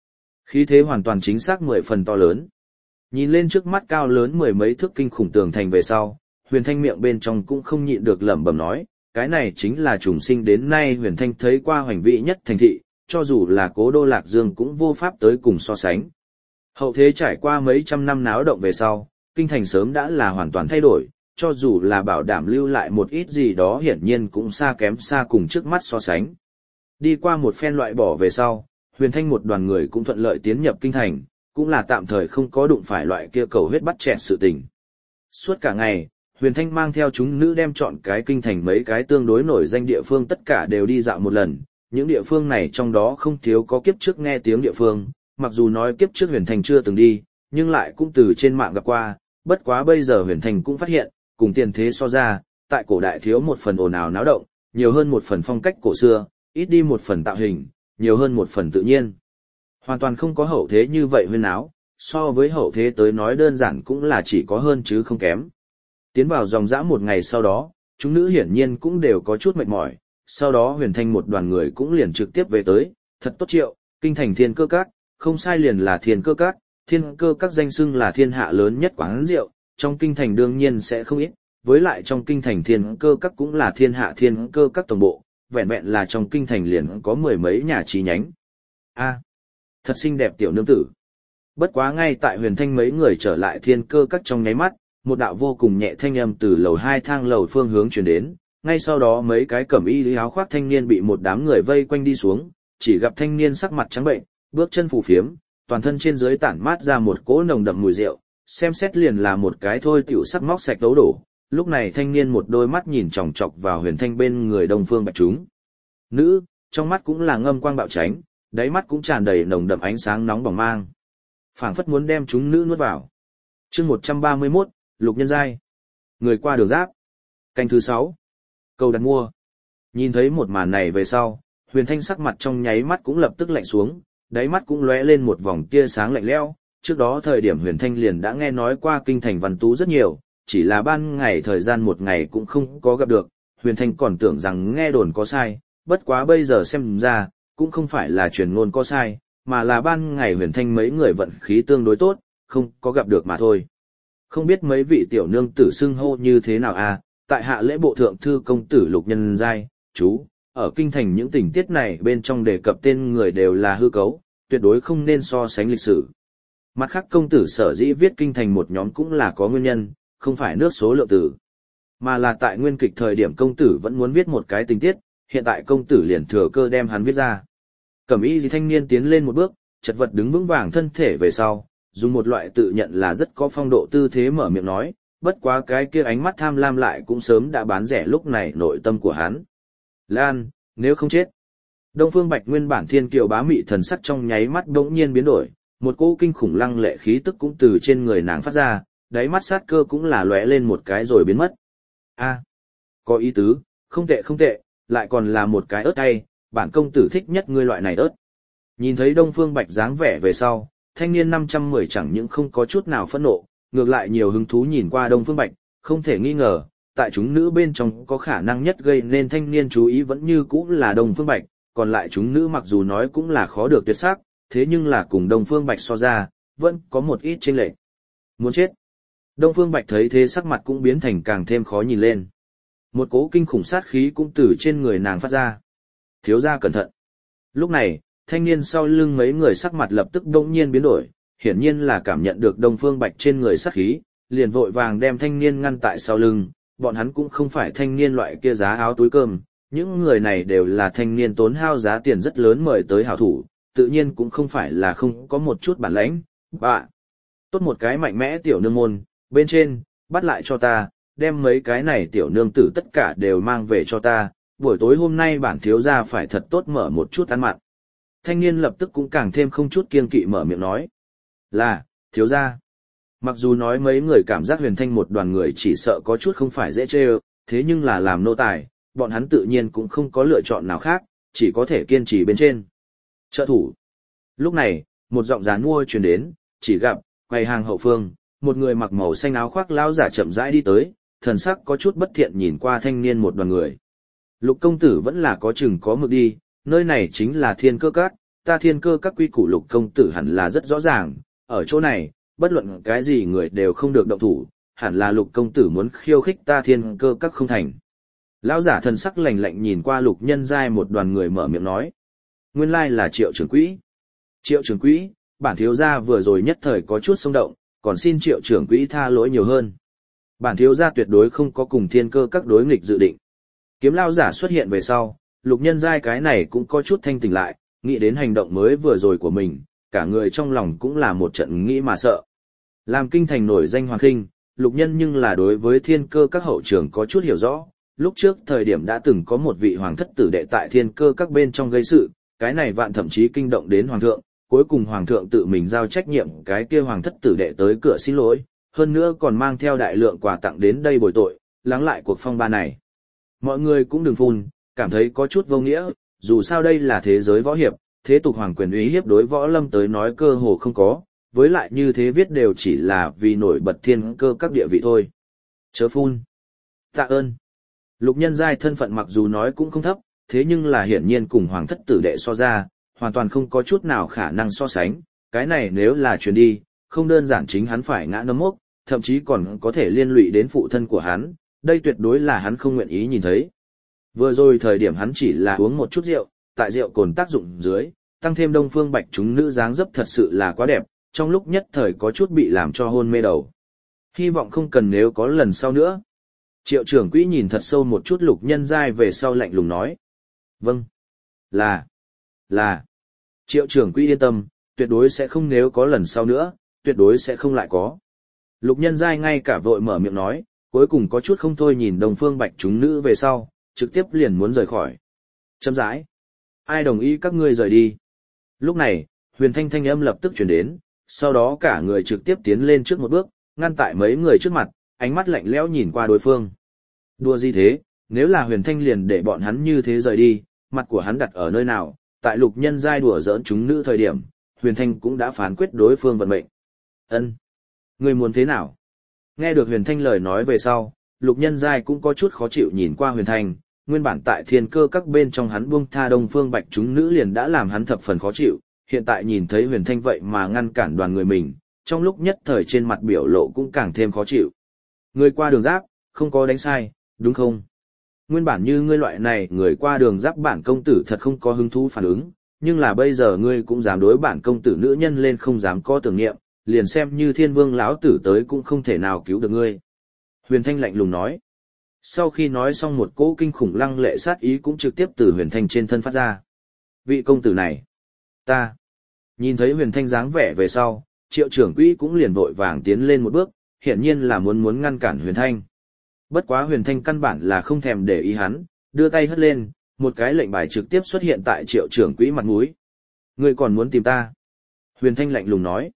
Khí thế hoàn toàn chính xác 10 phần to lớn. Nhìn lên trước mắt cao lớn mười mấy thước kinh khủng tường thành về sau, Huyền Thanh miệng bên trong cũng không nhịn được lẩm bẩm nói, cái này chính là trùng sinh đến nay Huyền Thanh thấy qua hoành vĩ nhất thành thị, cho dù là cố đô Lạc Dương cũng vô pháp tới cùng so sánh. Hậu thế trải qua mấy trăm năm náo động về sau, kinh thành sớm đã là hoàn toàn thay đổi, cho dù là bảo đảm lưu lại một ít gì đó hiển nhiên cũng xa kém xa cùng trước mắt so sánh. Đi qua một phen loại bỏ về sau, Huyền Thanh một đoàn người cũng thuận lợi tiến nhập kinh thành, cũng là tạm thời không có đụng phải loại kia cầu huyết bắt chẹt sự tình. Suốt cả ngày, Huyền Thanh mang theo chúng nữ đem chọn cái kinh thành mấy cái tương đối nổi danh địa phương tất cả đều đi dạo một lần, những địa phương này trong đó không thiếu có kiếp trước nghe tiếng địa phương, mặc dù nói kiếp trước Huyền Thanh chưa từng đi, nhưng lại cũng từ trên mạng gặp qua, bất quá bây giờ Huyền Thanh cũng phát hiện, cùng tiền thế so ra, tại cổ đại thiếu một phần ồn ào náo động, nhiều hơn một phần phong cách cổ xưa, ít đi một phần tạo hình, nhiều hơn một phần tự nhiên. Hoàn toàn không có hậu thế như vậy huyên áo, so với hậu thế tới nói đơn giản cũng là chỉ có hơn chứ không kém. Tiến vào dòng dã một ngày sau đó, chúng nữ hiển nhiên cũng đều có chút mệt mỏi, sau đó Huyền Thanh một đoàn người cũng liền trực tiếp về tới, thật tốt Triệu, kinh thành Thiên Cơ Các, không sai liền là Thiên Cơ Các danh xưng là thiên hạ lớn nhất quán rượu, trong kinh thành đương nhiên sẽ không ít, với lại trong kinh thành Thiên Cơ Các cũng là thiên hạ Thiên Cơ Các tổng bộ, vẹn vẹn là trong kinh thành liền có mười mấy nhà chi nhánh. Thật xinh đẹp tiểu nương tử. Bất quá ngay tại Huyền Thanh mấy người trở lại Thiên Cơ Các trong nháy mắt, một đạo vô cùng nhẹ thanh âm từ lầu 2 thang lầu phương hướng truyền đến, ngay sau đó mấy cái cẩm y áo khoác thanh niên bị một đám người vây quanh đi xuống, chỉ gặp thanh niên sắc mặt trắng bệnh, bước chân phù phiếm, toàn thân trên dưới tản mát ra một cỗ nồng đậm mùi rượu, xem xét liền là một cái thôi tiểu sắc móc sạch đấu đổ. Lúc này thanh niên một đôi mắt nhìn chòng chọc vào Huyền Thanh bên người Đông Phương Bạch chúng nữ, trong mắt cũng là ngâm quang bạo tránh, đáy mắt cũng tràn đầy nồng đậm ánh sáng nóng bỏng mang, phảng phất muốn đem chúng nữ nuốt vào. Chương 131, Lục Nhân Giai. Người qua đường giáp. Canh thứ 6. Câu đặt mua. Nhìn thấy một màn này về sau, Huyền Thanh sắc mặt trong nháy mắt cũng lập tức lạnh xuống, đáy mắt cũng lóe lên một vòng tia sáng lạnh lẽo. Trước đó thời điểm Huyền Thanh liền đã nghe nói qua kinh thành văn tú rất nhiều, chỉ là ban ngày thời gian một ngày cũng không có gặp được, Huyền Thanh còn tưởng rằng nghe đồn có sai, bất quá bây giờ xem ra, cũng không phải là truyền ngôn có sai, mà là ban ngày Huyền Thanh mấy người vận khí tương đối tốt, không có gặp được mà thôi. Không biết mấy vị tiểu nương tử xưng hô như thế nào à, tại hạ lễ bộ thượng thư công tử Lục Nhân Giai, chú, ở kinh thành những tình tiết này bên trong đề cập tên người đều là hư cấu, tuyệt đối không nên so sánh lịch sử. Mặt khác công tử sở dĩ viết kinh thành một nhóm cũng là có nguyên nhân, không phải nước số lượng tử, mà là tại nguyên kịch thời điểm công tử vẫn muốn viết một cái tình tiết, hiện tại công tử liền thừa cơ đem hắn viết ra. Cẩm y thanh niên tiến lên một bước, chật vật đứng vững vàng thân thể về sau, dùng một loại tự nhận là rất có phong độ tư thế mở miệng nói, bất quá cái kia ánh mắt tham lam lại cũng sớm đã bán rẻ lúc này nội tâm của hắn. Lan, nếu không chết. Đông Phương Bạch nguyên bản thiên kiều bá mị thần sắc trong nháy mắt bỗng nhiên biến đổi, một cỗ kinh khủng lăng lệ khí tức cũng từ trên người nàng phát ra, đáy mắt sát cơ cũng là lóe lên một cái rồi biến mất. Có ý tứ, không tệ không tệ, lại còn là một cái ớt tay, bản công tử thích nhất ngươi loại này ớt. Nhìn thấy Đông Phương Bạch dáng vẻ về sau, thanh niên 510 chẳng những không có chút nào phẫn nộ, ngược lại nhiều hứng thú nhìn qua Đông Phương Bạch, không thể nghi ngờ, tại chúng nữ bên trong có khả năng nhất gây nên thanh niên chú ý vẫn như cũ là Đông Phương Bạch, còn lại chúng nữ mặc dù nói cũng là khó được tuyệt sắc, thế nhưng là cùng Đông Phương Bạch so ra, vẫn có một ít chênh lệch. Muốn chết. Đông Phương Bạch thấy thế sắc mặt cũng biến thành càng thêm khó nhìn lên. Một cỗ kinh khủng sát khí cũng từ trên người nàng phát ra. Thiếu gia cẩn thận. Lúc này, thanh niên sau lưng mấy người sắc mặt lập tức đông nhiên biến đổi, hiển nhiên là cảm nhận được Đông Phương Bạch trên người sát khí, liền vội vàng đem thanh niên ngăn tại sau lưng, bọn hắn cũng không phải thanh niên loại kia giá áo túi cơm, những người này đều là thanh niên tốn hao giá tiền rất lớn mời tới hảo thủ, tự nhiên cũng không phải là không có một chút bản lãnh. Tốt một cái mạnh mẽ tiểu nương môn, bên trên, bắt lại cho ta, đem mấy cái này tiểu nương tử tất cả đều mang về cho ta, buổi tối hôm nay bản thiếu gia phải thật tốt mở một chút ăn mặn. Thanh niên lập tức cũng càng thêm không chút kiêng kỵ mở miệng nói. Là, thiếu gia. Mặc dù nói mấy người cảm giác Huyền Thanh một đoàn người chỉ sợ có chút không phải dễ chê, thế nhưng là làm nô tài, bọn hắn tự nhiên cũng không có lựa chọn nào khác, chỉ có thể kiên trì bên trên. Trợ thủ. Lúc này, một giọng giàn mua truyền đến, chỉ gặp, quầy hàng hậu phương, một người mặc màu xanh áo khoác lão giả chậm rãi đi tới, thần sắc có chút bất thiện nhìn qua thanh niên một đoàn người. Lục công tử vẫn là có chừng có mực đi, nơi này chính là Thiên Cơ Các, ta thiên cơ các quy củ Lục công tử hẳn là rất rõ ràng, ở chỗ này, bất luận cái gì người đều không được động thủ, hẳn là Lục công tử muốn khiêu khích ta thiên cơ các không thành. Lão giả thần sắc lạnh lạnh nhìn qua Lục Nhân Giai một đoàn người mở miệng nói. Nguyên lai là Triệu trưởng quỹ. Triệu trưởng quỹ, bản thiếu gia vừa rồi nhất thời có chút xông động, còn xin Triệu trưởng quỹ tha lỗi nhiều hơn. Bản thiếu gia tuyệt đối không có cùng thiên cơ các đối nghịch dự định. Kiếm lão giả xuất hiện về sau, Lục Nhân Giai cái này cũng có chút thanh tỉnh lại, nghĩ đến hành động mới vừa rồi của mình, cả người trong lòng cũng là một trận nghĩ mà sợ. Làm kinh thành nổi danh Hoàng Khinh, Lục Nhân nhưng là đối với thiên cơ các hậu trường có chút hiểu rõ, lúc trước thời điểm đã từng có một vị hoàng thất tử đệ tại thiên cơ các bên trong gây sự, cái này vạn thậm chí kinh động đến hoàng thượng, cuối cùng hoàng thượng tự mình giao trách nhiệm cái kia hoàng thất tử đệ tới cửa xin lỗi, hơn nữa còn mang theo đại lượng quà tặng đến đây bồi tội, lắng lại cuộc phong ba này. Mọi người cũng đừng phun, cảm thấy có chút vô nghĩa, dù sao đây là thế giới võ hiệp, thế tục hoàng quyền uy hiếp đối võ lâm tới nói cơ hồ không có, với lại như thế viết đều chỉ là vì nổi bật thiên cơ các địa vị thôi. Chớ phun. Tạ ơn. Lục Nhân Giai thân phận mặc dù nói cũng không thấp, thế nhưng là hiển nhiên cùng hoàng thất tử đệ so ra, hoàn toàn không có chút nào khả năng so sánh, cái này nếu là truyền đi, không đơn giản chính hắn phải ngã nấm mốc, thậm chí còn có thể liên lụy đến phụ thân của hắn, đây tuyệt đối là hắn không nguyện ý nhìn thấy. Vừa rồi thời điểm hắn chỉ là uống một chút rượu, tại rượu cồn tác dụng dưới, tăng thêm Đông Phương Bạch chúng nữ dáng dấp thật sự là quá đẹp, trong lúc nhất thời có chút bị làm cho hôn mê đầu. Hy vọng không cần nếu có lần sau nữa. Triệu trưởng quỹ nhìn thật sâu một chút Lục Nhân Giai về sau lạnh lùng nói. Vâng. Là. Triệu trưởng quỹ yên tâm, tuyệt đối sẽ không nếu có lần sau nữa, tuyệt đối sẽ không lại có. Lục Nhân Giai ngay cả vội mở miệng nói, cuối cùng có chút không thôi nhìn Đông Phương Bạch chúng nữ về sau, trực tiếp liền muốn rời khỏi. Chấm rãi. Ai đồng ý các ngươi rời đi? Lúc này, Huyền Thanh thanh âm lập tức truyền đến, sau đó cả người trực tiếp tiến lên trước một bước, ngăn tại mấy người trước mặt, ánh mắt lạnh lẽo nhìn qua đối phương. Đùa gì thế, nếu là Huyền Thanh liền để bọn hắn như thế rời đi, mặt của hắn đặt ở nơi nào, tại Lục Nhân Giai đùa giỡn chúng nữ thời điểm, Huyền Thanh cũng đã phán quyết đối phương vận mệnh. Ân, ngươi muốn thế nào? Nghe được Huyền Thanh lời nói về sau, Lục Nhân Giai cũng có chút khó chịu nhìn qua Huyền Thanh, nguyên bản tại thiên cơ các bên trong hắn buông tha Đông Phương Bạch chúng nữ liền đã làm hắn thập phần khó chịu, hiện tại nhìn thấy Huyền Thanh vậy mà ngăn cản đoàn người mình, trong lúc nhất thời trên mặt biểu lộ cũng càng thêm khó chịu. Người qua đường giáp, không có đánh sai, đúng không? Nguyên bản như ngươi loại này người qua đường giáp bản công tử thật không có hứng thú phản ứng, nhưng là bây giờ ngươi cũng dám đối bản công tử nữ nhân lên không dám có tưởng niệm, liền xem như Thiên Vương lão tử tới cũng không thể nào cứu được ngươi. Huyền Thanh lạnh lùng nói. Sau khi nói xong một cỗ kinh khủng lăng lệ sát ý cũng trực tiếp từ Huyền Thanh trên thân phát ra. Vị công tử này, ta. Nhìn thấy Huyền Thanh dáng vẻ về sau, Triệu trưởng quỹ cũng liền vội vàng tiến lên một bước, hiển nhiên là muốn ngăn cản Huyền Thanh. Bất quá Huyền Thanh căn bản là không thèm để ý hắn, đưa tay hất lên, một cái lệnh bài trực tiếp xuất hiện tại Triệu trưởng quỹ mặt mũi. Ngươi còn muốn tìm ta? Huyền Thanh lạnh lùng nói.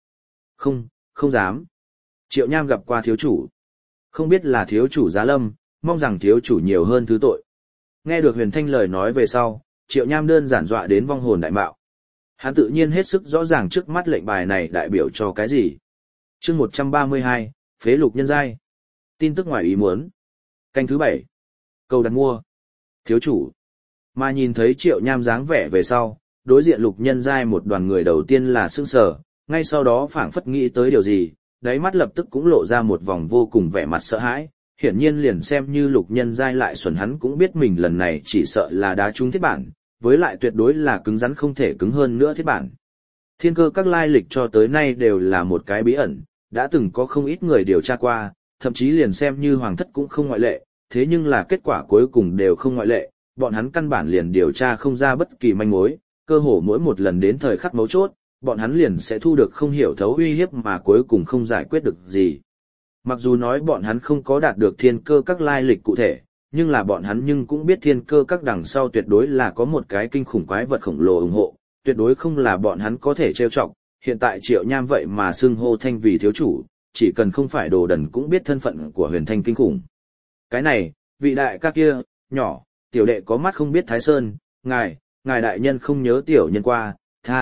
Không dám. Triệu Nham gặp qua thiếu chủ. Không biết là thiếu chủ giá lâm, mong rằng thiếu chủ nhiều hơn thứ tội. Nghe được Huyền Thanh lời nói về sau, Triệu Nham đơn giản dọa đến vong hồn đại mạo. Hắn tự nhiên hết sức rõ ràng trước mắt lệnh bài này đại biểu cho cái gì. Chương 132, phế Lục Nhân Giai. Tin tức ngoài ý muốn. Canh thứ 7. Cầu đặt mua. Thiếu chủ. Mà nhìn thấy Triệu Nham dáng vẻ về sau, đối diện Lục Nhân Giai một đoàn người đầu tiên là sững sờ, ngay sau đó phảng phất nghĩ tới điều gì, đáy mắt lập tức cũng lộ ra một vòng vô cùng vẻ mặt sợ hãi. Hiển nhiên liền xem như Lục Nhân Giai lại xuẩn hắn cũng biết mình lần này chỉ sợ là đá trúng thiết bản, với lại tuyệt đối là cứng rắn không thể cứng hơn nữa thiết bản. Thiên cơ các lai lịch cho tới nay đều là một cái bí ẩn, đã từng có không ít người điều tra qua, thậm chí liền xem như hoàng thất cũng không ngoại lệ, thế nhưng là kết quả cuối cùng đều không ngoại lệ, bọn hắn căn bản liền điều tra không ra bất kỳ manh mối, cơ hồ mỗi một lần đến thời khắc mấu chốt, bọn hắn liền sẽ thu được không hiểu thấu uy hiếp mà cuối cùng không giải quyết được gì. Mặc dù nói bọn hắn không có đạt được thiên cơ các lai lịch cụ thể, nhưng là bọn hắn nhưng cũng biết thiên cơ các đằng sau tuyệt đối là có một cái kinh khủng quái vật khổng lồ ủng hộ, tuyệt đối không là bọn hắn có thể trêu chọc. Hiện tại Triệu Nham vậy mà xưng hô Thanh vì thiếu chủ, chỉ cần không phải đồ đần cũng biết thân phận của Huyền Thanh kinh khủng. Cái này, vị đại ca kia, nhỏ, tiểu đệ có mắt không biết Thái Sơn, ngài đại nhân không nhớ tiểu nhân qua,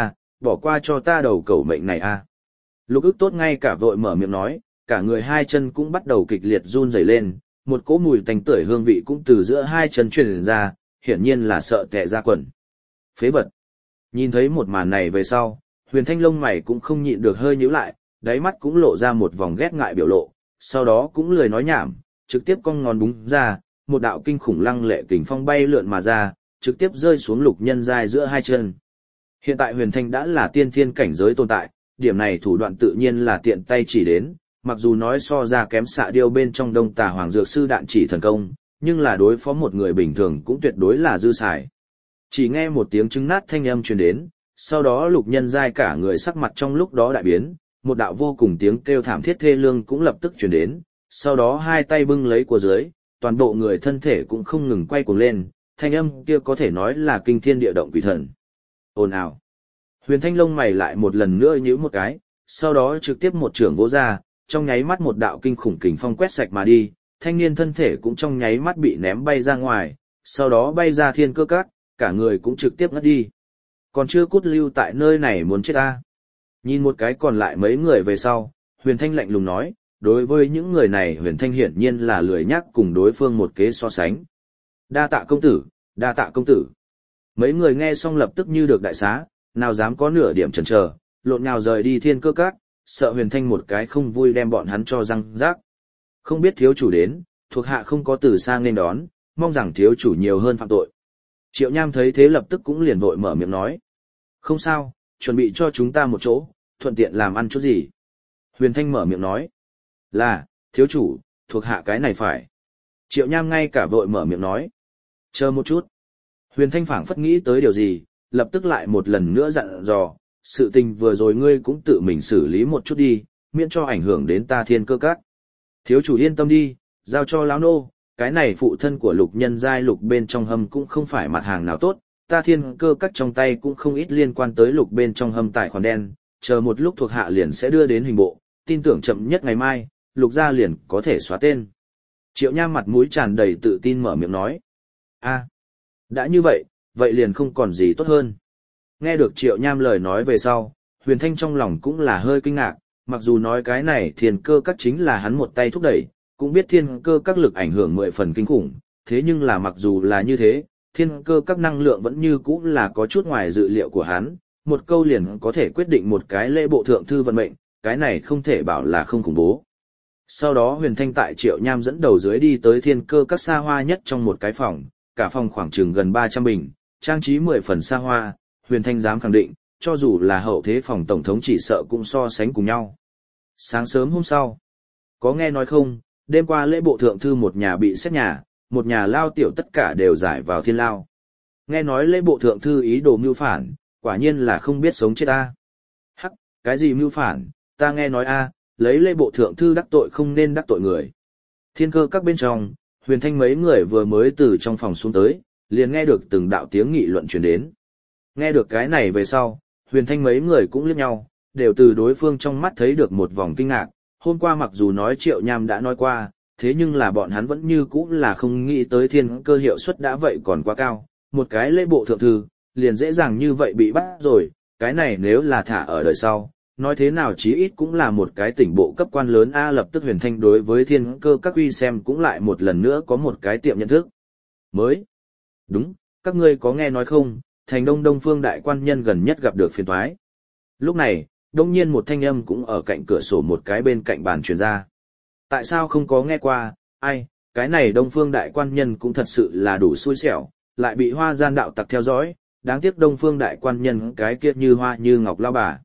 bỏ qua cho ta đầu cẩu mệnh này a. Lục ức tốt ngay cả vội mở miệng nói, cả người hai chân cũng bắt đầu kịch liệt run rẩy lên, một cỗ mùi tanh tưởi hương vị cũng từ giữa hai chân truyền ra, hiển nhiên là sợ tè ra quần. Phế vật. Nhìn thấy một màn này về sau, Huyền Thanh lông mày cũng không nhịn được hơi nhíu lại, đáy mắt cũng lộ ra một vòng ghét ngại biểu lộ, sau đó cũng lười nói nhảm, trực tiếp cong ngón búng ra, một đạo kinh khủng lăng lệ kình phong bay lượn mà ra, trực tiếp rơi xuống Lục Nhân Giai giữa hai chân. Hiện tại Huyền Thanh đã là tiên thiên cảnh giới tồn tại, điểm này thủ đoạn tự nhiên là tiện tay chỉ đến, mặc dù nói so ra kém Xạ Điêu bên trong Đông Tà Hoàng Dược Sư đạn chỉ thần công, nhưng là đối phó một người bình thường cũng tuyệt đối là dư xài. Chỉ nghe một tiếng trứng nát thanh âm truyền đến, sau đó Lục Nhân Giai cả người sắc mặt trong lúc đó đại biến, một đạo vô cùng tiếng kêu thảm thiết thê lương cũng lập tức truyền đến, sau đó hai tay bưng lấy của dưới, toàn bộ người thân thể cũng không ngừng quay cuồng lên, thanh âm kia có thể nói là kinh thiên địa động quỷ thần. Ồn ào. Huyền Thanh lông mày lại một lần nữa nhíu một cái, sau đó trực tiếp một chưởng vỗ ra, trong nháy mắt một đạo kinh khủng kình phong quét sạch mà đi, thanh niên thân thể cũng trong nháy mắt bị ném bay ra ngoài, sau đó bay ra thiên cơ các, cả người cũng trực tiếp ngất đi. Còn chưa cút lưu tại nơi này muốn chết ta. Nhìn một cái còn lại mấy người về sau, Huyền Thanh lạnh lùng nói, đối với những người này Huyền Thanh hiển nhiên là lười nhắc cùng đối phương một kế so sánh. Đa tạ công tử, đa tạ công tử. Mấy người nghe xong lập tức như được đại xá, nào dám có nửa điểm chần chờ, lộn nhào rời đi thiên cơ các, sợ Huyền Thanh một cái không vui đem bọn hắn cho răng rác. Không biết thiếu chủ đến, thuộc hạ không có từ sang nên đón, mong rằng thiếu chủ nhiều hơn phạm tội. Triệu Nham thấy thế lập tức cũng liền vội mở miệng nói. Không sao, chuẩn bị cho chúng ta một chỗ, thuận tiện làm ăn chút gì. Huyền Thanh mở miệng nói. Là, thiếu chủ, thuộc hạ cái này phải. Triệu Nham ngay cả vội mở miệng nói. Chờ một chút. Huyền Thanh phảng phất nghĩ tới điều gì, lập tức lại một lần nữa dặn dò, sự tình vừa rồi ngươi cũng tự mình xử lý một chút đi, miễn cho ảnh hưởng đến ta thiên cơ các. Thiếu chủ yên tâm đi, giao cho lão nô, cái này phụ thân của Lục Nhân Giai Lục bên trong hầm cũng không phải mặt hàng nào tốt, ta thiên cơ các trong tay cũng không ít liên quan tới Lục bên trong hầm tài khoản đen, chờ một lúc thuộc hạ liền sẽ đưa đến hình bộ, tin tưởng chậm nhất ngày mai, Lục gia liền có thể xóa tên. Triệu Nham mặt mũi tràn đầy tự tin mở miệng nói. Đã như vậy, vậy liền không còn gì tốt hơn. Nghe được Triệu Nham lời nói về sau, Huyền Thanh trong lòng cũng là hơi kinh ngạc, mặc dù nói cái này thiên cơ các chính là hắn một tay thúc đẩy, cũng biết thiên cơ các lực ảnh hưởng 10 phần kinh khủng, thế nhưng là mặc dù là như thế, thiên cơ các năng lượng vẫn như cũ là có chút ngoài dự liệu của hắn, một câu liền có thể quyết định một cái lễ bộ thượng thư vận mệnh, cái này không thể bảo là không khủng bố. Sau đó Huyền Thanh tại Triệu Nham dẫn đầu dưới đi tới thiên cơ các xa hoa nhất trong một cái phòng, cả phòng khoảng chừng gần 300 bình, trang trí 10 phần xa hoa, Huyền Thanh dám khẳng định, cho dù là hậu thế phòng tổng thống chỉ sợ cũng so sánh cùng nhau. Sáng sớm hôm sau, có nghe nói không, đêm qua lễ bộ thượng thư một nhà bị xét nhà, một nhà lao tiểu tất cả đều giải vào thiên lao. Nghe nói lễ bộ thượng thư ý đồ mưu phản, quả nhiên là không biết sống chết ta. Hắc, cái gì mưu phản, ta nghe nói lấy lễ bộ thượng thư đắc tội không nên đắc tội người. Thiên cơ các bên trong, Huyền Thanh mấy người vừa mới từ trong phòng xuống tới, liền nghe được từng đạo tiếng nghị luận truyền đến. Nghe được cái này về sau, Huyền Thanh mấy người cũng liếc nhau, đều từ đối phương trong mắt thấy được một vòng kinh ngạc. Hôm qua mặc dù nói Triệu Nham đã nói qua, thế nhưng là bọn hắn vẫn như cũ là không nghĩ tới thiên cơ hiệu suất đã vậy còn quá cao. Một cái lễ bộ thượng thư, liền dễ dàng như vậy bị bắt rồi, cái này nếu là thả ở đời sau, nói thế nào chí ít cũng là một cái tỉnh bộ cấp quan lớn lập tức Huyền Thanh đối với thiên cơ các uy xem cũng lại một lần nữa có một cái tiệm nhận thức mới. Đúng, các ngươi có nghe nói không, thành Đông Phương đại quan nhân gần nhất gặp được phiền toái. Lúc này, đông nhiên một thanh âm cũng ở cạnh cửa sổ một cái bên cạnh bàn truyền ra. Tại sao không có nghe qua, cái này Đông Phương đại quan nhân cũng thật sự là đủ xui xẻo, lại bị Hoa gian đạo tặc theo dõi, đáng tiếc Đông Phương đại quan nhân cái kia như hoa như ngọc lao bà.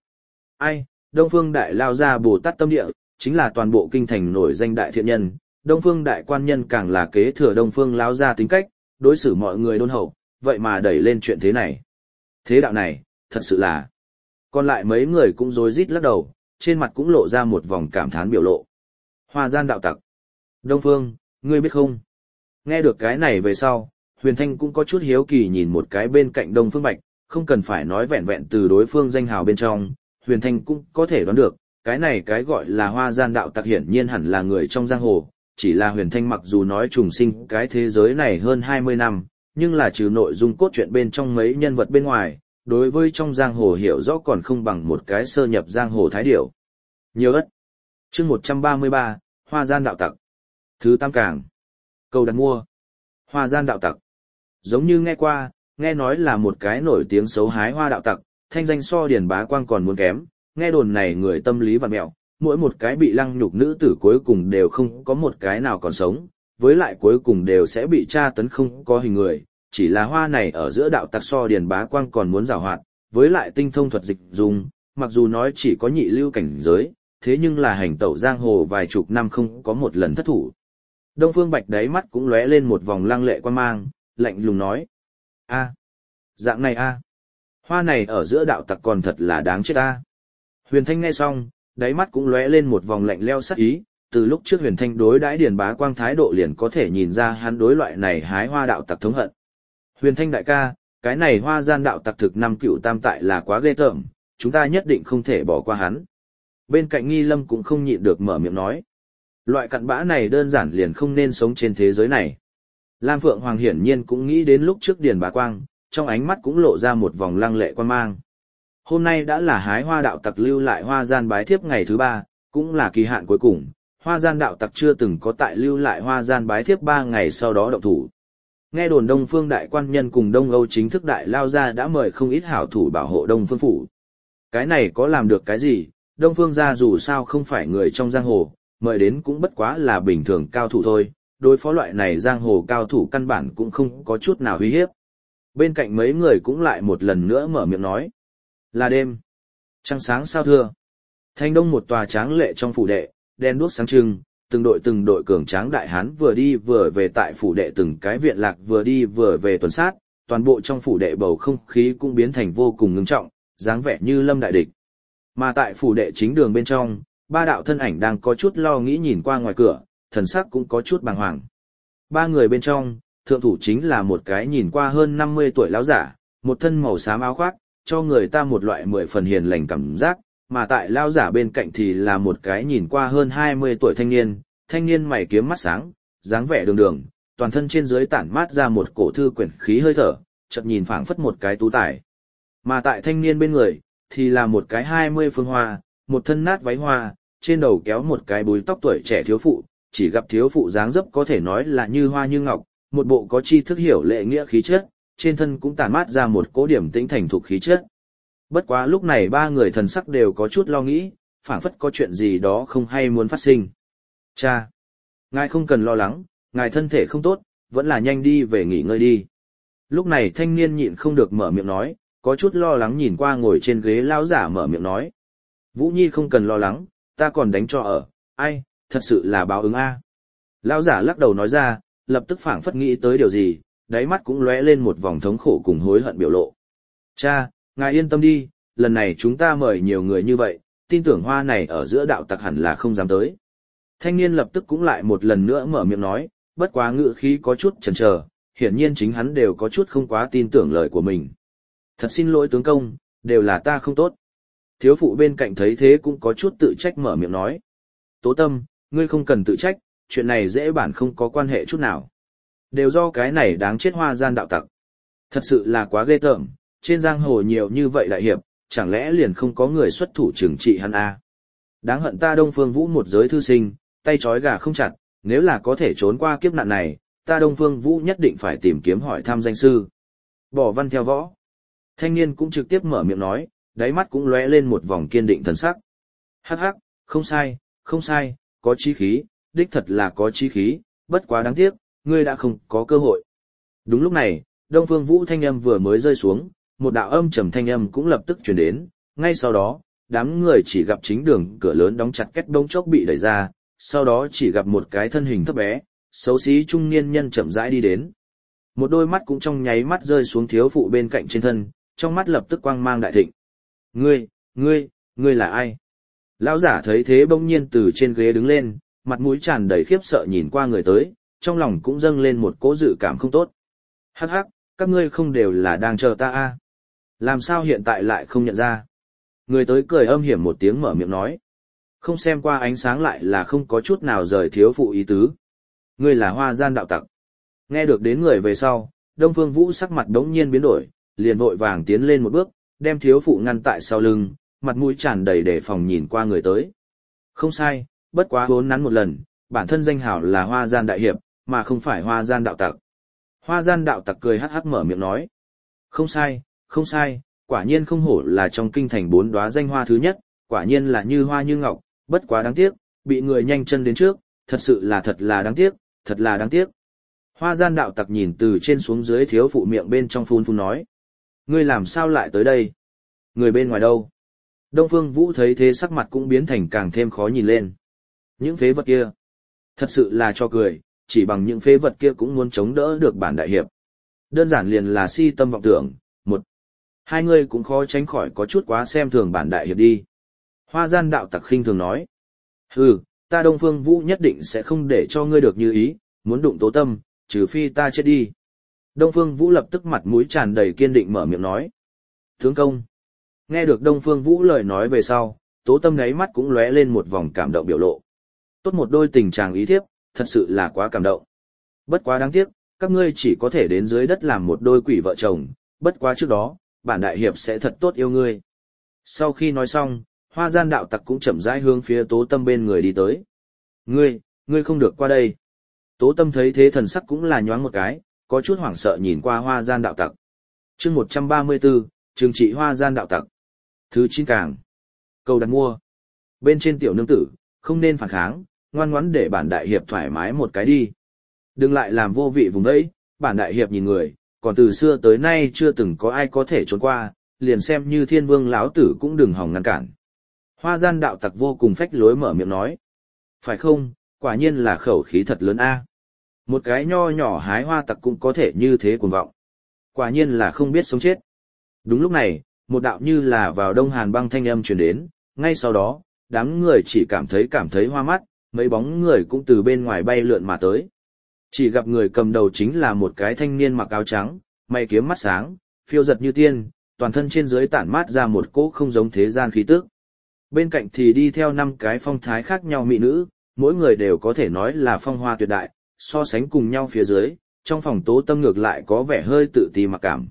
Đông Phương đại lao ra Bồ Tát tâm địa, chính là toàn bộ kinh thành nổi danh đại thiện nhân, Đông Phương đại quan nhân càng là kế thừa Đông Phương lao ra tính cách, đối xử mọi người đôn hậu, vậy mà đẩy lên chuyện thế này. Thế đạo này, thật sự là. Còn lại mấy người cũng rối rít lắc đầu, trên mặt cũng lộ ra một vòng cảm thán biểu lộ. Hoa gian đạo tặc. Đông Phương, ngươi biết không? Nghe được cái này về sau, Huyền Thanh cũng có chút hiếu kỳ nhìn một cái bên cạnh Đông Phương Bạch, không cần phải nói vẹn vẹn từ đối phương danh hào bên trong, Huyền Thanh cũng có thể đoán được, cái này cái gọi là hoa gian đạo tặc hiển nhiên hẳn là người trong giang hồ, chỉ là Huyền Thanh mặc dù nói trùng sinh cái thế giới này hơn 20 năm, nhưng là trừ nội dung cốt truyện bên trong mấy nhân vật bên ngoài, đối với trong giang hồ hiểu rõ còn không bằng một cái sơ nhập giang hồ thái điểu. Nhiều ất. Chương 133, Hoa gian đạo tặc. Thứ 8 càng. Cầu đặt mua. Hoa gian đạo tặc. Giống như nghe qua, nghe nói là một cái nổi tiếng xấu hái hoa đạo tặc, thanh danh so Điền Bá Quang còn muốn kém, nghe đồn này người tâm lý vặn mẹo, mỗi một cái bị lăng nhục nữ tử cuối cùng đều không có một cái nào còn sống, với lại cuối cùng đều sẽ bị tra tấn không có hình người, chỉ là hoa này ở giữa đạo tặc so Điền Bá Quang còn muốn giàu hoạt, với lại tinh thông thuật dịch dùng, mặc dù nói chỉ có nhị lưu cảnh giới, thế nhưng là hành tẩu giang hồ vài chục năm không có một lần thất thủ. Đông Phương Bạch đáy mắt cũng lóe lên một vòng lăng lệ quan mang, lạnh lùng nói: "A, dạng này a, hoa này ở giữa đạo tặc còn thật là đáng chết a." Huyền Thanh nghe xong, đáy mắt cũng lóe lên một vòng lạnh lẽo sắc ý, từ lúc trước Huyền Thanh đối đãi Điền Bá Quang thái độ liền có thể nhìn ra hắn đối loại này hái hoa đạo tặc thống hận. Huyền Thanh đại ca, cái này hoa gian đạo tặc thực năm cựu tam tại là quá ghê tởm, chúng ta nhất định không thể bỏ qua hắn. Bên cạnh Nghi Lâm cũng không nhịn được mở miệng nói. Loại cặn bã này đơn giản liền không nên sống trên thế giới này. Lam Phượng Hoàng hiển nhiên cũng nghĩ đến lúc trước Điền Bá Quang, trong ánh mắt cũng lộ ra một vòng lăng lệ quan mang. Hôm nay đã là hái hoa đạo tặc lưu lại hoa gian bái thiếp ngày thứ 3, cũng là kỳ hạn cuối cùng. Hoa gian đạo tặc chưa từng có tại lưu lại hoa gian bái thiếp 3 ngày sau đó động thủ. Nghe đồn Đông Phương đại quan nhân cùng Đông Âu chính thức đại lao gia đã mời không ít hảo thủ bảo hộ Đông Phương phủ. Cái này có làm được cái gì, Đông Phương gia dù sao không phải người trong giang hồ, mời đến cũng bất quá là bình thường cao thủ thôi, đối phó loại này giang hồ cao thủ căn bản cũng không có chút nào uy hiếp. Bên cạnh mấy người cũng lại một lần nữa mở miệng nói. Là đêm, trăng sáng sao thưa. Thành Đông một tòa tráng lệ trong phủ đệ, đen đuốc sáng trưng, từng đội cường tráng đại hán vừa đi vừa về tại phủ đệ, từng cái viện lạc vừa đi vừa về tuần sát, toàn bộ trong phủ đệ bầu không khí cũng biến thành vô cùng ngưng trọng, dáng vẻ như lâm đại địch. Mà tại phủ đệ chính đường bên trong, 3 đạo thân ảnh đang có chút lo nghĩ nhìn qua ngoài cửa, thần sắc cũng có chút bàng hoàng. 3 người bên trong, thượng thủ chính là một cái nhìn qua hơn 50 tuổi lão giả, một thân màu xám áo khoác, cho người ta một loại 10 phần hiền lành cảm giác, mà tại lão giả bên cạnh thì là một cái nhìn qua hơn 20 tuổi thanh niên mày kiếm mắt sáng, dáng vẻ đường đường, toàn thân trên dưới tản mát ra một cổ thư quyển khí hơi thở, chợt nhìn phảng phất một cái tú tài. Mà tại thanh niên bên người, thì là một cái 20 phương hoa, một thân nát váy hoa, trên đầu kéo một cái búi tóc tuổi trẻ thiếu phụ, chỉ gặp thiếu phụ dáng dấp có thể nói là như hoa như ngọc, một bộ có tri thức hiểu lệ nghĩa khí chất, trên thân cũng tản mát ra một cỗ điểm tĩnh thành thục khí chất. Bất quá lúc này 3 người thần sắc đều có chút lo nghĩ, phảng phất có chuyện gì đó không hay muốn phát sinh. Cha, ngài không cần lo lắng, ngài thân thể không tốt, vẫn là nhanh đi về nghỉ ngơi đi. Lúc này thanh niên nhịn không được mở miệng nói, có chút lo lắng nhìn qua ngồi trên ghế lão giả mở miệng nói. Vũ Nhi không cần lo lắng, ta còn đánh cho ở, ai, thật sự là báo ứng a. Lão giả lắc đầu nói ra, lập tức phảng phất nghĩ tới điều gì, đáy mắt cũng lóe lên một vòng thống khổ cùng hối hận biểu lộ. Cha, ngài yên tâm đi, lần này chúng ta mời nhiều người như vậy, tin tưởng hoa này ở giữa đạo tặc hẳn là không dám tới. Thanh niên lập tức cũng lại một lần nữa mở miệng nói, bất quá ngữ khí có chút chần chờ, hiển nhiên chính hắn đều có chút không quá tin tưởng lời của mình. Thật xin lỗi tướng công, đều là ta không tốt. Thiếu phụ bên cạnh thấy thế cũng có chút tự trách mở miệng nói. Tố Tâm, ngươi không cần tự trách, chuyện này dễ bản không có quan hệ chút nào. Đều do cái này đáng chết hoa gian đạo tặc. Thật sự là quá ghê tởm, trên giang hồ nhiều như vậy đại hiệp, chẳng lẽ liền không có người xuất thủ trừng trị hắn à? Đáng hận ta Đông Phương Vũ một giới thư sinh, tay trói gà không chặt, nếu là có thể trốn qua kiếp nạn này, ta Đông Phương Vũ nhất định phải tìm kiếm hỏi thăm danh sư. Bỏ văn theo võ. Thanh niên cũng trực tiếp mở miệng nói, đáy mắt cũng lóe lên một vòng kiên định thần sắc. Hắc hắc, không sai, có chí khí, đích thật là có chí khí, bất quá đáng tiếc, ngươi đã không có cơ hội. Đúng lúc này, Đông Phương Vũ thanh âm vừa mới rơi xuống, một đạo âm trầm thanh âm cũng lập tức truyền đến, ngay sau đó, đám người chỉ gặp chính đường cửa lớn đóng chặt két bỗng chốc bị đẩy ra, sau đó chỉ gặp một cái thân hình thấp bé, xấu xí trung niên nhân chậm rãi đi đến. Một đôi mắt cũng trong nháy mắt rơi xuống thiếu phụ bên cạnh trên thân, trong mắt lập tức quang mang đại thịnh. Ngươi là ai? Lão giả thấy thế bỗng nhiên từ trên ghế đứng lên, mặt mũi tràn đầy khiếp sợ nhìn qua người tới, trong lòng cũng dâng lên một cỗ dự cảm không tốt. Hắc hắc, các ngươi không đều là đang chờ ta à? Làm sao hiện tại lại không nhận ra? Người tới cười âm hiểm một tiếng mở miệng nói. Không xem qua ánh sáng lại là không có chút nào rời thiếu phụ ý tứ. Ngươi là hoa gian đạo tặc. Nghe được đến người về sau, Đông Phương Vũ sắc mặt đống nhiên biến đổi, liền vội vàng tiến lên một bước, đem thiếu phụ ngăn tại sau lưng, mặt mũi tràn đầy đề phòng nhìn qua người tới. Không sai, bất quá vốn nắn một lần, bản thân danh hảo là hoa gian đại hiệp, mà không phải hoa gian đạo tặc. Hoa gian đạo tặc cười hắc hắc mở miệng nói. Không sai, không sai, quả nhiên không hổ là trong kinh thành 4 đóa danh hoa thứ nhất, quả nhiên là như hoa như ngọc, bất quá đáng tiếc, bị người nhanh chân đến trước, thật sự là thật là đáng tiếc, thật là đáng tiếc. Hoa gian đạo tặc nhìn từ trên xuống dưới thiếu phụ miệng bên trong phun phun nói. Ngươi làm sao lại tới đây? Người bên ngoài đâu? Đông Phương Vũ thấy thế sắc mặt cũng biến thành càng thêm khó nhìn lên. Những phế vật kia, thật sự là cho cười, chỉ bằng những phế vật kia cũng muốn chống đỡ được bản đại hiệp. Đơn giản liền là si tâm vọng tưởng, hai người cũng khó tránh khỏi có chút quá xem thường bản đại hiệp đi. Hoa gian đạo tặc khinh thường nói. Hừ, ta Đông Phương Vũ nhất định sẽ không để cho ngươi được như ý, muốn đụng Tố Tâm, trừ phi ta chết đi. Đông Phương Vũ lập tức mặt mũi tràn đầy kiên định mở miệng nói. Tướng công. Nghe được Đông Phương Vũ lời nói về sau, Tố Tâm đáy mắt cũng lóe lên một vòng cảm động biểu lộ. Tốt một đôi tình chàng ý thiếp, thật sự là quá cảm động. Bất quá đáng tiếc, các ngươi chỉ có thể đến dưới đất làm một đôi quỷ vợ chồng, bất quá trước đó, bản đại hiệp sẽ thật tốt yêu ngươi. Sau khi nói xong, hoa gian đạo tặc cũng chậm rãi hướng phía Tố Tâm bên người đi tới. Ngươi không được qua đây. Tố Tâm thấy thế thần sắc cũng là nhoáng một cái, có chút hoảng sợ nhìn qua hoa gian đạo tặc. Chương 134, trừng trị hoa gian đạo tặc. Thứ 9 càng. Cầu đặt mua. Bên trên tiểu nương tử, không nên phản kháng, ngoan ngoãn để bản đại hiệp thoải mái một cái đi. Đừng lại làm vô vị vùng đấy, bản đại hiệp nhìn người, còn từ xưa tới nay chưa từng có ai có thể trốn qua, liền xem như thiên vương lão tử cũng đừng hòng ngăn cản. Hoa gian đạo tặc vô cùng phách lối mở miệng nói. Phải không, quả nhiên là khẩu khí thật lớn a. Một cái nho nhỏ hái hoa tặc cũng có thể như thế cuồng vọng. Quả nhiên là không biết sống chết. Đúng lúc này, một đạo như là vào đông hàn băng thanh âm truyền đến, ngay sau đó, đám người chỉ cảm thấy hoa mắt, mấy bóng người cũng từ bên ngoài bay lượn mà tới. Chỉ gặp người cầm đầu chính là một cái thanh niên mặc áo trắng, mày kiếm mắt sáng, phiêu giật như tiên, toàn thân trên dưới tản mát ra một cỗ không giống thế gian khí tức. Bên cạnh thì đi theo 5 cái phong thái khác nhau mỹ nữ, mỗi người đều có thể nói là phong hoa tuyệt đại, so sánh cùng nhau phía dưới, trong phòng Tố Tâm ngược lại có vẻ hơi tự ti mặc cảm.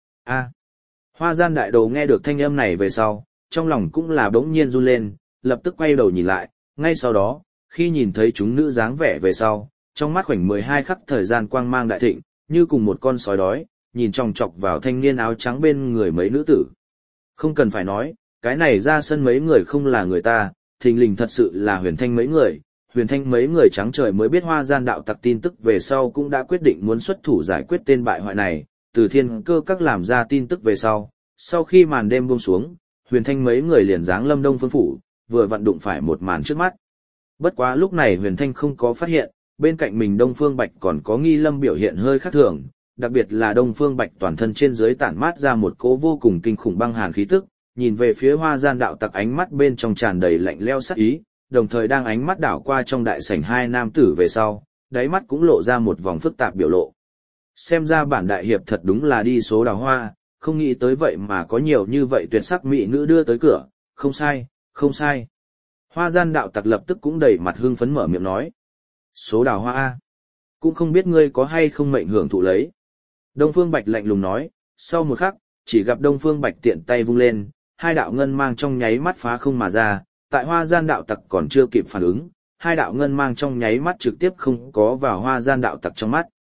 Hoa gian đại đồ nghe được thanh âm này về sau, trong lòng cũng là bỗng nhiên run lên, lập tức quay đầu nhìn lại, ngay sau đó, khi nhìn thấy chúng nữ dáng vẻ về sau, trong mắt khoảnh 12 khắc thời gian quang mang đại thịnh, như cùng một con sói đói, nhìn chòng chọc vào thanh niên áo trắng bên người mấy nữ tử. Không cần phải nói, cái này ra sân mấy người không là người ta, thình lình thật sự là Huyền Thanh mấy người. Huyền Thanh mấy người trắng trời mới biết hoa gian đạo tặc tin tức về sau cũng đã quyết định muốn xuất thủ giải quyết tên bại hoại này, từ thiên cơ các làm ra tin tức về sau khi màn đêm buông xuống, Huyền Thanh mấy người liền giáng lâm Đông Phương phủ, vừa vặn đụng phải một màn trước mắt. Bất quá lúc này Huyền Thanh không có phát hiện, bên cạnh mình Đông Phương Bạch còn có nghi lâm biểu hiện hơi khác thường, đặc biệt là Đông Phương Bạch toàn thân trên dưới tản mát ra một cỗ vô cùng kinh khủng băng hàn khí tức, nhìn về phía hoa gian đạo tặc ánh mắt bên trong tràn đầy lạnh lẽo sắc ý, đồng thời đang ánh mắt đảo qua trong đại sảnh hai nam tử về sau, đáy mắt cũng lộ ra một vòng phức tạp biểu lộ. Xem ra bản đại hiệp thật đúng là đi số đào hoa, không nghĩ tới vậy mà có nhiều như vậy tuyệt sắc mỹ nữ đưa tới cửa, không sai, không sai. Hoa gian đạo tặc lập tức cũng đầy mặt hưng phấn mở miệng nói. Số đào hoa A. Cũng không biết ngươi có hay không mệnh hưởng thụ lấy. Đông Phương Bạch lạnh lùng nói, sau một khắc, chỉ gặp Đông Phương Bạch tiện tay vung lên, hai đạo ngân mang trong nháy mắt phá không mà ra, tại hoa gian đạo tặc còn chưa kịp phản ứng, hai đạo ngân mang trong nháy mắt trực tiếp không có vào hoa gian đạo tặc trong mắt.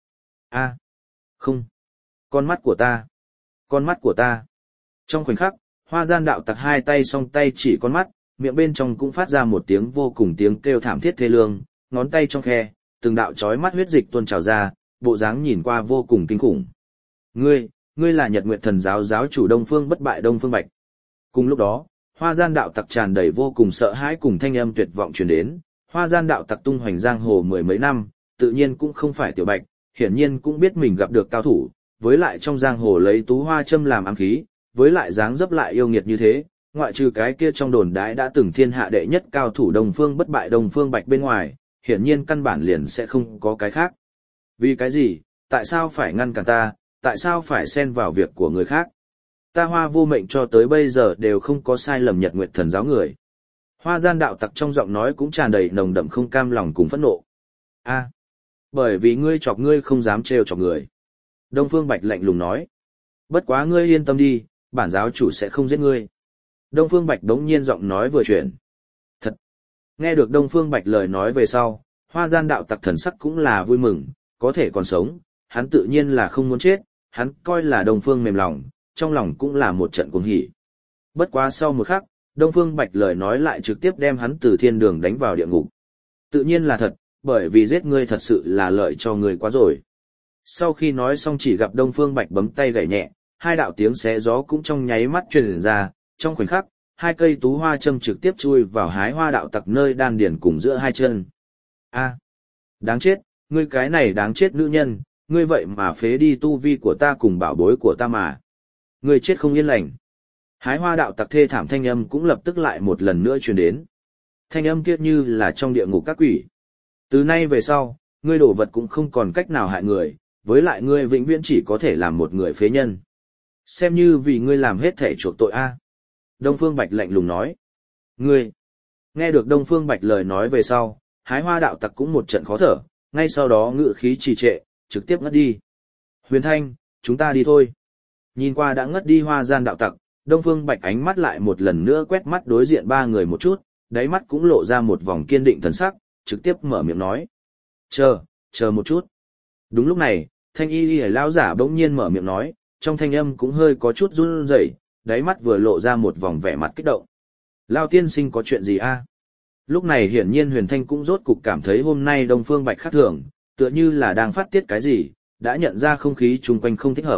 Không. Con mắt của ta. Con mắt của ta. Trong khoảnh khắc, hoa gian đạo tặc hai tay song tay chỉ con mắt, miệng bên trong cũng phát ra một tiếng vô cùng tiếng kêu thảm thiết thê lương, ngón tay trong khe, từng đạo chói mắt huyết dịch tuôn trào ra, bộ dáng nhìn qua vô cùng kinh khủng. Ngươi là Nhật Nguyệt Thần giáo giáo chủ Đông Phương bất bại Đông Phương Bạch. Cùng lúc đó, hoa gian đạo tặc tràn đầy vô cùng sợ hãi cùng thanh âm tuyệt vọng truyền đến, hoa gian đạo tặc tung hoành giang hồ 10 mấy năm, tự nhiên cũng không phải tiểu bạch, hiển nhiên cũng biết mình gặp được cao thủ, với lại trong giang hồ lấy tú hoa châm làm ám khí, với lại dáng dấp lại yêu nghiệt như thế, ngoại trừ cái kia trong đồn đãi đã từng thiên hạ đệ nhất cao thủ Đông Phương bất bại Đông Phương Bạch bên ngoài, hiển nhiên căn bản liền sẽ không có cái khác. Vì cái gì, tại sao phải ngăn cản ta, tại sao phải xen vào việc của người khác? Ta Hoa Vô Mệnh cho tới bây giờ đều không có sai lầm Nhật Nguyệt Thần giáo người. Hoa gian đạo tặc trong giọng nói cũng tràn đầy nồng đậm không cam lòng cùng phẫn nộ. Bởi vì ngươi chọc ngươi không dám trêu chọc người. Đông Phương Bạch lạnh lùng nói. Bất quá ngươi yên tâm đi, bản giáo chủ sẽ không giết ngươi. Đông Phương Bạch đống nhiên giọng nói vừa chuyển. Thật. Nghe được Đông Phương Bạch lời nói về sau, hoa gian đạo tặc thần sắc cũng là vui mừng, có thể còn sống, hắn tự nhiên là không muốn chết, hắn coi là Đông Phương mềm lòng, trong lòng cũng là một trận cuồng hỉ. Bất quá sau một khắc, Đông Phương Bạch lời nói lại trực tiếp đem hắn từ thiên đường đánh vào địa ngục. Tự nhiên là thật, bởi vì giết ngươi thật sự là lợi cho ngươi quá rồi. Sau khi nói xong chỉ gặp Đông Phương Bạch bấm tay gảy nhẹ, hai đạo tiếng xé gió cũng trong nháy mắt truyền ra, trong khoảnh khắc, hai cây tú hoa châm trực tiếp chui vào hái hoa đạo tặc nơi đan điền cùng giữa hai chân. A, đáng chết, ngươi cái này đáng chết nữ nhân, ngươi vậy mà phế đi tu vi của ta cùng bảo bối của ta mà. Ngươi chết không yên lành. Hái hoa đạo tặc thê thảm thanh âm cũng lập tức lại một lần nữa truyền đến. Thanh âm kia như là trong địa ngục các quỷ. Từ nay về sau, ngươi đổ vật cũng không còn cách nào hại người, với lại ngươi vĩnh viễn chỉ có thể làm một người phế nhân. Xem như vì ngươi làm hết thể chuộc tội a. Đông Phương Bạch lạnh lùng nói. Ngươi! Nghe được Đông Phương Bạch lời nói về sau, hái hoa đạo tặc cũng một trận khó thở, ngay sau đó ngự khí trì trệ, trực tiếp ngất đi. Huyền Thanh, chúng ta đi thôi. Nhìn qua đã ngất đi hoa gian đạo tặc, Đông Phương Bạch ánh mắt lại một lần nữa quét mắt đối diện ba người một chút, đáy mắt cũng lộ ra một vòng kiên định thần sắc, trực tiếp mở miệng nói. Chờ một chút. Đúng lúc này, thanh y lão giả bỗng nhiên mở miệng nói, trong thanh âm cũng hơi có chút run rẩy, đáy mắt vừa lộ ra một vòng vẻ mặt kích động. Lao tiên sinh có chuyện gì a? Lúc này hiển nhiên Huyền Thanh cũng rốt cục cảm thấy hôm nay Đông Phương Bạch khác thường, tựa như là đang phát tiết cái gì, đã nhận ra không khí chung quanh không thích hợp.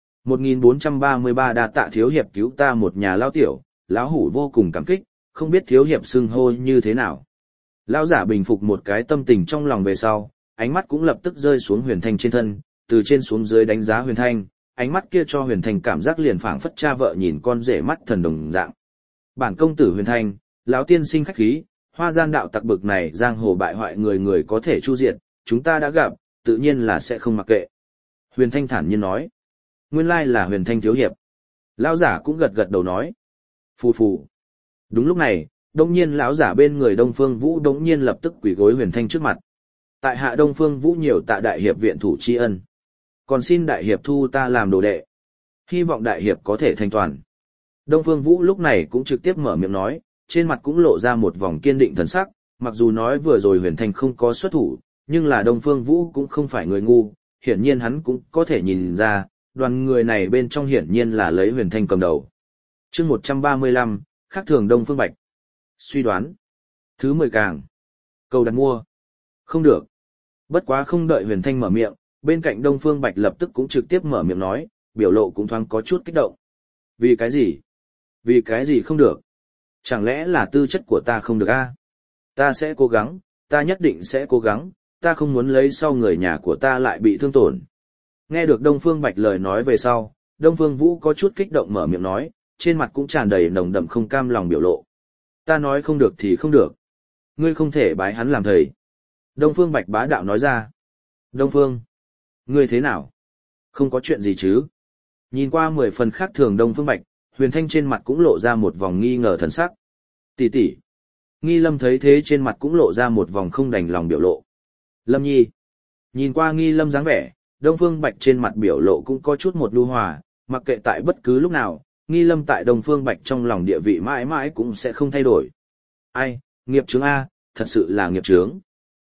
1433 đa tạ thiếu hiệp cứu ta một nhà lao tiểu, lão hủ vô cùng cảm kích, không biết thiếu hiệp xưng hô như thế nào. Lão giả bình phục một cái tâm tình trong lòng về sau, ánh mắt cũng lập tức rơi xuống Huyền Thanh trên thân, từ trên xuống dưới đánh giá Huyền Thanh, ánh mắt kia cho Huyền Thanh cảm giác liền phảng phất cha vợ nhìn con rể mắt thần đồng dạng. Bản công tử Huyền Thanh, lão tiên sinh khách khí, hoa gian đạo tặc bực này giang hồ bại hoại người người có thể chu diệt, chúng ta đã gặp, tự nhiên là sẽ không mặc kệ. Huyền Thanh thản nhiên nói. Nguyên lai là Huyền Thanh thiếu hiệp. Lão giả cũng gật gật đầu nói. Phù phù. Đúng lúc này, đông nhiên lão giả bên người Đông Phương Vũ đống nhiên lập tức quỳ gối Huyền Thanh trước mặt. Tại hạ Đông Phương Vũ nhiều tạ đại hiệp viện thủ tri ân. Còn xin đại hiệp thu ta làm đồ đệ. Hy vọng đại hiệp có thể thanh toàn. Đông Phương Vũ lúc này cũng trực tiếp mở miệng nói, trên mặt cũng lộ ra một vòng kiên định thần sắc, mặc dù nói vừa rồi Huyền Thanh không có xuất thủ, nhưng là Đông Phương Vũ cũng không phải người ngu, hiển nhiên hắn cũng có thể nhìn ra, đoàn người này bên trong hiển nhiên là lấy Huyền Thanh cầm đầu. Chương 135, khác thường Đông Phương Bạch. Suy đoán. Thứ 10 càng. Cầu đặt mua. Không được. Bất quá không đợi Huyền Thanh mở miệng, bên cạnh Đông Phương Bạch lập tức cũng trực tiếp mở miệng nói, biểu lộ cũng thoáng có chút kích động. Vì cái gì? Vì cái gì không được? Chẳng lẽ là tư chất của ta không được a? Ta sẽ cố gắng, ta nhất định sẽ cố gắng, ta không muốn lấy sau người nhà của ta lại bị thương tổn. Nghe được Đông Phương Bạch lời nói về sau, Đông Phương Vũ có chút kích động mở miệng nói, trên mặt cũng tràn đầy nồng đậm không cam lòng biểu lộ. Ta nói không được thì không được. Ngươi không thể bái hắn làm thầy. Đông Phương Bạch bá đạo nói ra. Đông Phương, ngươi thế nào? Không có chuyện gì chứ? Nhìn qua 10 phần khác thường Đông Phương Bạch, Huyền Thanh trên mặt cũng lộ ra một vòng nghi ngờ thần sắc. Tỷ tỷ. Nghi Lâm thấy thế trên mặt cũng lộ ra một vòng không đành lòng biểu lộ. Lâm Nhi. Nhìn qua Nghi Lâm dáng vẻ, Đông Phương Bạch trên mặt biểu lộ cũng có chút một lưu hòa, mặc kệ tại bất cứ lúc nào, Nghi Lâm tại Đông Phương Bạch trong lòng địa vị mãi mãi cũng sẽ không thay đổi. Ai, nghiệp chướng a, thật sự là nghiệp chướng.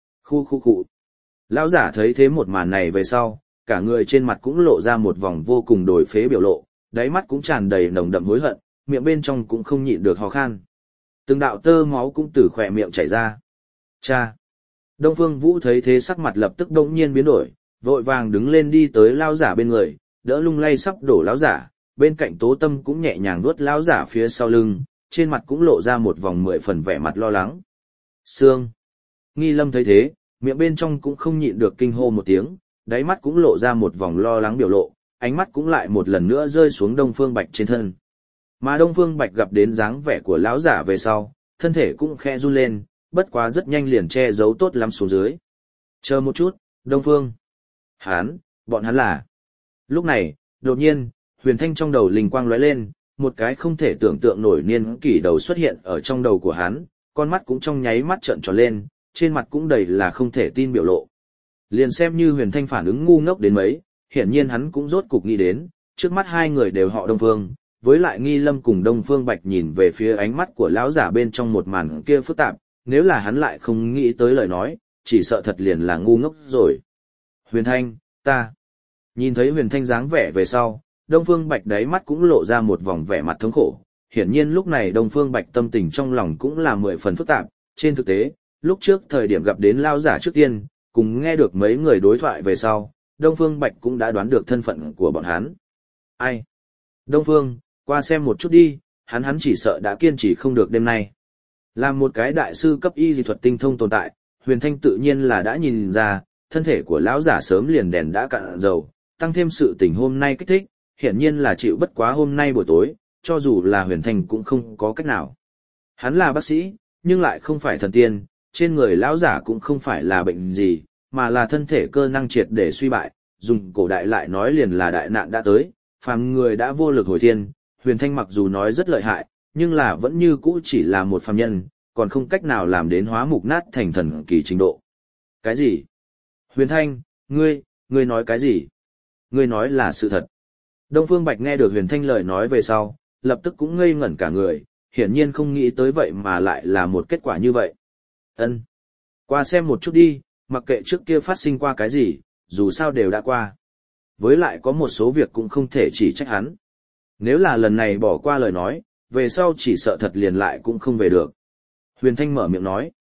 Khu. Lão giả thấy thế một màn này về sau, cả người trên mặt cũng lộ ra một vòng vô cùng đổi phế biểu lộ, đáy mắt cũng tràn đầy nồng đậm hối hận, miệng bên trong cũng không nhịn được ho khan. Từng đạo tơ máu cũng từ khỏe miệng chảy ra. Cha! Đông Phương Vũ thấy thế sắc mặt lập tức đống nhiên biến đổi, vội vàng đứng lên đi tới lão giả bên người, đỡ lung lay sắp đổ lão giả, bên cạnh Tố Tâm cũng nhẹ nhàng vuốt lão giả phía sau lưng, trên mặt cũng lộ ra một vòng 10 phần vẻ mặt lo lắng. Sương! Nghi Lâm thấy thế, miệng bên trong cũng không nhịn được kinh hô một tiếng, đáy mắt cũng lộ ra một vòng lo lắng biểu lộ, ánh mắt cũng lại một lần nữa rơi xuống Đông Phương Bạch trên thân. Mà Đông Phương Bạch gặp đến dáng vẻ của lão giả về sau, thân thể cũng khẽ run lên, bất quá rất nhanh liền che giấu tốt lắm xuống dưới. Chờ một chút, Đông Phương. Bọn hắn là. Lúc này, đột nhiên, Huyền Thanh trong đầu linh quang lóe lên, một cái không thể tưởng tượng nổi niên kỷ đầu xuất hiện ở trong đầu của hắn, con mắt cũng trong nháy mắt trợn tròn lên, trên mặt cũng đầy là không thể tin biểu lộ. Liền xem như Huyền Thanh phản ứng ngu ngốc đến mấy, hiển nhiên hắn cũng rốt cục nghĩ đến, trước mắt hai người đều họ Đông Phương, với lại Nghi Lâm cùng Đông Phương Bạch nhìn về phía ánh mắt của lão giả bên trong một màn kia phức tạp, nếu là hắn lại không nghĩ tới lời nói, chỉ sợ thật liền là ngu ngốc rồi. Huyền Thanh, ta. Nhìn thấy Huyền Thanh dáng vẻ về sau, Đông Phương Bạch đáy mắt cũng lộ ra một vòng vẻ mặt thống khổ. Hiển nhiên lúc này Đông Phương Bạch tâm tình trong lòng cũng là 10 phần phức tạp. Trên thực tế, lúc trước thời điểm gặp đến lao giả trước tiên, cùng nghe được mấy người đối thoại về sau, Đông Phương Bạch cũng đã đoán được thân phận của bọn hắn. Ai? Đông Phương, qua xem một chút đi, hắn chỉ sợ đã kiên trì không được đêm nay. Làm một cái đại sư cấp y dị thuật tinh thông tồn tại, Huyền Thanh tự nhiên là đã nhìn ra, thân thể của lão giả sớm liền đèn đã cạn dầu, tăng thêm sự tình hôm nay kích thích, hiển nhiên là chịu bất quá hôm nay buổi tối, cho dù là Huyền Thanh cũng không có cách nào. Hắn là bác sĩ, nhưng lại không phải thần tiên, trên người lão giả cũng không phải là bệnh gì, mà là thân thể cơ năng triệt để suy bại, dùng cổ đại lại nói liền là đại nạn đã tới, phàm người đã vô lực hồi thiên. Huyền Thanh mặc dù nói rất lợi hại, nhưng là vẫn như cũ chỉ là một phàm nhân, còn không cách nào làm đến hóa mục nát thành thần kỳ trình độ. Cái gì? Huyền Thanh, ngươi nói cái gì? Ngươi nói là sự thật. Đông Phương Bạch nghe được Huyền Thanh lời nói về sau, lập tức cũng ngây ngẩn cả người, hiển nhiên không nghĩ tới vậy mà lại là một kết quả như vậy. Ân, qua xem một chút đi, mặc kệ trước kia phát sinh qua cái gì, dù sao đều đã qua. Với lại có một số việc cũng không thể chỉ trách hắn. Nếu là lần này bỏ qua lời nói, về sau chỉ sợ thật liền lại cũng không về được. Huyền Thanh mở miệng nói.